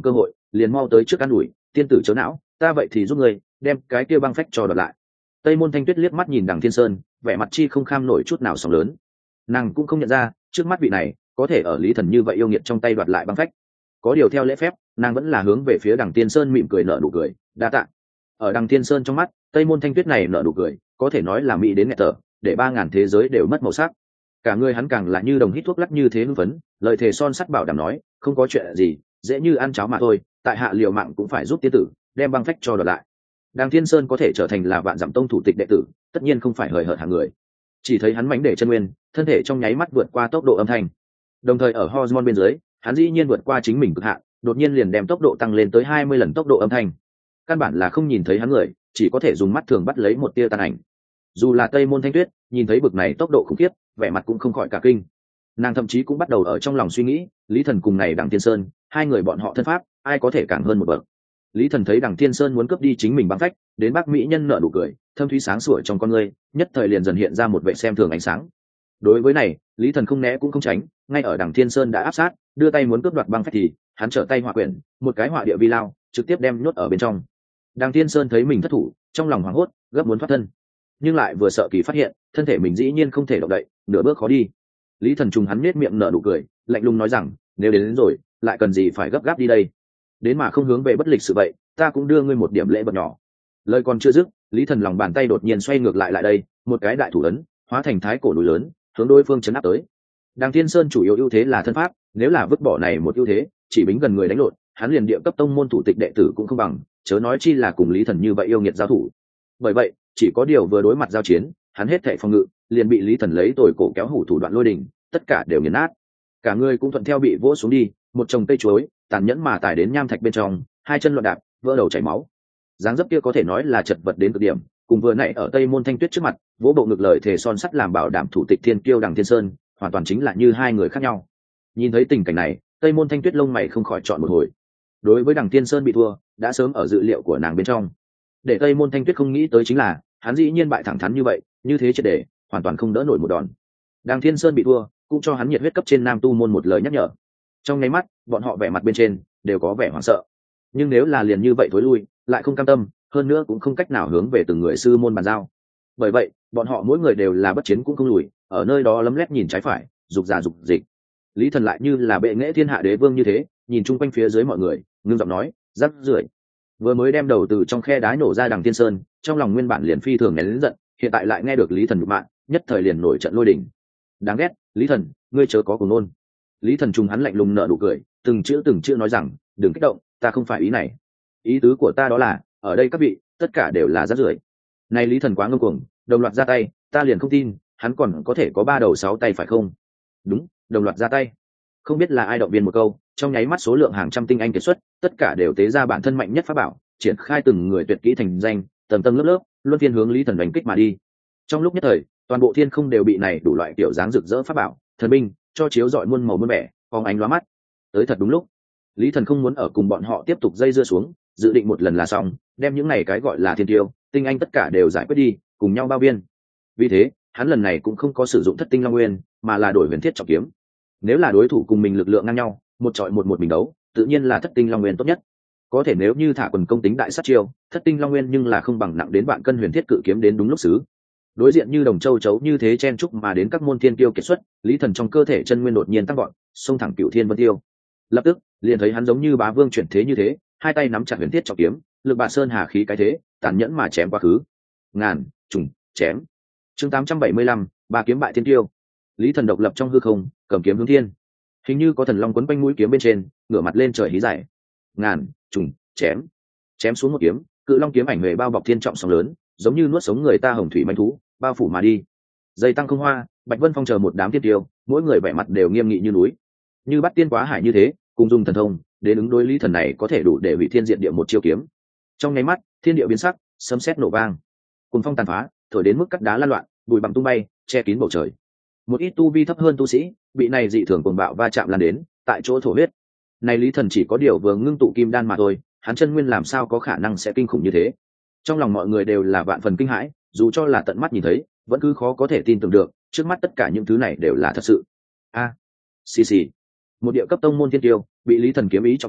liền mau tới trước an ủi, tiên tử chớ não, ta vậy thì giúp ngươi đem cái kia băng phách cho đợt lại. Tây Môn Thanh Tuyết liếc mắt nhìn Đằng Thiên Sơn, vẻ mặt chi không kham nổi chút nào sóng lớn. Nàng cũng không nhận ra trước mắt vị này có thể ở Lý Thần như vậy yêu nghiệt trong tay đoạt lại băng phách. Có điều theo lễ phép, nàng vẫn là hướng về phía Đằng Thiên Sơn mỉm cười nở nụ cười, đa tạ. Ở Đằng Thiên Sơn trong mắt, Tây Môn Thanh Tuyết này nở nụ cười, có thể nói là mỹ đến nghẹt thở, để ba ngàn thế giới đều mất màu sắc. Cả người hắn càng là như đồng hít thuốc lắc như thế hưng phấn, lời thề son sắt bảo đảm nói, không có chuyện gì, dễ như ăn cháo mà thôi, tại hạ liều mạng cũng phải giúp tiên tử đem băng phách cho đoạt lại. Đằng Thiên Sơn có thể trở thành là Vạn Dặm Tông thủ tịch đệ tử, tất nhiên không phải hời hợt hạng người. Chỉ thấy hắn mãnh để chân nguyên, thân thể trong nháy mắt vượt qua tốc độ âm thanh. Đồng thời ở hormone bên dưới, hắn dĩ nhiên vượt qua chính mình cực hạn, đột nhiên liền đem tốc độ tăng lên tới hai mươi lần tốc độ âm thanh. Căn bản là không nhìn thấy hắn người, chỉ có thể dùng mắt thường bắt lấy một tia tàn ảnh. Dù là Tây Môn Thanh Tuyết, nhìn thấy bực này tốc độ khủng khiếp, vẻ mặt cũng không khỏi cả kinh. Nàng thậm chí cũng bắt đầu ở trong lòng suy nghĩ, Lý Thần cùng này Đằng Thiên Sơn, hai người bọn họ thân pháp, ai có thể càng hơn một bậc. Lý Thần thấy Đằng Thiên Sơn muốn cướp đi chính mình băng phách, đến Bác mỹ nhân nở nụ cười, thâm thúy sáng sủa trong con ngươi, nhất thời liền dần hiện ra một vẻ xem thường ánh sáng. Đối với này, Lý Thần không né cũng không tránh, ngay ở Đằng Thiên Sơn đã áp sát, đưa tay muốn cướp đoạt băng phách thì, hắn trở tay hỏa quyển, một cái hỏa địa vi lao, trực tiếp đem nhốt ở bên trong. Đằng Thiên Sơn thấy mình thất thủ, trong lòng hoảng hốt, gấp muốn thoát thân, nhưng lại vừa sợ kỳ phát hiện, thân thể mình dĩ nhiên không thể động đậy, nửa bước khó đi. Lý Thần trùng hắn nhếch miệng nở nụ cười, lạnh lùng nói rằng, nếu đến, đến rồi, lại cần gì phải gấp gáp đi đây? Đến mà không hướng về bất lịch sự vậy, ta cũng đưa ngươi một điểm lễ vật nhỏ. Lời còn chưa dứt, Lý Thần lòng bàn tay đột nhiên xoay ngược lại lại đây, một cái đại thủ ấn, hóa thành thái cổ núi lớn, hướng đối phương chấn áp tới. Đằng Thiên Sơn chủ yếu ưu thế là thân pháp, nếu là vứt bỏ này một ưu thế, chỉ bính gần người đánh lộn, hắn liền địa cấp tông môn thủ tịch đệ tử cũng không bằng, chớ nói chi là cùng Lý Thần như vậy yêu nghiệt giao thủ. Bởi vậy, chỉ có điều vừa đối mặt giao chiến, hắn hết thảy phòng ngự, liền bị Lý Thần lấy tồi cổ kéo hủ thủ đoạn lôi đỉnh, tất cả đều nghiền nát. Cả người cũng thuận theo bị vỗ xuống đi, một chồng cây chuối, tàn nhẫn mà tải đến nham thạch bên trong, hai chân loạn đạp, vỡ đầu chảy máu. Dáng dấp kia có thể nói là chật vật đến cực điểm, cùng vừa nãy ở Tây Môn Thanh Tuyết trước mặt, vỗ bộ ngực lời thề son sắt làm bảo đảm thủ tịch thiên kiêu Đằng Thiên Sơn, hoàn toàn chính là như hai người khác nhau. Nhìn thấy tình cảnh này, Tây Môn Thanh Tuyết lông mày không khỏi chọn một hồi. Đối với Đằng Thiên Sơn bị thua, đã sớm ở dự liệu của nàng bên trong. Để Tây Môn Thanh Tuyết không nghĩ tới chính là, hắn dĩ nhiên bại thẳng thắn như vậy, như thế triệt để, hoàn toàn không đỡ nổi một đòn. Đằng Thiên Sơn bị thua, cũng cho hắn nhiệt huyết cấp trên Nam tu môn một lời nhắc nhở. Trong nháy mắt, bọn họ vẻ mặt bên trên đều có vẻ hoảng sợ. Nhưng nếu là liền như vậy thối lui, lại không cam tâm, hơn nữa cũng không cách nào hướng về từng người sư môn bàn giao. Bởi vậy, bọn họ mỗi người đều là bất chiến cũng không lùi, ở nơi đó lấm lét nhìn trái phải, dục giả dục dịch. Lý Thần lại như là bệ nghệ thiên hạ đế vương như thế, nhìn chung quanh phía dưới mọi người, ngưng giọng nói, rắc rưởi. Vừa mới đem đầu từ trong khe đá nổ ra Đằng Thiên Sơn, trong lòng nguyên bản liền phi thường nén lớn giận, hiện tại lại nghe được Lý Thần nhục mạ, nhất thời liền nổi trận lôi đình. Đáng ghét, Lý Thần, ngươi chớ có cuồng ngôn. Lý Thần trùng hắn lạnh lùng nở nụ cười, từng chữ từng chữ nói rằng, đừng kích động, ta không phải ý này. Ý tứ của ta đó là, ở đây các vị, tất cả đều là rác rưởi. Này Lý Thần quá ngông cuồng, đồng loạt ra tay, ta liền không tin, hắn còn có thể có ba đầu sáu tay phải không? Đúng, đồng loạt ra tay. Không biết là ai động viên một câu, trong nháy mắt số lượng hàng trăm tinh anh kết xuất, tất cả đều tế ra bản thân mạnh nhất pháp bảo, triển khai từng người tuyệt kỹ thành danh, tầng tầng lớp lớp, luân phiên hướng Lý Thần đánh kích mà đi. Trong lúc nhất thời, toàn bộ thiên không đều bị này đủ loại kiểu dáng rực rỡ pháp bảo, thần binh, cho chiếu rọi muôn màu muôn vẻ, phóng ánh lóa mắt. Tới thật đúng lúc. Lý Thần không muốn ở cùng bọn họ tiếp tục dây dưa xuống, dự định một lần là xong, đem những này cái gọi là thiên tiêu, tinh anh tất cả đều giải quyết đi, cùng nhau bao biên. Vì thế, hắn lần này cũng không có sử dụng thất tinh long nguyên, mà là đổi huyền thiết trọng kiếm. Nếu là đối thủ cùng mình lực lượng ngang nhau, một trọi một một mình đấu, tự nhiên là thất tinh long nguyên tốt nhất. Có thể nếu như thả quần công tính đại sát chiêu, thất tinh long nguyên nhưng là không bằng nặng đến bạn cân huyền thiết cự kiếm đến đúng lúc xứ. Đối diện như đồng châu chấu như thế chen chúc mà đến các môn thiên tiêu kết xuất, Lý Thần trong cơ thể chân nguyên đột nhiên tăng gọn, xông thẳng cửu thiên vân tiêu. Lập tức, liền thấy hắn giống như bá vương chuyển thế như thế, hai tay nắm chặt huyền thiết trọng kiếm, lực bạt sơn hà khí cái thế, tàn nhẫn mà chém quá khứ. Ngàn, trùng, chém. Chương tám trăm bảy mươi lăm, ba kiếm bại thiên tiêu. Lý Thần độc lập trong hư không, cầm kiếm hướng thiên. Hình như có thần long quấn quanh mũi kiếm bên trên, ngửa mặt lên trời hí giải. Ngàn, trùng, chém. Chém xuống một kiếm, cự long kiếm ảnh về bao bọc thiên trọng sóng lớn, giống như nuốt sống người ta hồng thủy manh thú, bao phủ mà đi. Dây tăng không hoa, Bạch Vân Phong chờ một đám thiên tiêu, mỗi người vẻ mặt đều nghiêm nghị như núi, như bắt tiên quá hải như thế, cùng dùng thần thông đến ứng đối Lý Thần này có thể đủ để hủy thiên diện địa một chiêu kiếm. Trong nháy mắt, thiên địa biến sắc, sấm sét nổ vang, cùng phong tàn phá, thổi đến mức cắt đá lan loạn, bụi bặm tung bay, che kín bầu trời. Một ít tu vi thấp hơn tu sĩ, bị này dị thường cuồng bạo va chạm lan đến, tại chỗ thổ huyết. Này Lý Thần chỉ có điều vừa ngưng tụ kim đan mà thôi, hắn chân nguyên làm sao có khả năng sẽ kinh khủng như thế? Trong lòng mọi người đều là vạn phần kinh hãi, dù cho là tận mắt nhìn thấy, vẫn cứ khó có thể tin tưởng được, trước mắt tất cả những thứ này đều là thật sự. A, xì xì. Một địa cấp tông môn thiên tiêu, bị Lý Thần kiếm ý trọng thương,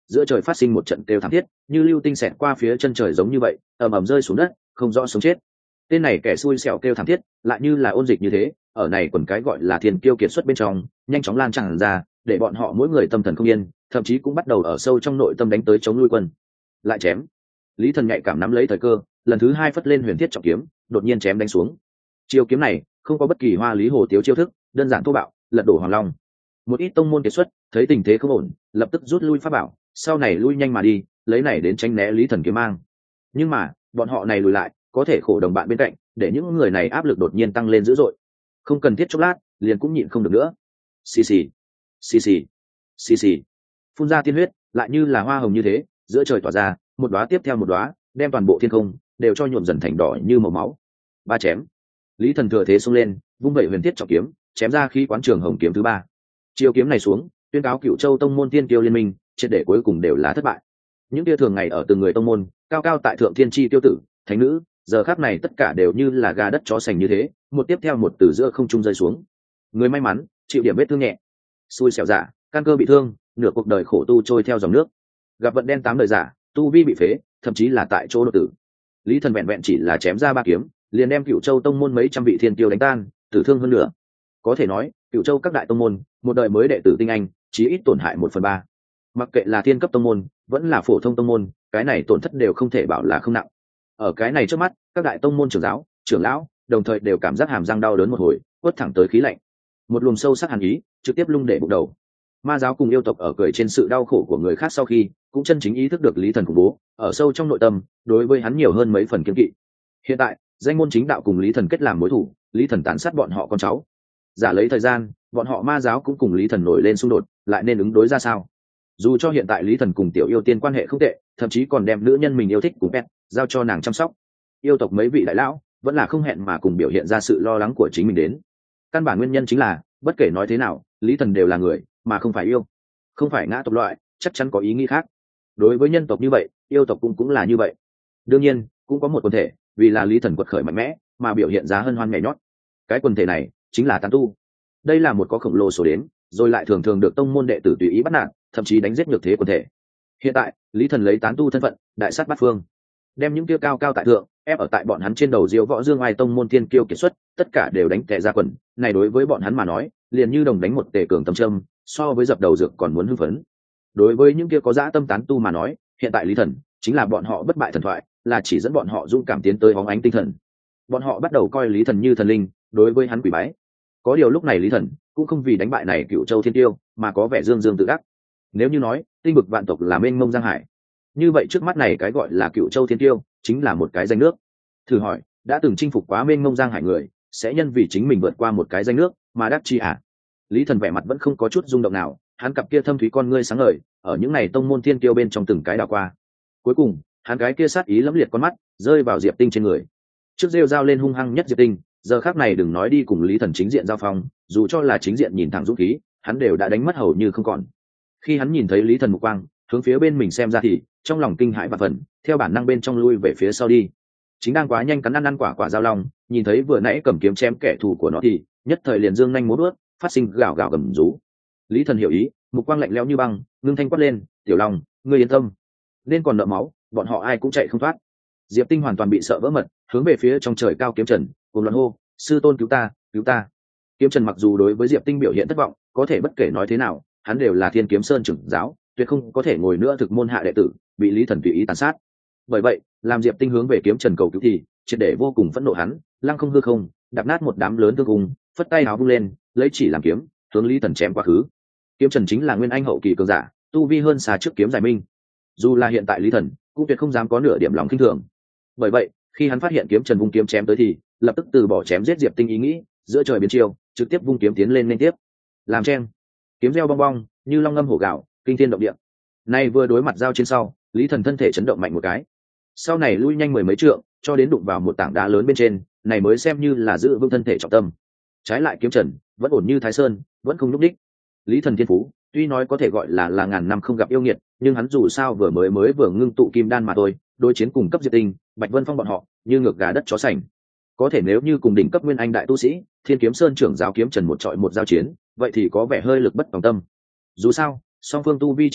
giữa trời phát sinh một trận kêu thảm thiết, như lưu tinh xẹt qua phía chân trời giống như vậy, ầm ầm rơi xuống đất, không rõ sống chết. Tên này kẻ xui xẻo kêu thảm thiết, lại như là ôn dịch như thế, ở này quần cái gọi là thiên kiêu kiệt xuất bên trong, nhanh chóng lan tràn ra, để bọn họ mỗi người tâm thần không yên, thậm chí cũng bắt đầu ở sâu trong nội tâm đánh tới chống lui quân. Lại chém. Lý Thần nhạy cảm nắm lấy thời cơ, lần thứ hai phất lên huyền thiết trọng kiếm, đột nhiên chém đánh xuống. Chiêu kiếm này không có bất kỳ hoa lý hồ tiếu chiêu thức, đơn giản thô bạo, lật đổ Hoàng Long. Một ít tông môn kiệt xuất thấy tình thế không ổn, lập tức rút lui pháp bảo, sau này lui nhanh mà đi, lấy này đến tránh né Lý Thần kiếm mang. Nhưng mà bọn họ này lùi lại, có thể khổ đồng bạn bên cạnh, để những người này áp lực đột nhiên tăng lên dữ dội. Không cần thiết chốc lát, liền cũng nhịn không được nữa. Xì xì, xì xì, xì xì, phun ra tiên huyết, lại như là hoa hồng như thế, giữa trời tỏa ra, một đóa tiếp theo một đóa, đem toàn bộ thiên không đều cho nhuộm dần thành đỏ như màu máu. Ba chém. Lý Thần thừa thế xông lên, vung vẩy huyền thiết trọng kiếm, chém ra khí quán trường hồng kiếm thứ ba. Chiêu kiếm này xuống, tuyên cáo Cựu Châu tông môn tiên kiêu liên minh, triệt để cuối cùng đều là thất bại. Những kia thường ngày ở từng người tông môn, cao cao tại thượng thiên chi tiêu tử, thánh nữ, giờ khắc này tất cả đều như là gà đất chó sành như thế, một tiếp theo một từ giữa không trung rơi xuống. Người may mắn, chịu điểm vết thương nhẹ. Xui xẻo giả, căn cơ bị thương, nửa cuộc đời khổ tu trôi theo dòng nước. Gặp vận đen tám đời giả, tu vi bị phế, thậm chí là tại chỗ đột tử. Lý Thần vẹn vẹn chỉ là chém ra ba kiếm, liền đem Cựu Châu tông môn mấy trăm vị thiên tiêu đánh tan, tử thương hơn nữa. Có thể nói, Cựu Châu các đại tông môn, một đời mới đệ tử tinh anh, chí ít tổn hại một phần ba. Mặc kệ là thiên cấp tông môn, vẫn là phổ thông tông môn, cái này tổn thất đều không thể bảo là không nặng. Ở cái này trước mắt, các đại tông môn trưởng giáo, trưởng lão, đồng thời đều cảm giác hàm răng đau đớn một hồi, quất thẳng tới khí lạnh. Một luồng sâu sắc hàn ý, trực tiếp lung để bụng đầu. Ma giáo cùng yêu tộc ở cười trên sự đau khổ của người khác sau khi, cũng chân chính ý thức được Lý Thần khủng bố, ở sâu trong nội tâm, đối với hắn nhiều hơn mấy phần kiêng kỵ. Hiện tại, danh môn chính đạo cùng Lý Thần kết làm mối thù, Lý Thần tàn sát bọn họ con cháu. Giả lấy thời gian, bọn họ ma giáo cũng cùng Lý Thần nổi lên xung đột, lại nên ứng đối ra sao? Dù cho hiện tại Lý Thần cùng Tiểu Yêu Tiên quan hệ không tệ, thậm chí còn đem nữ nhân mình yêu thích cùng pet giao cho nàng chăm sóc. Yêu tộc mấy vị đại lão vẫn là không hẹn mà cùng biểu hiện ra sự lo lắng của chính mình đến. Căn bản nguyên nhân chính là, bất kể nói thế nào, Lý Thần đều là người, mà không phải yêu, không phải ngã tộc loại, chắc chắn có ý nghĩ khác. Đối với nhân tộc như vậy, yêu tộc cũng cũng là như vậy. Đương nhiên, cũng có một quần thể, vì là Lý Thần quật khởi mạnh mẽ, mà biểu hiện ra hân hoan nhảy nhót. Cái quần thể này chính là tán tu. Đây là một có khổng lồ số đến, rồi lại thường thường được tông môn đệ tử tùy ý bắt nạt, thậm chí đánh giết nhược thế quần thể. Hiện tại, Lý Thần lấy tán tu thân phận, đại sát bát phương, đem những kia cao cao tại thượng ép ở tại bọn hắn trên đầu diêu võ dương ai tông môn thiên kiêu kiệt xuất, tất cả đều đánh tè ra quần. Này đối với bọn hắn mà nói, liền như đồng đánh một tề cường tâm châm, so với dập đầu dược còn muốn hưng phấn. Đối với những kia có dã tâm tán tu mà nói, hiện tại Lý Thần chính là bọn họ bất bại thần thoại, là chỉ dẫn bọn họ dũng cảm tiến tới hóng ánh tinh thần. Bọn họ bắt đầu coi Lý Thần như thần linh, đối với hắn quỳ bái. Có điều lúc này Lý Thần cũng không vì đánh bại này Cựu Châu thiên tiêu, mà có vẻ dương dương tự đắc. Nếu như nói tinh vực vạn tộc là mênh mông giang hải, như vậy trước mắt này cái gọi là Cựu Châu thiên tiêu chính là một cái danh nước. Thử hỏi, đã từng chinh phục quá mênh mông giang hải người, sẽ nhân vì chính mình vượt qua một cái danh nước mà đắc chi à? Lý Thần vẻ mặt vẫn không có chút rung động nào, hắn cặp kia thâm thúy con ngươi sáng ngời, ở những này tông môn thiên tiêu bên trong từng cái đảo qua. Cuối cùng, hắn cái kia sát ý lẫm liệt con mắt rơi vào Diệp Tinh trên người. Trước rêu dao lên hung hăng nhất Diệp Tinh, giờ khác này đừng nói đi cùng Lý Thần chính diện giao phong, dù cho là chính diện nhìn thẳng dũng khí, hắn đều đã đánh mất hầu như không còn. Khi hắn nhìn thấy Lý Thần mục quang hướng phía bên mình xem ra thì trong lòng kinh hãi và phần, theo bản năng bên trong lui về phía sau đi. Chính đang quá nhanh cắn ăn ăn quả quả giao long, nhìn thấy vừa nãy cầm kiếm chém kẻ thù của nó thì nhất thời liền dương nhanh múa vuốt, phát sinh gào gào gầm rú. Lý Thần hiểu ý, mục quang lạnh lẽo như băng, ngưng thanh quát lên, "Tiểu Long, ngươi yên tâm, nên còn nợ máu, bọn họ ai cũng chạy không thoát." Diệp Tinh hoàn toàn bị sợ vỡ mật, hướng về phía trong trời cao kiếm trần, cùng loạn hô, "Sư tôn cứu ta, cứu ta!" Kiếm trần mặc dù đối với Diệp Tinh biểu hiện thất vọng, có thể bất kể nói thế nào, hắn đều là Thiên Kiếm Sơn trưởng giáo, tuyệt không có thể ngồi nữa thực môn hạ đệ tử, bị Lý Thần tùy ý tàn sát. Bởi vậy, làm Diệp Tinh hướng về kiếm trần cầu cứu thì triệt để vô cùng phẫn nộ, hắn lăng không hư không, đạp nát một đám lớn thương cung, phất tay áo vung lên, lấy chỉ làm kiếm, hướng Lý Thần chém quá khứ. Kiếm trần chính là nguyên anh hậu kỳ cường giả, tu vi hơn xa trước kiếm giải minh. Dù là hiện tại Lý Thần cũng tuyệt không dám có nửa điểm lòng khinh thường. Bởi vậy, khi hắn phát hiện kiếm trần vung kiếm chém tới thì lập tức từ bỏ chém giết Diệp Tinh ý nghĩ, giữa trời biến chiều, trực tiếp vung kiếm tiến lên liên tiếp. Làm chen, kiếm reo bong bong, như long ngâm hổ gạo, kinh thiên động địa. Nay vừa đối mặt giao trên sau, Lý Thần thân thể chấn động mạnh một cái, sau này lui nhanh mười mấy trượng, cho đến đụng vào một tảng đá lớn bên trên, này mới xem như là giữ vững thân thể trọng tâm. Trái lại kiếm trần vẫn ổn như Thái Sơn, vẫn không nhúc đích. Lý Thần thiên phú tuy nói có thể gọi là là ngàn năm không gặp yêu nghiệt, nhưng hắn dù sao vừa mới mới vừa ngưng tụ kim đan mà thôi, đối chiến cùng cấp Diệp Tinh, Bạch Vân Phong bọn họ như ngược gà đất chó sành. Có thể nếu như cùng đỉnh cấp nguyên anh đại tu sĩ Thiên Kiếm Sơn trưởng giáo kiếm trần một trọi một giao chiến, vậy thì có vẻ hơi lực bất tòng tâm. Dù sao song phương tu vi chênh lệch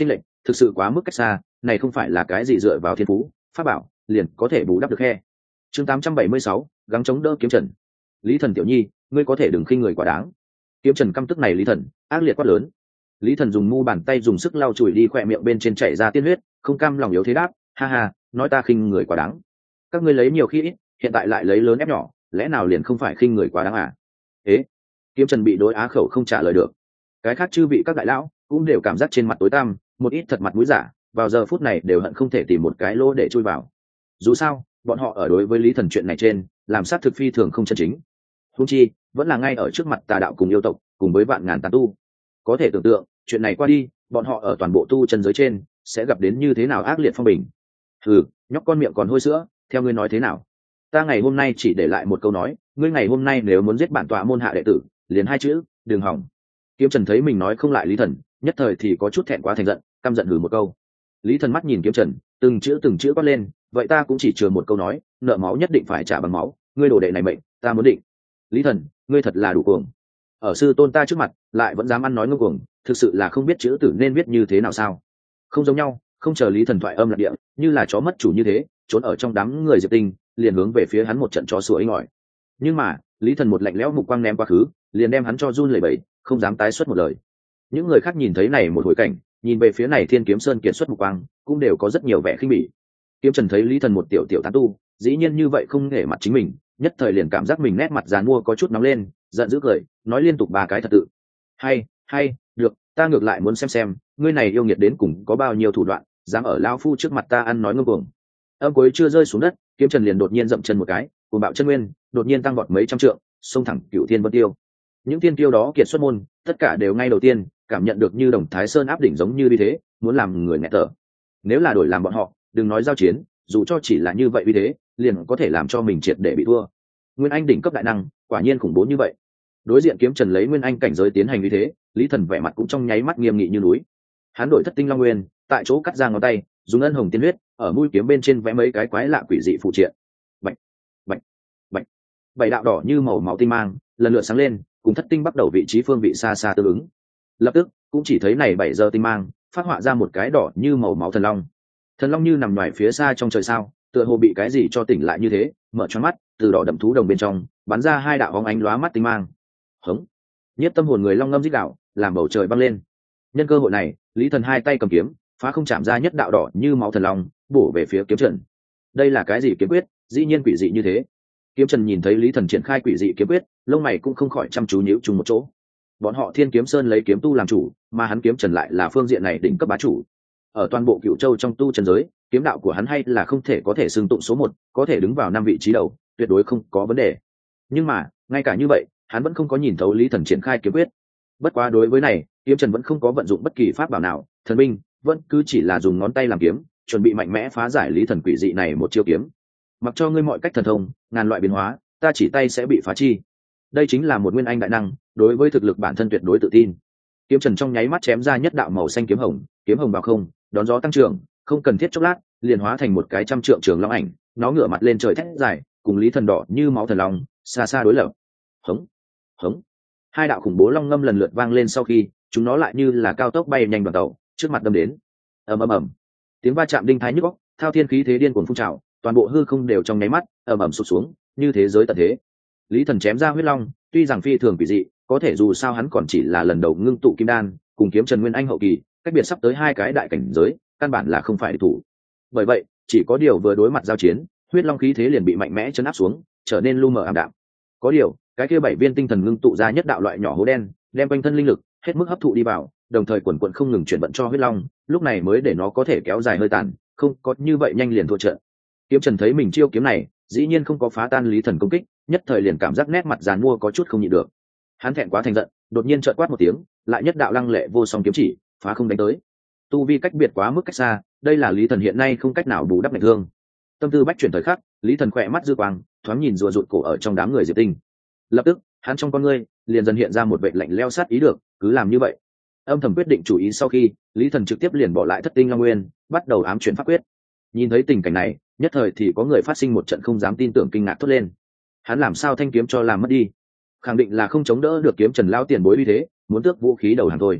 thực sự quá mức cách xa, này không phải là cái gì dựa vào thiên phú pháp bảo liền có thể bù đắp được khe. Chương tám trăm bảy mươi sáu, gắng chống đỡ kiếm trần. Lý Thần tiểu nhi, ngươi có thể đừng khinh người quá đáng. Kiếm trần căm tức này Lý Thần ác liệt quát lớn. Lý Thần dùng mu bàn tay dùng sức lau chùi đi khỏe miệng bên trên chảy ra tiên huyết, không cam lòng yếu thế đáp, ha ha, nói ta khinh người quá đáng. Các ngươi lấy nhiều khi ít, hiện tại lại lấy lớn ép nhỏ, lẽ nào liền không phải khinh người quá đáng à? Ế, kiếm trần bị đối á khẩu không trả lời được. Cái khác chư vị các đại lão cũng đều cảm giác trên mặt tối tăm, một ít thật mặt mũi giả, vào giờ phút này đều hận không thể tìm một cái lỗ để chui vào. Dù sao, bọn họ ở đối với Lý Thần chuyện này trên, làm sát thực phi thường không chân chính. Huống chi, vẫn là ngay ở trước mặt tà đạo cùng yêu tộc, cùng với vạn ngàn tán tu. Có thể tưởng tượng, chuyện này qua đi, bọn họ ở toàn bộ tu chân giới trên sẽ gặp đến như thế nào ác liệt phong bình. Hừ, nhóc con miệng còn hôi sữa, theo ngươi nói thế nào? Ta ngày hôm nay chỉ để lại một câu nói, ngươi ngày hôm nay nếu muốn giết bản tọa môn hạ đệ tử, liền hai chữ, đừng hỏng. Kiếm Trần thấy mình nói không lại Lý Thần, nhất thời thì có chút thẹn quá thành giận, căm giận hừ một câu. Lý Thần mắt nhìn Kiếm Trần, từng chữ từng chữ quát lên, vậy ta cũng chỉ chừa một câu nói, nợ máu nhất định phải trả bằng máu, ngươi đồ đệ này mệnh, ta muốn định. Lý Thần, ngươi thật là đủ cuồng. Ở sư tôn ta trước mặt, lại vẫn dám ăn nói ngông cuồng, thực sự là không biết chữ tử nên viết như thế nào sao? Không giống nhau, không chờ Lý Thần thoại âm lạc địa, như là chó mất chủ như thế, trốn ở trong đám người Diệp Tinh, liền hướng về phía hắn một trận chó sủa inh ỏi. Nhưng mà, Lý Thần một lạnh lẽo mục quang ném quá khứ, liền đem hắn cho run lẩy bẩy, không dám tái xuất một lời. Những người khác nhìn thấy này một hồi cảnh, nhìn về phía này Thiên Kiếm Sơn kiệt xuất mục quang, cũng đều có rất nhiều vẻ khinh bỉ. Kiếm Trần thấy Lý Thần một tiểu tiểu tán tu, dĩ nhiên như vậy không nể mặt chính mình, nhất thời liền cảm giác mình nét mặt giàn mua có chút nóng lên, giận dữ cười, nói liên tục ba cái thật tự. Hay, hay, được, ta ngược lại muốn xem xem, ngươi này yêu nghiệt đến cùng có bao nhiêu thủ đoạn, dám ở lão phu trước mặt ta ăn nói ngông cuồng. Âm cuối chưa rơi xuống đất, Kiếm Trần liền đột nhiên dậm chân một cái, cùng bạo chân nguyên, đột nhiên tăng vọt mấy trăm trượng, xông thẳng Cửu Thiên Vân Tiêu. Những tiên tiêu đó kiệt xuất môn, tất cả đều ngay đầu tiên cảm nhận được như Đồng Thái Sơn áp đỉnh giống như như thế, muốn làm người nghẹt thở. Nếu là đổi làm bọn họ, đừng nói giao chiến, dù cho chỉ là như vậy vì thế, liền có thể làm cho mình triệt để bị thua. Nguyên Anh đỉnh cấp đại năng, quả nhiên khủng bố như vậy. Đối diện Kiếm Trần lấy Nguyên Anh cảnh giới tiến hành như thế, Lý Thần vẻ mặt cũng trong nháy mắt nghiêm nghị như núi. Hắn đổi Thất Tinh Long Nguyên, tại chỗ cắt ra ngón tay, dùng ân hồng tiên huyết, ở mũi kiếm bên trên vẽ mấy cái quái lạ quỷ dị phụ triện. Bạch, bạch, bạch. Bảy đạo đỏ như màu máu tinh mang, lần lượt sáng lên, cùng Thất Tinh bắt đầu vị trí phương vị xa xa tương ứng. Lập tức, cũng chỉ thấy này bảy giờ tinh mang, phát họa ra một cái đỏ như màu máu thần long. Thần long như nằm ngoài phía xa trong trời sao, tựa hồ bị cái gì cho tỉnh lại như thế, mở choáng mắt, từ đỏ đậm thú đồng bên trong bắn ra hai đạo bóng ánh lóa mắt tinh mang. Hống! Nhất tâm hồn người long ngâm rít đạo, làm bầu trời băng lên. Nhân cơ hội này, Lý Thần hai tay cầm kiếm, phá không chạm ra nhất đạo đỏ như máu thần long, bổ về phía Kiếm Trần. Đây là cái gì kiếm quyết, dĩ nhiên quỷ dị như thế. Kiếm Trần nhìn thấy Lý Thần triển khai quỷ dị kiếm quyết, lông mày cũng không khỏi chăm chú nhíu chung một chỗ. Bọn họ Thiên Kiếm Sơn lấy kiếm tu làm chủ, mà hắn Kiếm Trần lại là phương diện này đỉnh cấp bá chủ. Ở toàn bộ Cửu Châu trong tu chân giới, kiếm đạo của hắn hay là không thể có thể xưng tụng số một, có thể đứng vào năm vị trí đầu, tuyệt đối không có vấn đề. Nhưng mà, ngay cả như vậy, hắn vẫn không có nhìn thấu Lý Thần triển khai kiếm quyết. Bất quá đối với này, Kiếm Trần vẫn không có vận dụng bất kỳ pháp bảo nào, thần binh, vẫn cứ chỉ là dùng ngón tay làm kiếm, chuẩn bị mạnh mẽ phá giải Lý Thần quỷ dị này một chiêu kiếm. Mặc cho ngươi mọi cách thần thông, ngàn loại biến hóa, ta chỉ tay sẽ bị phá chi. Đây chính là một nguyên anh đại năng, đối với thực lực bản thân tuyệt đối tự tin. Kiếm Trần trong nháy mắt chém ra nhất đạo màu xanh kiếm hồng, kiếm hồng vào không, đón gió tăng trưởng, không cần thiết chốc lát, liền hóa thành một cái trăm trượng trường long ảnh, nó ngửa mặt lên trời thét dài, cùng Lý Thần đỏ như máu thần long, xa xa đối lập. Hống, hống. Hai đạo khủng bố long ngâm lần lượt vang lên sau khi, chúng nó lại như là cao tốc bay nhanh đoàn tàu, trước mặt đâm đến. Ầm ầm ầm. Tiếng va chạm đinh thái nhức óc, thao thiên khí thế điên cuồng phun trào, toàn bộ hư không đều trong nháy mắt ầm ầm sụp xuống, như thế giới tận thế. Lý Thần chém ra huyết long, tuy rằng phi thường quỷ dị, có thể dù sao hắn còn chỉ là lần đầu ngưng tụ kim đan, cùng Kiếm Trần Nguyên Anh hậu kỳ, cách biệt sắp tới hai cái đại cảnh giới, căn bản là không phải địch thủ. Bởi vậy, chỉ có điều vừa đối mặt giao chiến, huyết long khí thế liền bị mạnh mẽ chấn áp xuống, trở nên lu mờ ảm đạm. Có điều, cái kia bảy viên tinh thần ngưng tụ ra nhất đạo loại nhỏ hố đen, đem quanh thân linh lực hết mức hấp thụ đi vào, đồng thời quần quần không ngừng chuyển vận cho huyết long, lúc này mới để nó có thể kéo dài hơi tàn, không có như vậy nhanh liền thua trận. Kiếm Trần thấy mình chiêu kiếm này, dĩ nhiên không có phá tan Lý Thần công kích, nhất thời liền cảm giác nét mặt giàn mua có chút không nhịn được. Hắn thẹn quá thành giận, đột nhiên trợn quát một tiếng, lại nhất đạo lăng lệ vô song kiếm chỉ, phá không đánh tới. Tu vi cách biệt quá mức cách xa, đây là Lý Thần hiện nay không cách nào bù đắp lệnh thương. Tâm tư bách chuyển thời khắc, Lý Thần khỏe mắt dư quang, thoáng nhìn rùa rụt cổ ở trong đám người Diệp Tinh. Lập tức, hắn trong con ngươi liền dần hiện ra một vệt lạnh lẽo sát ý được, cứ làm như vậy. Âm thầm quyết định chủ ý sau khi, Lý Thần trực tiếp liền bỏ lại Thất Tinh Long Nguyên, bắt đầu ám chuyển pháp quyết. Nhìn thấy tình cảnh này, nhất thời thì có người phát sinh một trận không dám tin tưởng kinh ngạc thốt lên. Hắn làm sao thanh kiếm cho làm mất đi? Khẳng định là không chống đỡ được Kiếm Trần lao tiền bối uy thế, muốn tước vũ khí đầu hàng thôi.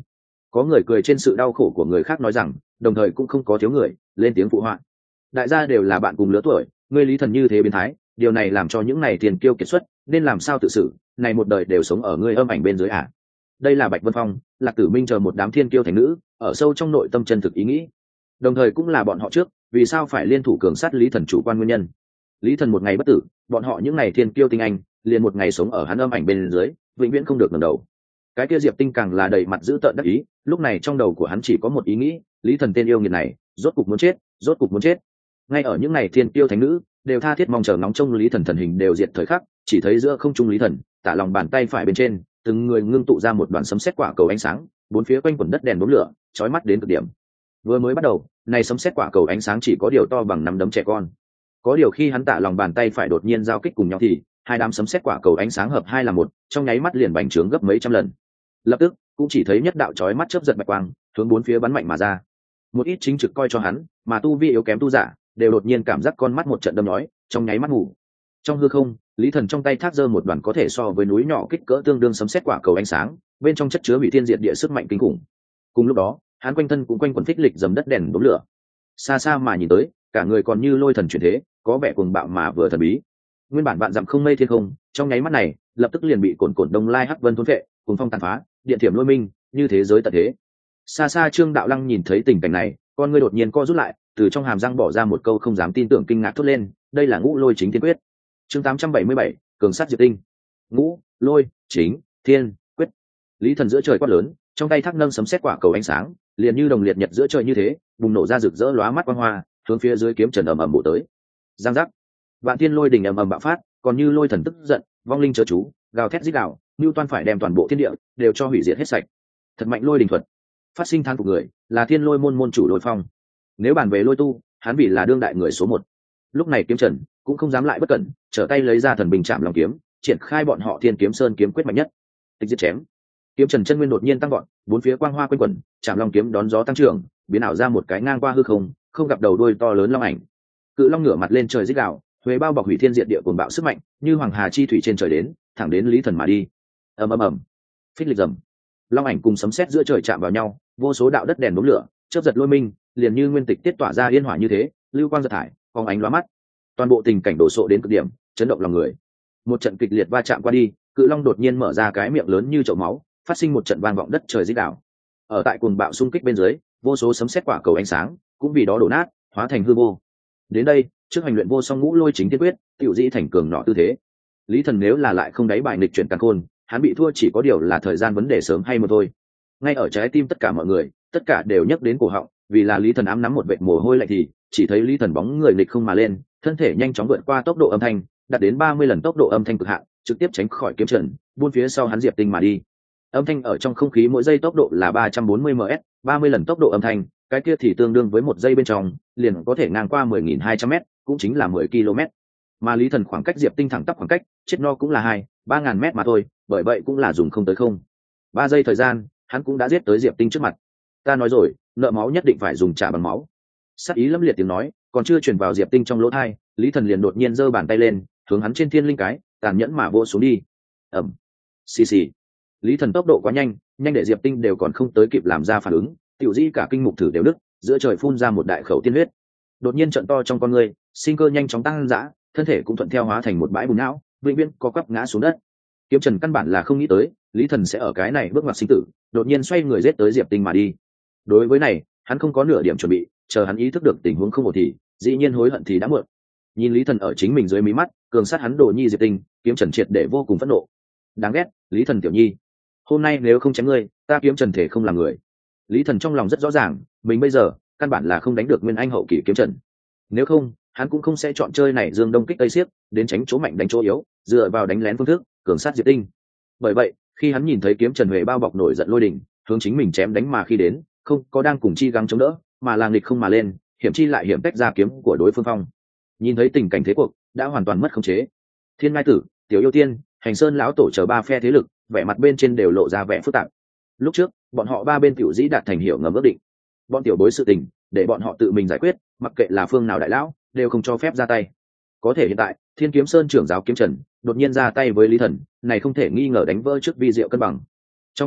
Có người cười trên sự đau khổ của người khác nói rằng, đồng thời cũng không có thiếu người lên tiếng phụ họa. Đại gia đều là bạn cùng lứa tuổi, ngươi Lý Thần như thế biến thái, điều này làm cho những này tiền kiêu kiệt xuất, nên làm sao tự xử, này một đời đều sống ở ngươi âm ảnh bên dưới à. Đây là Bạch Vân Phong, Lạc Tử Minh chờ một đám thiên kiêu thành nữ, ở sâu trong nội tâm chân thực ý nghĩ. Đồng thời cũng là bọn họ trước, vì sao phải liên thủ cường sát Lý Thần chủ quan nguyên nhân. Lý Thần một ngày bất tử, bọn họ những này thiên kiêu tinh anh, liền một ngày sống ở hắn âm ảnh bên dưới, vĩnh viễn không được ngẩng đầu. Cái kia Diệp Tinh càng là đầy mặt dữ tợn đắc ý, lúc này trong đầu của hắn chỉ có một ý nghĩ, Lý Thần tên yêu nghiệt này, rốt cục muốn chết, rốt cục muốn chết. Ngay ở những ngày thiên kiêu thánh nữ đều tha thiết mong chờ ngóng trông Lý Thần thần hình đều diệt thời khắc, chỉ thấy giữa không trung Lý Thần, tả lòng bàn tay phải bên trên, từng người ngưng tụ ra một đoàn sấm sét quả cầu ánh sáng, bốn phía quanh quẩn đất đèn đốm lửa, chói mắt đến cực điểm. Vừa mới bắt đầu, này sấm sét quả cầu ánh sáng chỉ có điều to bằng nắm đấm trẻ con. Có điều khi hắn tả lòng bàn tay phải đột nhiên giao kích cùng nhau thì hai đám sấm sét quả cầu ánh sáng hợp hai là một, trong nháy mắt liền bành trướng gấp mấy trăm lần. Lập tức, cũng chỉ thấy nhất đạo chói mắt chớp giật bạch quang, hướng bốn phía bắn mạnh mà ra. Một ít chính trực coi cho hắn, mà tu vi yếu kém tu giả, đều đột nhiên cảm giác con mắt một trận đâm nhói, trong nháy mắt ngủ. Trong hư không, Lý Thần trong tay thác giơ một đoàn có thể so với núi nhỏ kích cỡ tương đương sấm sét quả cầu ánh sáng, bên trong chất chứa hủy thiên diệt địa sức mạnh kinh khủng. Cùng lúc đó, hắn quanh thân cũng quanh quẩn phích lịch dầm đất đèn đốm lửa. Xa xa mà nhìn tới, cả người còn như lôi thần chuyển thế, có vẻ cuồng bạo mà vừa thần bí. Nguyên bản vạn dặm không mây thiên không, trong nháy mắt này, lập tức liền bị cồn cồn đông lai hắc vân thôn phệ, cùng phong tàn phá, điện thiểm lôi minh, như thế giới tận thế. Xa xa Trương Đạo Lăng nhìn thấy tình cảnh này, con ngươi đột nhiên co rút lại, từ trong hàm răng bỏ ra một câu không dám tin tưởng kinh ngạc thốt lên, đây là Ngũ Lôi Chính Thiên Quyết. Chương tám trăm bảy mươi bảy, cường sát Diệp Tinh. Ngũ, Lôi, Chính, Thiên, Quyết. Lý Thần giữa trời quát lớn, trong tay thác nâng sấm sét quả cầu ánh sáng, liền như đồng liệt nhật giữa trời như thế, bùng nổ ra rực rỡ lóa mắt quang hoa, hướng phía dưới kiếm trần ầm ầm bổ tới. Giang giác. Vạn Thiên Lôi đỉnh ầm ầm bạo phát, còn như lôi thần tức giận, vong linh chớ chú, gào thét rít gào, Newton phải đem toàn bộ thiên địa đều cho hủy diệt hết sạch. Thật mạnh lôi đình thuật. Phát sinh than phục người, là Thiên Lôi môn môn chủ Lôi Phong. Nếu bàn về lôi tu, hắn vì là đương đại người số một. Lúc này kiếm trần cũng không dám lại bất cẩn, trở tay lấy ra thần bình chạm lòng kiếm, triển khai bọn họ Thiên Kiếm Sơn kiếm quyết mạnh nhất. Tịch diệt chém. Kiếm trần chân nguyên đột nhiên tăng vọt, bốn phía quang hoa quanh quẩn, chạm lòng kiếm đón gió tăng trưởng, biến ảo ra một cái ngang qua hư không, không gặp đầu đuôi to lớn long ảnh. Cự long ngửa mặt lên trời rít gào, huế bao bọc hủy thiên diệt địa cuồng bạo sức mạnh, như hoàng hà chi thủy trên trời đến, thẳng đến Lý Thần mà đi. Ầm ầm ầm. Phích lịch rầm. Long ảnh cùng sấm sét giữa trời chạm vào nhau, vô số đạo đất đèn đốm lửa, chớp giật lôi minh, liền như nguyên tịch tiết tỏa ra yên hỏa như thế, lưu quang giật thải, phóng ánh lóa mắt. Toàn bộ tình cảnh đổ sộ đến cực điểm, chấn động lòng người. Một trận kịch liệt va chạm qua đi, cự long đột nhiên mở ra cái miệng lớn như chậu máu, phát sinh một trận vang vọng đất trời rít đảo. Ở tại cuồng bạo xung kích bên dưới, vô số sấm sét quả cầu ánh sáng cũng vì đó đổ nát, hóa thành hư vô. Đến đây, trước hành luyện vô song Ngũ Lôi Chính Thiên Quyết, tiểu dĩ thành cường nọ tư thế. Lý Thần nếu là lại không đáy bài nghịch chuyển càn khôn, hắn bị thua chỉ có điều là thời gian vấn đề sớm hay muộn thôi. Ngay ở trái tim tất cả mọi người, tất cả đều nhấc đến cổ họng, vì là Lý Thần ám nắm một vệt mồ hôi lạnh thì chỉ thấy Lý Thần bóng người nghịch không mà lên, thân thể nhanh chóng vượt qua tốc độ âm thanh, đạt đến ba mươi lần tốc độ âm thanh cực hạn, trực tiếp tránh khỏi kiếm trần, buôn phía sau hắn Diệp Tinh mà đi. Âm thanh ở trong không khí mỗi giây tốc độ là ba trăm bốn mươi mét, ba mươi lần tốc độ âm thanh, cái kia thì tương đương với một giây bên trong, liền có thể ngang qua mười nghìn hai trăm mét, cũng chính là mười ki lô mét. Mà Lý Thần khoảng cách Diệp Tinh thẳng tắp khoảng cách, chết no cũng là hai, ba ngàn mét mà thôi, bởi vậy cũng là dùng không tới không. ba giây thời gian, hắn cũng đã giết tới Diệp Tinh trước mặt. Ta nói rồi, nợ máu nhất định phải dùng trả bằng máu. Sát ý lâm liệt tiếng nói, còn chưa truyền vào Diệp Tinh trong lỗ tai, Lý Thần liền đột nhiên giơ bàn tay lên, hướng hắn trên thiên linh cái, tàn nhẫn mà vỗ xuống đi. Ầm. Xì xì. Lý Thần tốc độ quá nhanh, nhanh để Diệp Tinh đều còn không tới kịp làm ra phản ứng, tiểu di cả kinh mục thử đều đứt, giữa trời phun ra một đại khẩu tiên huyết. Đột nhiên trận to trong con người, sinh cơ nhanh chóng tăng dã, thân thể cũng thuận theo hóa thành một bãi bùn não, vĩnh viễn co quắp ngã xuống đất. Kiếm Trần căn bản là không nghĩ tới, Lý Thần sẽ ở cái này bước ngoặt sinh tử, đột nhiên xoay người giết tới Diệp Tinh mà đi. Đối với này, hắn không có nửa điểm chuẩn bị, chờ hắn ý thức được tình huống không ổn thì, dĩ nhiên hối hận thì đã muộn. Nhìn Lý Thần ở chính mình dưới mí mắt, cường sát hắn đồ nhi Diệp Tinh, Kiếm Trần triệt để vô cùng phẫn nộ. Đáng ghét, Lý Thần tiểu nhi, hôm nay nếu không chém ngươi, ta Kiếm Trần thể không làm người. Lý Thần trong lòng rất rõ ràng, mình bây giờ căn bản là không đánh được Nguyên Anh hậu kỳ Kiếm Trần. Nếu không, hắn cũng không sẽ chọn chơi này dương đông kích tây xiếc, đến tránh chỗ mạnh đánh chỗ yếu, dựa vào đánh lén phương thức, cường sát Diệp Tinh. Bởi vậy, khi hắn nhìn thấy Kiếm Trần Huệ bao bọc nổi giận lôi đỉnh, hướng chính mình chém đánh mà khi đến, không có đang cùng chi gắng chống đỡ, mà là nghịch không mà lên, hiểm chi lại hiểm tách ra kiếm của đối phương phong. Nhìn thấy tình cảnh thế cuộc đã hoàn toàn mất khống chế, Thiên Ngai Tử, Tiểu Yêu Tiên, Hành Sơn lão tổ chờ ba phe thế lực, vẻ mặt bên trên đều lộ ra vẻ phức tạp. Lúc trước, bọn họ ba bên tiểu dĩ đạt thành hiểu ngầm ước định, bọn tiểu bối sự tình để bọn họ tự mình giải quyết, mặc kệ là phương nào đại lão đều không cho phép ra tay. Có thể hiện tại, Thiên Kiếm Sơn trưởng giáo Kiếm Trần đột nhiên ra tay với Lý Thần, này không thể nghi ngờ đánh vỡ trước vi diệu cân bằng. Trong nháy mắt,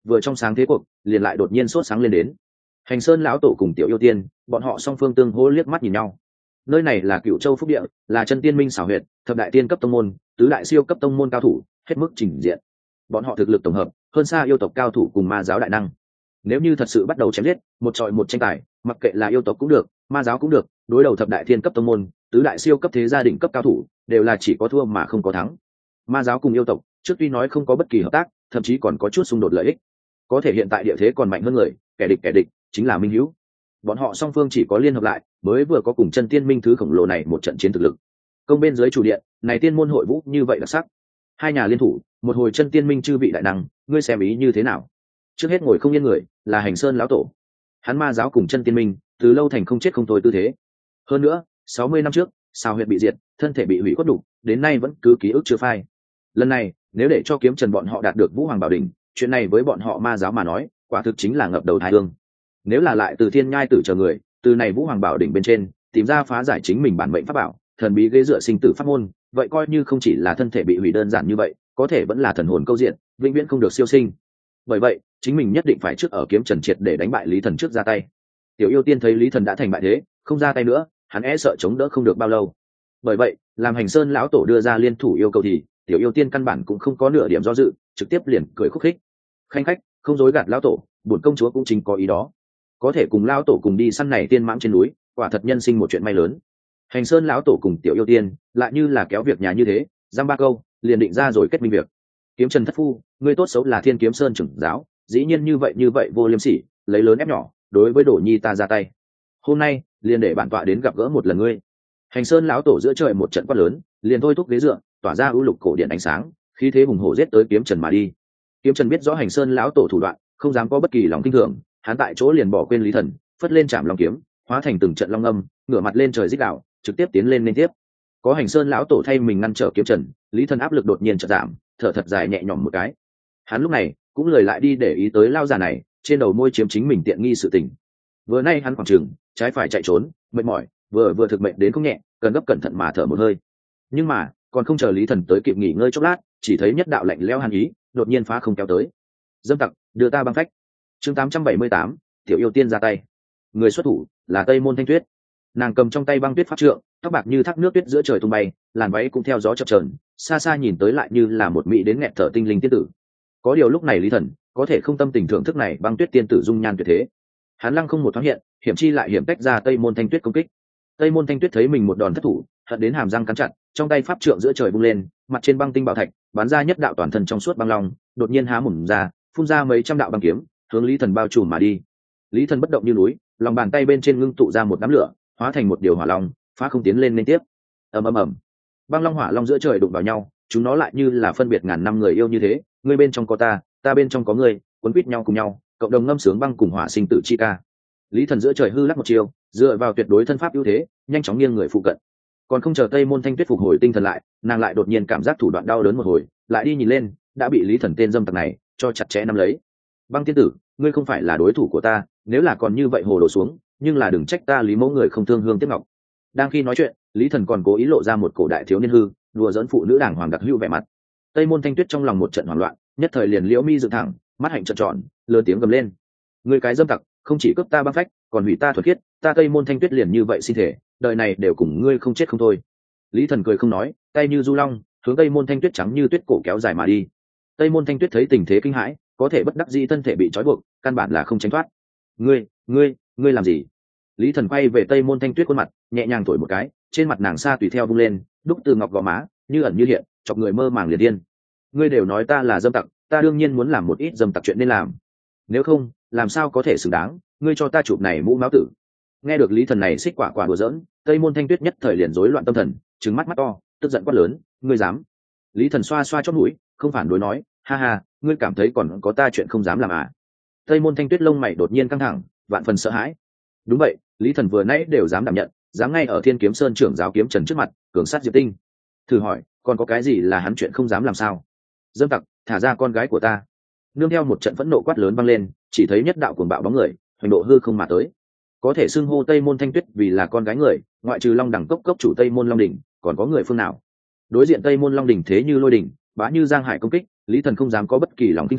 vừa trong sáng thế cuộc liền lại đột nhiên sốt sáng lên đến. Hành Sơn lão tổ cùng Tiểu Yêu Tiên, bọn họ song phương tương hỗ liếc mắt nhìn nhau. Nơi này là Cửu Châu Phúc Địa, là chân tiên minh xảo huyệt, thập đại tiên cấp tông môn, tứ đại siêu cấp tông môn cao thủ, hết mức trình diện. Bọn họ thực lực tổng hợp hơn xa yêu tộc cao thủ cùng ma giáo đại năng. Nếu như thật sự bắt đầu chém giết, một trọi một tranh tài, mặc kệ là yêu tộc cũng được, ma giáo cũng được, đối đầu thập đại thiên cấp tông môn, tứ đại siêu cấp thế gia đỉnh cấp cao thủ, đều là chỉ có thua mà không có thắng. Ma giáo cùng yêu tộc, trước tuy nói không có bất kỳ hợp tác, thậm chí còn có chút xung đột lợi ích, có thể hiện tại địa thế còn mạnh hơn người, kẻ địch kẻ địch chính là minh hữu. Bọn họ song phương chỉ có liên hợp lại, mới vừa có cùng chân tiên minh thứ khổng lồ này một trận chiến thực lực. Công bên dưới chủ điện, này tiên môn hội vũ như vậy đặc sắc. Hai nhà liên thủ, một hồi chân tiên minh chư vị đại năng, ngươi xem ý như thế nào? Trước hết ngồi không yên người, là Hành Sơn lão tổ. Hắn ma giáo cùng chân tiên minh, từ lâu thành không chết không thôi tư thế. Hơn nữa, sáu mươi năm trước, Sao Huyệt bị diệt, thân thể bị hủy khuất đủ, đến nay vẫn cứ ký ức chưa phai. Lần này, nếu để cho Kiếm Trần bọn họ đạt được Vũ Hoàng Bảo Đỉnh, chuyện này với bọn họ ma giáo mà nói, quả thực chính là ngập đầu thái hương. Nếu là lại từ Thiên Nhai tử chờ người, từ này Vũ Hoàng Bảo Đỉnh bên trên, tìm ra phá giải chính mình bản mệnh pháp bảo, thần bí ghế dựa sinh tử pháp môn, vậy coi như không chỉ là thân thể bị hủy đơn giản như vậy, có thể vẫn là thần hồn câu diện, vĩnh viễn không được siêu sinh. Bởi vậy, chính mình nhất định phải trước ở Kiếm Trần triệt để đánh bại Lý Thần trước ra tay. Tiểu Yêu Tiên thấy Lý Thần đã thành bại thế, không ra tay nữa, hắn e sợ chống đỡ không được bao lâu. Bởi vậy, làm Hành Sơn lão tổ đưa ra liên thủ yêu cầu thì, Tiểu Yêu Tiên căn bản cũng không có nửa điểm do dự, trực tiếp liền cười khúc khích. Khanh khách, không dối gạt lão tổ, bổn công chúa cũng chính có ý đó. Có thể cùng lão tổ cùng đi săn này tiên mãng trên núi, quả thật nhân sinh một chuyện may lớn. Hành Sơn lão tổ cùng Tiểu Yêu Tiên, lại như là kéo việc nhà như thế, giam ba câu, liền định ra rồi kết minh việc. Kiếm Trần thất phu, ngươi tốt xấu là Thiên Kiếm Sơn trưởng giáo, dĩ nhiên như vậy như vậy vô liêm sỉ, lấy lớn ép nhỏ, đối với Đổ Nhi ta ra tay. Hôm nay, liền để bản tọa đến gặp gỡ một lần ngươi. Hành Sơn lão tổ giữa trời một trận quát lớn, liền thôi thúc ghế dựa, tỏa ra ưu lục cổ điện ánh sáng, khí thế hùng hổ giết tới Kiếm Trần mà đi. Kiếm Trần biết rõ Hành Sơn lão tổ thủ đoạn, không dám có bất kỳ lòng kinh thường, hắn tại chỗ liền bỏ quên Lý Thần, phất lên chạm long kiếm, hóa thành từng trận long âm, ngửa mặt lên trời rít gào, trực tiếp tiến lên liên tiếp. Có Hành Sơn lão tổ thay mình ngăn trở Kiếm Trần, Lý Thần áp lực đột nhiên chợt giảm, thở thật dài nhẹ nhõm một cái. Hắn lúc này cũng lời lại đi để ý tới lao già này, trên đầu môi chiếm chính mình tiện nghi sự tình. Vừa nay hắn khoảng chừng trái phải chạy trốn, mệt mỏi, vừa vừa thực mệnh đến không nhẹ, cần gấp cẩn thận mà thở một hơi. Nhưng mà, còn không chờ Lý Thần tới kịp nghỉ ngơi chốc lát, chỉ thấy nhất đạo lạnh lẽo hàn ý, đột nhiên phá không kéo tới. Dâm tặc, đưa ta băng phách. Chương tám trăm bảy mươi tám, Tiểu Yêu Tiên ra tay. Người xuất thủ là Tây Môn Thanh Tuyết. Nàng cầm trong tay băng tuyết pháp trượng, tóc bạc như thác nước tuyết giữa trời tung bay, làn váy cũng theo gió chập chờn, xa xa nhìn tới lại như là một mỹ đến nghẹt thở tinh linh tiên tử. Có điều lúc này Lý Thần có thể không tâm tình thưởng thức này băng tuyết tiên tử dung nhan tuyệt thế. Hắn lăng không một thoáng hiện, hiểm chi lại hiểm tách ra Tây Môn Thanh Tuyết công kích. Tây Môn Thanh Tuyết thấy mình một đòn thất thủ, hận đến hàm răng cắn chặt, trong tay pháp trượng giữa trời bung lên, mặt trên băng tinh bảo thạch bắn ra nhất đạo toàn thân trong suốt băng long, đột nhiên há mồm ra, phun ra mấy trăm đạo băng kiếm, hướng Lý Thần bao trùm mà đi. Lý Thần bất động như núi, lòng bàn tay bên trên ngưng tụ ra một đám lửa, hóa thành một điều hỏa long, phá không tiến lên liên tiếp. Ầm ầm ầm, băng long hỏa long giữa trời đụng vào nhau, chúng nó lại như là phân biệt ngàn năm người yêu như thế, ngươi bên trong có ta, ta bên trong có ngươi, cuốn quýt nhau cùng nhau, cộng đồng ngâm sướng băng cùng hỏa sinh tử chi ca. Lý Thần giữa trời hư lắc một chiều, dựa vào tuyệt đối thân pháp ưu thế, nhanh chóng nghiêng người phụ cận. Còn không chờ Tây Môn Thanh Tuyết phục hồi tinh thần lại, nàng lại đột nhiên cảm giác thủ đoạn đau đớn một hồi, lại đi nhìn lên, đã bị Lý Thần tên dâm tặc này cho chặt chẽ nắm lấy. Băng tiên tử, ngươi không phải là đối thủ của ta, nếu là còn như vậy hồ đổ xuống, nhưng là đừng trách ta Lý mẫu người không thương hương tiếc ngọc. Đang khi nói chuyện, Lý Thần còn cố ý lộ ra một cổ đại thiếu niên hư, đùa dẫn phụ nữ đàng hoàng đặc hữu vẻ mặt. Tây Môn Thanh Tuyết trong lòng một trận hoảng loạn, nhất thời liền liễu mi dựng thẳng, mắt hạnh trợn tròn, lớn tiếng gầm lên: ngươi cái dâm tặc, không chỉ cướp ta băng phách, còn hủy ta thuật khiết, ta Tây Môn Thanh Tuyết liền như vậy xin thể, đời này đều cùng ngươi không chết không thôi. Lý Thần cười không nói, tay như du long, hướng Tây Môn Thanh Tuyết trắng như tuyết cổ kéo dài mà đi. Tây Môn Thanh Tuyết thấy tình thế kinh hãi, có thể bất đắc dĩ thân thể bị trói buộc, căn bản là không tránh thoát. Ngươi, ngươi, ngươi làm gì? Lý Thần quay về Tây Môn Thanh Tuyết khuôn mặt, nhẹ nhàng thổi một cái, trên mặt nàng sa tùy theo vung lên, đúc từ ngọc gò má, như ẩn như hiện, chọc người mơ màng liền điên. Ngươi đều nói ta là dâm tặc, ta đương nhiên muốn làm một ít dâm tặc chuyện nên làm. Nếu không, làm sao có thể xứng đáng? Ngươi cho ta chụp này mũ máu tử. Nghe được Lý Thần này xích quả quả đùa giỡn, Tây Môn Thanh Tuyết nhất thời liền rối loạn tâm thần, trừng mắt mắt to, tức giận quát lớn: ngươi dám? Lý Thần xoa xoa chót mũi, không phản đối nói: ha ha, ngươi cảm thấy còn có ta chuyện không dám làm à? Tây Môn Thanh Tuyết lông mày đột nhiên căng thẳng, vạn phần sợ hãi. Đúng vậy, Lý Thần vừa nãy đều dám đảm nhận, dám ngay ở Thiên Kiếm Sơn trưởng giáo Kiếm Trần trước mặt cường sát Diệp Tinh. Thử hỏi, còn có cái gì là hắn chuyện không dám làm sao? Dâm tặc, thả ra con gái của ta! Nương theo một trận phẫn nộ quát lớn vang lên, chỉ thấy nhất đạo cuồng bạo bóng người, hoành độ hư không mà tới. Có thể xưng hô Tây Môn Thanh Tuyết vì là con gái người, ngoại trừ Long Đẳng cốc cốc chủ Tây Môn Long Đỉnh, còn có người phương nào? Đối diện Tây Môn Long Đỉnh thế như lôi đỉnh, bá như giang hải công kích, Lý Thần không dám có bất kỳ lòng kinh thường,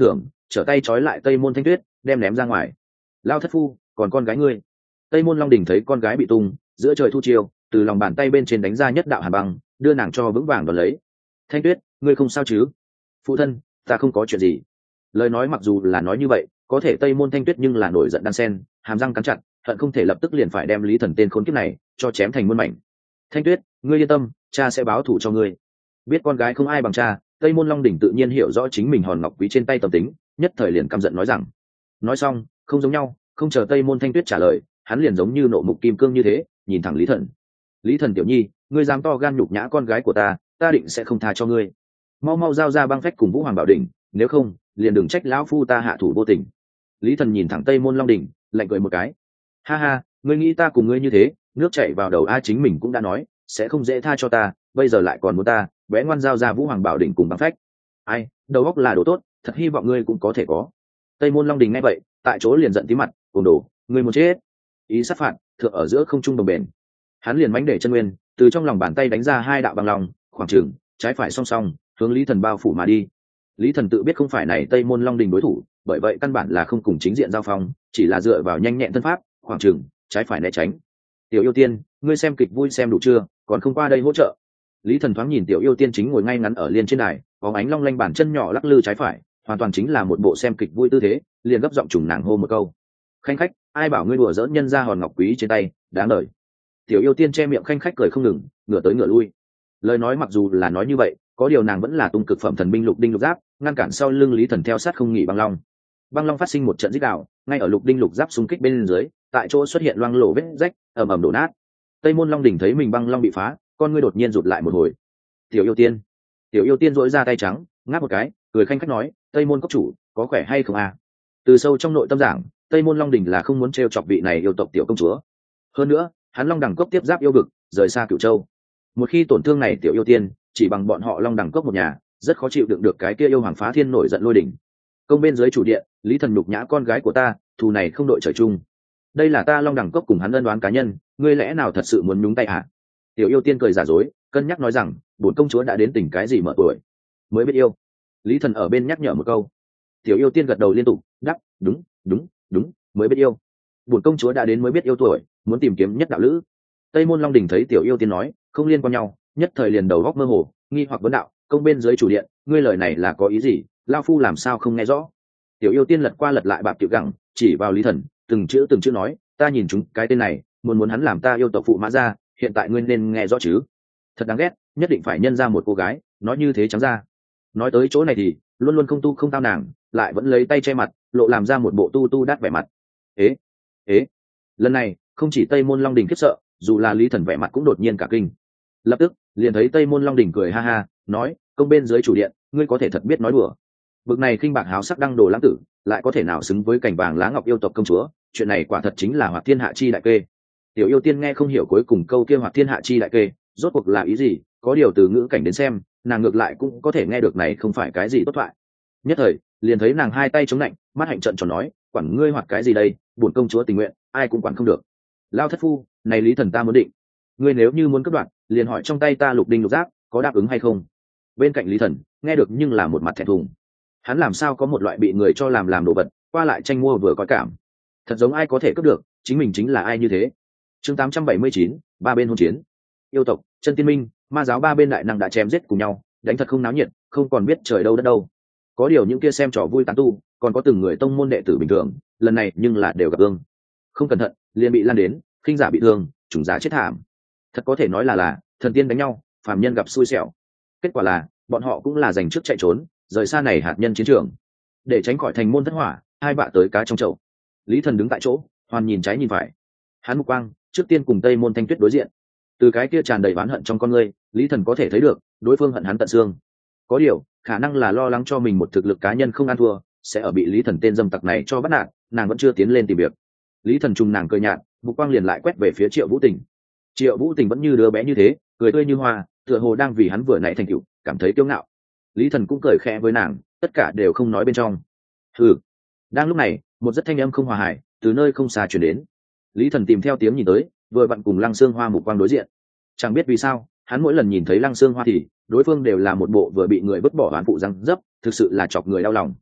trở tay trói lại tây môn thanh tuyết đem ném ra ngoài. Lao thất phu, còn con gái ngươi. Tây môn long đình thấy con gái bị tung, giữa trời thu chiều, từ lòng bàn tay bên trên đánh ra nhất đạo hàn băng, đưa nàng cho vững vàng đón lấy. Thanh tuyết, ngươi không sao chứ? Phụ thân, ta không có chuyện gì. Lời nói mặc dù là nói như vậy, có thể tây môn thanh tuyết nhưng là nổi giận đan sen, hàm răng cắn chặt, hận không thể lập tức liền phải đem lý thần tên khốn kiếp này cho chém thành muôn mảnh. Thanh tuyết, ngươi yên tâm, cha sẽ báo thù cho ngươi. Biết con gái không ai bằng cha, tây môn long đỉnh tự nhiên hiểu rõ chính mình hòn ngọc quý trên tay tâm tính, nhất thời liền căm giận nói rằng. Nói xong, không giống nhau, không chờ tây môn thanh tuyết trả lời, hắn liền giống như nộ mục kim cương như thế, nhìn thẳng lý thần. Lý thần tiểu nhi, ngươi dám to gan nhục nhã con gái của ta, ta định sẽ không tha cho ngươi. Mau mau giao ra băng phách cùng vũ hoàng bảo đỉnh, nếu không liền đừng trách lão phu ta hạ thủ vô tình. Lý thần nhìn thẳng tây môn long đỉnh, lạnh cười một cái. Ha ha, ngươi nghĩ ta cùng ngươi như thế, nước chảy vào đầu a, chính mình cũng đã nói sẽ không dễ tha cho ta, bây giờ lại còn muốn ta bé ngoan giao ra vũ hoàng bảo đỉnh cùng băng phách. Ai, đầu óc là đồ tốt, thật hy vọng ngươi cũng có thể có. Tây môn long đình nghe vậy, tại chỗ liền giận tí mặt, cuồng đồ, ngươi muốn chết. Ý sát phạt thượng ở giữa không trung đồng bền, hắn liền mánh để chân nguyên từ trong lòng bàn tay đánh ra hai đạo băng lòng, khoảng trường trái phải song song hướng lý thần bao phủ mà đi. Lý thần tự biết không phải này tây môn long đình đối thủ, bởi vậy căn bản là không cùng chính diện giao phong, chỉ là dựa vào nhanh nhẹn thân pháp, khoảng trường trái phải né tránh. Tiểu yêu tiên, ngươi xem kịch vui xem đủ chưa, còn không qua đây hỗ trợ. Lý thần thoáng nhìn tiểu yêu tiên chính ngồi ngay ngắn ở liên trên đài, có ánh long lanh bản chân nhỏ lắc lư trái phải, hoàn toàn chính là một bộ xem kịch vui tư thế, liền gấp giọng trùng nàng hô một câu. Khanh khách, ai bảo ngươi đùa dỡn nhân ra hòn ngọc quý trên tay, đáng đời. Tiểu yêu tiên che miệng khanh khách cười không ngừng, ngửa tới ngửa lui. Lời nói mặc dù là nói như vậy, có điều nàng vẫn là tung cực phẩm thần binh lục đinh lục giáp, ngăn cản sau lưng lý thần theo sát không nghỉ băng long. Băng long phát sinh một trận rít đạo, ngay ở lục đinh lục giáp xung kích bên dưới, tại chỗ xuất hiện loang lổ vết rách, ầm ầm đổ nát. Tây môn long đỉnh thấy mình băng long bị phá, con ngươi đột nhiên rụt lại một hồi. Tiểu yêu tiên, tiểu yêu tiên dỗi ra tay trắng, ngáp một cái, cười khanh khách nói, tây môn cốc chủ, có khỏe hay không à? Từ sâu trong nội tâm giảng, tây môn long đỉnh là không muốn trêu chọc vị này yêu tộc tiểu công chúa. Hơn nữa, hắn long đẳng cốc tiếp giáp yêu vực, rời xa cửu châu. Một khi tổn thương này tiểu yêu tiên, chỉ bằng bọn họ long đẳng cốc một nhà, rất khó chịu đựng được cái kia yêu hoàng phá thiên nổi giận lôi đỉnh. Công bên dưới chủ điện, lý thần nhục nhã con gái của ta, thù này không đội trời chung. Đây là ta long đẳng cốc cùng hắn ân đoán cá nhân, ngươi lẽ nào thật sự muốn nhúng tay hả? Tiểu yêu tiên cười giả dối, cân nhắc nói rằng, bổn công chúa đã đến tỉnh cái gì mở tuổi mới biết yêu. Lý thần ở bên nhắc nhở một câu. Tiểu yêu tiên gật đầu liên tục, đáp, đúng đúng đúng, mới biết yêu. Bổn công chúa đã đến mới biết yêu tuổi, muốn tìm kiếm nhất đạo lữ. Tây môn long đình thấy tiểu yêu tiên nói không liên quan nhau, nhất thời liền đầu góc mơ hồ, nghi hoặc vấn đạo, công bên dưới chủ điện, ngươi lời này là có ý gì, lao phu làm sao không nghe rõ. Tiểu yêu tiên lật qua lật lại bạp tiểu gẳng, chỉ vào lý thần, từng chữ từng chữ nói, ta nhìn chúng cái tên này, muốn muốn hắn làm ta yêu tộc phụ mã ra, hiện tại ngươi nên nghe rõ chứ. Thật đáng ghét, nhất định phải nhân ra một cô gái nói như thế trắng ra. Nói tới chỗ này thì luôn luôn không tu không tao nàng, lại vẫn lấy tay che mặt, lộ làm ra một bộ tu tu đát vẻ mặt. Ế ế lần này không chỉ tây môn long đình khiếp sợ, dù là lý thần vẻ mặt cũng đột nhiên cả kinh. Lập tức liền thấy tây môn long đình cười ha ha, nói, công bên dưới chủ điện, ngươi có thể thật biết nói đùa. Bực này khinh bạc háo sắc đăng đồ lãng tử, lại có thể nào xứng với cảnh vàng lá ngọc yêu tộc công chúa, chuyện này quả thật chính là hoạt thiên hạ chi đại kê. Tiểu yêu tiên nghe không hiểu cuối cùng câu kia hoạt thiên hạ chi đại kê rốt cuộc là ý gì, có điều từ ngữ cảnh đến xem, nàng ngược lại cũng có thể nghe được này không phải cái gì tốt thoại. Nhất thời liền thấy nàng hai tay chống lạnh, mắt hạnh trận tròn nói, quản ngươi hoạt cái gì đây, bổn công chúa tình nguyện, ai cũng quản không được. Lao thất phu, này lý thần ta muốn định, ngươi nếu như muốn cất đoạn, liền hỏi trong tay ta lục đinh lục giáp có đáp ứng hay không. Bên cạnh lý thần nghe được nhưng là một mặt thẹn thùng, hắn làm sao có một loại bị người cho làm làm đồ vật, qua lại tranh mua vừa coi cảm, thật giống ai có thể cướp được chính mình chính là ai như thế. Chương tám trăm bảy mươi chín, ba bên hôn chiến. Yêu tộc, chân tiên minh, ma giáo ba bên đại năng đã chém giết cùng nhau, đánh thật không náo nhiệt, không còn biết trời đâu đất đâu. Có điều những kia xem trò vui tán tu, còn có từng người tông môn đệ tử bình thường, lần này nhưng là đều gặp ương, không cẩn thận liền bị lan đến, khinh giả bị thương, chủng giả chết thảm. Thật có thể nói là là thần tiên đánh nhau, phàm nhân gặp xui xẻo. Kết quả là bọn họ cũng là giành trước chạy trốn, rời xa này hạt nhân chiến trường, để tránh khỏi thành môn thất hỏa, hai bạ tới cá trong chậu. Lý thần đứng tại chỗ, hoàn nhìn trái nhìn phải, hắn mục quang trước tiên cùng tây môn thanh tuyết đối diện. Từ cái kia tràn đầy oán hận trong con ngươi, lý thần có thể thấy được đối phương hận hắn tận xương. Có điều khả năng là lo lắng cho mình một thực lực cá nhân không ăn thua, sẽ ở bị lý thần tên dâm tặc này cho bắt nạt, nàng vẫn chưa tiến lên tìm việc. Lý thần trùng nàng cười nhạt, mục quang liền lại quét về phía triệu vũ tình. Triệu vũ tình vẫn như đứa bé như thế, cười tươi như hoa, tựa hồ đang vì hắn vừa nãy thành tựu cảm thấy kiêu ngạo. Lý thần cũng cười khẽ với nàng, tất cả đều không nói bên trong. Hừ. Đang lúc này, một rất thanh âm không hòa hài từ nơi không xa truyền đến. Lý thần tìm theo tiếng nhìn tới, vừa vặn cùng lăng xương hoa mục quang đối diện. Chẳng biết vì sao, hắn mỗi lần nhìn thấy lăng xương hoa thì đối phương đều là một bộ vừa bị người vứt bỏ oán phụ răng dấp, thực sự là chọc người đau lòng.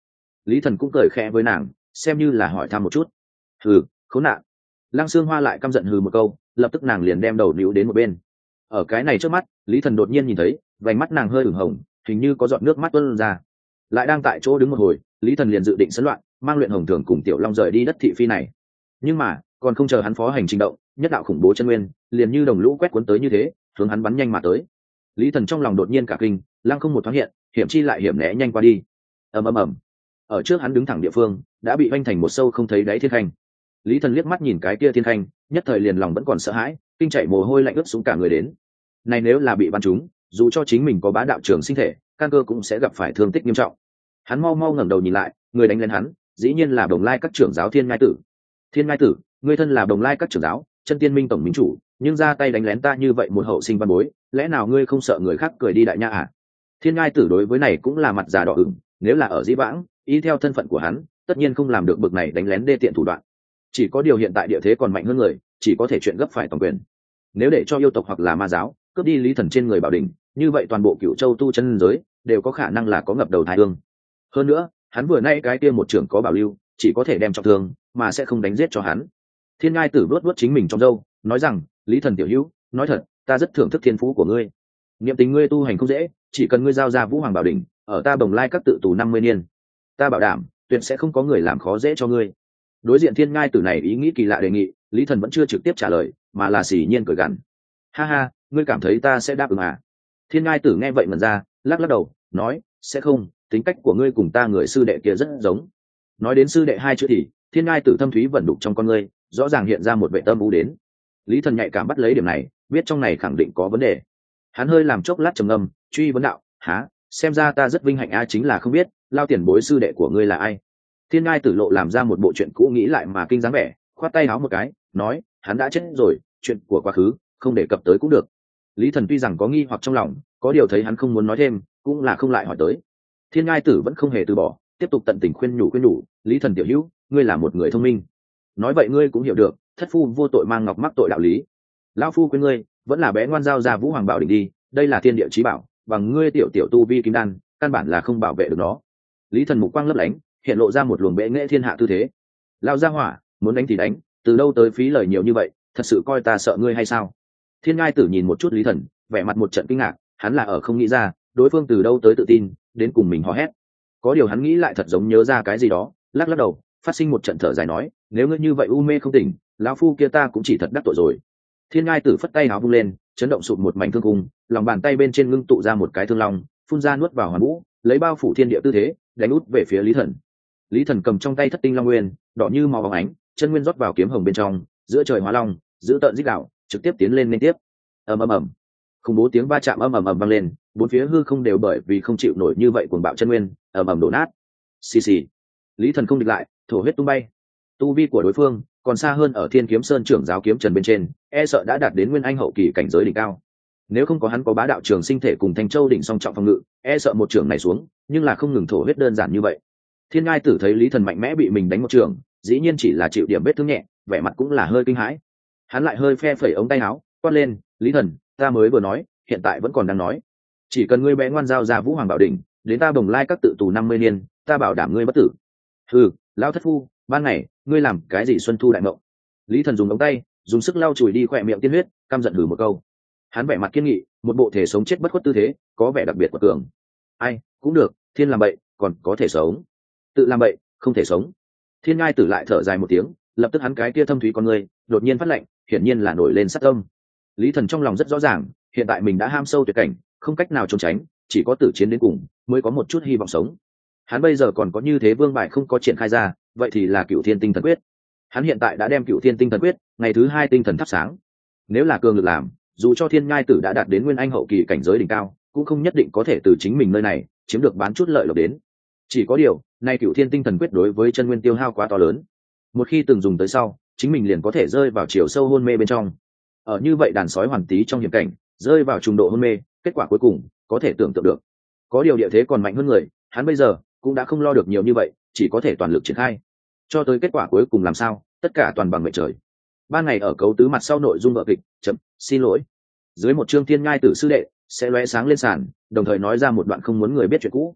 Lý Thần cũng cười khẽ với nàng, xem như là hỏi thăm một chút. Hừ, khốn nạn. Lăng Sương Hoa lại căm giận hừ một câu, lập tức nàng liền đem đầu níu đến một bên. Ở cái này trước mắt, Lý Thần đột nhiên nhìn thấy vành mắt nàng hơi ửng hồng, hình như có giọt nước mắt tuôn ra. Lại đang tại chỗ đứng một hồi, Lý Thần liền dự định sấn loạn, mang Luyện Hồng Thường cùng Tiểu Long rời đi đất thị phi này. Nhưng mà còn không chờ hắn phó hành trình động, nhất đạo khủng bố chân nguyên liền như đồng lũ quét cuốn tới như thế, hướng hắn bắn nhanh mà tới. Lý Thần trong lòng đột nhiên cả kinh, lăng không một thoáng hiện, hiểm chi lại hiểm né nhanh qua đi. Ầm ầm ầm. Ở trước hắn đứng thẳng địa phương, đã bị vanh thành một sâu không thấy đáy thiên khanh. Lý Thần liếc mắt nhìn cái kia thiên khanh, nhất thời liền lòng vẫn còn sợ hãi, kinh chạy mồ hôi lạnh ướt xuống cả người đến. Này nếu là bị bắn trúng, dù cho chính mình có bá đạo trường sinh thể, căn cơ cũng sẽ gặp phải thương tích nghiêm trọng. Hắn mau mau ngẩng đầu nhìn lại, người đánh lên hắn, dĩ nhiên là Đồng Lai các trưởng giáo Thiên Ngai Tử. Thiên Ngai Tử, ngươi thân là Đồng Lai các trưởng giáo, chân tiên minh tổng minh chủ, nhưng ra tay đánh lén ta như vậy một hậu sinh văn bối, lẽ nào ngươi không sợ người khác cười đi đại nha à? Thiên Ngai Tử đối với này cũng là mặt già đỏ ửng, nếu là ở dĩ vãng, y theo thân phận của hắn, tất nhiên không làm được bực này đánh lén đê tiện thủ đoạn. Chỉ có điều hiện tại địa thế còn mạnh hơn người, chỉ có thể chuyện gấp phải toàn quyền. Nếu để cho yêu tộc hoặc là ma giáo cướp đi Lý Thần trên người bảo đỉnh, như vậy toàn bộ Cửu Châu tu chân giới đều có khả năng là có ngập đầu thái hương. Hơn nữa, hắn vừa nay cái kia một trưởng có bảo lưu, chỉ có thể đem trọng thương, mà sẽ không đánh giết cho hắn. Thiên Ngai Tử vuốt vuốt chính mình trong râu, nói rằng, Lý Thần tiểu hữu, nói thật, ta rất thưởng thức thiên phú của ngươi. Niệm tình ngươi tu hành không dễ, chỉ cần ngươi giao ra Vũ Hoàng bảo đỉnh, ở ta Bồng Lai các tự tù năm mươi niên, ta bảo đảm, tuyệt sẽ không có người làm khó dễ cho ngươi. Đối diện Thiên Ngai Tử này ý nghĩ kỳ lạ đề nghị, Lý Thần vẫn chưa trực tiếp trả lời, mà là xỉ nhiên cười gằn. Ha ha, ngươi cảm thấy ta sẽ đáp ứng à? Thiên Ngai Tử nghe vậy mẩn ra, lắc lắc đầu, nói, sẽ không, tính cách của ngươi cùng ta người sư đệ kia rất giống. Nói đến sư đệ hai chữ thì, Thiên Ngai Tử thâm thúy vẩn đục trong con ngươi, rõ ràng hiện ra một vệ tâm u đến. Lý Thần nhạy cảm bắt lấy điểm này, biết trong này khẳng định có vấn đề. Hắn hơi làm chốc lát trầm ngâm, truy vấn đạo, há, xem ra ta rất vinh hạnh a, chính là không biết, lao tiền bối sư đệ của ngươi là ai. Thiên Ngai Tử lộ làm ra một bộ chuyện cũ nghĩ lại mà kinh dáng vẻ, khoát tay áo một cái, nói, hắn đã chết rồi, chuyện của quá khứ không đề cập tới cũng được. Lý Thần tuy rằng có nghi hoặc trong lòng, có điều thấy hắn không muốn nói thêm, cũng là không lại hỏi tới. Thiên Ngai Tử vẫn không hề từ bỏ, tiếp tục tận tình khuyên nhủ khuyên nhủ, Lý Thần tiểu hữu, ngươi là một người thông minh, nói vậy ngươi cũng hiểu được, thất phu vô tội mang ngọc mắc tội đạo lý. Lão phu khuyên ngươi, vẫn là bé ngoan giao ra Vũ Hoàng bảo đỉnh đi, đây là thiên địa chí bảo, bằng ngươi tiểu tiểu tu vi kim đan, căn bản là không bảo vệ được nó. Lý Thần mục quang lấp lánh, hiện lộ ra một luồng bệ nghệ thiên hạ tư thế. Lao ra hỏa, muốn đánh thì đánh, từ đâu tới phí lời nhiều như vậy, thật sự coi ta sợ ngươi hay sao? Thiên Ngai Tử nhìn một chút Lý Thần, vẻ mặt một trận kinh ngạc, hắn là ở không nghĩ ra, đối phương từ đâu tới tự tin, đến cùng mình hò hét. Có điều hắn nghĩ lại thật giống nhớ ra cái gì đó, lắc lắc đầu, phát sinh một trận thở dài nói, nếu ngươi như vậy u mê không tỉnh, lão phu kia ta cũng chỉ thật đắc tội rồi. Thiên Ngai Tử phất tay áo vung lên, chấn động sụt một mảnh thương cung, lòng bàn tay bên trên ngưng tụ ra một cái thương long, phun ra nuốt vào hoàn vũ, lấy bao phủ thiên địa tư thế, đánh út về phía Lý Thần. Lý Thần cầm trong tay thất tinh long nguyên, đỏ như màu óng ánh, chân nguyên rót vào kiếm hồng bên trong, giữa trời hóa long, giữ tợn dích đạo, trực tiếp tiến lên liên tiếp. Ầm ầm ầm, khủng bố tiếng va chạm ầm ầm ầm vang lên, bốn phía hư không đều bởi vì không chịu nổi như vậy cuồng bạo chân nguyên, ầm ầm đổ nát. Xì xì, Lý Thần không địch lại, thổ huyết tung bay. Tu vi của đối phương còn xa hơn ở Thiên Kiếm Sơn trưởng giáo kiếm trần bên trên, e sợ đã đạt đến nguyên anh hậu kỳ cảnh giới đỉnh cao. Nếu không có hắn có bá đạo trường sinh thể cùng Thanh Châu đỉnh song trọng phòng ngự, e sợ một trường này xuống, nhưng là không ngừng thổ huyết đơn giản như vậy. Thiên Ngai Tử thấy Lý Thần mạnh mẽ bị mình đánh một trường, dĩ nhiên chỉ là chịu điểm vết thương nhẹ, vẻ mặt cũng là hơi kinh hãi. Hắn lại hơi phe phẩy ống tay áo, quát lên, Lý Thần, ta mới vừa nói, hiện tại vẫn còn đang nói, chỉ cần ngươi bé ngoan giao ra Vũ Hoàng bảo đỉnh, đến ta Bồng Lai các tự tù năm mươi niên, ta bảo đảm ngươi bất tử. Hừ, lão thất phu, ban ngày ngươi làm cái gì xuân thu đại mộng? Lý Thần dùng ống tay dùng sức lau chùi đi khỏe miệng tiên huyết, căm giận hừ một câu. Hắn vẻ mặt kiên nghị, một bộ thể sống chết bất khuất tư thế, có vẻ đặc biệt của cường. Ai cũng được, thiên làm bậy còn có thể sống, tự làm bậy không thể sống. Thiên Ngai Tử lại thở dài một tiếng, lập tức hắn cái kia thâm thúy con người đột nhiên phát lệnh, hiển nhiên là nổi lên sát tâm. Lý Thần trong lòng rất rõ ràng, hiện tại mình đã ham sâu tuyệt cảnh, không cách nào trốn tránh, chỉ có tử chiến đến cùng mới có một chút hy vọng sống. Hắn bây giờ còn có như thế vương bài không có triển khai ra, vậy thì là Cửu Thiên Tinh Thần Quyết. Hắn hiện tại đã đem Cửu Thiên Tinh Thần Quyết ngày thứ hai tinh thần thắp sáng. Nếu là cường lực làm, dù cho Thiên Ngai Tử đã đạt đến nguyên anh hậu kỳ cảnh giới đỉnh cao, cũng không nhất định có thể từ chính mình nơi này chiếm được bán chút lợi lộc đến. Chỉ có điều, nay Cửu Thiên Tinh Thần Quyết đối với chân nguyên tiêu hao quá to lớn. Một khi từng dùng tới sau, chính mình liền có thể rơi vào chiều sâu hôn mê bên trong. Ở như vậy đàn sói hoàn tí trong hiểm cảnh, rơi vào trung độ hôn mê, kết quả cuối cùng có thể tưởng tượng được. Có điều địa thế còn mạnh hơn người, hắn bây giờ cũng đã không lo được nhiều như vậy, chỉ có thể toàn lực triển khai. Cho tới kết quả cuối cùng làm sao, tất cả toàn bằng mệnh trời. Ban ngày ở cấu tứ mặt sau nội dung vở kịch, chậm, xin lỗi. Dưới một chương Thiên Ngai Tử sư đệ sẽ lóe sáng lên sàn, đồng thời nói ra một đoạn không muốn người biết chuyện cũ.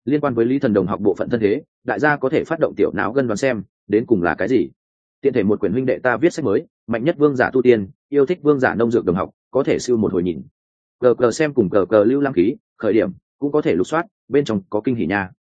Liên quan với Lý Thần đồng học bộ phận thân thế, đại gia có thể phát động tiểu não gân đoán xem đến cùng là cái gì. Tiện thể một quyển huynh đệ ta viết sách mới, mạnh nhất vương giả tu tiên, yêu thích vương giả nông dược đồng học, có thể siêu một hồi nhìn. Cờ cờ xem cùng cờ cờ lưu lam khí, khởi điểm cũng có thể lục soát, bên trong có kinh hỉ nha.